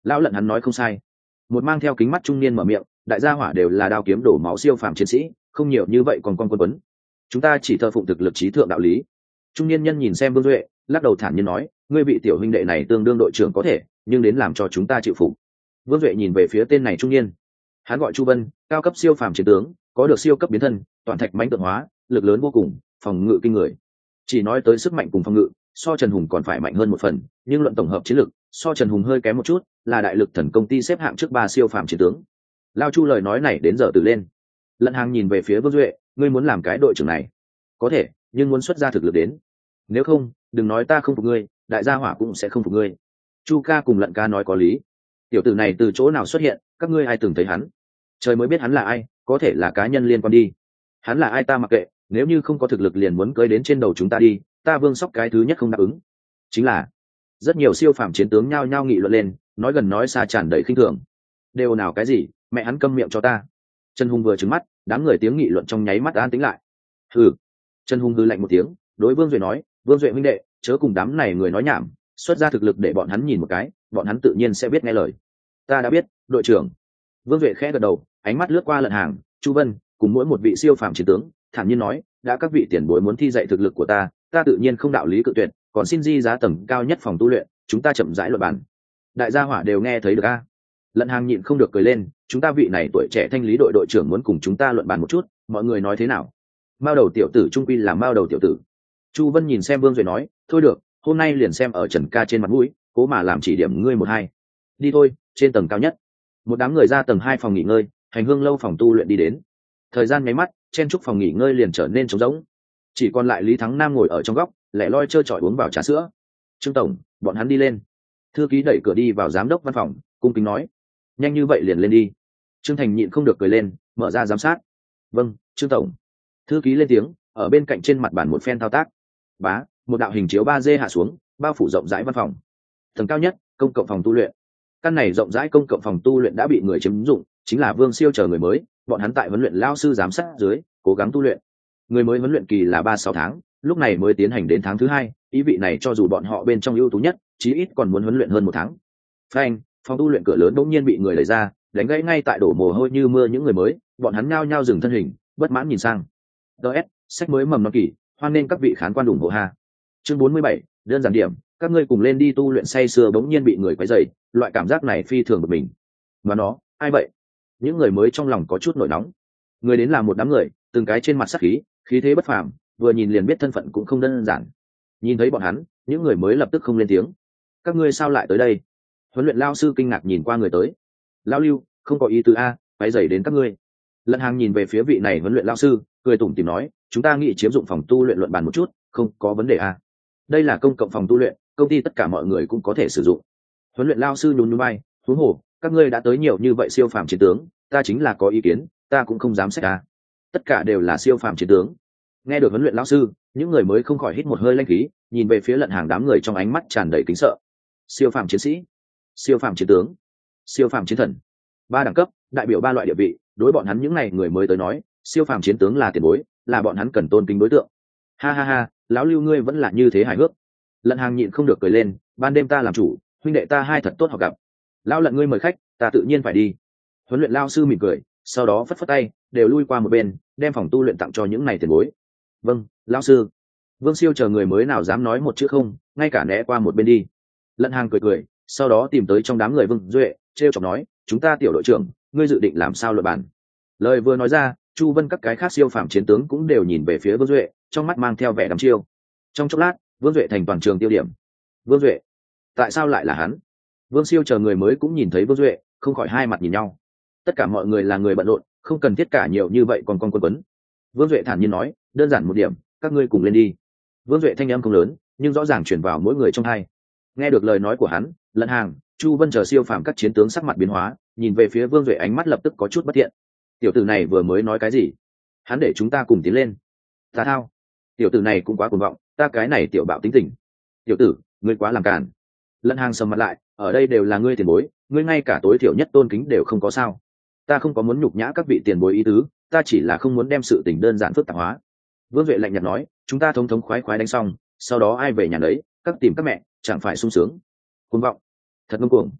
Lão Lận hắn nói không sai. Một mang theo kính mắt trung niên mở miệng, đại gia hỏa đều là đao kiếm đổ máu siêu phàm chiến sĩ, không nhiều như vậy còn con quân quấn. Chúng ta chỉ thờ phụng thực lực trí thượng đạo lý. Trung niên nhân nhìn xem Vương Duệ, lắc đầu thản nhiên nói, ngươi vị tiểu huynh đệ này tương đương đội trưởng có thể, nhưng đến làm cho chúng ta chịu phục. Vương Duệ nhìn về phía tên này trung niên, hắn gọi Chu Vân, cao cấp siêu phàm chiến tướng, có được siêu cấp biến thân, toàn thạch mãnh tượng hóa, lực lớn vô cùng, phòng ngự kinh người. Chỉ nói tới sức mạnh cùng phòng ngự, so Trần Hùng còn phải mạnh hơn một phần, nhưng luận tổng hợp chiến lực, so Trần Hùng hơi kém một chút, là đại lực thần công ty xếp hạng trước ba siêu phàm chiến tướng. Lao Chu lời nói này đến giờ từ lên. Lận Hàng nhìn về phía Vương Duệ, ngươi muốn làm cái đội trưởng này? Có thể, nhưng muốn xuất ra thực lực đến. Nếu không, đừng nói ta không phục ngươi, đại gia hỏa cũng sẽ không phục ngươi. Chu ca cùng Lận ca nói có lý. Tiểu tử này từ chỗ nào xuất hiện, các ngươi ai từng thấy hắn? Trời mới biết hắn là ai, có thể là cá nhân liên quan đi. Hắn là ai ta mặc kệ, nếu như không có thực lực liền muốn cưới đến trên đầu chúng ta đi, ta Vương Sóc cái thứ nhất không đáp ứng. Chính là rất nhiều siêu phàm chiến tướng nhao nhao nghị luận lên, nói gần nói xa tràn đầy khinh thường. Đều nào cái gì, mẹ hắn câm miệng cho ta. Trần Hùng vừa trừng mắt, đám người tiếng nghị luận trong nháy mắt an tĩnh lại. Hừ. Trần Hùng hừ lạnh một tiếng, đối Vương Duệ nói, Vương Duệ huynh đệ, chớ cùng đám này người nói nhảm, xuất ra thực lực để bọn hắn nhìn một cái, bọn hắn tự nhiên sẽ biết nghe lời. Ta đã biết, đội trưởng. Vương Duệ khẽ gật đầu, ánh mắt lướt qua Lận Hàng, Chu Vân, cùng mỗi một vị siêu phàm chiến tướng, thản nhiên nói, đã các vị tiền bối muốn thi dạy thực lực của ta, ta tự nhiên không đạo lý cự tuyệt, còn xin di giá tầng cao nhất phòng tu luyện, chúng ta chậm rãi luận bàn. Đại gia hỏa đều nghe thấy được a. Lận Hàng nhịn không được cười lên, chúng ta vị này tuổi trẻ thanh lý đội đội trưởng muốn cùng chúng ta luận bàn một chút, mọi người nói thế nào? Mao đầu tiểu tử trung quy là Mao đầu tiểu tử. Chu Vân nhìn xem Vương Duệ nói, thôi được, hôm nay liền xem ở Trần ca trên mặt mũi, cố mà làm chỉ điểm ngươi một hai. Đi thôi, trên tầng cao nhất. Một đám người ra tầng hai phòng nghỉ ngơi, hành hương lâu phòng tu luyện đi đến. Thời gian nháy mắt, chen chúc phòng nghỉ ngơi liền trở nên trống rỗng. Chỉ còn lại Lý Thắng Nam ngồi ở trong góc, lẻ loi trơ trọi uống vào trà sữa. Trương tổng, bọn hắn đi lên. Thư ký đẩy cửa đi vào giám đốc văn phòng, cung kính nói, nhanh như vậy liền lên đi. Trương Thành nhịn không được cười lên, mở ra giám sát. Vâng, Trương tổng. Thư ký lên tiếng, ở bên cạnh trên mặt bàn một phen thao tác. Bá, một đạo hình chiếu ba D hạ xuống, bao phủ rộng rãi văn phòng. Tầng cao nhất, công cộng phòng tu luyện. Căn này rộng rãi công cộng phòng tu luyện đã bị người chiếm dụng, chính là Vương Siêu chờ người mới, bọn hắn tại huấn luyện lao sư giám sát dưới, cố gắng tu luyện. Người mới huấn luyện kỳ là ba sáu tháng, lúc này mới tiến hành đến tháng thứ hai, ý vị này cho dù bọn họ bên trong ưu tú nhất, chí ít còn muốn huấn luyện hơn một tháng. Phanh, phòng tu luyện cửa lớn bỗng nhiên bị người đẩy ra, đánh gãy ngay tại đổ mồ hôi như mưa những người mới, bọn hắn nhao nhao dừng thân hình, bất mãn nhìn sang. đê ét, sách mới mầm non kỳ, hoan nên các vị khán quan ủng hộ ha. Chương bốn mươi bảy, đơn giản điểm, các ngươi cùng lên đi tu luyện say sưa bỗng nhiên bị người quấy rầy, loại cảm giác này phi thường bực mình. Mà nó, ai vậy? Những người mới trong lòng có chút nổi nóng. Người đến là một đám người, từng cái trên mặt sắc khí, khí thế bất phàm, vừa nhìn liền biết thân phận cũng không đơn giản. Nhìn thấy bọn hắn, những người mới lập tức không lên tiếng. Các ngươi sao lại tới đây? Huấn luyện lao sư kinh ngạc nhìn qua người tới. Lao Lưu, không có ý tứ a, quấy rầy đến các ngươi. Lận Hàng nhìn về phía vị này huấn luyện lao sư, cười tủm tỉm nói, chúng ta nghĩ chiếm dụng phòng tu luyện luận bàn một chút, không có vấn đề a. Đây là công cộng phòng tu luyện, công ty tất cả mọi người cũng có thể sử dụng. Huấn luyện lao sư nhún nhún vai, huống hồ, các ngươi đã tới nhiều như vậy siêu phàm chiến tướng, ta chính là có ý kiến, ta cũng không dám xét a. Tất cả đều là siêu phàm chiến tướng. Nghe được huấn luyện lao sư, những người mới không khỏi hít một hơi lanh khí, nhìn về phía Lận Hàng đám người trong ánh mắt tràn đầy kính sợ. Siêu phàm chiến sĩ, siêu phàm chiến tướng, siêu phàm chiến thần, ba đẳng cấp, đại biểu ba loại địa vị, đối bọn hắn những này người mới tới nói, siêu phàm chiến tướng là tiền bối, là bọn hắn cần tôn kính đối tượng. Ha ha ha, lão Lưu ngươi vẫn là như thế hài hước. Lận Hàng nhịn không được cười lên, ban đêm ta làm chủ, huynh đệ ta hai thật tốt học gặp. Lão Lận ngươi mời khách, ta tự nhiên phải đi. Huấn luyện lao sư mỉm cười, sau đó phất phất tay, đều lui qua một bên, đem phòng tu luyện tặng cho những này tiền bối. Vâng, lão sư. Vương Siêu chờ người mới nào dám nói một chữ không, ngay cả né qua một bên đi. Lận Hàng cười cười, sau đó tìm tới trong đám người Vương Duệ, trêu chọc nói, chúng ta tiểu đội trưởng, ngươi dự định làm sao luận bàn? Lời vừa nói ra, Chu Vân các cái khác siêu phàm chiến tướng cũng đều nhìn về phía Vương Duệ, trong mắt mang theo vẻ đăm chiêu. Trong chốc lát, Vương Duệ thành toàn trường tiêu điểm. Vương Duệ, tại sao lại là hắn? Vương Siêu chờ người mới cũng nhìn thấy Vương Duệ, không khỏi hai mặt nhìn nhau. Tất cả mọi người là người bận rộn, không cần thiết cả nhiều như vậy còn con quân quấn. Vương Duệ thản nhiên nói, đơn giản một điểm, các ngươi cùng lên đi. Vương Duệ thanh âm không lớn, nhưng rõ ràng truyền vào mỗi người trong hai. Nghe được lời nói của hắn, Lận Hàng, Chu Vân chờ siêu phàm các chiến tướng sắc mặt biến hóa, nhìn về phía Vương Duệ ánh mắt lập tức có chút bất thiện. Tiểu tử này vừa mới nói cái gì? Hắn để chúng ta cùng tiến lên. Ta thao, tiểu tử này cũng quá cuồng vọng, ta cái này tiểu bạo tính tình. Tiểu tử, ngươi quá làm càn. Lận Hàng sầm mặt lại, ở đây đều là ngươi tiền bối, ngươi ngay cả tối thiểu nhất tôn kính đều không có sao? Ta không có muốn nhục nhã các vị tiền bối ý tứ, ta chỉ là không muốn đem sự tình đơn giản phức tạp hóa. Vương Duệ lạnh nhạt nói, chúng ta thống thống khoái khoái đánh xong, sau đó ai về nhà đấy, các tìm các mẹ, chẳng phải sung sướng. Cuồng vọng, thật ngông cuồng.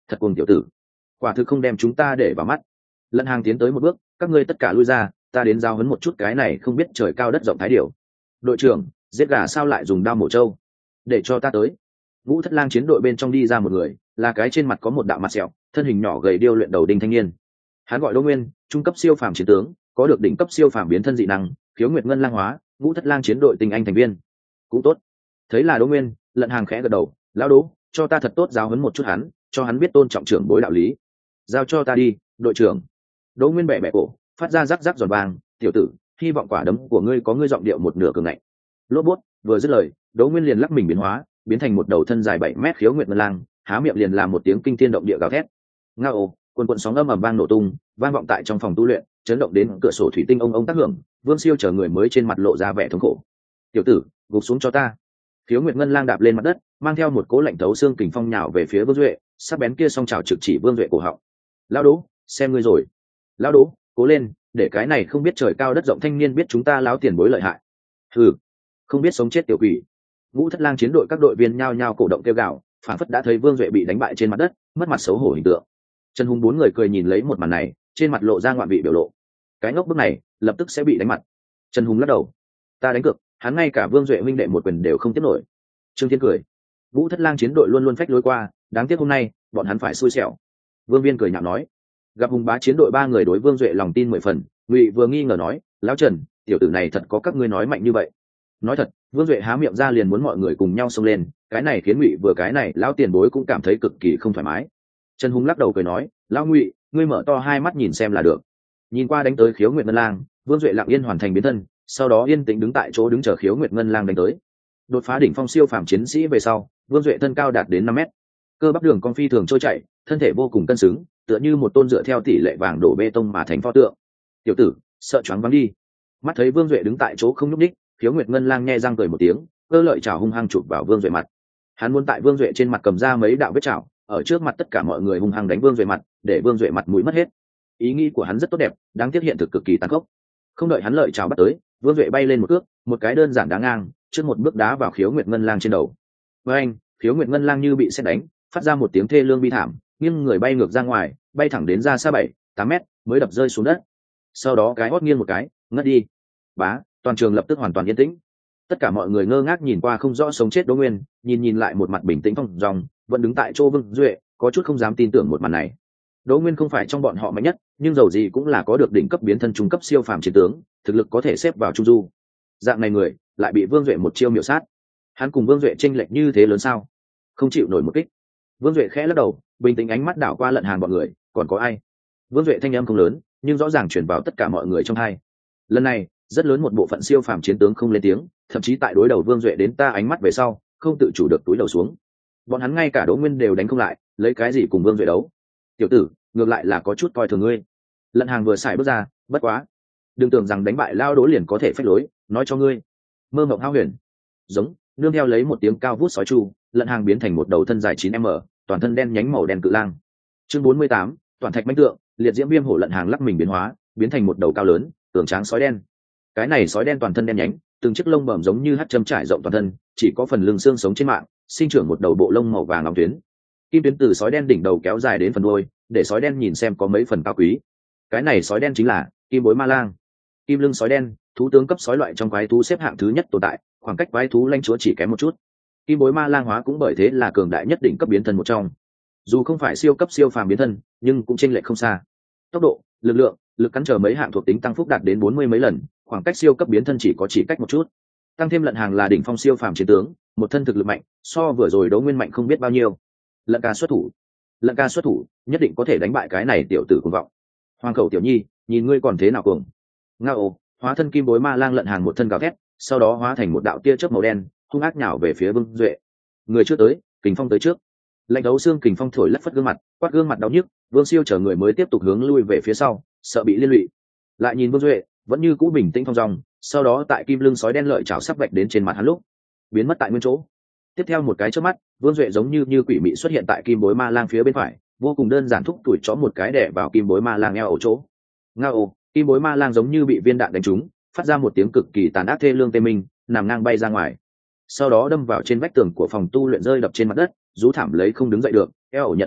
Thật cuồng tiểu tử, quả thực không đem chúng ta để vào mắt. Lận Hàng tiến tới một bước, các ngươi tất cả lui ra, ta đến giao huấn một chút cái này không biết trời cao đất rộng thái điều. Đội trưởng, giết gà sao lại dùng đao mổ trâu? Để cho ta tới. Vũ Thất Lang chiến đội bên trong đi ra một người, là cái trên mặt có một đạo mặt sẹo, thân hình nhỏ gầy điêu luyện đầu đinh thanh niên. Hắn gọi Đỗ Nguyên, trung cấp siêu phàm chiến tướng, có được đỉnh cấp siêu phàm biến thân dị năng, khiếu nguyệt ngân lang hóa, Vũ Thất Lang chiến đội tinh anh thành viên. Cũng tốt. Thấy là Đỗ Nguyên, Lận Hàng khẽ gật đầu, lão Đỗ, cho ta thật tốt giáo huấn một chút hắn, cho hắn biết tôn trọng trưởng bối đạo lý. Giao cho ta đi, đội trưởng. Đỗ Nguyên bẻ bẻ cổ, phát ra rắc rắc giòn vàng, tiểu tử, hy vọng quả đấm của ngươi có ngươi giọng điệu một nửa cường ngạnh. Lốp bút, vừa dứt lời, Đỗ Nguyên liền lắc mình biến hóa, biến thành một đầu thân dài bảy mét khiếu nguyệt ngân lang, há miệng liền làm một tiếng kinh thiên động địa gào thét. Ngao, quần quần sóng âm ầm vang nổ tung, vang vọng tại trong phòng tu luyện, chấn động đến cửa sổ thủy tinh ông ông tác hưởng. Vương Siêu chờ người mới trên mặt lộ ra vẻ thống khổ. Tiểu tử, gục xuống cho ta. Khiếu nguyệt ngân lang đạp lên mặt đất, mang theo một cỗ lạnh thấu xương kình phong nhào về phía Vương Duệ, sắc bén kia song chảo trực chỉ Vương Duệ cổ họng. Lão Đỗ, xem ngươi rồi. Lão Đỗ, cố lên, để cái này không biết trời cao đất rộng thanh niên biết chúng ta láo tiền bối lợi hại. Hừ, không biết sống chết tiểu quỷ. Vũ Thất Lang chiến đội các đội viên nhao nhao cổ động kêu gào, phản phất đã thấy Vương Duệ bị đánh bại trên mặt đất, mất mặt xấu hổ hình tượng. Trần Hùng bốn người cười nhìn lấy một màn này, trên mặt lộ ra ngoạn vị biểu lộ. Cái ngốc bức này, lập tức sẽ bị đánh mặt. Trần Hùng lắc đầu, ta đánh cược, hắn ngay cả Vương Duệ huynh đệ một quyền đều không tiếp nổi. Trương Thiên cười, Vũ Thất Lang chiến đội luôn luôn phách lối qua, đáng tiếc hôm nay, bọn hắn phải xui xẻo. Vương Viên cười nhạo nói, gặp Hùng Bá chiến đội ba người đối Vương Duệ lòng tin mười phần, Ngụy vừa nghi ngờ nói, lão Trần, tiểu tử này thật có các ngươi nói mạnh như vậy? Nói thật, Vương Duệ há miệng ra liền muốn mọi người cùng nhau xông lên, cái này khiến Ngụy vừa cái này lão tiền bối cũng cảm thấy cực kỳ không thoải mái. Trần Hùng lắc đầu cười nói, lão Ngụy, ngươi mở to hai mắt nhìn xem là được. Nhìn qua đánh tới khiếu nguyệt ngân lang, Vương Duệ lặng yên hoàn thành biến thân, sau đó yên tĩnh đứng tại chỗ đứng chờ khiếu nguyệt ngân lang đánh tới. Đột phá đỉnh phong siêu phàm chiến sĩ về sau, Vương Duệ thân cao đạt đến năm mét, cơ bắp đường con phi thường trôi chảy, thân thể vô cùng cân xứng, tựa như một tôn dựa theo tỷ lệ vàng đổ bê tông mà thành pho tượng. Tiểu tử, sợ choáng váng đi. Mắt thấy Vương Duệ đứng tại chỗ không nhúc nhích, khiếu nguyệt ngân lang nhe răng cười một tiếng, cơ lợi chảo hung hăng chụp vào Vương Duệ mặt. Hắn muốn tại Vương Duệ trên mặt cầm ra mấy đạo vết chảo, ở trước mặt tất cả mọi người hung hăng đánh Vương Duệ mặt, để Vương Duệ mặt mũi mất hết. Ý nghĩ của hắn rất tốt đẹp, đáng tiếc hiện thực cực kỳ tàn khốc. Không đợi hắn lợi chảo bắt tới, Vương Duệ bay lên một cước, một cái đơn giản đá ngang, trước một bước đá vào khiếu nguyệt ngân lang trên đầu. Với anh, khiếu nguyệt ngân lang như bị sét đánh, phát ra một tiếng thê lương bi thảm, nghiêng người bay ngược ra ngoài, bay thẳng đến ra xa bảy, tám mét, mới đập rơi xuống đất. Sau đó cái hót nghiêng một cái, ngất đi. Bá, toàn trường lập tức hoàn toàn yên tĩnh. Tất cả mọi người ngơ ngác nhìn qua không rõ sống chết Đỗ Nguyên, nhìn nhìn lại một mặt bình tĩnh phong dòng, vẫn đứng tại chỗ Vương Duệ, có chút không dám tin tưởng một màn này. Đỗ Nguyên không phải trong bọn họ mạnh nhất, nhưng dầu gì cũng là có được đỉnh cấp biến thân trung cấp siêu phàm chiến tướng, thực lực có thể xếp vào trung du. Dạng này người, lại bị Vương Duệ một chiêu miểu sát. Hắn cùng Vương Duệ chênh lệch như thế lớn sao? Không chịu nổi một kích. Vương Duệ khẽ lắc đầu, bình tĩnh ánh mắt đảo qua Lận Hàng bọn người, còn có ai? Vương Duệ thanh âm không lớn, nhưng rõ ràng truyền vào tất cả mọi người trong hai. Lần này, rất lớn một bộ phận siêu phàm chiến tướng không lên tiếng, thậm chí tại đối đầu Vương Duệ đến ta ánh mắt về sau, không tự chủ được túi đầu xuống. Bọn hắn ngay cả Đỗ Nguyên đều đánh không lại, lấy cái gì cùng Vương Duệ đấu? Tiểu tử, ngược lại là có chút coi thường ngươi. Lận Hàng vừa xài bước ra, bất quá, đừng tưởng rằng đánh bại lao Đỗ liền có thể phách lối, nói cho ngươi. Mơ mộng hao huyền. Giống, nương theo lấy một tiếng cao vút sói chu, Lận Hàng biến thành một đầu thân dài chín mét, toàn thân đen nhánh màu đen cự lang. Chương bốn mươi tám, toàn thạch mãnh tượng, liệt diễm viêm hổ. Lận Hàng lắc mình biến hóa, biến thành một đầu cao lớn, cường tráng sói đen. Cái này sói đen toàn thân đen nhánh, từng chiếc lông bẩm giống như hắc châm trải rộng toàn thân, chỉ có phần lưng xương sống trên mạng, sinh trưởng một đầu bộ lông màu vàng óng tuyến. Kim tuyến từ sói đen đỉnh đầu kéo dài đến phần đuôi, để sói đen nhìn xem có mấy phần cao quý. Cái này sói đen chính là Kim Bối Ma Lang. Kim lưng sói đen, thú tướng cấp sói loại trong quái thú xếp hạng thứ nhất tồn tại, khoảng cách quái thú lãnh chúa chỉ kém một chút. Kim Bối Ma Lang hóa cũng bởi thế là cường đại nhất đỉnh cấp biến thân một trong. Dù không phải siêu cấp siêu phàm biến thân, nhưng cũng chênh lệch không xa. Tốc độ, lực lượng, lực cắn trở mấy hạng thuộc tính tăng phúc đạt đến bốn mươi mấy lần, khoảng cách siêu cấp biến thân chỉ có chỉ cách một chút. Tăng thêm Lận Hàng là đỉnh phong siêu phàm chiến tướng, một thân thực lực mạnh, so vừa rồi Đỗ Nguyên mạnh không biết bao nhiêu. Lận ca xuất thủ, Lận ca xuất thủ, nhất định có thể đánh bại cái này tiểu tử cuồng vọng. Hoàng Khẩu tiểu nhi, nhìn ngươi còn thế nào cuồng. Ngao, hóa thân Kim Bối Ma Lang Lận Hàng một thân gào thét, sau đó hóa thành một đạo tia chớp màu đen, hung ác nhào về phía Vương Duệ. Người trước tới, kình phong tới trước. Lạnh đấu xương kình phong thổi lất phất gương mặt, quát gương mặt đau nhức, Vương Siêu chờ người mới tiếp tục hướng lui về phía sau, sợ bị liên lụy. Lại nhìn Vương Duệ, vẫn như cũ bình tĩnh thong dong, sau đó tại kim lưng sói đen lợi chảo sắp vạch đến trên mặt hắn lúc, biến mất tại nguyên chỗ. Tiếp theo một cái chớp mắt, Vương Duệ giống như như quỷ mị xuất hiện tại Kim Bối Ma Lang phía bên phải, vô cùng đơn giản thúc tuổi chó một cái đè vào Kim Bối Ma Lang eo ổ chỗ. Ngao, Kim Bối Ma Lang giống như bị viên đạn đánh trúng, phát ra một tiếng cực kỳ tàn ác thê lương tê minh, nằm ngang bay ra ngoài. Sau đó đâm vào trên vách tường của phòng tu luyện rơi đập trên mặt đất, rú thảm lấy không đứng dậy được, eo ổ nhận công kích,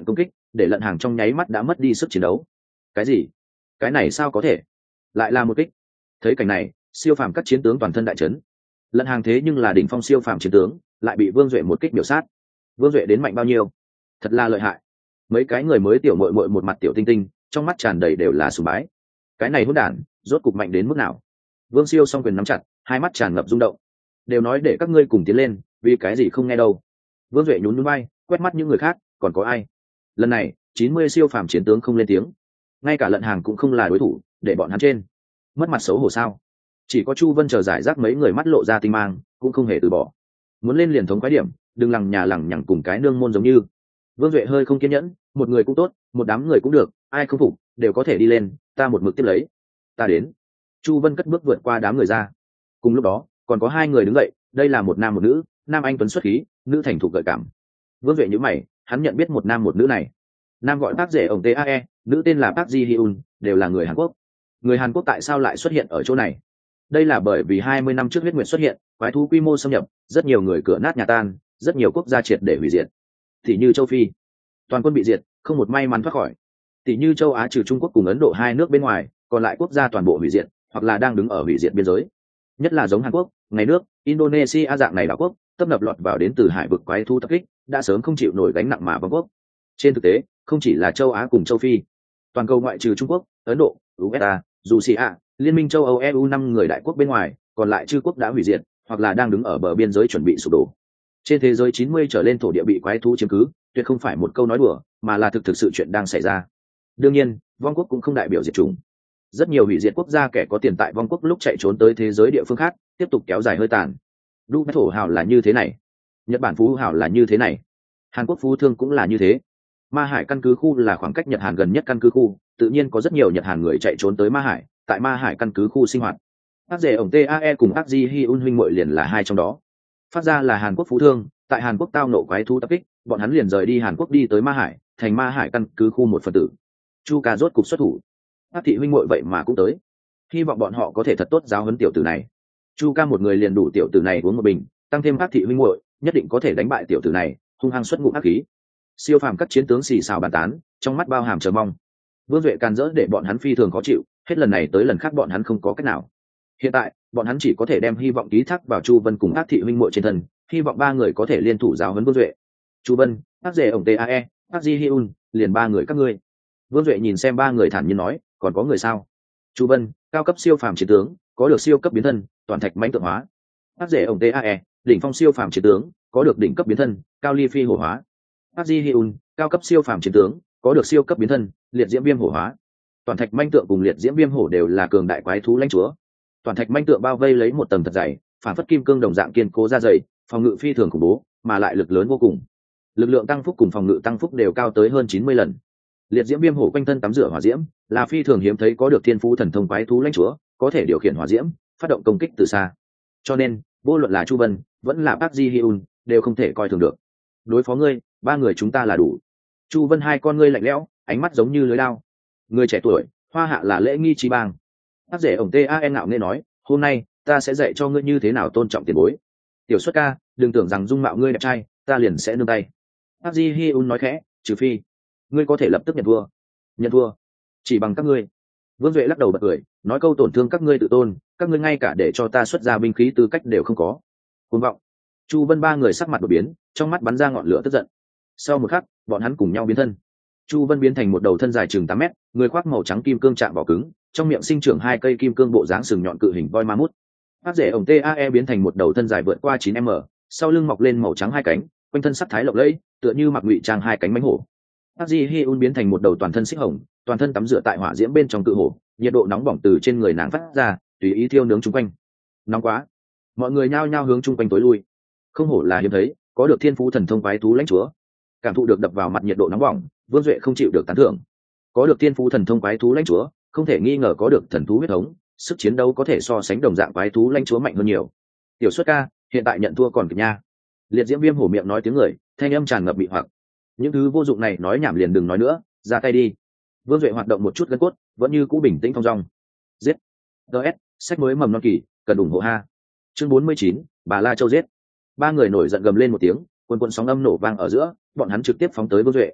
để Lận Hàng trong nháy mắt đã mất đi sức chiến đấu. Cái gì? Cái này sao có thể? Lại là một kích. Thấy cảnh này, siêu phàm các chiến tướng toàn thân đại chấn. Lận Hàng thế nhưng là đỉnh phong siêu phàm chiến tướng, lại bị Vương Duệ một kích biểu sát. Vương Duệ đến mạnh bao nhiêu? Thật là lợi hại. Mấy cái người mới tiểu muội muội một mặt tiểu tinh tinh, trong mắt tràn đầy đều là sùng bái. Cái này hỗn đản, rốt cục mạnh đến mức nào? Vương Siêu song quyền nắm chặt, hai mắt tràn ngập rung động. Đều nói để các ngươi cùng tiến lên, vì cái gì không nghe đâu? Vương Duệ nhún nhún vai, quét mắt những người khác, còn có ai? Lần này, chín mươi siêu phàm chiến tướng không lên tiếng. Ngay cả Lận Hàng cũng không là đối thủ, để bọn hắn trên. Mất mặt xấu hổ sao? Chỉ có Chu Vân chờ giải rác mấy người mắt lộ ra tinh mang, cũng không hề từ bỏ. Muốn lên liền thống quái điểm, đừng lằng nhà lằng nhằng cùng cái nương môn giống như. Vương Duệ hơi không kiên nhẫn, một người cũng tốt, một đám người cũng được, ai không phục, đều có thể đi lên, ta một mực tiếp lấy. Ta đến. Chu Vân cất bước vượt qua đám người ra. Cùng lúc đó, còn có hai người đứng dậy, đây là một nam một nữ, nam anh tuấn xuất khí, nữ thành thục gợi cảm. Vương Duệ nhíu mày, hắn nhận biết một nam một nữ này. Nam gọi Park Jae ổng tê a e, nữ tên là Park Ji Hyun, đều là người Hàn Quốc. Người Hàn Quốc tại sao lại xuất hiện ở chỗ này? Đây là bởi vì hai mươi năm trước huyết nguyệt xuất hiện, quái thú quy mô xâm nhập, rất nhiều người cửa nát nhà tan, rất nhiều quốc gia triệt để hủy diệt. Tỷ như châu Phi, toàn quân bị diệt, không một may mắn thoát khỏi. Tỷ như châu Á trừ Trung Quốc cùng Ấn Độ hai nước bên ngoài, còn lại quốc gia toàn bộ hủy diệt, hoặc là đang đứng ở hủy diệt biên giới. Nhất là giống Hàn Quốc, ngày nước, Indonesia dạng này đảo quốc, tấp nập lọt vào đến từ hải vực quái thú tập kích, đã sớm không chịu nổi gánh nặng mà vong quốc. Trên thực tế, không chỉ là châu Á cùng châu Phi, toàn cầu ngoại trừ Trung Quốc, Ấn Độ, u ét a, Russia, Liên minh châu Âu e u năm người đại quốc bên ngoài, còn lại chư quốc đã hủy diệt, hoặc là đang đứng ở bờ biên giới chuẩn bị sụp đổ. Trên thế giới chín mươi trở lên thổ địa bị quái thú chiếm cứ, tuyệt không phải một câu nói đùa, mà là thực thực sự chuyện đang xảy ra. Đương nhiên, vong quốc cũng không đại biểu diệt chủng. Rất nhiều hủy diệt quốc gia kẻ có tiền tại vong quốc lúc chạy trốn tới thế giới địa phương khác, tiếp tục kéo dài hơi tàn. Đu thổ hào là như thế này, Nhật Bản phú hào là như thế này, Hàn Quốc phú thương cũng là như thế. Ma Hải căn cứ khu là khoảng cách Nhật Hàn gần nhất căn cứ khu, tự nhiên có rất nhiều Nhật Hàn người chạy trốn tới Ma Hải, tại Ma Hải căn cứ khu sinh hoạt. Park Jae ổng tê a e cùng Park Ji Hyun huynh muội liền là hai trong đó. Phát ra là Hàn Quốc phú thương, tại Hàn Quốc tao nộ quái thú tập kích, bọn hắn liền rời đi Hàn Quốc đi tới Ma Hải, thành Ma Hải căn cứ khu một phần tử. Chu Ca rốt cục xuất thủ. Park thị huynh muội vậy mà cũng tới. Hy vọng bọn họ có thể thật tốt giáo huấn tiểu tử này. Chu Ca một người liền đủ tiểu tử này uống một bình, tăng thêm Park thị huynh muội, nhất định có thể đánh bại tiểu tử này, hung hăng xuất ngũ ác khí. Siêu phàm các chiến tướng xì xào bàn tán, trong mắt bao hàm chờ mong. Vương Duệ càn rỡ để bọn hắn phi thường khó chịu, hết lần này tới lần khác bọn hắn không có cách nào. Hiện tại, bọn hắn chỉ có thể đem hy vọng ký thác vào Chu Vân cùng Ác thị huynh muội trên thân, hy vọng ba người có thể liên thủ giáo huấn Vương Duệ. Chu Vân, Ác Dệ ổng tê a e, Ác Ji Hyun, liền ba người các ngươi. Vương Duệ nhìn xem ba người thản nhiên nói, còn có người sao? Chu Vân, cao cấp siêu phàm chiến tướng, có được siêu cấp biến thân, toàn thạch mãnh tượng hóa. Ác Dệ ổng tê a e, đỉnh phong siêu phàm chiến tướng, có được đỉnh cấp biến thân, cao ly phi hổ hóa. Ác Ji Hyun, cao cấp siêu phàm chiến tướng, có được siêu cấp biến thân, liệt diễm viêm hổ hóa. Toàn thạch manh tượng cùng liệt diễm viêm hổ đều là cường đại quái thú lãnh chúa. Toàn thạch manh tượng bao vây lấy một tầng thật dày, phản phất kim cương đồng dạng kiên cố ra dày, phòng ngự phi thường khủng bố, mà lại lực lớn vô cùng. Lực lượng tăng phúc cùng phòng ngự tăng phúc đều cao tới hơn chín mươi lần. Liệt diễm viêm hổ quanh thân tắm rửa hỏa diễm, là phi thường hiếm thấy có được thiên phú thần thông quái thú lãnh chúa, có thể điều khiển hỏa diễm, phát động công kích từ xa. Cho nên, vô luận là Chu Vân, vẫn là Park Ji Hyun, đều không thể coi thường được. Đối phó ngươi, ba người chúng ta là đủ. Chu Vân hai con ngươi lạnh lẽo, ánh mắt giống như lưới lao. Người trẻ tuổi, hoa hạ là lễ nghi chi bang. Ác Dệ ổng tê a e ngạo nghe nói, hôm nay ta sẽ dạy cho ngươi như thế nào tôn trọng tiền bối. Tiểu Xuất ca, đừng tưởng rằng dung mạo ngươi đẹp trai, ta liền sẽ nương tay. Park Ji Hyun nói khẽ, trừ phi ngươi có thể lập tức nhận thua. Nhận thua? Chỉ bằng các ngươi. Vương Duệ lắc đầu bật cười, nói câu tổn thương các ngươi tự tôn, các ngươi ngay cả để cho ta xuất ra binh khí tư cách đều không có. Cuồng vọng. Chu Vân ba người sắc mặt đột biến, trong mắt bắn ra ngọn lửa tức giận. Sau một khắc, bọn hắn cùng nhau biến thân. Chu Vân biến thành một đầu thân dài chừng tám mét, người khoác màu trắng kim cương chạm vỏ cứng, trong miệng sinh trưởng hai cây kim cương bộ dáng sừng nhọn cự hình voi ma mút. Ác Dệ ổng tê a e biến thành một đầu thân dài vượt qua chín mét, sau lưng mọc lên màu trắng hai cánh, quanh thân sắc thái lộng lẫy, tựa như mặc ngụy trang hai cánh mãnh hổ. Park Ji Hyun biến thành một đầu toàn thân xích hồng, toàn thân tắm rửa tại hỏa diễm bên trong cự hổ, nhiệt độ nóng bỏng từ trên người nàng phát ra, tùy ý thiêu nướng chung quanh. Nóng quá, mọi người nhao nhao hướng chung quanh tối lui. Không hổ là hiếm thấy, có được thiên phú thần thông quái thú lãnh chúa. Cảm thụ được đập vào mặt nhiệt độ nóng bỏng, Vương Duệ không chịu được tán thưởng. Có được thiên phú thần thông quái thú lãnh chúa, không thể nghi ngờ có được thần thú huyết thống, sức chiến đấu có thể so sánh đồng dạng quái thú lãnh chúa mạnh hơn nhiều. Tiểu Xuất ca, hiện tại nhận thua còn kịp nha. Liệt diễm viêm hổ miệng nói tiếng người, thanh âm tràn ngập bị hoặc. Những thứ vô dụng này nói nhảm liền đừng nói nữa, ra tay đi. Vương Duệ hoạt động một chút gân cốt, vẫn như cũ bình tĩnh thong dong. Giết. ds sách mới mầm non kỳ, cần ủng hộ ha. Chương bốn mươi chín, bà La Châu giết. Ba người nổi giận gầm lên một tiếng, quần quần sóng âm nổ vang ở giữa, bọn hắn trực tiếp phóng tới Vương Duệ.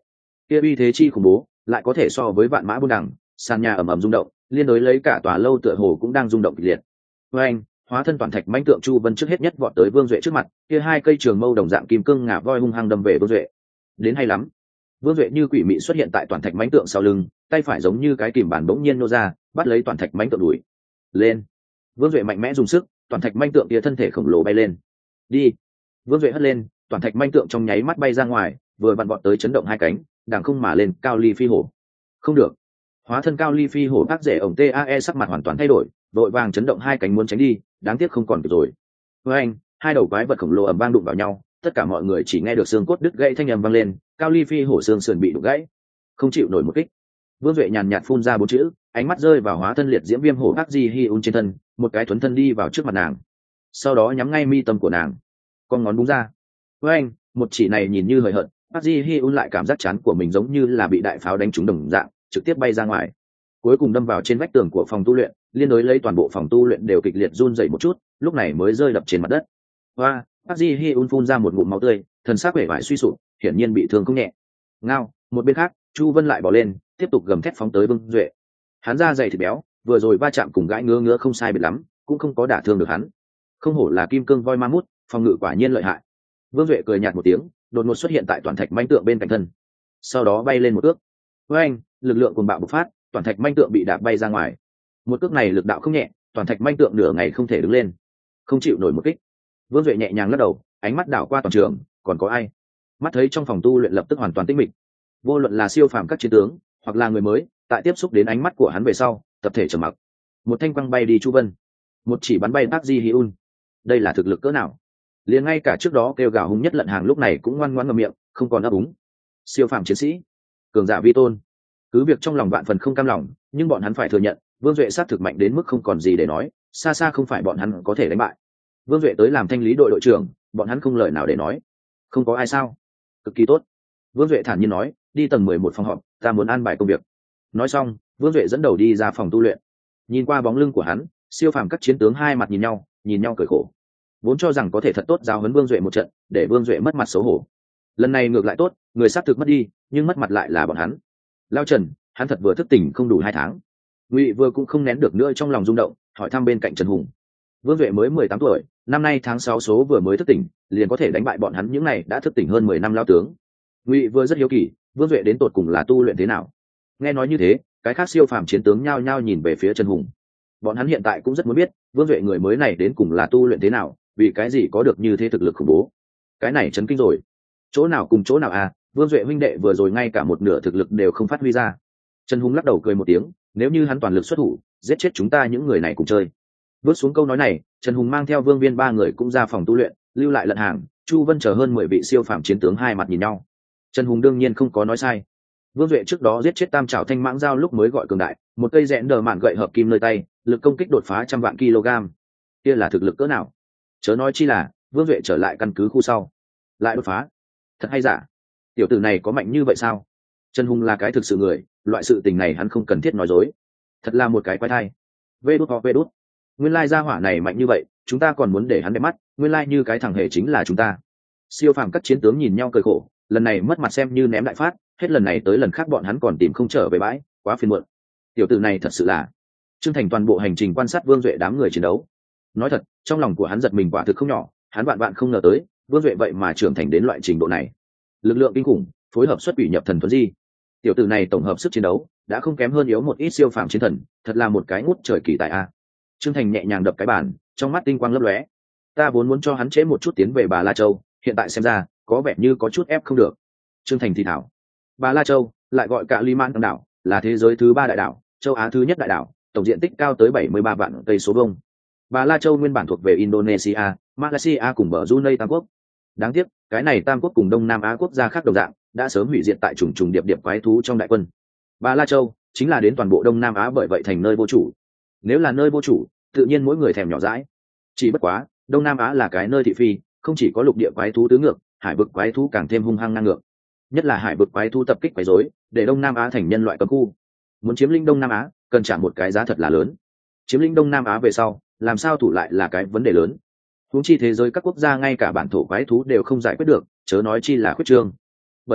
kia uy thế chi khủng bố lại có thể so với vạn mã buôn đằng, sàn nhà ầm ầm rung động, liên đối lấy cả tòa lâu tựa hồ cũng đang rung động kịch liệt. Với anh, hóa thân toàn thạch mãnh tượng Chu Vân trước hết nhất vọt tới Vương Duệ trước mặt, kia hai cây trường mâu đồng dạng kim cương ngà voi hung hăng đâm về Vương Duệ. Đến hay lắm. Vương Duệ như quỷ mị xuất hiện tại toàn thạch mãnh tượng sau lưng, tay phải giống như cái kìm bản bỗng nhiên nô ra, bắt lấy toàn thạch mãnh tượng đuổi. Lên. Vương Duệ mạnh mẽ dùng sức, toàn thạch mãnh tượng kia thân thể khổng lồ bay lên. Đi. Vương Duệ hất lên, toàn thạch mãnh tượng trong nháy mắt bay ra ngoài, vừa vặn vọt tới chấn động hai cánh, đằng không mà lên, cao ly phi hổ. Không được. Hóa thân cao ly phi hổ bác rể ổng tae sắc mặt hoàn toàn thay đổi, vội vàng chấn động hai cánh muốn tránh đi, đáng tiếc không còn kịp rồi. Với anh, hai đầu quái vật khổng lồ ầm vang đụng vào nhau, tất cả mọi người chỉ nghe được xương cốt đứt gãy thanh âm vang lên, cao ly phi hổ xương sườn bị đụng gãy, không chịu nổi một kích. Vương Duệ nhàn nhạt phun ra bốn chữ, ánh mắt rơi vào hóa thân liệt diễm viêm hổ bác di hi un trên thân, một cái thuấn thân đi vào trước mặt nàng, sau đó nhắm ngay mi tâm của nàng, con ngón búng ra. Với anh, một chỉ này nhìn như hời hợt, bác di hi un lại cảm giác chán của mình giống như là bị đại pháo đánh trúng đồng dạng, trực tiếp bay ra ngoài, cuối cùng đâm vào trên vách tường của phòng tu luyện, liên đối lấy toàn bộ phòng tu luyện đều kịch liệt run rẩy một chút, lúc này mới rơi đập trên mặt đất. Hoa, bác di hi un phun ra một ngụm máu tươi, thần sắc vẻ vải suy sụp, hiển nhiên bị thương không nhẹ. Ngao, một bên khác, Chu Vân lại bỏ lên, tiếp tục gầm thét phóng tới Vương Duệ. Hắn da dày thịt béo, vừa rồi va chạm cùng gãi ngứa ngứa không sai biệt lắm, cũng không có đả thương được hắn. Không hổ là kim cương voi ma mút, phòng ngự quả nhiên lợi hại. Vương Duệ cười nhạt một tiếng, đột ngột xuất hiện tại toàn thạch manh tượng bên cạnh thân, sau đó bay lên một ước. Với anh, lực lượng cuồng bạo bộc phát, toàn thạch manh tượng bị đạp bay ra ngoài. Một cước này lực đạo không nhẹ, toàn thạch manh tượng nửa ngày không thể đứng lên, không chịu nổi một kích. Vương Duệ nhẹ nhàng lắc đầu, ánh mắt đảo qua toàn trường, còn có ai? Mắt thấy trong phòng tu luyện lập tức hoàn toàn tĩnh mịch, vô luận là siêu phàm các chiến tướng hoặc là người mới, tại tiếp xúc đến ánh mắt của hắn về sau, tập thể trầm mặc. Một thanh quăng bay đi Chu Vân, một chỉ bắn bay Park Ji Hyun. Đây là thực lực cỡ nào? Liền ngay cả trước đó kêu gào hung nhất lận hàng lúc này cũng ngoan ngoãn ngậm miệng, không còn ấp úng. Siêu phàm chiến sĩ, cường giả vi tôn. Cứ việc trong lòng vạn phần không cam lòng, nhưng bọn hắn phải thừa nhận, Vương Duệ sát thực mạnh đến mức không còn gì để nói, xa xa không phải bọn hắn có thể đánh bại. Vương Duệ tới làm thanh lý đội đội trưởng, bọn hắn không lời nào để nói. Không có ai sao? Cực kỳ tốt. Vương Duệ thản nhiên nói, đi tầng mười một phòng họp, ta muốn an bài công việc. Nói xong, Vương Duệ dẫn đầu đi ra phòng tu luyện. Nhìn qua bóng lưng của hắn, siêu phàm các chiến tướng hai mặt nhìn nhau, nhìn nhau cười khổ. Vốn cho rằng có thể thật tốt giáo huấn Vương Duệ một trận, để Vương Duệ mất mặt xấu hổ. Lần này ngược lại tốt, người sát thực mất đi, nhưng mất mặt lại là bọn hắn. Lao Trần, hắn thật vừa thức tỉnh không đủ hai tháng. Ngụy vừa cũng không nén được nữa trong lòng rung động, hỏi thăm bên cạnh Trần Hùng. Vương Duệ mới mười tám tuổi, năm nay tháng sáu số vừa mới thức tỉnh, liền có thể đánh bại bọn hắn những này đã thức tỉnh hơn mười năm lao tướng. Ngụy vừa rất hiếu kỳ, Vương Duệ đến tột cùng là tu luyện thế nào. Nghe nói như thế, cái khác siêu phàm chiến tướng nhao nhao nhìn về phía Trần Hùng. Bọn hắn hiện tại cũng rất muốn biết, Vương Duệ người mới này đến cùng là tu luyện thế nào, vì cái gì có được như thế thực lực khủng bố. Cái này chấn kinh rồi. Chỗ nào cùng chỗ nào à, Vương Duệ huynh đệ vừa rồi ngay cả một nửa thực lực đều không phát huy ra. Trần Hùng lắc đầu cười một tiếng, nếu như hắn toàn lực xuất thủ, giết chết chúng ta những người này cùng chơi. Bước xuống câu nói này, Trần Hùng mang theo Vương Viên ba người cũng ra phòng tu luyện, lưu lại lận hàng, Chu Vân chờ hơn mười vị siêu phàm chiến tướng hai mặt nhìn nhau. Trần Hùng đương nhiên không có nói sai. Vương Duệ trước đó giết chết tam trảo thanh mãng dao lúc mới gọi cường đại, một cây rẽn đờ mạn gậy hợp kim nơi tay, lực công kích đột phá trăm vạn kg. Kia là thực lực cỡ nào? Chớ nói chi là Vương Duệ trở lại căn cứ khu sau, lại đột phá. Thật hay giả? Tiểu tử này có mạnh như vậy sao? Trần Hùng là cái thực sự người, loại sự tình này hắn không cần thiết nói dối. Thật là một cái quái thai. Vê đút ho vê đút. Nguyên lai gia hỏa này mạnh như vậy, chúng ta còn muốn để hắn đẹp mắt, nguyên lai như cái thằng hề chính là chúng ta. Siêu phàm các chiến tướng nhìn nhau cười khổ, lần này mất mặt xem như ném đại phát, hết lần này tới lần khác bọn hắn còn tìm không trở về bãi, quá phiền muộn. Tiểu tử này thật sự là. Trương Thành toàn bộ hành trình quan sát Vương Duệ đám người chiến đấu. Nói thật, trong lòng của hắn giật mình quả thực không nhỏ, hắn vạn vạn không ngờ tới, Vương Duệ vậy mà trưởng thành đến loại trình độ này. Lực lượng kinh khủng, phối hợp xuất quỷ nhập thần thuần di. Tiểu tử này tổng hợp sức chiến đấu đã không kém hơn yếu một ít siêu phàm chiến thần, thật là một cái ngút trời kỳ tài a. Trương Thành nhẹ nhàng đập cái bàn, trong mắt tinh quang lấp lóe. Ta vốn muốn cho hắn chế một chút tiến về Bà La Châu, hiện tại xem ra, có vẻ như có chút ép không được. Trương Thành thì thảo. Bà La Châu, lại gọi cả Liman đảo, là thế giới thứ ba đại đảo, châu Á thứ nhất đại đảo, tổng diện tích cao tới bảy mươi ba vạn cây số vuông. Bà La Châu nguyên bản thuộc về Indonesia, Malaysia cùng bờ Brunei tam quốc. Đáng tiếc, cái này tam quốc cùng Đông Nam Á quốc gia khác đồng dạng, đã sớm hủy diệt tại trùng trùng điệp điệp quái thú trong đại quân. Bà La Châu chính là đến toàn bộ Đông Nam Á, bởi vậy thành nơi vô chủ. Nếu là nơi vô chủ, tự nhiên mỗi người thèm nhỏ dãi. Chỉ bất quá, Đông Nam Á là cái nơi thị phi, không chỉ có lục địa quái thú tứ ngược, hải vực quái thú càng thêm hung hăng ngang ngược. Nhất là hải vực quái thú tập kích quấy rối, để Đông Nam Á thành nhân loại cấm khu. Muốn chiếm lĩnh Đông Nam Á, cần trả một cái giá thật là lớn. Chiếm lĩnh Đông Nam Á về sau, làm sao thủ lại là cái vấn đề lớn. Huống chi thế giới các quốc gia ngay cả bản thổ quái thú đều không giải quyết được, chớ nói chi là khuyết trương. Bởi vậy,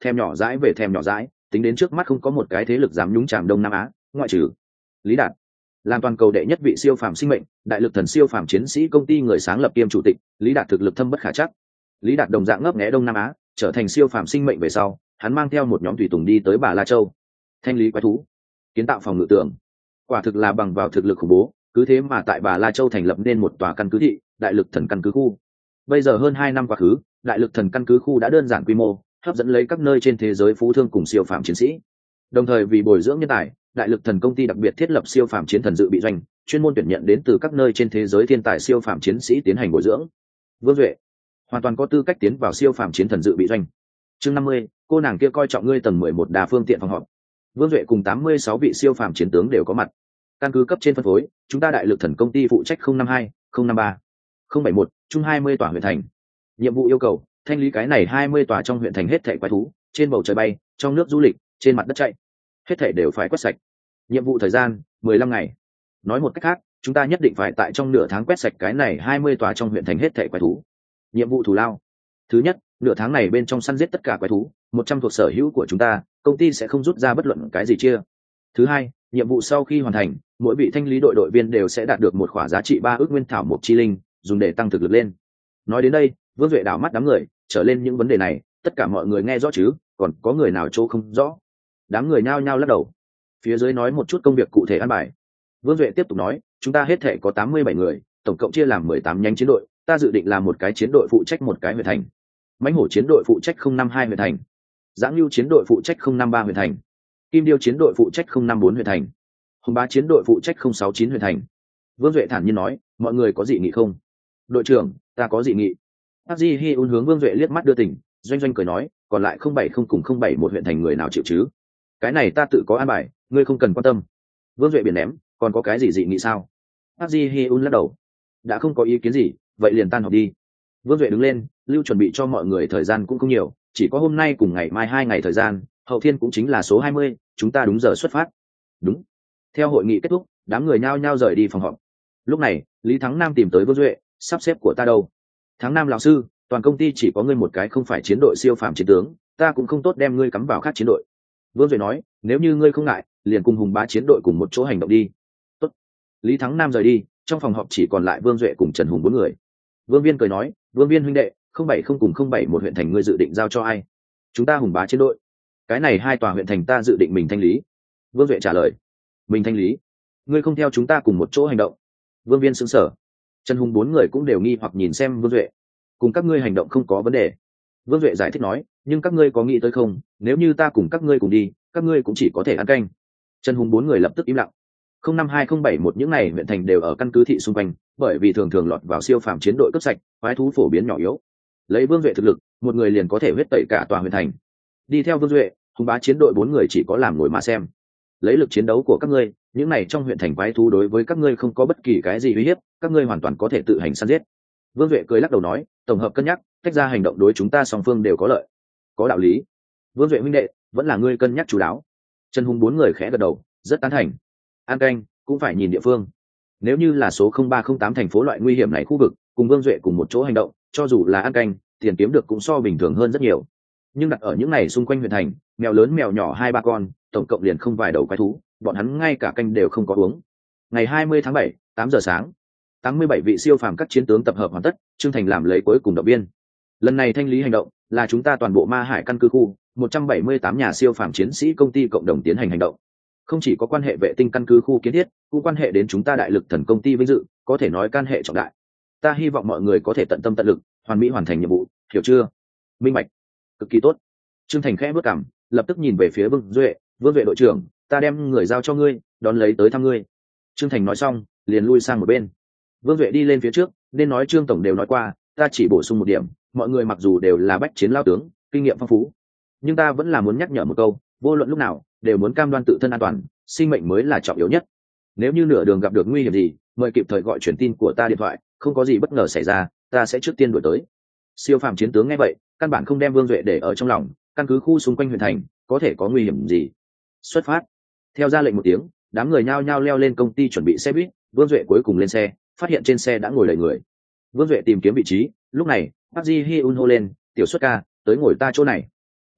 thèm nhỏ dãi về thèm nhỏ dãi, tính đến trước mắt không có một cái thế lực dám nhúng chàm Đông Nam Á, ngoại trừ Lý Đạt. Làm toàn cầu đệ nhất vị siêu phàm sinh mệnh, đại lực thần siêu phàm chiến sĩ công ty người sáng lập kiêm chủ tịch, Lý Đạt thực lực thâm bất khả trắc. Lý Đạt đồng dạng ngấp nghé Đông Nam Á, trở thành siêu phàm sinh mệnh về sau, hắn mang theo một nhóm tùy tùng đi tới Bà La Châu, thanh lý quái thú, kiến tạo phòng ngự tường. Quả thực là bằng vào thực lực khủng bố, cứ thế mà tại Bà La Châu thành lập nên một tòa căn cứ thị, đại lực thần căn cứ khu. Bây giờ hơn hai năm quá khứ, đại lực thần căn cứ khu đã đơn giản quy mô, hấp dẫn lấy các nơi trên thế giới phú thương cùng siêu phàm chiến sĩ. Đồng thời vì bồi dưỡng nhân tài, đại lực thần công ty đặc biệt thiết lập siêu phàm chiến thần dự bị doanh, chuyên môn tuyển nhận đến từ các nơi trên thế giới thiên tài siêu phàm chiến sĩ tiến hành bồi dưỡng. Vương Duệ hoàn toàn có tư cách tiến vào siêu phàm chiến thần dự bị doanh. Chương năm mươi, cô nàng kia coi trọng ngươi tầng mười một đà phương tiện phòng họp. Vương Duệ cùng tám mươi sáu vị siêu phàm chiến tướng đều có mặt. Căn cứ cấp trên phân phối, chúng ta đại lực thần công ty phụ trách không năm hai, không năm ba, không bảy một, chung hai mươi tòa huyện thành. Nhiệm vụ yêu cầu, thanh lý cái này hai mươi tòa trong huyện thành hết thảy quái thú, trên bầu trời bay, trong nước du lịch, trên mặt đất chạy. Hết thảy đều phải quét sạch. Nhiệm vụ thời gian, mười lăm ngày. Nói một cách khác, chúng ta nhất định phải tại trong nửa tháng quét sạch cái này hai mươi tòa trong huyện thành hết thảy quái thú. Nhiệm vụ thù lao. Thứ nhất, nửa tháng này bên trong săn giết tất cả quái thú, một trăm thuộc sở hữu của chúng ta, công ty sẽ không rút ra bất luận cái gì chia. Thứ hai, nhiệm vụ sau khi hoàn thành, mỗi vị thanh lý đội đội viên đều sẽ đạt được một khoản giá trị ba ước nguyên thảo mộc chi linh, dùng để tăng thực lực lên. Nói đến đây, Vương Duệ đảo mắt đám người, trở lên những vấn đề này, tất cả mọi người nghe rõ chứ, còn có người nào chỗ không rõ? Đám người nhao nhao lắc đầu. Phía dưới nói một chút công việc cụ thể an bài. Vương Duệ tiếp tục nói, chúng ta hết thể có tám mươi bảy người, tổng cộng chia làm mười tám nhánh chiến đội, ta dự định làm một cái chiến đội phụ trách một cái huyện thành. Mãnh hổ chiến đội phụ trách không năm hai huyện thành, Giãng Lưu chiến đội phụ trách không năm ba huyện thành, Kim Điêu chiến đội phụ trách không năm bốn huyện thành, Hùng Bá chiến đội phụ trách không sáu chín huyện thành. Vương Duệ thản nhiên nói, mọi người có dị nghị không? Đội trưởng, ta có dị nghị. Hắc Di Hi Un hướng Vương Duệ liếc mắt đưa tình, doanh doanh cười nói, còn lại không bảy không cùng không bảy một huyện thành người nào chịu chứ? Cái này ta tự có an bài, ngươi không cần quan tâm. Vương Duệ biển ném, còn có cái gì dị nghị sao? Hắc Di Hi Un lắc đầu, đã không có ý kiến gì, vậy liền tan họp đi. Vương Duệ đứng lên, lưu chuẩn bị cho mọi người thời gian cũng không nhiều, chỉ có hôm nay cùng ngày mai hai ngày thời gian, hậu thiên cũng chính là số hai mươi, chúng ta đúng giờ xuất phát. Đúng. Theo hội nghị kết thúc, đám người nhao nhao rời đi phòng họp. Lúc này, Lý Thắng Nam tìm tới Vương Duệ, sắp xếp của ta đâu? Thắng Nam lão sư, toàn công ty chỉ có ngươi một cái không phải chiến đội siêu phàm chiến tướng, ta cũng không tốt đem ngươi cắm vào khác chiến đội. Vương Duệ nói, nếu như ngươi không ngại, liền cùng Hùng Bá chiến đội cùng một chỗ hành động đi. Tốt. Lý Thắng Nam rời đi, trong phòng họp chỉ còn lại Vương Duệ cùng Trần Hùng bốn người. Vương Viên cười nói, Vương Viên huynh đệ, không bảy không cùng không bảy một huyện thành ngươi dự định giao cho ai? Chúng ta Hùng Bá chiến đội. Cái này hai tòa huyện thành ta dự định mình thanh lý. Vương Duệ trả lời, mình thanh lý? Ngươi không theo chúng ta cùng một chỗ hành động? Vương Viên sững sờ. Trần Hùng bốn người cũng đều nghi hoặc nhìn xem Vương Duệ. Cùng các ngươi hành động không có vấn đề. Vương Duệ giải thích nói, nhưng các ngươi có nghĩ tới không, nếu như ta cùng các ngươi cùng đi, các ngươi cũng chỉ có thể ăn canh. Trần Hùng bốn người lập tức im lặng. không năm hai không bảy một những này huyện thành đều ở căn cứ thị xung quanh, bởi vì thường thường lọt vào siêu phàm chiến đội cấp sạch, quái thú phổ biến nhỏ yếu. Lấy Vương Duệ thực lực, một người liền có thể huyết tẩy cả tòa huyện thành. Đi theo Vương Duệ, Hùng Bá chiến đội bốn người chỉ có làm ngồi mà xem. Lấy lực chiến đấu của các ngươi, những này trong huyện thành quái thú đối với các ngươi không có bất kỳ cái gì uy hiếp, các ngươi hoàn toàn có thể tự hành săn giết. Vương Duệ cười lắc đầu nói, tổng hợp cân nhắc, tách ra hành động đối chúng ta song phương đều có lợi. Có đạo lý. Vương Duệ huynh đệ, vẫn là ngươi cân nhắc chú đáo. Trần Hùng bốn người khẽ gật đầu, rất tán thành. An canh cũng phải nhìn địa phương. Nếu như là số không ba không tám thành phố loại nguy hiểm này khu vực, cùng Vương Duệ cùng một chỗ hành động, cho dù là an canh, tiền kiếm được cũng so bình thường hơn rất nhiều. Nhưng đặt ở những này xung quanh huyện thành, mèo lớn mèo nhỏ hai ba con, tổng cộng liền không vài đầu quái thú, bọn hắn ngay cả canh đều không có uống. Ngày hai mươi tháng bảy, tám giờ sáng, tám mươi bảy vị siêu phàm các chiến tướng tập hợp hoàn tất, Trương Thành làm lấy cuối cùng động viên. Lần này thanh lý hành động là chúng ta toàn bộ Ma Hải căn cứ khu, một trăm bảy mươi tám nhà siêu phàm chiến sĩ công ty cộng đồng tiến hành hành động. Không chỉ có quan hệ vệ tinh căn cứ khu kiến thiết, cũng quan hệ đến chúng ta đại lực thần công ty vinh dự, có thể nói can hệ trọng đại. Ta hy vọng mọi người có thể tận tâm tận lực, hoàn mỹ hoàn thành nhiệm vụ, hiểu chưa? Minh bạch. Cực kỳ tốt. Trương Thành khẽ bước cằm, lập tức nhìn về phía Vương Duệ, Vương Duệ đội trưởng, ta đem người giao cho ngươi, đón lấy tới thăm ngươi. Trương Thành nói xong, liền lui sang một bên. Vương Duệ đi lên phía trước, nên nói Trương tổng đều nói qua, ta chỉ bổ sung một điểm, mọi người mặc dù đều là bách chiến lao tướng, kinh nghiệm phong phú, nhưng ta vẫn là muốn nhắc nhở một câu, vô luận lúc nào đều muốn cam đoan tự thân an toàn, sinh mệnh mới là trọng yếu nhất. Nếu như nửa đường gặp được nguy hiểm gì, mời kịp thời gọi truyền tin của ta điện thoại, không có gì bất ngờ xảy ra, ta sẽ trước tiên đuổi tới. Siêu phàm chiến tướng nghe vậy, căn bản không đem Vương Duệ để ở trong lòng, căn cứ khu xung quanh huyện thành có thể có nguy hiểm gì. Xuất phát. Theo ra lệnh một tiếng, đám người nhao nhao leo lên công ty chuẩn bị xe buýt, Vương Duệ cuối cùng lên xe, phát hiện trên xe đã ngồi đầy người. Vương Duệ tìm kiếm vị trí, lúc này Park Ji Hyun hô lên, tiểu xuất ca, tới ngồi ta chỗ này.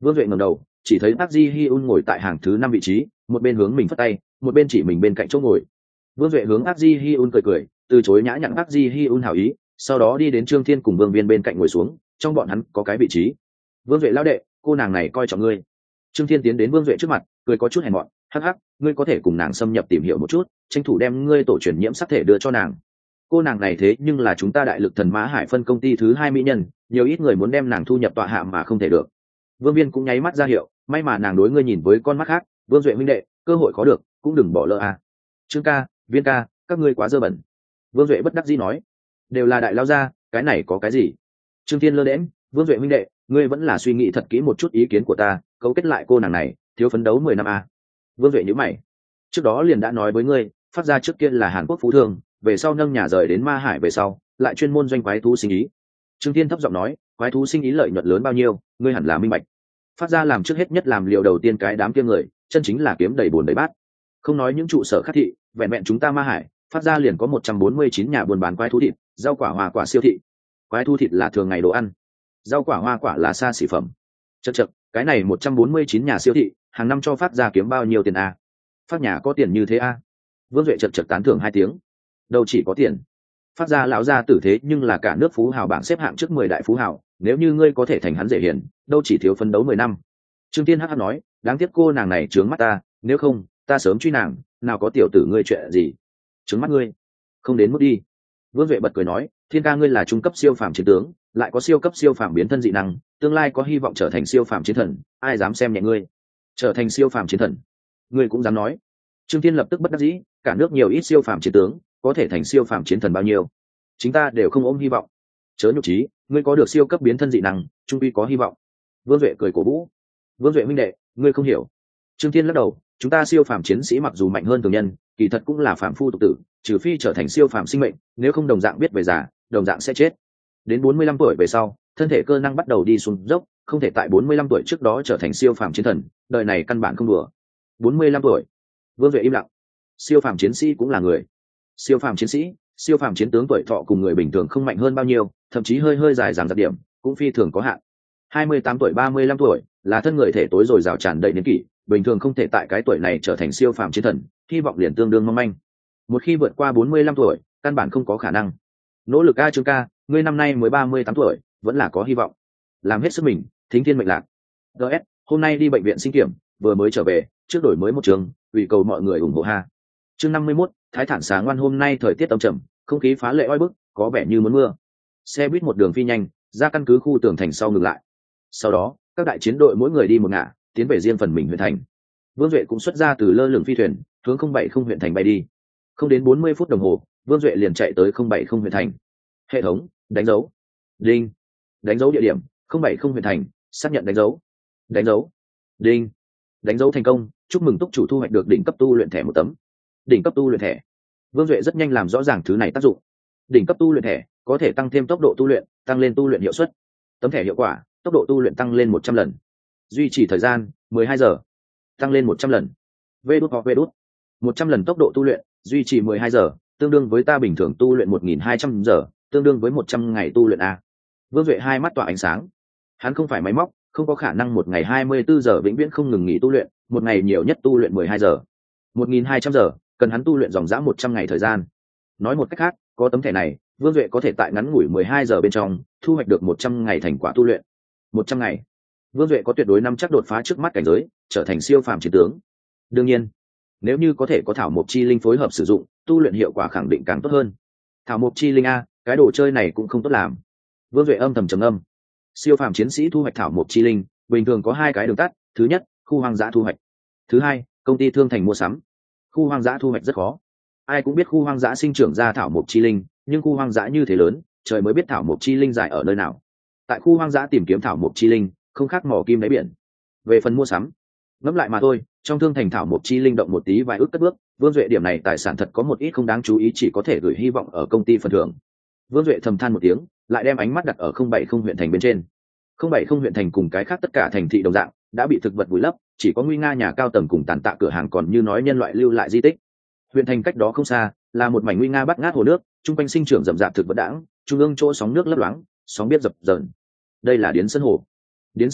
Vương Duệ ngẩng đầu, chỉ thấy Park Ji Hyun ngồi tại hàng thứ năm vị trí, một bên hướng mình phất tay, một bên chỉ mình bên cạnh chỗ ngồi. Vương Duệ hướng Park Ji Hyun cười cười, từ chối nhã nhặn Park Ji Hyun hảo ý, sau đó đi đến Trương Thiên cùng Vương Viên bên cạnh ngồi xuống, trong bọn hắn có cái vị trí. Vương Duệ lão đệ, cô nàng này coi trọng ngươi. Trương Thiên tiến đến Vương Duệ trước mặt, cười có chút hèn mọn, hắc hắc, ngươi có thể cùng nàng xâm nhập tìm hiểu một chút, tranh thủ đem ngươi tổ truyền nhiễm sắc thể đưa cho nàng. Cô nàng này thế nhưng là chúng ta đại lực thần mã hải phân công ty thứ hai mỹ nhân, nhiều ít người muốn đem nàng thu nhập tọa hạ mà không thể được. Vương Viên cũng nháy mắt ra hiệu, may mà nàng đối ngươi nhìn với con mắt khác. Vương Duệ huynh đệ, cơ hội khó được, cũng đừng bỏ lỡ à. Trương ca, Viên ca, các ngươi quá dơ bẩn. Vương Duệ bất đắc dĩ nói, đều là đại lao gia, cái này có cái gì? Trương Thiên lơ đễnh, Vương Duệ huynh đệ, ngươi vẫn là suy nghĩ thật kỹ một chút ý kiến của ta, cấu kết lại cô nàng này, thiếu phấn đấu mười năm à. Vương Duệ nhíu mày, trước đó liền đã nói với ngươi, phát ra trước kia là Hàn Quốc phú thương, về sau nâng nhà rời đến Ma Hải về sau, lại chuyên môn doanh quái thú sinh ý. Trương Thiên thấp giọng nói, quái thú sinh ý lợi nhuận lớn bao nhiêu, ngươi hẳn là minh bạch. Phát ra làm trước hết nhất làm liều đầu tiên cái đám kia người, chân chính là kiếm đầy bồn đầy bát. Không nói những trụ sở khác thị, vẹn vẹn chúng ta Ma Hải, phát ra liền có một trăm bốn mươi chín nhà buôn bán quái thú thịt, rau quả hoa quả siêu thị. Quái thú thịt là thường ngày đồ ăn, rau quả hoa quả là xa xỉ phẩm. Chậc chậc, cái này một trăm bốn mươi chín nhà siêu thị, hàng năm cho phát ra kiếm bao nhiêu tiền a? Phát nhà có tiền như thế a? Vương Duệ chậc chậc tán thưởng hai tiếng. Đâu chỉ có tiền, phát ra lão gia tử thế nhưng là cả nước phú hào bảng xếp hạng trước mười đại phú hào, nếu như ngươi có thể thành hắn dễ hiền, đâu chỉ thiếu phấn đấu mười năm. Trương Tiên hắc hắc nói, đáng tiếc cô nàng này trướng mắt ta, nếu không, ta sớm truy nàng, nào có tiểu tử ngươi chuyện gì? Trướng mắt ngươi, không đến mức đi. Vương Duệ bật cười nói, Thiên ca ngươi là trung cấp siêu phàm chiến tướng, lại có siêu cấp siêu phàm biến thân dị năng, tương lai có hy vọng trở thành siêu phàm chiến thần, ai dám xem nhẹ ngươi? Trở thành siêu phàm chiến thần, ngươi cũng dám nói? Trương Tiên lập tức bất đắc dĩ, cả nước nhiều ít siêu phàm chiến tướng, có thể thành siêu phàm chiến thần bao nhiêu? Chúng ta đều không ôm hy vọng. Chớ nhục trí, ngươi có được siêu cấp biến thân dị năng, trung quy có hy vọng. Vương Duệ cười cổ vũ. Vương Duệ huynh đệ, ngươi không hiểu. Trương Thiên lắc đầu, chúng ta siêu phàm chiến sĩ mặc dù mạnh hơn thường nhân, kỳ thật cũng là phàm phu tục tử, trừ phi trở thành siêu phàm sinh mệnh, nếu không đồng dạng biết về già, đồng dạng sẽ chết. Đến bốn mươi lăm tuổi về sau, thân thể cơ năng bắt đầu đi xuống dốc, không thể tại bốn mươi lăm tuổi trước đó trở thành siêu phàm chiến thần, đời này căn bản không đùa. bốn mươi lăm tuổi. Vương Duệ im lặng. Siêu phàm chiến sĩ cũng là người. Siêu phàm chiến sĩ, siêu phàm chiến tướng tuổi thọ cùng người bình thường không mạnh hơn bao nhiêu, thậm chí hơi hơi dài dằng dặc điểm, cũng phi thường có hạn. hai mươi tám tuổi ba mươi lăm tuổi là thân người thể tối rồi rào tràn đầy niên kỷ, bình thường không thể tại cái tuổi này trở thành siêu phàm chiến thần, hy vọng liền tương đương mong manh. Một khi vượt qua bốn mươi lăm tuổi, căn bản không có khả năng. Nỗ lực a Trương ca, ngươi năm nay mới ba mươi tám tuổi, vẫn là có hy vọng. Làm hết sức mình, thính thiên mệnh lạc. ds hôm nay đi bệnh viện sinh kiểm, vừa mới trở về, trước đổi mới một trường, ủy cầu mọi người ủng hộ ha. Chương năm mươi mốt, Thái Thản sáng ngoan. Hôm nay thời tiết âm trầm, không khí phá lệ oi bức, có vẻ như muốn mưa. Xe buýt một đường phi nhanh, ra căn cứ khu tường thành sau ngừng lại. Sau đó, các đại chiến đội mỗi người đi một ngả, tiến về riêng phần mình huyện thành. Vương Duệ cũng xuất ra từ lơ lửng phi thuyền, hướng không bảy không huyện thành bay đi. Không đến bốn mươi phút đồng hồ, Vương Duệ liền chạy tới không bảy không huyện thành. Hệ thống, đánh dấu. Đinh. Đánh dấu địa điểm, không bảy không huyện thành, xác nhận đánh dấu. Đánh dấu. Đinh. Đánh dấu thành công, chúc mừng túc chủ thu hoạch được đỉnh cấp tu luyện thẻ một tấm. Đỉnh cấp tu luyện thẻ. Vương Duệ rất nhanh làm rõ ràng thứ này tác dụng. Đỉnh cấp tu luyện thẻ có thể tăng thêm tốc độ tu luyện, tăng lên tu luyện hiệu suất. Tấm thẻ hiệu quả, tốc độ tu luyện tăng lên một trăm lần. Duy trì thời gian mười hai giờ, tăng lên một trăm lần. Vê đút hoặc vê đút. một trăm lần tốc độ tu luyện, duy trì mười hai giờ, tương đương với ta bình thường tu luyện một nghìn hai trăm giờ, tương đương với một trăm ngày tu luyện a. Vương Duệ hai mắt tỏa ánh sáng. Hắn không phải máy móc, không có khả năng một ngày hai mươi bốn giờ vĩnh viễn không ngừng nghỉ tu luyện, một ngày nhiều nhất tu luyện mười hai giờ. một nghìn hai trăm giờ, cần hắn tu luyện dòng dã một trăm ngày thời gian. Nói một cách khác, có tấm thẻ này, Vương Duệ có thể tại ngắn ngủi mười hai giờ bên trong thu hoạch được một trăm ngày thành quả tu luyện. một trăm ngày. Vương Duệ có tuyệt đối nắm chắc đột phá trước mắt cảnh giới, trở thành siêu phàm chiến tướng. Đương nhiên, nếu như có thể có thảo mộc chi linh phối hợp sử dụng, tu luyện hiệu quả khẳng định càng tốt hơn. Thảo mộc chi linh a, cái đồ chơi này cũng không tốt làm. Vương Duệ âm thầm trầm âm. Siêu phàm chiến sĩ thu hoạch thảo mộc chi linh, bình thường có hai cái đường tắt, thứ nhất, khu hoang dã thu hoạch. Thứ hai, công ty thương thành mua sắm. Khu hoang dã thu hoạch rất khó. Ai cũng biết khu hoang dã sinh trưởng ra thảo mộc chi linh, nhưng khu hoang dã như thế lớn, trời mới biết thảo mộc chi linh dài ở nơi nào. Tại khu hoang dã tìm kiếm thảo mộc chi linh, không khác mỏ kim đáy biển. Về phần mua sắm, ngẫm lại mà thôi, trong thương thành thảo mộc chi linh động một tí vài ước cất bước, Vương Duệ điểm này tài sản thật có một ít không đáng chú ý, chỉ có thể gửi hy vọng ở công ty phần thưởng. Vương Duệ thầm than một tiếng, lại đem ánh mắt đặt ở không bảy không huyện thành bên trên. không bảy không huyện thành cùng cái khác tất cả thành thị đồng dạng, đã bị thực vật vùi lấp, chỉ có nguy nga nhà cao tầng cùng tàn tạ cửa hàng còn như nói nhân loại lưu lại di tích. Huyện thành cách đó không xa, là một mảnh nguy nga bát ngát hồ nước, trung quanh sinh trưởng rậm rạp thực vật đãng, trung ương chỗ sóng nước lấp loáng, sóng biết dập dờn. Đây là Điến Sơn Hồ. Điến Sơn Hồ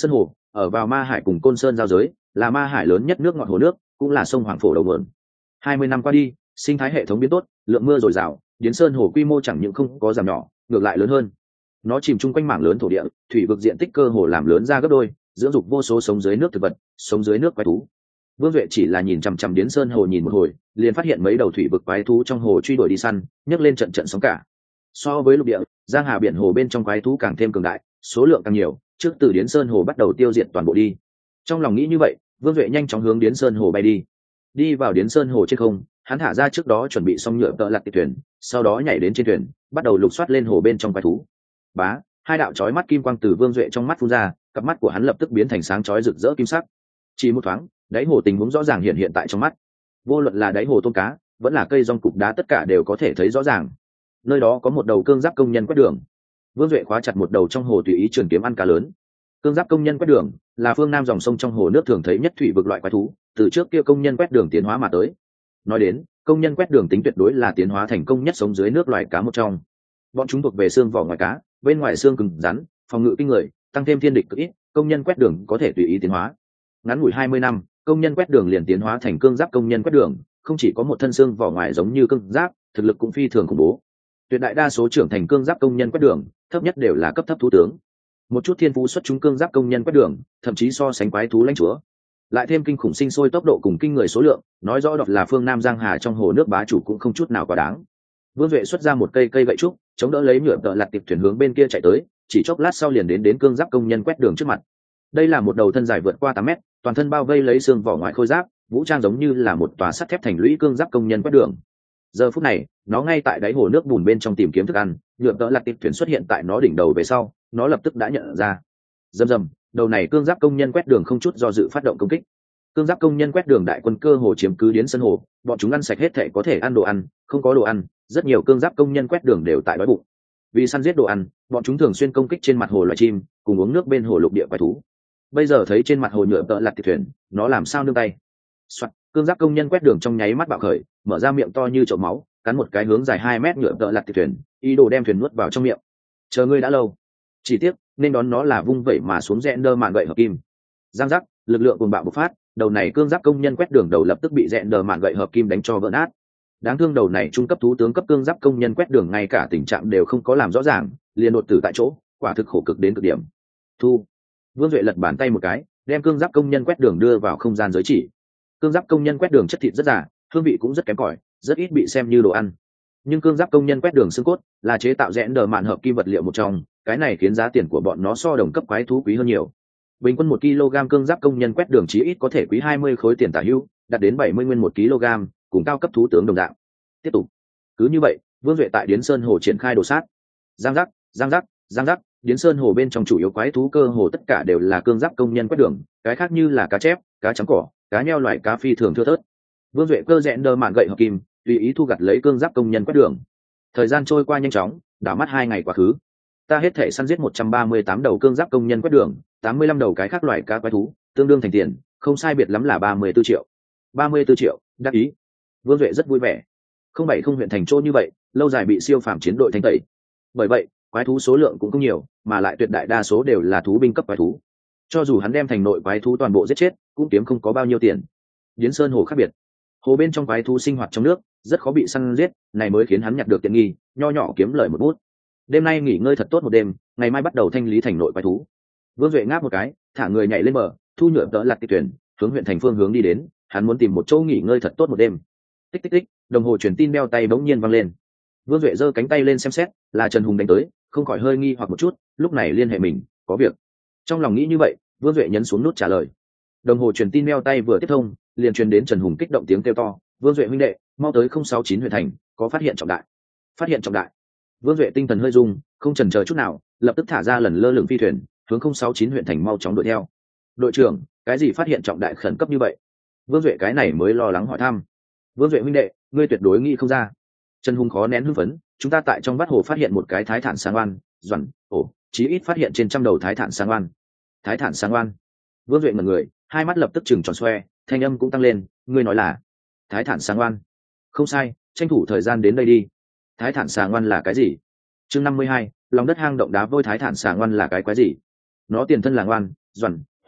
ở vào Ma Hải cùng Côn Sơn giao giới, là Ma Hải lớn nhất nước ngọt hồ nước, cũng là sông Hoàng Phổ đầu nguồn. hai mươi năm qua đi, sinh thái hệ thống biến tốt, lượng mưa dồi dào, Điến Sơn hồ quy mô chẳng những không có giảm nhỏ, ngược lại lớn hơn. Nó chìm chung quanh mảng lớn thổ địa, thủy vực diện tích cơ hồ làm lớn ra gấp đôi, dưỡng dục vô số sống dưới nước thực vật, sống dưới nước quái thú. Vương Duệ chỉ là nhìn chằm chằm Điến Sơn hồ nhìn một hồi, liền phát hiện mấy đầu thủy vực quái thú trong hồ truy đuổi đi săn, nhấc lên trận trận sóng cả. So với lục địa, giang hà biển hồ bên trong quái thú càng thêm cường đại, số lượng càng nhiều, trước từ Điến Sơn hồ bắt đầu tiêu diệt toàn bộ đi. Trong lòng nghĩ như vậy, Vương Duệ nhanh chóng hướng Điến Sơn hồ bay đi. Đi vào Điến Sơn hồ trên không, hắn thả ra trước đó chuẩn bị xong nhựa tợ lặt tịch thuyền, sau đó nhảy đến trên thuyền, bắt đầu lục soát lên hồ bên trong quái thú. Bá, hai đạo chói mắt kim quang từ Vương Duệ trong mắt phun ra, cặp mắt của hắn lập tức biến thành sáng chói rực rỡ kim sắc. Chỉ một thoáng, đáy hồ tình huống rõ ràng hiện hiện tại trong mắt. Vô luận là đáy hồ tôm cá, vẫn là cây rong cục đá, tất cả đều có thể thấy rõ ràng. Nơi đó có một đầu cương giáp công nhân quét đường. Vương Duệ khóa chặt một đầu trong hồ tùy ý trường kiếm ăn cá lớn. Cương giáp công nhân quét đường là phương nam dòng sông trong hồ nước thường thấy nhất thủy vực loại quái thú, từ trước kia công nhân quét đường tiến hóa mà tới. Nói đến, công nhân quét đường tính tuyệt đối là tiến hóa thành công nhất sống dưới nước loài cá một trong. Bọn chúng thuộc về xương vỏ ngoài cá, bên ngoài xương cứng rắn, phòng ngự kinh người, tăng thêm thiên địch cực ít, công nhân quét đường có thể tùy ý tiến hóa. Ngắn ngủi hai mươi năm, công nhân quét đường liền tiến hóa thành cương giáp công nhân quét đường, không chỉ có một thân xương vỏ ngoài giống như cương giáp, thực lực cũng phi thường khủng bố. Tuyệt đại đa số trưởng thành cương giáp công nhân quét đường, thấp nhất đều là cấp thấp thú tướng. Một chút thiên phú xuất chúng cương giáp công nhân quét đường, thậm chí so sánh quái thú lãnh chúa. Lại thêm kinh khủng sinh sôi tốc độ cùng kinh người số lượng, nói rõ đọt là phương nam giang hà trong hồ nước bá chủ cũng không chút nào quá đáng. Vương Duệ xuất ra một cây cây gậy trúc, chống đỡ lấy nhựa tợ lặt tiệp thuyền hướng bên kia chạy tới, chỉ chốc lát sau liền đến đến cương giáp công nhân quét đường trước mặt. Đây là một đầu thân dài vượt qua tám mét, toàn thân bao vây lấy xương vỏ ngoài khôi giáp, vũ trang giống như là một tòa sắt thép thành lũy cương giáp công nhân quét đường. Giờ phút này, nó ngay tại đáy hồ nước bùn bên trong tìm kiếm thức ăn, nhựa tợ lặt tiệp thuyền xuất hiện tại nó đỉnh đầu về sau, nó lập tức đã nhận ra. Rầm rầm, đầu này cương giáp công nhân quét đường không chút do dự phát động công kích. Cương giáp công nhân quét đường đại quân cơ hồ chiếm cứ Điến Sơn hồ, bọn chúng ăn sạch hết thể có thể ăn đồ ăn, không có đồ ăn, rất nhiều cương giáp công nhân quét đường đều tại đói bụng. Vì săn giết đồ ăn, bọn chúng thường xuyên công kích trên mặt hồ loài chim, cùng uống nước bên hồ lục địa quái thú. Bây giờ thấy trên mặt hồ nhựa tợ lặt tiệp thuyền, nó làm sao nương tay. Soạt, cương giáp công nhân quét đường trong nháy mắt bạo khởi, mở ra miệng to như chậu máu, cắn một cái hướng dài hai mét nhựa tợ lặt tiệp thuyền, ý đồ đem thuyền nuốt vào trong miệng. Chờ ngươi đã lâu. Chỉ tiếc, nên đón nó là vung vẩy mà xuống rẽn đơ mạn gậy hợp kim. Giang giác, lực lượng cuồng bạo bộc phát, đầu này cương giáp công nhân quét đường đầu lập tức bị rẽn đơ mạn gậy hợp kim đánh cho vỡ nát. Đáng thương đầu này trung cấp thú tướng cấp cương giáp công nhân quét đường ngay cả tình trạng đều không có làm rõ ràng, liền đột tử tại chỗ, quả thực khổ cực đến cực điểm. Thu. Vương Duệ lật bàn tay một cái, đem cương giáp công nhân quét đường đưa vào không gian giới chỉ. Cương giáp công nhân quét đường chất thịt rất giả, hương vị cũng rất kém cỏi, rất ít bị xem như đồ ăn. Nhưng cương giáp công nhân quét đường xương cốt là chế tạo rẽn đờ mạn hợp kim vật liệu một trong, cái này khiến giá tiền của bọn nó so đồng cấp quái thú quý hơn nhiều. Bình quân một kg cương giáp công nhân quét đường chí ít có thể quý hai mươi khối tiền tả hữu, đạt đến bảy mươi nguyên một kg, cùng cao cấp thú tướng đồng dạng. Tiếp tục. Cứ như vậy, Vương Duệ tại Điến Sơn hồ triển khai đồ sát. Giang giác, giang giác, giang giác, Điến Sơn hồ bên trong chủ yếu quái thú cơ hồ tất cả đều là cương giáp công nhân quét đường, cái khác như là cá chép, cá trắng cỏ, cá nheo loại cá phi thường thưa thớt. Vương Duệ cơ rẽn đơ mạn gậy hợp kim, tùy ý thu gặt lấy cương giáp công nhân quét đường. Thời gian trôi qua nhanh chóng, đảo mắt hai ngày quá khứ. Ta hết thể săn giết một trăm ba mươi tám đầu cương giáp công nhân quét đường, tám mươi lăm đầu cái khác loại cá quái thú, tương đương thành tiền, không sai biệt lắm là ba mươi tư triệu. ba mươi tư triệu, đắc ý. Vương Duệ rất vui vẻ. Không bảy không huyện thành chỗ như vậy, lâu dài bị siêu phàm chiến đội thanh tẩy. Bởi vậy, quái thú số lượng cũng không nhiều, mà lại tuyệt đại đa số đều là thú binh cấp quái thú. Cho dù hắn đem thành nội quái thú toàn bộ giết chết, cũng kiếm không có bao nhiêu tiền. Điến Sơn hồ khác biệt. Hồ bên trong quái thú sinh hoạt trong nước, rất khó bị săn giết, này mới khiến hắn nhặt được tiện nghi, nho nhỏ kiếm lời một bút. Đêm nay nghỉ ngơi thật tốt một đêm, ngày mai bắt đầu thanh lý thành nội quái thú. Vương Duệ ngáp một cái, thả người nhảy lên bờ, thu nhựa đỡ lặt tịch thuyền, hướng huyện thành phương hướng đi đến, hắn muốn tìm một chỗ nghỉ ngơi thật tốt một đêm. Tích tích tích, đồng hồ truyền tin đeo tay bỗng nhiên vang lên. Vương Duệ giơ cánh tay lên xem xét, là Trần Hùng đánh tới, không khỏi hơi nghi hoặc một chút, lúc này liên hệ mình, có việc. Trong lòng nghĩ như vậy, Vương Duệ nhấn xuống nút trả lời. Đồng hồ truyền tin đeo tay vừa tiếp thông, liền truyền đến Trần Hùng kích động tiếng kêu to, "Vương Duệ huynh đệ, mau tới không sáu chín huyện thành, có phát hiện trọng đại." Phát hiện trọng đại. Vương Duệ tinh thần hơi rung, không chần chờ chút nào, lập tức thả ra lần lơ lửng phi thuyền, hướng không sáu chín huyện thành mau chóng đuổi theo. "Đội trưởng, cái gì phát hiện trọng đại khẩn cấp như vậy?" Vương Duệ cái này mới lo lắng hỏi thăm. "Vương Duệ huynh đệ, ngươi tuyệt đối nghĩ không ra." Trần Hùng khó nén hưng phấn, "Chúng ta tại trong bát hồ phát hiện một cái thái thản sáng oan, doằn, ổ, chí ít phát hiện trên trăm đầu thái thản sáng oan." Thái thản sáng oan. Vương Duệ ngẩn người, hai mắt lập tức trừng tròn xoe, thanh âm cũng tăng lên, "Ngươi nói là thái thản sáng oan?" "Không sai, tranh thủ thời gian đến đây đi." Thái thản sáng oan là cái gì? Chương năm mươi hai, lòng đất hang động đá vôi. Thái thản sáng oan là cái quái gì? Nó tiền thân là ngoan, doằn,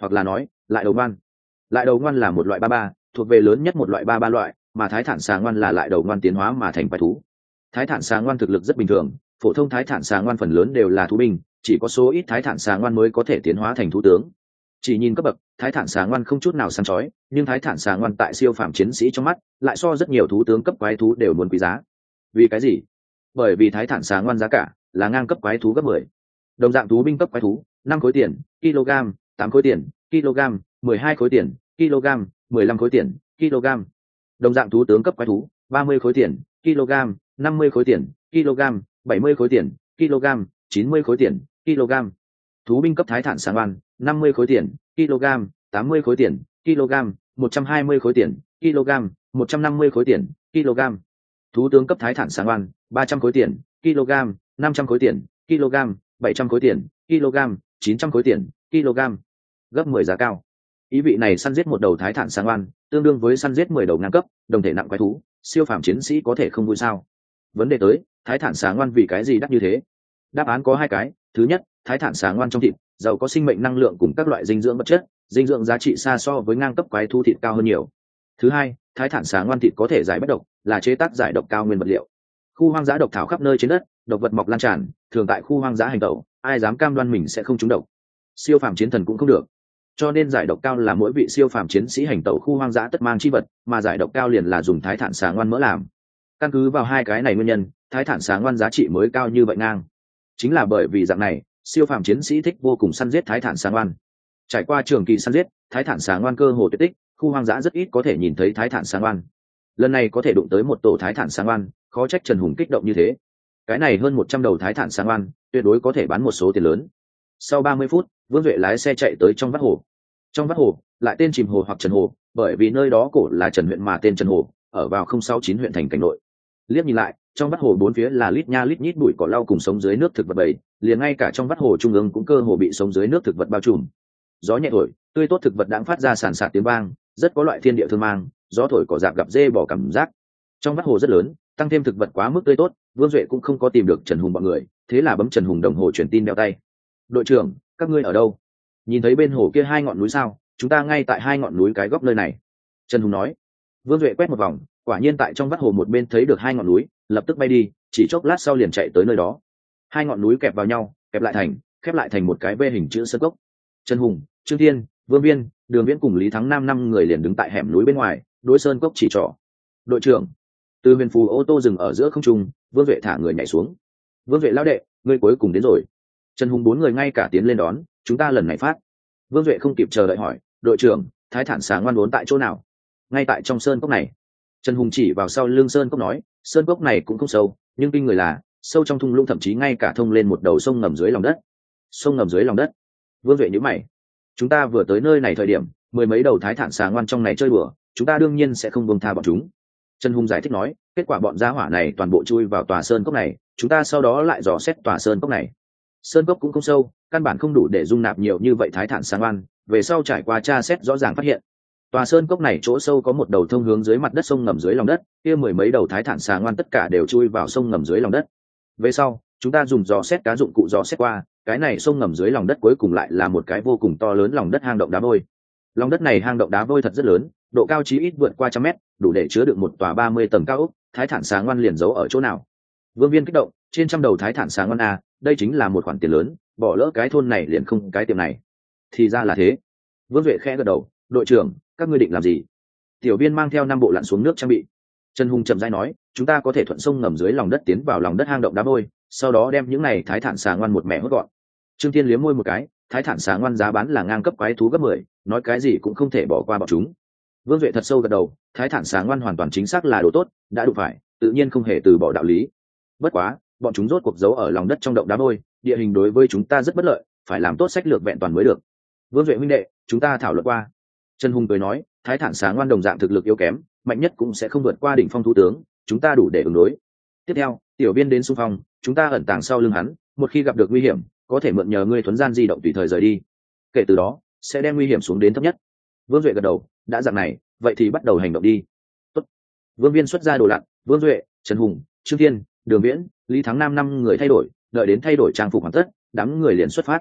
hoặc là nói lại đầu ngoan. Lại đầu ngoan là một loại ba ba, thuộc về lớn nhất một loại ba ba loại, mà thái thản xà ngoan là lại đầu ngoan tiến hóa mà thành quái thú. Thái thản xà ngoan thực lực rất bình thường, phổ thông thái thản xà ngoan phần lớn đều là thú binh, chỉ có số ít thái thản xà ngoan mới có thể tiến hóa thành thú tướng. Chỉ nhìn cấp bậc, thái thản xà ngoan không chút nào săn chói, nhưng thái thản xà ngoan tại siêu phàm chiến sĩ trong mắt lại so rất nhiều thú tướng cấp quái thú đều muốn quý giá. Vì cái gì? Bởi vì thái thản xà ngoan giá cả là ngang cấp quái thú gấp mười. Đồng dạng thú binh cấp quái thú, năm khối tiền kg, tám khối tiền kg, mười hai khối tiền kg, mười lăm khối tiền kg. Đồng dạng thú tướng cấp quái thú, ba mươi khối tiền kg, năm mươi khối tiền kg, bảy mươi khối tiền kg, chín mươi khối tiền kg. Thú binh cấp thái thản xà ngoan, năm mươi khối tiền kg, tám mươi khối tiền kg, một trăm hai mươi khối tiền kg, một trăm năm mươi khối tiền kg. Thú tướng cấp thái thản xà ngoan, ba trăm khối tiền kg, năm trăm khối tiền kg, bảy trăm khối tiền kg, chín trăm khối tiền kg. Gấp mười giá cao. Ý vị này săn giết một đầu thái thản xà ngoan tương đương với săn giết mười đầu ngang cấp đồng thể nặng quái thú, siêu phàm chiến sĩ có thể không vui sao? Vấn đề tới, thái thản xà ngoan vì cái gì đắt như thế? Đáp án có hai cái. Thứ nhất, thái thản xà ngoan trong thịt giàu có sinh mệnh năng lượng cùng các loại dinh dưỡng vật chất, dinh dưỡng giá trị xa so với ngang cấp quái thú thịt cao hơn nhiều. Thứ hai, thái thản xà ngoan thịt có thể giải bất độc, là chế tác giải độc cao nguyên vật liệu. Khu hoang dã độc thảo khắp nơi trên đất, độc vật mọc lan tràn, thường tại khu hoang dã hành tẩu, ai dám cam đoan mình sẽ không trúng độc? Siêu phàm chiến thần cũng không được. Cho nên giải độc cao là mỗi vị siêu phàm chiến sĩ hành tẩu khu hoang dã tất mang chi vật, mà giải độc cao liền là dùng thái thản xà ngoan mỡ làm. Căn cứ vào hai cái này nguyên nhân, thái thản xà ngoan giá trị mới cao như vậy ngang. Chính là bởi vì dạng này, siêu phàm chiến sĩ thích vô cùng săn giết thái thản xà ngoan. Trải qua trường kỳ săn giết, thái thản xà ngoan cơ hồ tuyệt tích, khu hoang dã rất ít có thể nhìn thấy thái thản xà ngoan. Lần này có thể đụng tới một tổ thái thản xà ngoan, khó trách Trần Hùng kích động như thế. Cái này hơn một trăm đầu thái thản xà ngoan, tuyệt đối có thể bán một số tiền lớn. Sau ba mươi phút, Vương Duệ lái xe chạy tới trong vắt hồ. Trong vắt hồ, lại tên chìm hồ hoặc Trần Hồ, bởi vì nơi đó cổ là Trần huyện mà tên Trần Hồ, ở vào không sáu chín huyện thành cảnh nội. Liếc nhìn lại, trong vắt hồ bốn phía là lít nha lít nhít bụi cỏ lau cùng sống dưới nước thực vật bầy, liền ngay cả trong vắt hồ trung ương cũng cơ hồ bị sống dưới nước thực vật bao trùm. Gió nhẹ thổi, tươi tốt thực vật đãng phát ra sàn sạt tiếng vang, rất có loại thiên địa thương mang, gió thổi cỏ rạp gặp dê bỏ cảm giác. Trong vắt hồ rất lớn, tăng thêm thực vật quá mức tươi tốt, Vương Duệ cũng không có tìm được Trần Hùng bọn người, thế là bấm Trần Hùng đồng hồ truyền tin đeo tay. Đội trưởng, các ngươi ở đâu? Nhìn thấy bên hồ kia hai ngọn núi sao? Chúng ta ngay tại hai ngọn núi cái góc nơi này. Trần Hùng nói. Vương Duệ quét một vòng, quả nhiên tại trong vắt hồ một bên thấy được hai ngọn núi, lập tức bay đi, chỉ chốc lát sau liền chạy tới nơi đó. Hai ngọn núi kẹp vào nhau, kẹp lại thành, khép lại thành một cái V hình chữ sơn cốc. Trần Hùng, Trương Thiên, Vương Viên, Đường Viễn cùng Lý Thắng Nam năm người liền đứng tại hẻm núi bên ngoài, đối sơn cốc chỉ trỏ. Đội trưởng. Từ huyền phù ô tô dừng ở giữa không trung, Vương Duệ thả người nhảy xuống. Vương Duệ lão đệ, ngươi cuối cùng đến rồi. Trần Hùng bốn người ngay cả tiến lên đón, chúng ta lần này phát. Vương Duệ không kịp chờ đợi hỏi, đội trưởng, thái thản xà ngoan vốn tại chỗ nào? Ngay tại trong sơn cốc này. Trần Hùng chỉ vào sau lưng sơn cốc nói, sơn cốc này cũng không sâu, nhưng kinh người là sâu trong thung lũng thậm chí ngay cả thông lên một đầu sông ngầm dưới lòng đất. Sông ngầm dưới lòng đất? Vương Duệ nhíu mày. Chúng ta vừa tới nơi này thời điểm, mười mấy đầu thái thản xà ngoan trong này chơi đùa, chúng ta đương nhiên sẽ không buông tha bọn chúng. Trần Hùng giải thích nói, kết quả bọn gia hỏa này toàn bộ chui vào tòa sơn cốc này, chúng ta sau đó lại dò xét tòa sơn cốc này. Sơn cốc cũng không sâu, căn bản không đủ để dung nạp nhiều như vậy thái thản xà ngoan, về sau trải qua tra xét rõ ràng phát hiện tòa sơn cốc này chỗ sâu có một đầu thông hướng dưới mặt đất sông ngầm dưới lòng đất, kia mười mấy đầu thái thản xà ngoan tất cả đều chui vào sông ngầm dưới lòng đất. Về sau chúng ta dùng dò xét cá dụng cụ dò xét qua, cái này sông ngầm dưới lòng đất cuối cùng lại là một cái vô cùng to lớn lòng đất hang động đá vôi. Lòng đất này hang động đá vôi thật rất lớn, độ cao chí ít vượt qua trăm mét, đủ để chứa được một tòa ba mươi tầng cao ốc. Thái thản xà ngoan liền giấu ở chỗ nào? Vương Viên kích động, trên trăm đầu thái thản xà ngoan a, đây chính là một khoản tiền lớn, bỏ lỡ cái thôn này liền không cái tiệm này. Thì ra là thế. Vương Duệ khẽ gật đầu, đội trưởng, các ngươi định làm gì? Tiểu Viên mang theo năm bộ lặn xuống nước trang bị. Trần Hùng chậm rãi nói, chúng ta có thể thuận sông ngầm dưới lòng đất tiến vào lòng đất hang động đá vôi, sau đó đem những này thái thản xà ngoan một mẻ hốt gọn. Trương Thiên liếm môi một cái, thái thản xà ngoan giá bán là ngang cấp quái thú gấp mười, nói cái gì cũng không thể bỏ qua bọn chúng. Vương Duệ thật sâu gật đầu, thái thản xà ngoan hoàn toàn chính xác là đồ tốt, đã đủ phải, tự nhiên không hề từ bỏ đạo lý. Bất quá, bọn chúng rốt cuộc giấu ở lòng đất trong động đá vôi, địa hình đối với chúng ta rất bất lợi, phải làm tốt sách lược vẹn toàn mới được. Vương Duệ huynh đệ, chúng ta thảo luận qua. Trần Hùng cười nói, thái thản xà ngoan đồng dạng thực lực yếu kém, mạnh nhất cũng sẽ không vượt qua đỉnh phong thú tướng, chúng ta đủ để ứng đối. Tiếp theo, Tiểu Viên đến xung phong, chúng ta ẩn tàng sau lưng hắn, một khi gặp được nguy hiểm, có thể mượn nhờ ngươi thuấn gian di động tùy thời rời đi. Kể từ đó, sẽ đem nguy hiểm xuống đến thấp nhất. Vương Duệ gật đầu, đã dạng này, vậy thì bắt đầu hành động đi. Tốt. Vương Viên xuất ra đồ lặn, Vương Duệ, Trần Hùng, Trương Thiên, Đường Viễn, Lý Thắng Nam năm người thay đổi, đợi đến thay đổi trang phục hoàn tất, đám người liền xuất phát.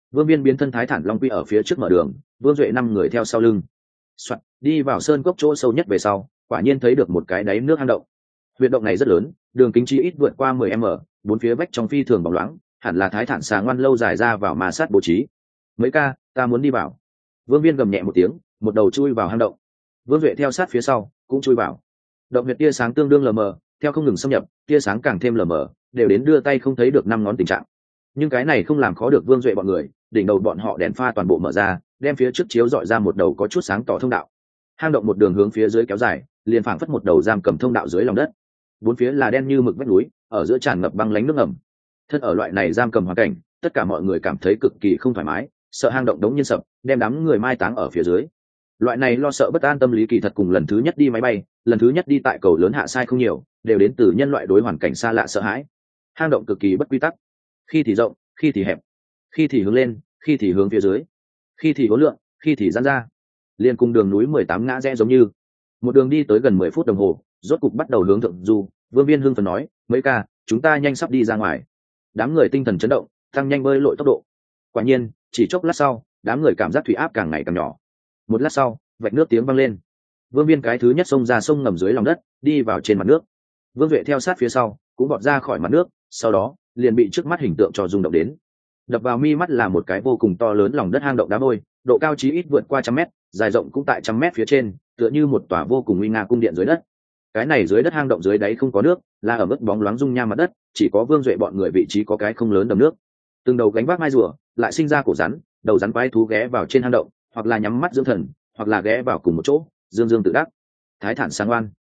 Vương Viên biến thân Thái Thản Long Quy ở phía trước mở đường, Vương Duệ năm người theo sau lưng. Soạt, đi vào sơn cốc chỗ sâu nhất về sau, quả nhiên thấy được một cái đáy nước hang động. Huyệt động này rất lớn, đường kính chi ít vượt qua mười mét, bốn phía vách trong phi thường bóng loáng, hẳn là Thái Thản xà ngoan lâu dài ra vào ma sát bố trí. Mấy ca, ta muốn đi vào. Vương Viên gầm nhẹ một tiếng, một đầu chui vào hang động. Vương Duệ theo sát phía sau, cũng chui vào. Động huyệt tia sáng tương đương lờ mờ, theo không ngừng xâm nhập, tia sáng càng thêm lờ mờ, đều đến đưa tay không thấy được năm ngón tình trạng. Nhưng cái này không làm khó được Vương Duệ bọn người, đỉnh đầu bọn họ đèn pha toàn bộ mở ra, đem phía trước chiếu dọi ra một đầu có chút sáng tỏ thông đạo. Hang động một đường hướng phía dưới kéo dài, liền phảng phất một đầu giam cầm thông đạo dưới lòng đất. Bốn phía là đen như mực vách núi, ở giữa tràn ngập băng lánh nước ngầm. Thân ở loại này giam cầm hoàn cảnh, tất cả mọi người cảm thấy cực kỳ không thoải mái, sợ hang động đống nhiên sập, đem đám người mai táng ở phía dưới. Loại này lo sợ bất an tâm lý kỳ thật cùng lần thứ nhất đi máy bay, lần thứ nhất đi tại cầu lớn hạ sai không nhiều, đều đến từ nhân loại đối hoàn cảnh xa lạ sợ hãi. Hang động cực kỳ bất quy tắc, khi thì rộng, khi thì hẹp, khi thì hướng lên, khi thì hướng phía dưới, khi thì hỗn lượng, khi thì giãn ra, liên cùng đường núi mười tám ngã rẽ giống như. Một đường đi tới gần mười phút đồng hồ, rốt cục bắt đầu hướng thượng du. Vương Viên hưng phấn nói, mấy ca, chúng ta nhanh sắp đi ra ngoài. Đám người tinh thần chấn động, tăng nhanh bơi lội tốc độ. Quả nhiên, chỉ chốc lát sau, đám người cảm giác thủy áp càng ngày càng nhỏ. Một lát sau, vạch nước tiếng vang lên. Vương Viên cái thứ nhất xông ra sông ngầm dưới lòng đất, đi vào trên mặt nước. Vương Duệ theo sát phía sau, cũng bọt ra khỏi mặt nước, sau đó liền bị trước mắt hình tượng cho rung động đến. Đập vào mi mắt là một cái vô cùng to lớn lòng đất hang động đá vôi, độ cao chí ít vượt qua trăm mét, dài rộng cũng tại trăm mét phía trên, tựa như một tòa vô cùng uy nga cung điện dưới đất. Cái này dưới đất hang động dưới đáy không có nước, là ở mức bóng loáng dung nham mặt đất, chỉ có Vương Duệ bọn người vị trí có cái không lớn đầm nước. Từng đầu gánh vác mai rùa, lại sinh ra cổ rắn, đầu rắn quái thú ghé vào trên hang động, hoặc là nhắm mắt dưỡng thần, hoặc là ghé vào cùng một chỗ, dương dương tự đắc. Thái Thản sáng ngoan.